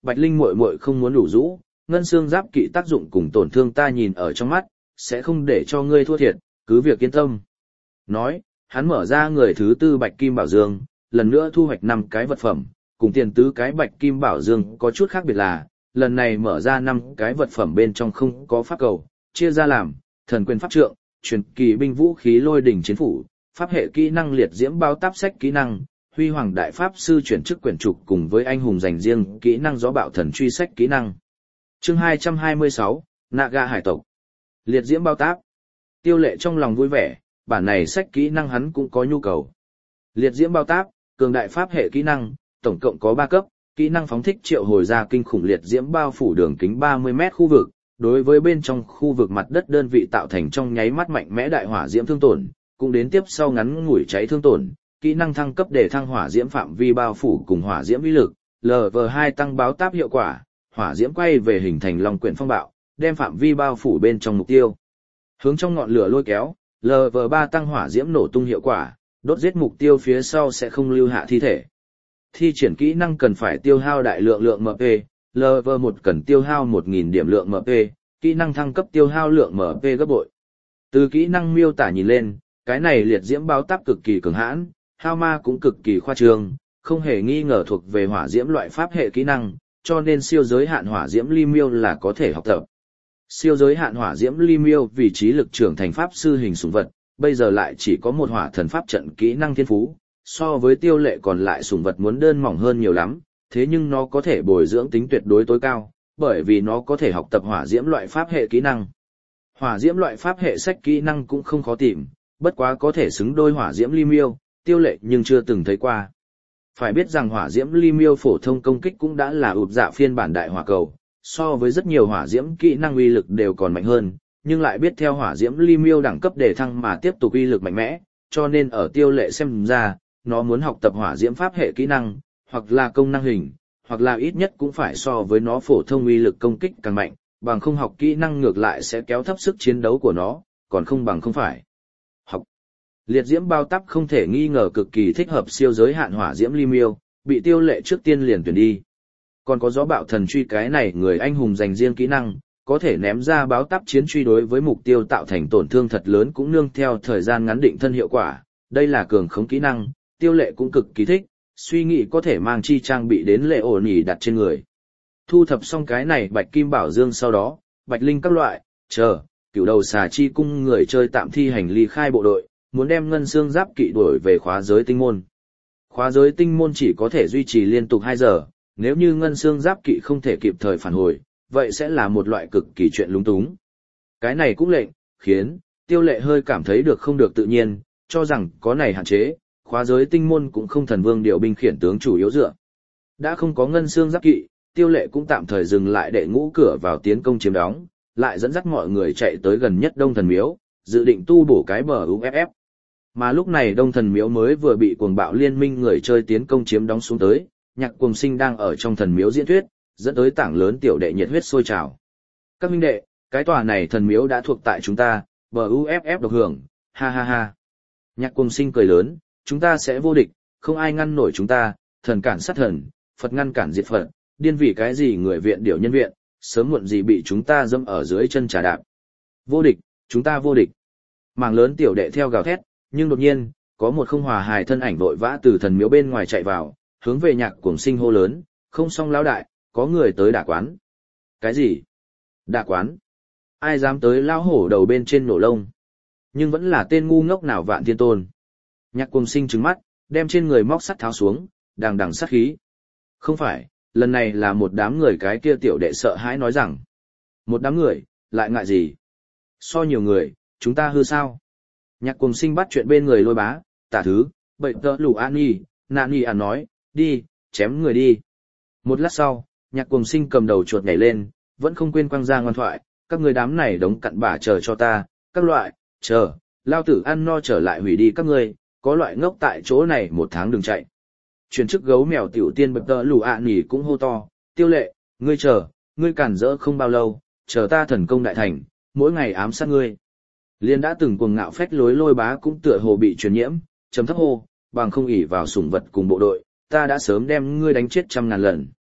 Bạch Linh muội muội không muốn đủ rũ, ngân xương giáp kỵ tác dụng cùng tổn thương ta nhìn ở trong mắt, sẽ không để cho ngươi thua thiệt, cứ việc yên tâm. Nói, hắn mở ra người thứ tư Bạch Kim Bảo Dương, lần nữa thu hoạch năm cái vật phẩm, cùng tiền tứ cái Bạch Kim Bảo Dương có chút khác biệt là, lần này mở ra năm cái vật phẩm bên trong không có pháp cầu, chia ra làm, thần quyền pháp trượng, truyền kỳ binh vũ khí lôi đỉnh chiến phủ, pháp hệ kỹ năng liệt diễm bao táp sách kỹ năng, huy hoàng đại pháp sư chuyển chức quyển trục cùng với anh hùng dành riêng kỹ năng gió bạo thần truy sách kỹ năng. Chương hai trăm hai mươi sáu, Naga hải tộc. Liệt diễm bao táp. Tiêu Lệ trong lòng vui vẻ, bản này sách kỹ năng hắn cũng có nhu cầu. Liệt diễm bao táp, cường đại pháp hệ kỹ năng, tổng cộng có ba cấp, kỹ năng phóng thích triệu hồi ra kinh khủng liệt diễm bao phủ đường kính ba mươi mét khu vực, đối với bên trong khu vực mặt đất đơn vị tạo thành trong nháy mắt mạnh mẽ đại hỏa diễm thương tổn, cũng đến tiếp sau ngắn ngủi cháy thương tổn, kỹ năng thăng cấp để thăng hỏa diễm phạm vi bao phủ cùng hỏa diễm uy lực, lờ vê hai tăng báo táp hiệu quả, hỏa diễm quay về hình thành long quyển phong bạo, đem phạm vi bao phủ bên trong mục tiêu. Hướng trong ngọn lửa lôi kéo, lờ vê ba tăng hỏa diễm nổ tung hiệu quả, đốt giết mục tiêu phía sau sẽ không lưu hạ thi thể. Thi triển kỹ năng cần phải tiêu hao đại lượng lượng em pê, lờ vê một cần tiêu hao một nghìn điểm lượng em pê, kỹ năng thăng cấp tiêu hao lượng em pê gấp bội. Từ kỹ năng miêu tả nhìn lên, cái này liệt diễm báo táp cực kỳ cường hãn, hao ma cũng cực kỳ khoa trương, không hề nghi ngờ thuộc về hỏa diễm loại pháp hệ kỹ năng, cho nên siêu giới hạn hỏa diễm ly miêu là có thể học tập. Siêu giới hạn hỏa diễm ly miêu vì trí lực trưởng thành pháp sư hình sủng vật, bây giờ lại chỉ có một hỏa thần pháp trận kỹ năng thiên phú, so với Tiêu Lệ còn lại sủng vật muốn đơn mỏng hơn nhiều lắm, thế nhưng nó có thể bồi dưỡng tính tuyệt đối tối cao, bởi vì nó có thể học tập hỏa diễm loại pháp hệ kỹ năng. Hỏa diễm loại pháp hệ sách kỹ năng cũng không khó tìm, bất quá có thể xứng đôi hỏa diễm ly miêu, Tiêu Lệ nhưng chưa từng thấy qua. Phải biết rằng hỏa diễm ly miêu phổ thông công kích cũng đã là ụp dạ phiên bản đại hỏa cầu, so với rất nhiều hỏa diễm kỹ năng uy lực đều còn mạnh hơn, nhưng lại biết theo hỏa diễm ly miêu đẳng cấp để thăng mà tiếp tục uy lực mạnh mẽ, cho nên ở Tiêu Lệ xem ra, nó muốn học tập hỏa diễm pháp hệ kỹ năng, hoặc là công năng hình, hoặc là ít nhất cũng phải so với nó phổ thông uy lực công kích càng mạnh, bằng không học kỹ năng ngược lại sẽ kéo thấp sức chiến đấu của nó, còn không bằng không phải. Học. Liệt diễm bao táp không thể nghi ngờ cực kỳ thích hợp siêu giới hạn hỏa diễm ly miêu, bị Tiêu Lệ trước tiên liền tuyển đi. Còn có gió bạo thần truy cái này người anh hùng dành riêng kỹ năng, có thể ném ra báo táp chiến truy đối với mục tiêu tạo thành tổn thương thật lớn cũng nương theo thời gian ngắn định thân hiệu quả, đây là cường khống kỹ năng, Tiêu Lệ cũng cực kỳ thích, suy nghĩ có thể mang chi trang bị đến Lệ ổn nhỉ đặt trên người. Thu thập xong cái này Bạch Kim Bảo Dương sau đó, Bạch Linh các loại, chờ, cửu đầu xà chi cung người chơi tạm thi hành ly khai bộ đội, muốn đem ngân xương giáp kỵ đuổi về khóa giới tinh môn. Khóa giới tinh môn chỉ có thể duy trì liên tục hai giờ, nếu như ngân xương giáp kỵ không thể kịp thời phản hồi, vậy sẽ là một loại cực kỳ chuyện lúng túng. Cái này cũng lệnh, khiến, Tiêu Lệ hơi cảm thấy được không được tự nhiên, cho rằng có này hạn chế, khóa giới tinh môn cũng không thần vương điều binh khiển tướng chủ yếu dựa. Đã không có ngân xương giáp kỵ, Tiêu Lệ cũng tạm thời dừng lại đệ ngũ cửa vào tiến công chiếm đóng, lại dẫn dắt mọi người chạy tới gần nhất Đông Thần Miếu, dự định tu bổ cái bờ u ép ép. Mà lúc này Đông Thần Miếu mới vừa bị cuồng bạo liên minh người chơi tiến công chiếm đóng xuống tới, Nhạc Cuồng Sinh đang ở trong thần miếu diễn thuyết, dẫn tới tảng lớn tiểu đệ nhiệt huyết sôi trào. Các huynh đệ, cái tòa này thần miếu đã thuộc tại chúng ta, bờ u ép ép độc hưởng, ha ha ha. Nhạc Cuồng Sinh cười lớn, chúng ta sẽ vô địch, không ai ngăn nổi chúng ta, thần cản sát thần, Phật ngăn cản diệt Phật, điên vì cái gì người viện điểu nhân viện, sớm muộn gì bị chúng ta dẫm ở dưới chân trà đạp. Vô địch, chúng ta vô địch. Mảng lớn tiểu đệ theo gào thét, nhưng đột nhiên, có một không hòa hài thân ảnh vội vã từ thần miếu bên ngoài chạy vào, hướng về Nhạc Cuồng Sinh hô lớn, không xong lão đại, có người tới đả quán. Cái gì? Đả quán? Ai dám tới lao hổ đầu bên trên nổ lông? Nhưng vẫn là tên ngu ngốc nào Vạn Thiên Tôn. Nhạc Cuồng Sinh trừng mắt, đem trên người móc sắt tháo xuống, đằng đằng sát khí. Không phải, lần này là một đám người cái kia tiểu đệ sợ hãi nói rằng. Một đám người, lại ngại gì? So nhiều người, chúng ta hư sao? Nhạc Cuồng Sinh bắt chuyện bên người Lôi Bá, Tả Thứ, Bậy Tợ Lũ An Nhi, Nạn Nhi à nói, đi, chém người đi. Một lát sau, Nhạc Cuồng Sinh cầm đầu chuột nhảy lên, vẫn không quên quăng ra ngoan thoại, các người đám này đống cặn bã chờ cho ta, các loại, chờ, lao tử ăn no trở lại hủy đi các ngươi, có loại ngốc tại chỗ này một tháng đừng chạy. Chuyển chức gấu mèo tiểu tiên Bậy Tợ Lũ An Nhi cũng hô to, Tiêu Lệ, ngươi chờ, ngươi cản rỡ không bao lâu, chờ ta thần công đại thành, mỗi ngày ám sát ngươi. Liên đã từng cuồng ngạo phách lối Lôi Bá cũng tựa hồ bị truyền nhiễm, trầm thấp hô, bằng không ỷ vào sủng vật cùng bộ đội, ta đã sớm đem ngươi đánh chết trăm ngàn lần.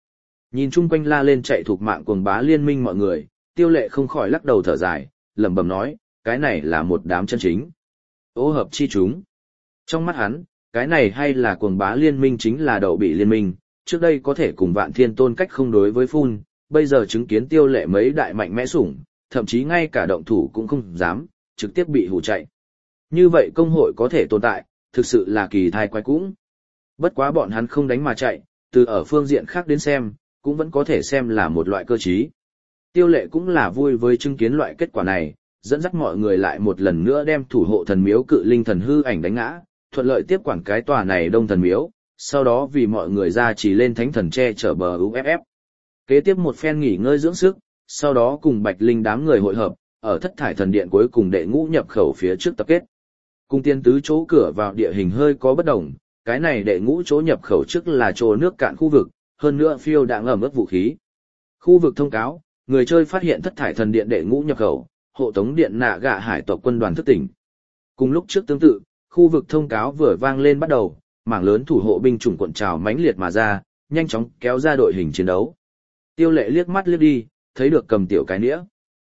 Nhìn chung quanh la lên chạy thuộc mạng cuồng bá liên minh mọi người, Tiêu Lệ không khỏi lắc đầu thở dài, lẩm bẩm nói, cái này là một đám chân chính. Ô hợp chi chúng. Trong mắt hắn, cái này hay là cuồng bá liên minh chính là đậu bị liên minh, trước đây có thể cùng Vạn Thiên Tôn cách không đối với phun, bây giờ chứng kiến Tiêu Lệ mấy đại mạnh mẽ sủng, thậm chí ngay cả động thủ cũng không dám, trực tiếp bị hù chạy. Như vậy công hội có thể tồn tại, thực sự là kỳ thai quái cũng. Bất quá bọn hắn không đánh mà chạy, từ ở phương diện khác đến xem, cũng vẫn có thể xem là một loại cơ trí. Tiêu Lệ cũng là vui với chứng kiến loại kết quả này, dẫn dắt mọi người lại một lần nữa đem thủ hộ thần miếu cự linh thần hư ảnh đánh ngã, thuận lợi tiếp quản cái tòa này đông thần miếu, sau đó vì mọi người ra chỉ lên thánh thần che chở bờ u ép ép. Kế tiếp một phen nghỉ ngơi dưỡng sức, sau đó cùng Bạch Linh đám người hội hợp, ở thất thải thần điện cuối cùng đệ ngũ nhập khẩu phía trước tập kết. Cung tiên tứ chỗ cửa vào địa hình hơi có bất đồng, cái này đệ ngũ chỗ nhập khẩu trước là chỗ nước cạn khu vực, hơn nữa phiêu đạn ẩm ướt vũ khí. Khu vực thông cáo, người chơi phát hiện thất thải thần điện đệ ngũ nhập khẩu, hộ tống điện nạ gạ hải tộc quân đoàn thức tỉnh. Cùng lúc trước tương tự, khu vực thông cáo vừa vang lên bắt đầu, mảng lớn thủ hộ binh chủng cuộn trào mãnh liệt mà ra, nhanh chóng kéo ra đội hình chiến đấu. Tiêu Lệ liếc mắt liếc đi, thấy được cầm tiểu cái nĩa.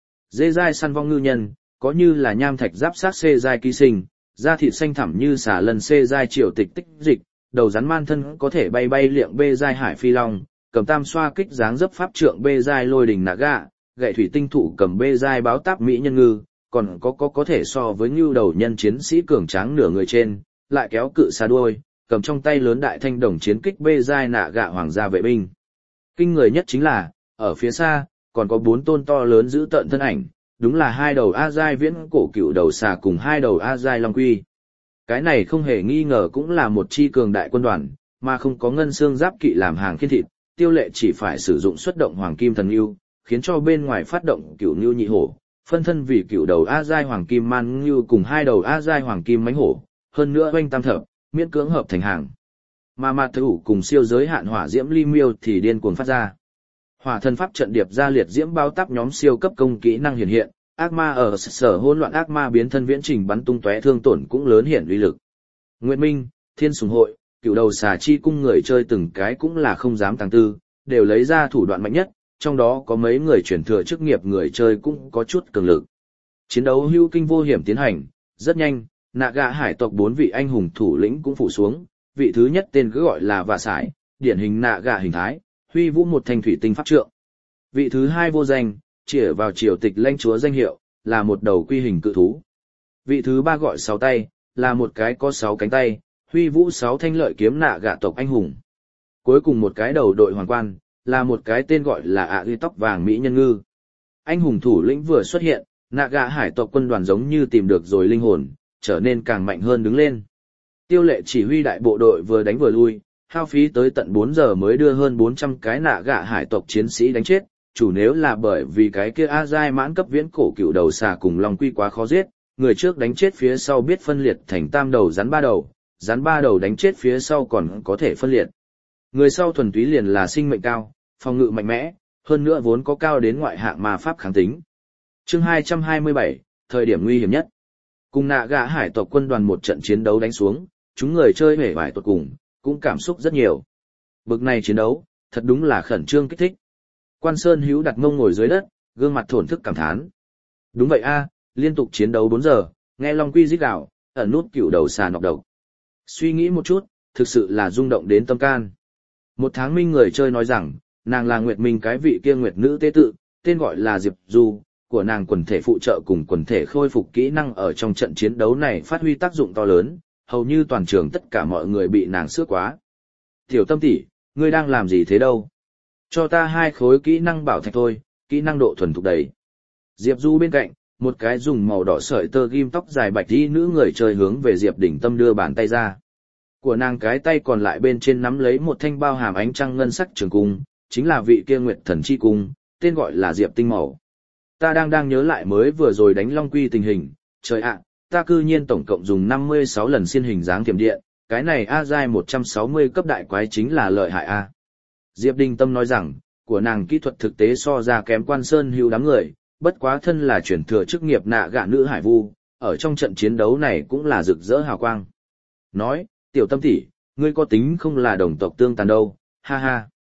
Dê dai săn vong ngư nhân, có như là nham thạch giáp sát xê dai ký sinh, da thịt xanh thẳm như xà lần xê dai triều tịch tích dịch, đầu rắn man thân có thể bay bay liệng bê dai hải phi long, cầm tam xoa kích dáng dấp pháp trượng bê dai lôi đình nạ gạ, gậy thủy tinh thủ cầm bê dai báo táp mỹ nhân ngư, còn có có có thể so với ngưu đầu nhân chiến sĩ cường tráng nửa người trên, lại kéo cự xa đuôi, cầm trong tay lớn đại thanh đồng chiến kích bê dai nạ gạ hoàng gia vệ binh. Kinh người nhất chính là, ở phía xa, còn có bốn tôn to lớn giữ tợn thân ảnh, đúng là hai đầu A Giai viễn cổ cựu đầu xà cùng hai đầu A Giai Long Quy. Cái này không hề nghi ngờ cũng là một chi cường đại quân đoàn, mà không có ngân xương giáp kỵ làm hàng khiên thịt, Tiêu Lệ chỉ phải sử dụng xuất động hoàng kim thần ngưu, khiến cho bên ngoài phát động cựu ngưu nhị hổ, phân thân vì cựu đầu A Giai hoàng kim man ngưu cùng hai đầu A Giai hoàng kim mãnh hổ, hơn nữa oanh tam thập, miễn cưỡng hợp thành hàng. Mà mạt thủ cùng siêu giới hạn hỏa diễm ly miêu thì điên cuồng phát ra. Hỏa thần pháp trận điệp ra liệt diễm bao táp nhóm siêu cấp công kỹ năng hiện hiện, ác ma ở sở hỗn loạn ác ma biến thân viễn trình bắn tung tóe thương tổn cũng lớn hiển uy lực. Nguyệt Minh, Thiên Sùng hội, cựu đầu xà chi cung người chơi từng cái cũng là không dám tàng tư, đều lấy ra thủ đoạn mạnh nhất, trong đó có mấy người chuyển thừa chức nghiệp người chơi cũng có chút cường lực. Chiến đấu hưu kinh vô hiểm tiến hành, rất nhanh, nạ gạ hải tộc bốn vị anh hùng thủ lĩnh cũng phủ xuống, vị thứ nhất tên cứ gọi là Vạ Sải, điển hình nạ gạ hình thái, huy vũ một thanh thủy tinh pháp trượng. Vị thứ hai vô danh, chĩa vào triều tịch lãnh chúa danh hiệu, là một đầu quy hình cự thú. Vị thứ ba gọi sáu tay, là một cái có sáu cánh tay, huy vũ sáu thanh lợi kiếm nạ gạ tộc anh hùng. Cuối cùng một cái đầu đội hoàng quan, là một cái tên gọi là ạ ghi tóc vàng mỹ nhân ngư. Anh hùng thủ lĩnh vừa xuất hiện, nạ gạ hải tộc quân đoàn giống như tìm được rồi linh hồn, trở nên càng mạnh hơn đứng lên. Tiêu Lệ chỉ huy đại bộ đội vừa đánh vừa lui, hao phí tới tận bốn giờ mới đưa hơn bốn trăm cái nạ gạ hải tộc chiến sĩ đánh chết, chủ nếu là bởi vì cái kia A Giai mãn cấp viễn cổ cựu đầu xà cùng Long Quy quá khó giết, người trước đánh chết phía sau biết phân liệt thành tam đầu rắn ba đầu, rắn ba đầu đánh chết phía sau còn có thể phân liệt. Người sau thuần túy liền là sinh mệnh cao, phòng ngự mạnh mẽ, hơn nữa vốn có cao đến ngoại hạng ma pháp kháng tính. Chương hai trăm hai mươi bảy, thời điểm nguy hiểm nhất. Cùng nạ gạ hải tộc quân đoàn một trận chiến đấu đánh xuống, chúng người chơi hề vải tột cùng, cũng cảm xúc rất nhiều. Bực này chiến đấu, thật đúng là khẩn trương kích thích. Quan Sơn Hữu đặt mông ngồi dưới đất, gương mặt thổn thức cảm thán. Đúng vậy a, liên tục chiến đấu bốn giờ, nghe Long Quy rít gào, ẩn nút cựu đầu xà nọc độc. Suy nghĩ một chút, thực sự là rung động đến tâm can. Một tháng minh người chơi nói rằng, nàng là Nguyệt Minh cái vị kia Nguyệt nữ tế tự, tên gọi là Diệp Du, của nàng quần thể phụ trợ cùng quần thể khôi phục kỹ năng ở trong trận chiến đấu này phát huy tác dụng to lớn, hầu như toàn trường tất cả mọi người bị nàng xước quá. Tiểu Tâm tỷ, ngươi đang làm gì thế đâu? Cho ta hai khối kỹ năng bảo thạch thôi, kỹ năng độ thuần thục đầy. Diệp Du bên cạnh, một cái dùng màu đỏ sợi tơ ghim tóc dài bạch y nữ người chơi hướng về Diệp Đỉnh Tâm đưa bàn tay ra. Của nàng cái tay còn lại bên trên nắm lấy một thanh bao hàm ánh trăng ngân sắc trường cung, chính là vị kia Nguyệt Thần chi cung, tên gọi là Diệp Tinh Màu. Ta đang đang nhớ lại mới vừa rồi đánh Long Quy tình hình, trời ạ, ta cư nhiên tổng cộng dùng năm mươi sáu lần xiên hình dáng thiểm điện, cái này A Giai một trăm sáu mươi cấp đại quái chính là lợi hại A. Diệp Đình Tâm nói rằng, của nàng kỹ thuật thực tế so ra kém Quan Sơn Hữu đám người, bất quá thân là chuyển thừa chức nghiệp nạ gạ nữ hải vu, ở trong trận chiến đấu này cũng là rực rỡ hào quang. Nói, Tiểu Tâm tỷ, ngươi có tính không là đồng tộc tương tàn đâu, ha ha.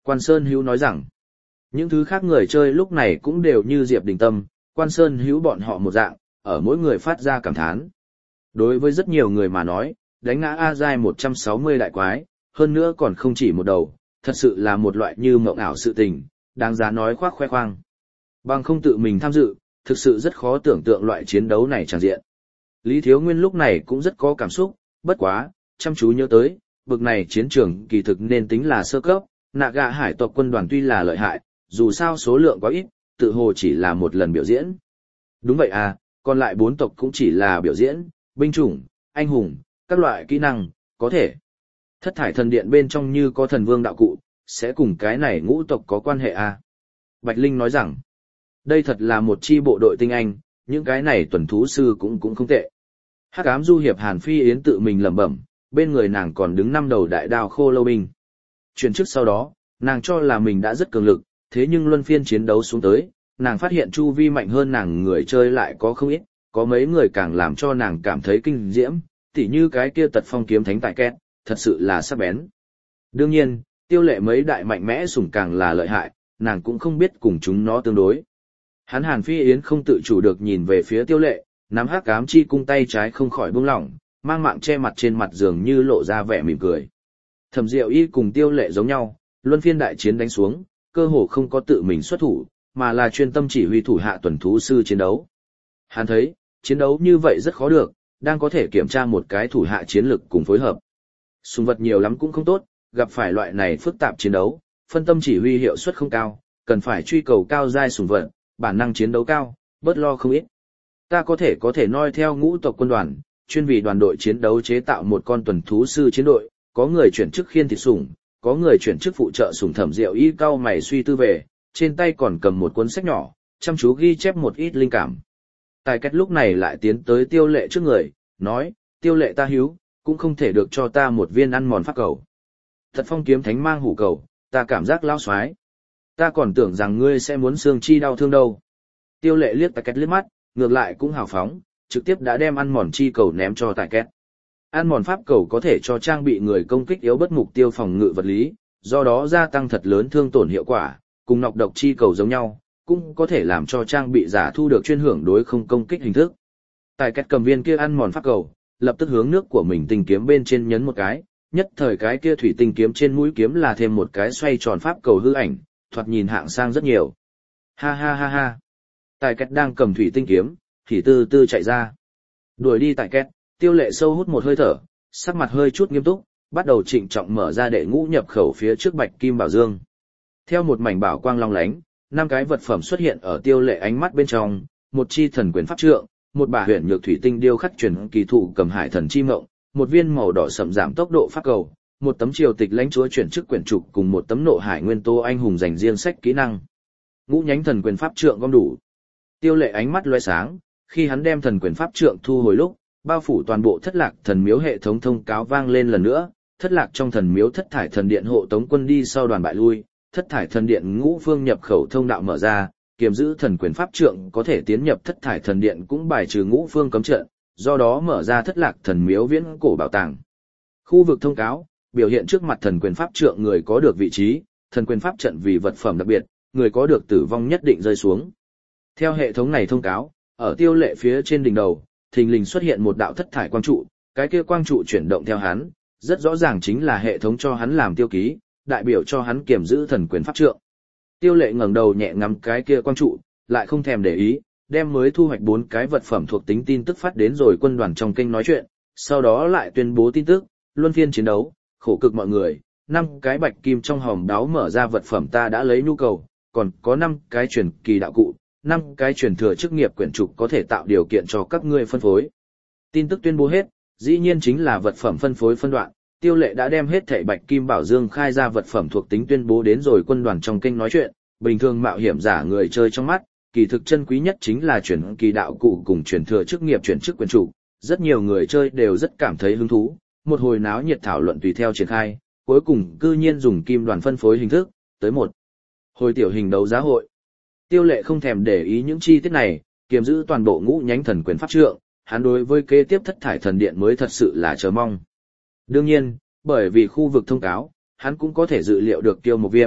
Quan Sơn Hữu nói rằng, những thứ khác người chơi lúc này cũng đều như Diệp Đình Tâm, Quan Sơn Hữu bọn họ một dạng, ở mỗi người phát ra cảm thán. Đối với rất nhiều người mà nói, đánh ngã A Giai một trăm sáu mươi đại quái, hơn nữa còn không chỉ một đầu, thật sự là một loại như mộng ảo sự tình, đáng giá nói khoác khoe khoang. Bằng không tự mình tham dự, thực sự rất khó tưởng tượng loại chiến đấu này tràn diện. Lý Thiếu Nguyên lúc này cũng rất có cảm xúc, bất quá, chăm chú nhớ tới, bực này chiến trường kỳ thực nên tính là sơ cấp, Naga hải tộc quân đoàn tuy là lợi hại, dù sao số lượng quá ít, tự hồ chỉ là một lần biểu diễn. Đúng vậy à, còn lại bốn tộc cũng chỉ là biểu diễn, binh chủng, anh hùng, các loại kỹ năng, có thể. Thất thải thần điện bên trong như có thần vương đạo cụ, sẽ cùng cái này ngũ tộc có quan hệ à. Bạch Linh nói rằng, đây thật là một chi bộ đội tinh anh, những cái này tuần thú sư cũng cũng không tệ. Hắc ám du hiệp Hàn Phi Yến tự mình lẩm bẩm, bên người nàng còn đứng năm đầu đại đao khô lâu binh. Chuyển trước sau đó, nàng cho là mình đã rất cường lực, thế nhưng luân phiên chiến đấu xuống tới, nàng phát hiện chu vi mạnh hơn nàng người chơi lại có không ít, có mấy người càng làm cho nàng cảm thấy kinh diễm, tỉ như cái kia tật phong kiếm thánh tại két, thật sự là sắc bén. Đương nhiên, tiêu lệ mấy đại mạnh mẽ sủng càng là lợi hại, nàng cũng không biết cùng chúng nó tương đối. Hắn Hàn Phi Yến không tự chủ được nhìn về phía tiêu lệ, nắm hắc ám chi cung tay trái không khỏi buông lỏng, mang mạng che mặt trên mặt giường như lộ ra vẻ mỉm cười. Thẩm Diệu Y cùng tiêu lệ giống nhau, luân phiên đại chiến đánh xuống, cơ hồ không có tự mình xuất thủ, mà là chuyên tâm chỉ huy thủ hạ tuần thú sư chiến đấu. Hắn thấy, chiến đấu như vậy rất khó được, đang có thể kiểm tra một cái thủ hạ chiến lực cùng phối hợp. Sùng vật nhiều lắm cũng không tốt, gặp phải loại này phức tạp chiến đấu, phân tâm chỉ huy hiệu suất không cao, cần phải truy cầu cao giai sùng vật, bản năng chiến đấu cao, bớt lo không ít. Ta có thể có thể noi theo ngũ tộc quân đoàn, chuyên vì đoàn đội chiến đấu chế tạo một con tuần thú sư chiến đội, có người chuyển chức khiên thịt sủng, có người chuyển chức phụ trợ sủng. Thẩm Diệu Y cao mày suy tư về, trên tay còn cầm một cuốn sách nhỏ, chăm chú ghi chép một ít linh cảm. Tài Cách lúc này lại tiến tới tiêu lệ trước người, nói, tiêu lệ ta hiếu, cũng không thể được cho ta một viên ăn mòn pháp cầu. Thật phong kiếm thánh mang hủ cầu, ta cảm giác lao xoái. Ta còn tưởng rằng ngươi sẽ muốn xương chi đau thương đâu. Tiêu lệ liếc Tài Cách liếc mắt, ngược lại cũng hào phóng, trực tiếp đã đem ăn mòn chi cầu ném cho Tài Cách. Ăn mòn pháp cầu có thể cho trang bị người công kích yếu bất mục tiêu phòng ngự vật lý, do đó gia tăng thật lớn thương tổn hiệu quả, cùng nọc độc chi cầu giống nhau, cũng có thể làm cho trang bị giả thu được chuyên hưởng đối không công kích hình thức. Tài Cách cầm viên kia ăn mòn pháp cầu, lập tức hướng nước của mình tinh kiếm bên trên nhấn một cái, nhất thời cái kia thủy tinh kiếm trên mũi kiếm là thêm một cái xoay tròn pháp cầu hư ảnh, thoạt nhìn hạng sang rất nhiều. Ha ha ha ha. Tài Cách đang cầm thủy tinh kiếm, thì từ từ chạy ra. Đuổi đi Tài Cách, tiêu lệ sâu hút một hơi thở, sắc mặt hơi chút nghiêm túc, bắt đầu trịnh trọng mở ra đệ ngũ nhập khẩu phía trước bạch kim bảo dương. Theo một mảnh bảo quang long lánh, năm cái vật phẩm xuất hiện ở tiêu lệ ánh mắt bên trong, một chi thần quyền pháp trượng, một bả huyền nhược thủy tinh điêu khắc truyền kỳ thụ cầm hải thần chi mộng, một viên màu đỏ sậm giảm tốc độ pháp cầu, một tấm triều tịch lãnh chúa chuyển chức quyển trục cùng một tấm nộ hải nguyên tố anh hùng dành riêng sách kỹ năng. Ngũ nhánh thần quyền pháp trượng gom đủ. Tiêu lệ ánh mắt lóe sáng, khi hắn đem thần quyền pháp trượng thu hồi lúc, bao phủ toàn bộ thất lạc thần miếu hệ thống thông cáo vang lên lần nữa, thất lạc trong thần miếu thất thải thần điện hộ tống quân đi sau đoàn bại lui, thất thải thần điện ngũ phương nhập khẩu thông đạo mở ra, kiềm giữ thần quyền pháp trượng có thể tiến nhập thất thải thần điện cũng bài trừ ngũ phương cấm trận, do đó mở ra thất lạc thần miếu viễn cổ bảo tàng. Khu vực thông cáo, biểu hiện trước mặt thần quyền pháp trượng người có được vị trí, thần quyền pháp trận vì vật phẩm đặc biệt, người có được tử vong nhất định rơi xuống. Theo hệ thống này thông cáo, ở tiêu lệ phía trên đỉnh đầu, thình lình xuất hiện một đạo thất thải quang trụ, cái kia quang trụ chuyển động theo hắn, rất rõ ràng chính là hệ thống cho hắn làm tiêu ký, đại biểu cho hắn kiểm giữ thần quyền pháp trượng. Tiêu lệ ngẩng đầu nhẹ ngắm cái kia quang trụ, lại không thèm để ý, đem mới thu hoạch bốn cái vật phẩm thuộc tính tin tức phát đến rồi quân đoàn trong kênh nói chuyện, sau đó lại tuyên bố tin tức, luân phiên chiến đấu, khổ cực mọi người, năm cái bạch kim trong hòm đáo mở ra vật phẩm ta đã lấy nhu cầu, còn có năm cái truyền kỳ đạo cụ, năm cái truyền thừa chức nghiệp quyển trục có thể tạo điều kiện cho các ngươi phân phối. Tin tức tuyên bố hết, dĩ nhiên chính là vật phẩm phân phối phân đoạn. Tiêu lệ đã đem hết thảy bạch kim bảo dương khai ra vật phẩm thuộc tính tuyên bố đến rồi quân đoàn trong kênh nói chuyện, bình thường mạo hiểm giả người chơi trong mắt, kỳ thực chân quý nhất chính là chuyển kỳ đạo cụ cùng truyền thừa chức nghiệp chuyển chức quyền chủ, rất nhiều người chơi đều rất cảm thấy hứng thú, một hồi náo nhiệt thảo luận tùy theo triển khai, cuối cùng cư nhiên dùng kim đoàn phân phối hình thức, tới một hồi tiểu hình đấu giá hội. Tiêu lệ không thèm để ý những chi tiết này, kiềm giữ toàn bộ ngũ nhánh thần quyền pháp trượng, hắn đối với kế tiếp thất thải thần điện mới thật sự là chờ mong. Đương nhiên, bởi vì khu vực thông cáo, hắn cũng có thể dự liệu được Tiêu Mộc Viêm,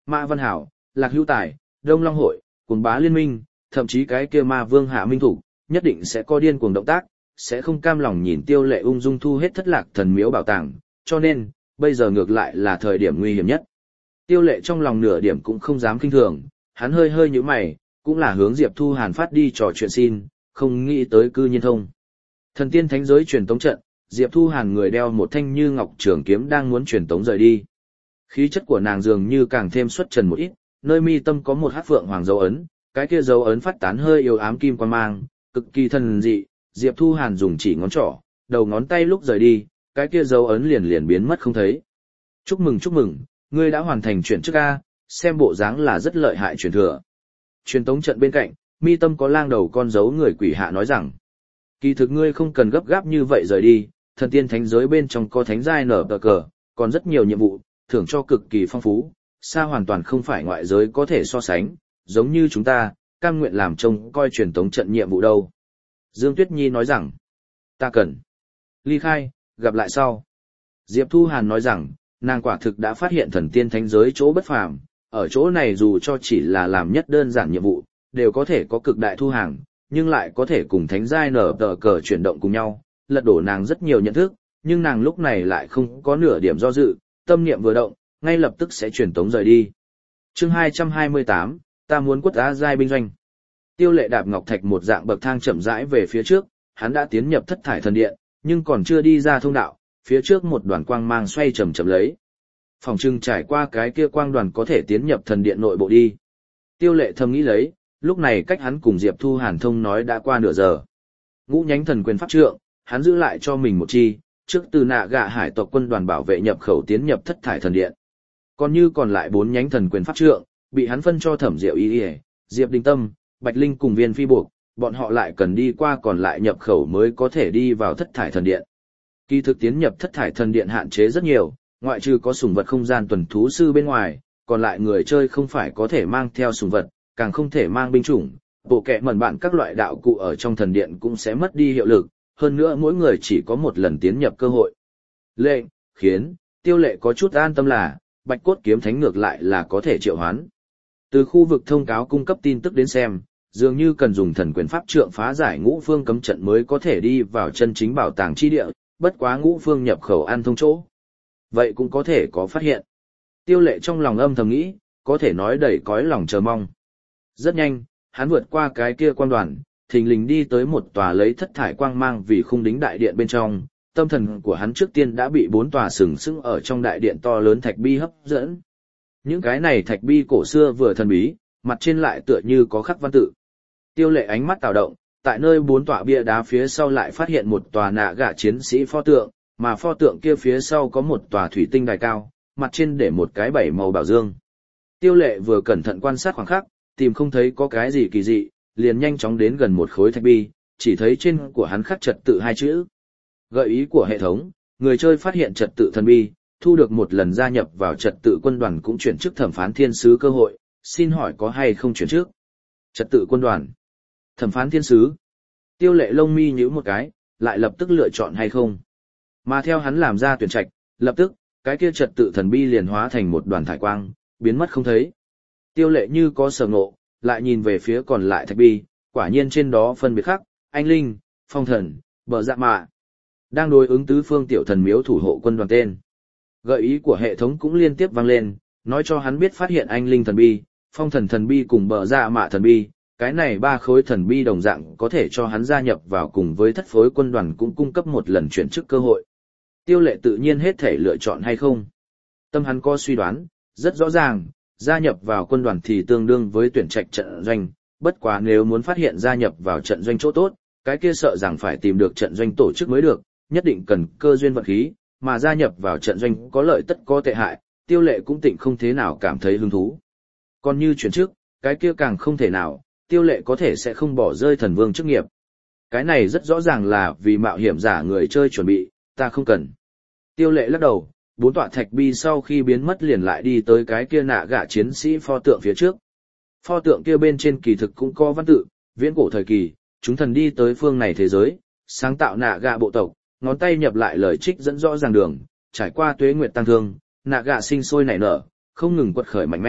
Mã Văn Hảo, Lạc Hữu Tài, Đông Long Hội, Cuồng Bá Liên Minh, thậm chí cái kia ma vương Hạ Minh Thủ, nhất định sẽ có điên cuồng động tác, sẽ không cam lòng nhìn Tiêu Lệ ung dung thu hết thất lạc thần miếu bảo tàng, cho nên, bây giờ ngược lại là thời điểm nguy hiểm nhất. Tiêu Lệ trong lòng nửa điểm cũng không dám kinh thường, hắn hơi hơi nhíu mày, cũng là hướng Diệp Thu Hàn phát đi trò chuyện xin, không nghĩ tới cư nhiên thông. Thần tiên thánh giới truyền tống trận, Diệp Thu Hàn người đeo một thanh như ngọc trường kiếm đang muốn truyền tống rời đi. Khí chất của nàng dường như càng thêm xuất trần một ít, nơi mi tâm có một hắc phượng hoàng dấu ấn, cái kia dấu ấn phát tán hơi yêu ám kim quang mang, cực kỳ thần dị. Diệp Thu Hàn dùng chỉ ngón trỏ, đầu ngón tay lúc rời đi, cái kia dấu ấn liền liền biến mất không thấy. Chúc mừng chúc mừng, ngươi đã hoàn thành chuyển chức A, xem bộ dáng là rất lợi hại truyền thừa. Truyền tống trận bên cạnh, mi tâm có lang đầu con dấu người quỷ hạ nói rằng, kỳ thực ngươi không cần gấp gáp như vậy rời đi, thần tiên thánh giới bên trong có thánh giai nở tờ cờ, còn rất nhiều nhiệm vụ, thưởng cho cực kỳ phong phú, xa hoàn toàn không phải ngoại giới có thể so sánh, giống như chúng ta, cam nguyện làm trông coi truyền tống trận nhiệm vụ đâu. Dương Tuyết Nhi nói rằng, ta cần ly khai, gặp lại sau. Diệp Thu Hàn nói rằng, nàng quả thực đã phát hiện thần tiên thánh giới chỗ bất phàm, ở chỗ này dù cho chỉ là làm nhất đơn giản nhiệm vụ, đều có thể có cực đại thu hàng, nhưng lại có thể cùng thánh giai nở tờ cờ chuyển động cùng nhau, lật đổ nàng rất nhiều nhận thức, nhưng nàng lúc này lại không có nửa điểm do dự, tâm niệm vừa động, ngay lập tức sẽ chuyển tống rời đi. Chương hai trăm hai mươi tám, ta muốn quất á giai binh doanh. Tiêu Lệ đạp ngọc thạch một dạng bậc thang chậm rãi về phía trước, hắn đã tiến nhập thất thải thần điện, nhưng còn chưa đi ra thông đạo, phía trước một đoàn quang mang xoay chậm chậm lấy. Phòng trưng trải qua cái kia quang đoàn có thể tiến nhập thần điện nội bộ đi. Tiêu Lệ thầm nghĩ lấy, lúc này cách hắn cùng Diệp Thu Hàn thông nói đã qua nửa giờ. Ngũ nhánh thần quyền pháp trượng, hắn giữ lại cho mình một chi, trước từ nạ gạ hải tộc quân đoàn bảo vệ nhập khẩu tiến nhập thất thải thần điện. Còn như còn lại bốn nhánh thần quyền pháp trượng, bị hắn phân cho Thẩm Diệu Y, Diệp Đình Tâm, Bạch Linh cùng Viên Phi Buộc, bọn họ lại cần đi qua còn lại nhập khẩu mới có thể đi vào thất thải thần điện. Kỳ thực tiến nhập thất thải thần điện hạn chế rất nhiều, ngoại trừ có sủng vật không gian tuần thú sư bên ngoài, còn lại người chơi không phải có thể mang theo sủng vật, càng không thể mang binh chủng, bộ kệ mẩn bạn các loại đạo cụ ở trong thần điện cũng sẽ mất đi hiệu lực, hơn nữa mỗi người chỉ có một lần tiến nhập cơ hội. Lệnh, khiến, Tiêu Lệ có chút an tâm là, Bạch Cốt Kiếm Thánh ngược lại là có thể triệu hoán. Từ khu vực thông cáo cung cấp tin tức đến xem, dường như cần dùng thần quyền pháp trượng phá giải ngũ phương cấm trận mới có thể đi vào chân chính bảo tàng chi địa, bất quá ngũ phương nhập khẩu ăn thông chỗ. Vậy cũng có thể có phát hiện. Tiêu Lệ trong lòng âm thầm nghĩ, có thể nói đầy cõi lòng chờ mong. Rất nhanh, hắn vượt qua cái kia quan đoàn, thình lình đi tới một tòa lấy thất thải quang mang vì khung đính đại điện bên trong, tâm thần của hắn trước tiên đã bị bốn tòa sừng sững ở trong đại điện to lớn thạch bi hấp dẫn. Những cái này thạch bi cổ xưa vừa thần bí, mặt trên lại tựa như có khắc văn tự. Tiêu Lệ ánh mắt tạo động, tại nơi bốn tòa bia đá phía sau lại phát hiện một tòa nạ gạ chiến sĩ pho tượng, mà pho tượng kia phía sau có một tòa thủy tinh đài cao, mặt trên để một cái bảy màu bảo dương. Tiêu Lệ vừa cẩn thận quan sát khoảng khắc, tìm không thấy có cái gì kỳ dị, liền nhanh chóng đến gần một khối thạch bi, chỉ thấy trên của hắn khắc trật tự hai chữ. Gợi ý của hệ thống, người chơi phát hiện trật tự thần bi, thu được một lần gia nhập vào trật tự quân đoàn cũng chuyển chức thẩm phán thiên sứ cơ hội, xin hỏi có hay không chuyển chức? Trật tự quân đoàn, thẩm phán thiên sứ. Tiêu Lệ lông mi nhíu một cái, lại lập tức lựa chọn hay không. Mà theo hắn làm ra tuyển trạch, lập tức, cái kia trật tự thần bi liền hóa thành một đoàn thải quang, biến mất không thấy. Tiêu Lệ như có sở ngộ, lại nhìn về phía còn lại thạch bi, quả nhiên trên đó phân biệt khắc, anh linh, phong thần, bờ dạ mạ. Đang đối ứng tứ phương tiểu thần miếu thủ hộ quân đoàn tên. Gợi ý của hệ thống cũng liên tiếp vang lên, nói cho hắn biết phát hiện anh linh thần bi, phong thần thần bi cùng bờ dạ mạ thần bi, cái này ba khối thần bi đồng dạng có thể cho hắn gia nhập vào cùng với thất phối quân đoàn cũng cung cấp một lần chuyển chức cơ hội. Tiêu Lệ tự nhiên hết thể lựa chọn hay không. Tâm hắn có suy đoán, rất rõ ràng, gia nhập vào quân đoàn thì tương đương với tuyển trạch trận doanh, bất quá nếu muốn phát hiện gia nhập vào trận doanh chỗ tốt, cái kia sợ rằng phải tìm được trận doanh tổ chức mới được, nhất định cần cơ duyên vận khí, mà gia nhập vào trận doanh có lợi tất có tệ hại, Tiêu Lệ cũng tịnh không thế nào cảm thấy hứng thú. Còn như chuyển chức, cái kia càng không thể nào, Tiêu Lệ có thể sẽ không bỏ rơi thần vương chức nghiệp. Cái này rất rõ ràng là vì mạo hiểm giả người chơi chuẩn bị, ta không cần. Tiêu Lệ lắc đầu, bốn tọa thạch bi sau khi biến mất liền lại đi tới cái kia nạ gạ chiến sĩ pho tượng phía trước. Pho tượng kia bên trên kỳ thực cũng có văn tự, viễn cổ thời kỳ, chúng thần đi tới phương này thế giới, sáng tạo nạ gạ bộ tộc, ngón tay nhập lại lời trích dẫn rõ ràng đường, trải qua tuế nguyệt tăng thương, nạ gạ sinh sôi nảy nở, không ngừng quật khởi mạnh mẽ,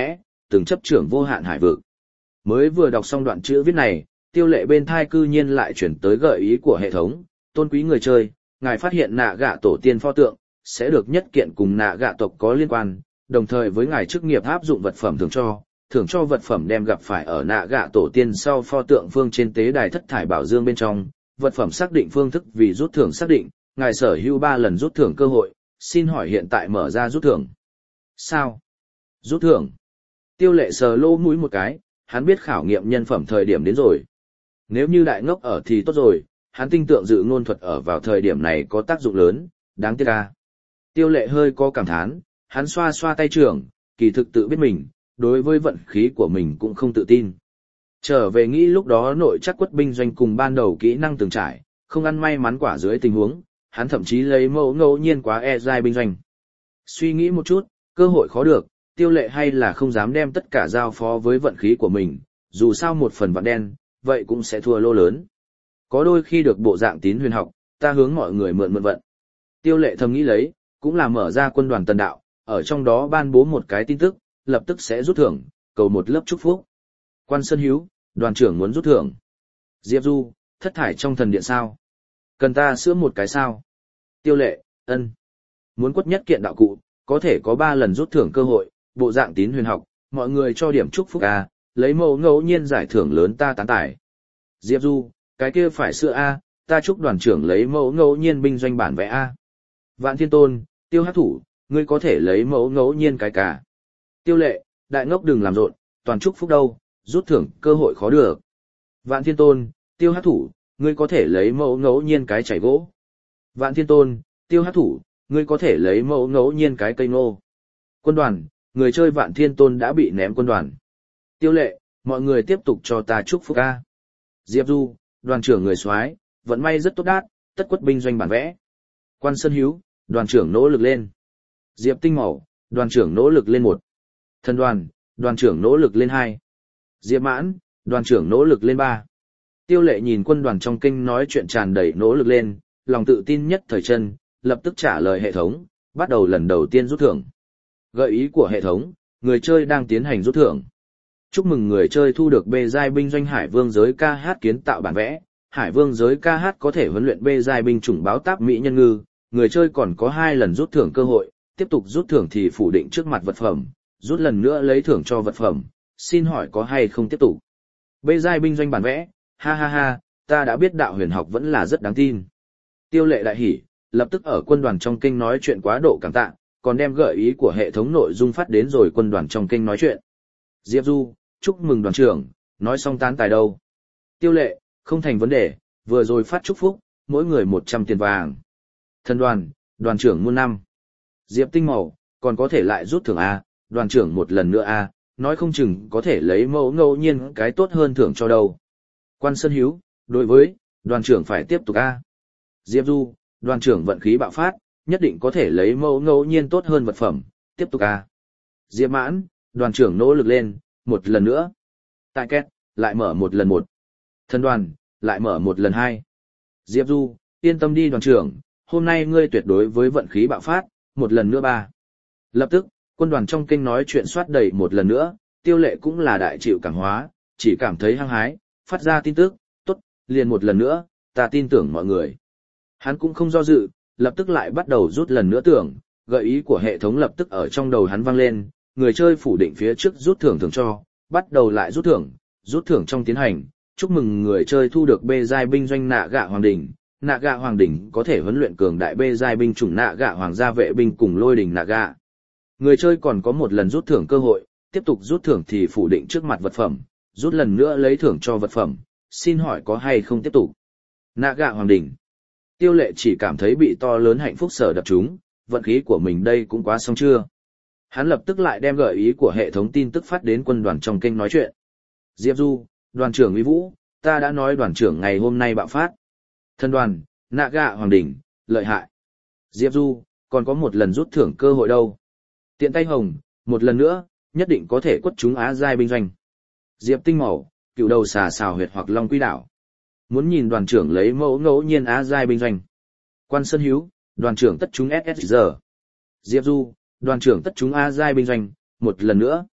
từng chấp trưởng vô hạn hải vực. Mới vừa đọc xong đoạn chữ viết này, Tiêu Lệ bên thai cư nhiên lại chuyển tới gợi ý của hệ thống, tôn quý người chơi, ngài phát hiện nạ gạ tổ tiên pho tượng, sẽ được nhất kiện cùng nạ gạ tộc có liên quan, đồng thời với ngài chức nghiệp áp dụng vật phẩm thưởng cho, thưởng cho vật phẩm đem gặp phải ở nạ gạ tổ tiên sau pho tượng phương trên tế đài thất thải bảo dương bên trong, vật phẩm xác định phương thức vì rút thưởng xác định, ngài sở hữu ba lần rút thưởng cơ hội, xin hỏi hiện tại mở ra rút thưởng. Sao? Rút thưởng. Tiêu Lệ sờ lỗ mũi một cái, hắn biết khảo nghiệm nhân phẩm thời điểm đến rồi. Nếu như đại ngốc ở thì tốt rồi, hắn tinh tượng dự ngôn thuật ở vào thời điểm này có tác dụng lớn, đáng tiếc à. Tiêu Lệ hơi có cảm thán, hắn xoa xoa tay trưởng, kỳ thực tự biết mình, đối với vận khí của mình cũng không tự tin. Trở về nghĩ lúc đó nội chắc quất binh doanh cùng ban đầu kỹ năng từng trải, không ăn may mắn quả dưới tình huống, hắn thậm chí lấy mẫu ngẫu nhiên quá e dai binh doanh. Suy nghĩ một chút, cơ hội khó được, Tiêu Lệ hay là không dám đem tất cả giao phó với vận khí của mình, dù sao một phần vạn đen, vậy cũng sẽ thua lô lớn. Có đôi khi được bộ dạng tín huyền học, ta hướng mọi người mượn mượn vận. Tiêu Lệ thầm nghĩ lấy, cũng là mở ra quân đoàn tần đạo, ở trong đó ban bố một cái tin tức, lập tức sẽ rút thưởng, cầu một lớp chúc phúc. Quan Sơn Hiếu, đoàn trưởng muốn rút thưởng. Diệp Du, thất thải trong thần điện sao? Cần ta sửa một cái sao? Tiêu Lệ, ân. Muốn quất nhất kiện đạo cụ, có thể có ba lần rút thưởng cơ hội, bộ dạng tín huyền học, mọi người cho điểm chúc phúc a, lấy mẫu ngẫu nhiên giải thưởng lớn ta tán tải. Diệp Du, cái kia phải sửa a, ta chúc đoàn trưởng lấy mẫu ngẫu nhiên binh doanh bản vẽ a. Vạn Thiên Tôn, Tiêu Hắc Thủ, ngươi có thể lấy mẫu ngẫu nhiên cái cả. Tiêu Lệ, đại ngốc đừng làm rộn, toàn chúc phúc đâu, rút thưởng cơ hội khó được. Vạn Thiên Tôn, Tiêu Hắc Thủ, ngươi có thể lấy mẫu ngẫu nhiên cái chảy gỗ. Vạn Thiên Tôn, Tiêu Hắc Thủ, ngươi có thể lấy mẫu ngẫu nhiên cái cây ngô. Quân đoàn, người chơi Vạn Thiên Tôn đã bị ném quân đoàn. Tiêu Lệ, mọi người tiếp tục cho ta chúc phúc ca. Diệp Du, đoàn trưởng người soái, vận may rất tốt đát, tất quất binh doanh bản vẽ. Quan Sơn Hiếu, đoàn trưởng nỗ lực lên. Diệp Tinh Màu, đoàn trưởng nỗ lực lên một. Thần đoàn, đoàn trưởng nỗ lực lên hai. Diệp Mãn, đoàn trưởng nỗ lực lên ba. Tiêu Lệ nhìn quân đoàn trong kinh nói chuyện tràn đầy nỗ lực lên, lòng tự tin nhất thời chân, lập tức trả lời hệ thống, bắt đầu lần đầu tiên rút thưởng. Gợi ý của hệ thống, người chơi đang tiến hành rút thưởng. Chúc mừng người chơi thu được bê giai binh doanh Hải Vương giới ca hát kiến tạo bản vẽ. Hải Vương giới ca hát có thể huấn luyện bê giai binh chủng báo táp mỹ nhân ngư, người chơi còn có hai lần rút thưởng cơ hội, tiếp tục rút thưởng thì phủ định trước mặt vật phẩm, rút lần nữa lấy thưởng cho vật phẩm, xin hỏi có hay không tiếp tục. Bê giai binh doanh bản vẽ, ha ha ha, ta đã biết đạo huyền học vẫn là rất đáng tin. Tiêu Lệ đại hỉ, lập tức ở quân đoàn trong kinh nói chuyện quá độ cảm tạ, còn đem gợi ý của hệ thống nội dung phát đến rồi quân đoàn trong kinh nói chuyện. Diệp Du, chúc mừng đoàn trưởng, nói xong tán tài đâu. Tiêu Lệ, không thành vấn đề, vừa rồi phát chúc phúc, mỗi người một trăm tiền vàng. Thần đoàn, đoàn trưởng muôn năm. Diệp Tinh Màu, còn có thể lại rút thưởng A, đoàn trưởng một lần nữa A, nói không chừng có thể lấy mẫu ngẫu nhiên cái tốt hơn thưởng cho đâu. Quan Sơn Hiếu, đối với, đoàn trưởng phải tiếp tục A. Diệp Du, đoàn trưởng vận khí bạo phát, nhất định có thể lấy mẫu ngẫu nhiên tốt hơn vật phẩm, tiếp tục A. Diệp Mãn, đoàn trưởng nỗ lực lên, một lần nữa. Tại két, lại mở một lần một. Thần đoàn, lại mở một lần hai. Diệp Du, yên tâm đi đoàn trưởng, hôm nay ngươi tuyệt đối với vận khí bạo phát, một lần nữa ba. Lập tức, quân đoàn trong kinh nói chuyện soát đầy một lần nữa, Tiêu Lệ cũng là đại chịu cảm hóa, chỉ cảm thấy hăng hái, phát ra tin tức, tốt, liền một lần nữa, ta tin tưởng mọi người. Hắn cũng không do dự, lập tức lại bắt đầu rút lần nữa tưởng, gợi ý của hệ thống lập tức ở trong đầu hắn vang lên, người chơi phủ định phía trước rút thưởng thưởng cho, bắt đầu lại rút thưởng, rút thưởng trong tiến hành, chúc mừng người chơi thu được bê giai binh doanh nạ gạ hoàng đỉnh. Nạ gạ hoàng đỉnh có thể huấn luyện cường đại bê giai binh chủng nạ gạ hoàng gia vệ binh cùng lôi đỉnh nạ gạ. Người chơi còn có một lần rút thưởng cơ hội, tiếp tục rút thưởng thì phủ định trước mặt vật phẩm, rút lần nữa lấy thưởng cho vật phẩm, xin hỏi có hay không tiếp tục. Nạ gạ hoàng đỉnh. Tiêu Lệ chỉ cảm thấy bị to lớn hạnh phúc sở đập trúng, vận khí của mình đây cũng quá xong chưa. Hắn lập tức lại đem gợi ý của hệ thống tin tức phát đến quân đoàn trong kênh nói chuyện. Diệp Du, đoàn trưởng uy vũ, ta đã nói đoàn trưởng ngày hôm nay bạo phát. Thần đoàn, nạ gạ hoàng đỉnh, lợi hại. Diệp Du, còn có một lần rút thưởng cơ hội đâu. Tiện tay hồng, một lần nữa, nhất định có thể quất chúng á giai binh doanh. Diệp Tinh Màu, cựu đầu xà xào huyệt hoặc long quy đảo. Muốn nhìn đoàn trưởng lấy mẫu ngẫu nhiên á giai binh doanh. Quan Sơn Hiếu, đoàn trưởng tất chúng ét ét giờ. Diệp Du, đoàn trưởng tất chúng á giai binh doanh, một lần nữa.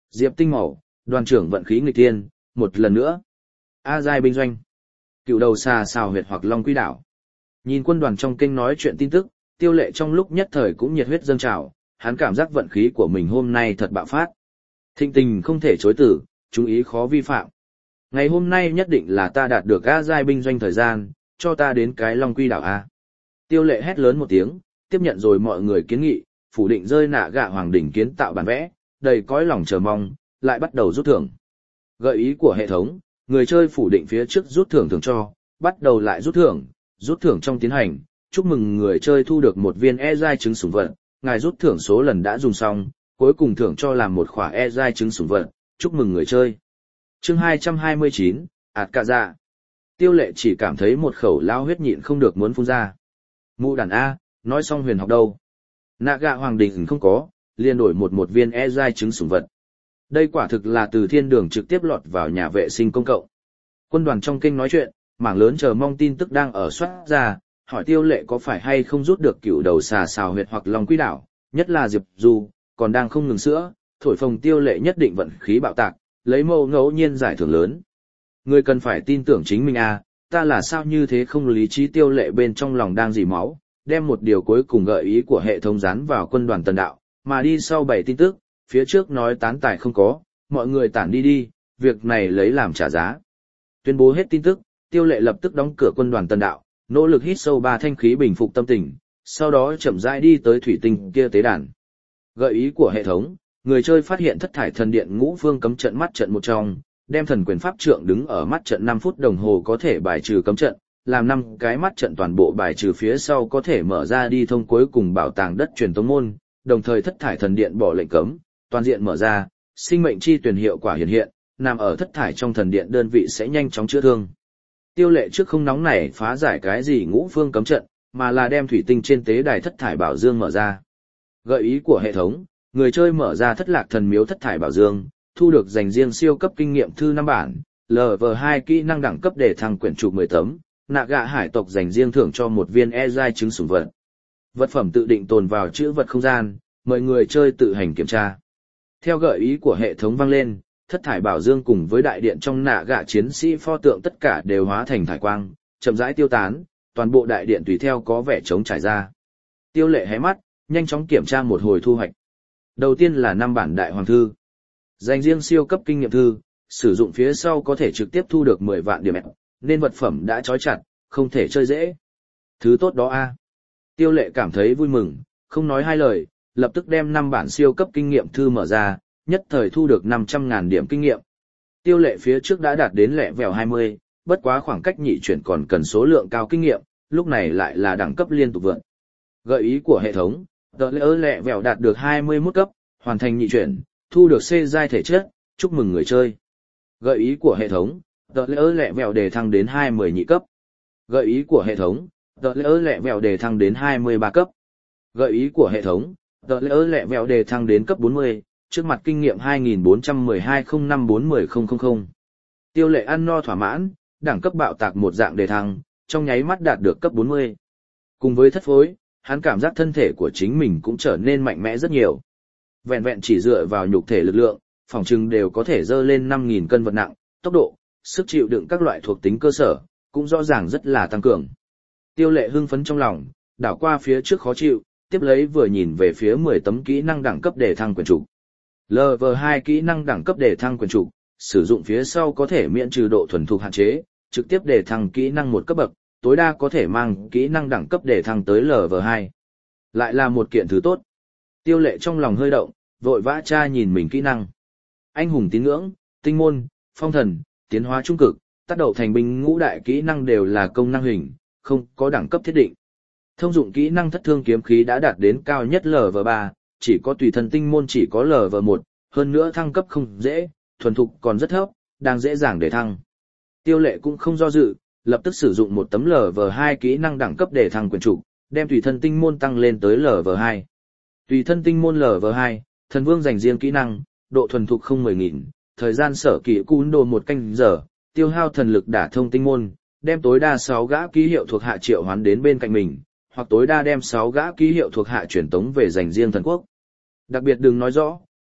Diệp Tinh Màu, đoàn trưởng vận khí nghịch thiên, một lần nữa. A giai binh doanh. Cựu đầu xà xào huyệt hoặc Long Quy đảo. Nhìn quân đoàn trong kênh nói chuyện tin tức, Tiêu Lệ trong lúc nhất thời cũng nhiệt huyết dâng trào, hắn cảm giác vận khí của mình hôm nay thật bạo phát. Thịnh tình không thể chối từ, chú ý khó vi phạm. Ngày hôm nay nhất định là ta đạt được A giai binh doanh thời gian, cho ta đến cái Long Quy đảo A. Tiêu Lệ hét lớn một tiếng, tiếp nhận rồi mọi người kiến nghị, phủ định rơi nạ gạ hoàng đỉnh kiến tạo bản vẽ, đầy cõi lòng chờ mong, lại bắt đầu rút thưởng. Gợi ý của hệ thống, người chơi phủ định phía trước rút thưởng thưởng cho, bắt đầu lại rút thưởng, rút thưởng trong tiến hành, chúc mừng người chơi thu được một viên e giai trứng sủng vật, ngài rút thưởng số lần đã dùng xong, cuối cùng thưởng cho làm một khỏa e giai trứng sủng vật, chúc mừng người chơi. Chương hai trăm hai mươi chín, ạt cạ dạ. Tiêu Lệ chỉ cảm thấy một khẩu lao huyết nhịn không được muốn phun ra. Mụ đàn A, nói xong huyền học đâu? Nạ gạ hoàng đình không có, liền đổi một một viên e giai trứng sủng vật. Đây quả thực là từ thiên đường trực tiếp lọt vào nhà vệ sinh công cộng. Quân đoàn trong kinh nói chuyện, mảng lớn chờ mong tin tức đang ở soát ra, hỏi Tiêu Lệ có phải hay không rút được cựu đầu xà xào huyệt hoặc Long Quy đảo, nhất là Diệp Du, còn đang không ngừng sữa, thổi phồng Tiêu Lệ nhất định vận khí bạo tạc, lấy mẫu ngẫu nhiên giải thưởng lớn. Người cần phải tin tưởng chính mình à, ta là sao như thế không lý trí. Tiêu Lệ bên trong lòng đang dỉ máu, đem một điều cuối cùng gợi ý của hệ thống dán vào quân đoàn tần đạo, mà đi sau bảy tin tức, phía trước nói tán tài không có, mọi người tản đi đi, việc này lấy làm trả giá. Tuyên bố hết tin tức, Tiêu Lệ lập tức đóng cửa quân đoàn tần đạo, nỗ lực hít sâu ba thanh khí bình phục tâm tình, sau đó chậm rãi đi tới thủy tinh kia tế đàn. Gợi ý của hệ thống, người chơi phát hiện thất thải thần điện ngũ phương cấm trận mắt trận một trong, đem thần quyền pháp trượng đứng ở mắt trận năm phút đồng hồ có thể bài trừ cấm trận, làm năm cái mắt trận toàn bộ bài trừ phía sau có thể mở ra đi thông cuối cùng bảo tàng đất truyền tống môn, đồng thời thất thải thần điện bỏ lệnh cấm, toàn diện mở ra, sinh mệnh chi tuyển hiệu quả hiện hiện, nằm ở thất thải trong thần điện đơn vị sẽ nhanh chóng chữa thương. Tiêu Lệ trước không nóng nảy phá giải cái gì ngũ phương cấm trận, mà là đem thủy tinh trên tế đài thất thải bảo dương mở ra. Gợi ý của hệ thống, người chơi mở ra thất lạc thần miếu thất thải bảo dương, thu được dành riêng siêu cấp kinh nghiệm thư năm bản, lờ vờ hai kỹ năng đẳng cấp để thăng quyển trục mười tấm, nạ gạ hải tộc dành riêng thưởng cho một viên e giai trứng sủng vật. Vật phẩm tự định tồn vào chữ vật không gian, mời người chơi tự hành kiểm tra. Theo gợi ý của hệ thống vang lên, thất thải bảo dương cùng với đại điện trong nạ gạ chiến sĩ pho tượng tất cả đều hóa thành thải quang, chậm rãi tiêu tán, toàn bộ đại điện tùy theo có vẻ trống trải ra. Tiêu Lệ hé mắt, nhanh chóng kiểm tra một hồi thu hoạch. Đầu tiên là năm bản đại hoàng thư. Dành riêng siêu cấp kinh nghiệm thư, sử dụng phía sau có thể trực tiếp thu được mười vạn điểm, nên vật phẩm đã trói chặt, không thể chơi dễ. Thứ tốt đó a. Tiêu Lệ cảm thấy vui mừng, không nói hai lời, lập tức đem năm bản siêu cấp kinh nghiệm thư mở ra, nhất thời thu được năm trăm ngàn điểm kinh nghiệm. Tiêu Lệ phía trước đã đạt đến lẹ vèo hai mươi, bất quá khoảng cách nhị chuyển còn cần số lượng cao kinh nghiệm, lúc này lại là đẳng cấp liên tục vượt. Gợi ý của hệ thống, tờ lễ lẹ vèo đạt được hai mươi mốt cấp, hoàn thành nhị chuyển, thu được C giai thể chất, chúc mừng người chơi. Gợi ý của hệ thống, tờ lễ lẹ vèo đề thăng đến hai mươi nhị cấp. Gợi ý của hệ thống, tờ lễ lẹ vèo đề thăng đến hai mươi ba cấp. Gợi ý của hệ thống, tờ lễ lẹ vèo đề thăng đến cấp bốn mươi, trước mặt kinh nghiệm hai nghìn bốn trăm mười hai không năm bốn mươi không không không. Tiêu Lệ ăn no thỏa mãn, đẳng cấp bạo tạc một dạng đề thăng, trong nháy mắt đạt được cấp bốn mươi. Cùng với thất phối, hắn cảm giác thân thể của chính mình cũng trở nên mạnh mẽ rất nhiều. Vẹn vẹn chỉ dựa vào nhục thể lực lượng, phòng trừng đều có thể dơ lên năm nghìn cân vật nặng, tốc độ, sức chịu đựng các loại thuộc tính cơ sở, cũng rõ ràng rất là tăng cường. Tiêu Lệ hưng phấn trong lòng, đảo qua phía trước khó chịu, tiếp lấy vừa nhìn về phía mười tấm kỹ năng đẳng cấp để thăng quyền trục. lờ vờ hai kỹ năng đẳng cấp để thăng quyền trục, sử dụng phía sau có thể miễn trừ độ thuần thục hạn chế, trực tiếp để thăng kỹ năng một cấp bậc, tối đa có thể mang kỹ năng đẳng cấp để thăng tới lờ vờ hai. Lại là một kiện thứ tốt. Tiêu Lệ trong lòng hơi động, vội vã tra nhìn mình kỹ năng. Anh hùng tín ngưỡng, tinh môn, phong thần, tiến hóa trung cực, tác động thành binh ngũ đại kỹ năng đều là công năng hình, không có đẳng cấp thiết định. Thông dụng kỹ năng thất thương kiếm khí đã đạt đến cao nhất lờ vờ ba, chỉ có tùy thần tinh môn chỉ có lờ vờ một, hơn nữa thăng cấp không dễ, thuần thục còn rất thấp, đang dễ dàng để thăng. Tiêu Lệ cũng không do dự, lập tức sử dụng một tấm lờ vờ hai kỹ năng đẳng cấp để thăng quyền trục, đem tùy thân tinh môn tăng lên tới lờ vờ hai. Tùy thân tinh môn lờ vờ hai, thần vương dành riêng kỹ năng, độ thuần thục không mười nghìn, thời gian sở kỹ cún đồ một canh giờ, tiêu hao thần lực đả thông tinh môn, đem tối đa sáu gã ký hiệu thuộc hạ triệu hoán đến bên cạnh mình, hoặc tối đa đem sáu gã ký hiệu thuộc hạ truyền tống về dành riêng thần quốc. Đặc biệt đừng nói rõ,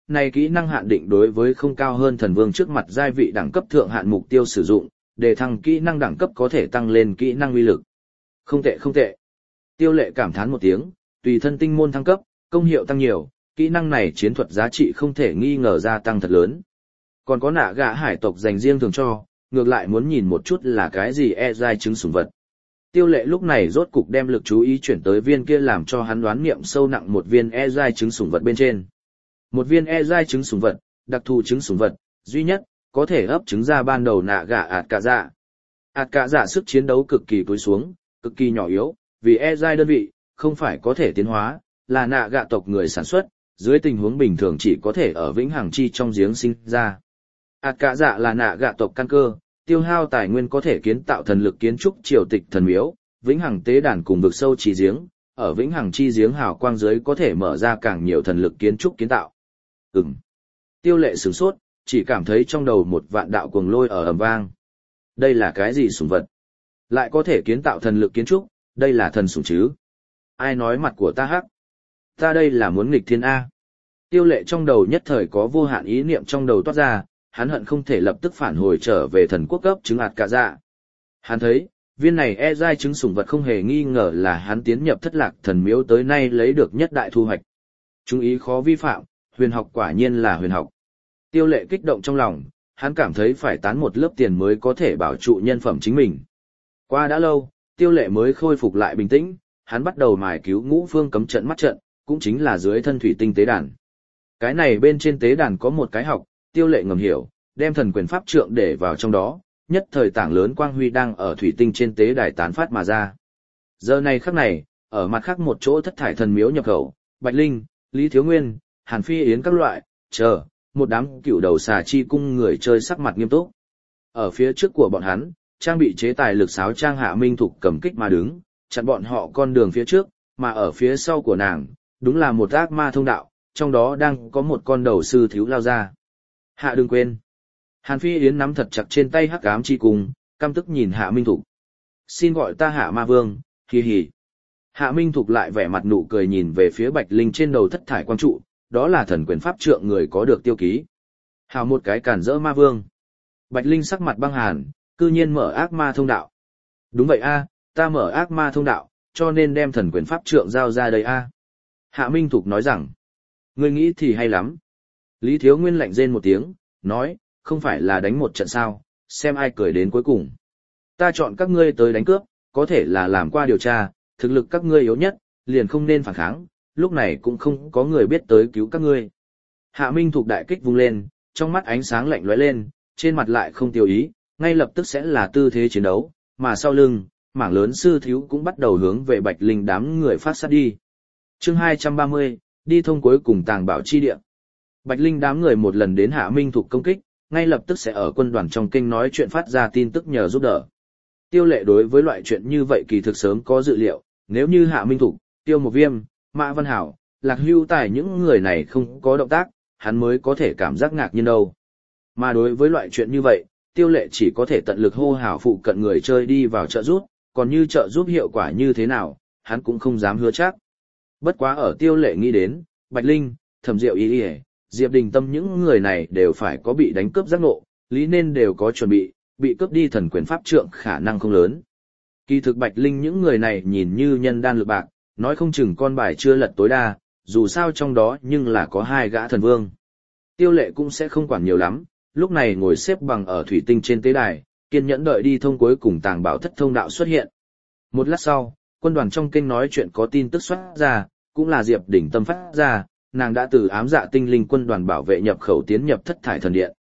này kỹ năng hạn định đối với không cao hơn thần vương trước mặt giai vị đẳng cấp thượng hạn mục tiêu sử dụng, để thăng kỹ năng đẳng cấp có thể tăng lên kỹ năng uy lực. Không tệ không tệ. Tiêu Lệ cảm thán một tiếng, tùy thân tinh môn thăng cấp, công hiệu tăng nhiều, kỹ năng này chiến thuật giá trị không thể nghi ngờ gia tăng thật lớn. Còn có nạ gã hải tộc dành riêng thường cho, ngược lại muốn nhìn một chút là cái gì e giai trứng sủng vật. Tiêu Lệ lúc này rốt cục đem lực chú ý chuyển tới viên kia làm cho hắn đoán niệm sâu nặng một viên e giai trứng sủng vật bên trên. Một viên e giai trứng sủng vật, đặc thù trứng sủng vật, duy nhất có thể ấp trứng ra ban đầu nạ gã ạt cả dạ. ạt cả dạ sức chiến đấu cực kỳ cúi xuống, cực kỳ nhỏ yếu, vì e giai đơn vị không phải có thể tiến hóa, là nạ gã tộc người sản xuất, dưới tình huống bình thường chỉ có thể ở vĩnh hằng chi trong giếng sinh ra. ạt cả dạ là nạ gã tộc căn cơ, tiêu hao tài nguyên có thể kiến tạo thần lực kiến trúc triều tịch thần miếu, vĩnh hằng tế đàn cùng vực sâu chi giếng, ở vĩnh hằng chi giếng hào quang dưới có thể mở ra càng nhiều thần lực kiến trúc kiến tạo. Ừm. Tiêu Lệ sửng sốt, chỉ cảm thấy trong đầu một vạn đạo cuồng lôi ở ầm vang. Đây là cái gì sủng vật? Lại có thể kiến tạo thần lực kiến trúc, đây là thần sủng chứ? Ai nói mặt của ta hắc? Ta đây là muốn nghịch thiên A. Tiêu Lệ trong đầu nhất thời có vô hạn ý niệm trong đầu toát ra, hắn hận không thể lập tức phản hồi trở về thần quốc cấp trứng ạt cả dạ. Hắn thấy, viên này e giai trứng sủng vật không hề nghi ngờ là hắn tiến nhập thất lạc thần miếu tới nay lấy được nhất đại thu hoạch. Trung ý khó vi phạm, huyền học quả nhiên là huyền học. Tiêu Lệ kích động trong lòng, hắn cảm thấy phải tán một lớp tiền mới có thể bảo trụ nhân phẩm chính mình. Qua đã lâu, Tiêu Lệ mới khôi phục lại bình tĩnh, hắn bắt đầu mài cứu ngũ phương cấm trận mắt trận, cũng chính là dưới thân thủy tinh tế đàn. Cái này bên trên tế đàn có một cái học, Tiêu Lệ ngầm hiểu, đem thần quyền pháp trượng để vào trong đó, nhất thời tảng lớn quang huy đang ở thủy tinh trên tế đài tán phát mà ra. Giờ này khắc này, ở mặt khác một chỗ thất thải thần miếu nhập khẩu, Bạch Linh, Lý Thiếu Nguyên, Hàn Phi Yến các loại, chờ, một đám cựu đầu xà chi cung người chơi sắc mặt nghiêm túc. Ở phía trước của bọn hắn, trang bị chế tài lực sáo trang Hạ Minh Thục cầm kích mà đứng, chặn bọn họ con đường phía trước, mà ở phía sau của nàng, đúng là một ác ma thông đạo, trong đó đang có một con đầu sư thiếu lao ra. Hạ đừng quên. Hàn Phi Yến nắm thật chặt trên tay hắc ám chi cung, căm tức nhìn Hạ Minh Thục. Xin gọi ta Hạ Ma Vương, hì hì. Hạ Minh Thục lại vẻ mặt nụ cười nhìn về phía Bạch Linh trên đầu thất thải quang trụ, đó là thần quyền pháp trượng người có được tiêu ký. Hào một cái cản rỡ ma vương. Bạch Linh sắc mặt băng hàn, cư nhiên mở ác ma thông đạo. Đúng vậy a, ta mở ác ma thông đạo, cho nên đem thần quyền pháp trượng giao ra đây a. Hạ Minh Thục nói rằng, ngươi nghĩ thì hay lắm. Lý Thiếu Nguyên lạnh rên một tiếng, nói, không phải là đánh một trận sao, xem ai cười đến cuối cùng. Ta chọn các ngươi tới đánh cướp, có thể là làm qua điều tra, thực lực các ngươi yếu nhất, liền không nên phản kháng, lúc này cũng không có người biết tới cứu các ngươi. Hạ Minh Thục đại kích vung lên, trong mắt ánh sáng lạnh lóe lên, trên mặt lại không tiêu ý, ngay lập tức sẽ là tư thế chiến đấu, mà sau lưng, mảng lớn sư thiếu cũng bắt đầu hướng về Bạch Linh đám người phát sát đi. Chương hai trăm ba mươi, đi thông cuối cùng tàng bảo chi địa. Bạch Linh đám người một lần đến Hạ Minh Thục công kích, ngay lập tức sẽ ở quân đoàn trong kinh nói chuyện phát ra tin tức nhờ giúp đỡ. Tiêu Lệ đối với loại chuyện như vậy kỳ thực sớm có dự liệu, nếu như Hạ Minh Thục, Tiêu Một Viêm, Mã Văn Hảo, Lạc Hưu Tài những người này không có động tác, hắn mới có thể cảm giác ngạc nhiên đâu. Mà đối với loại chuyện như vậy, Tiêu Lệ chỉ có thể tận lực hô hào phụ cận người chơi đi vào trợ giúp, còn như trợ giúp hiệu quả như thế nào, hắn cũng không dám hứa chắc. Bất quá ở Tiêu Lệ nghĩ đến, Bạch Linh, Thẩm Diệu Y Y, Diệp Đình Tâm những người này đều phải có bị đánh cướp giác ngộ, lý nên đều có chuẩn bị, bị cướp đi thần quyền pháp trượng khả năng không lớn. Kỳ thực Bạch Linh những người này nhìn như nhân đan lực bạc, nói không chừng con bài chưa lật tối đa, dù sao trong đó nhưng là có hai gã thần vương. Tiêu Lệ cũng sẽ không quản nhiều lắm, lúc này ngồi xếp bằng ở thủy tinh trên tế đài, kiên nhẫn đợi đi thông cuối cùng tàng bảo thất thông đạo xuất hiện. Một lát sau, quân đoàn trong kênh nói chuyện có tin tức xuất ra, cũng là Diệp Đỉnh Tâm phát ra, nàng đã từ ám dạ tinh linh quân đoàn bảo vệ nhập khẩu tiến nhập thất thải thần điện.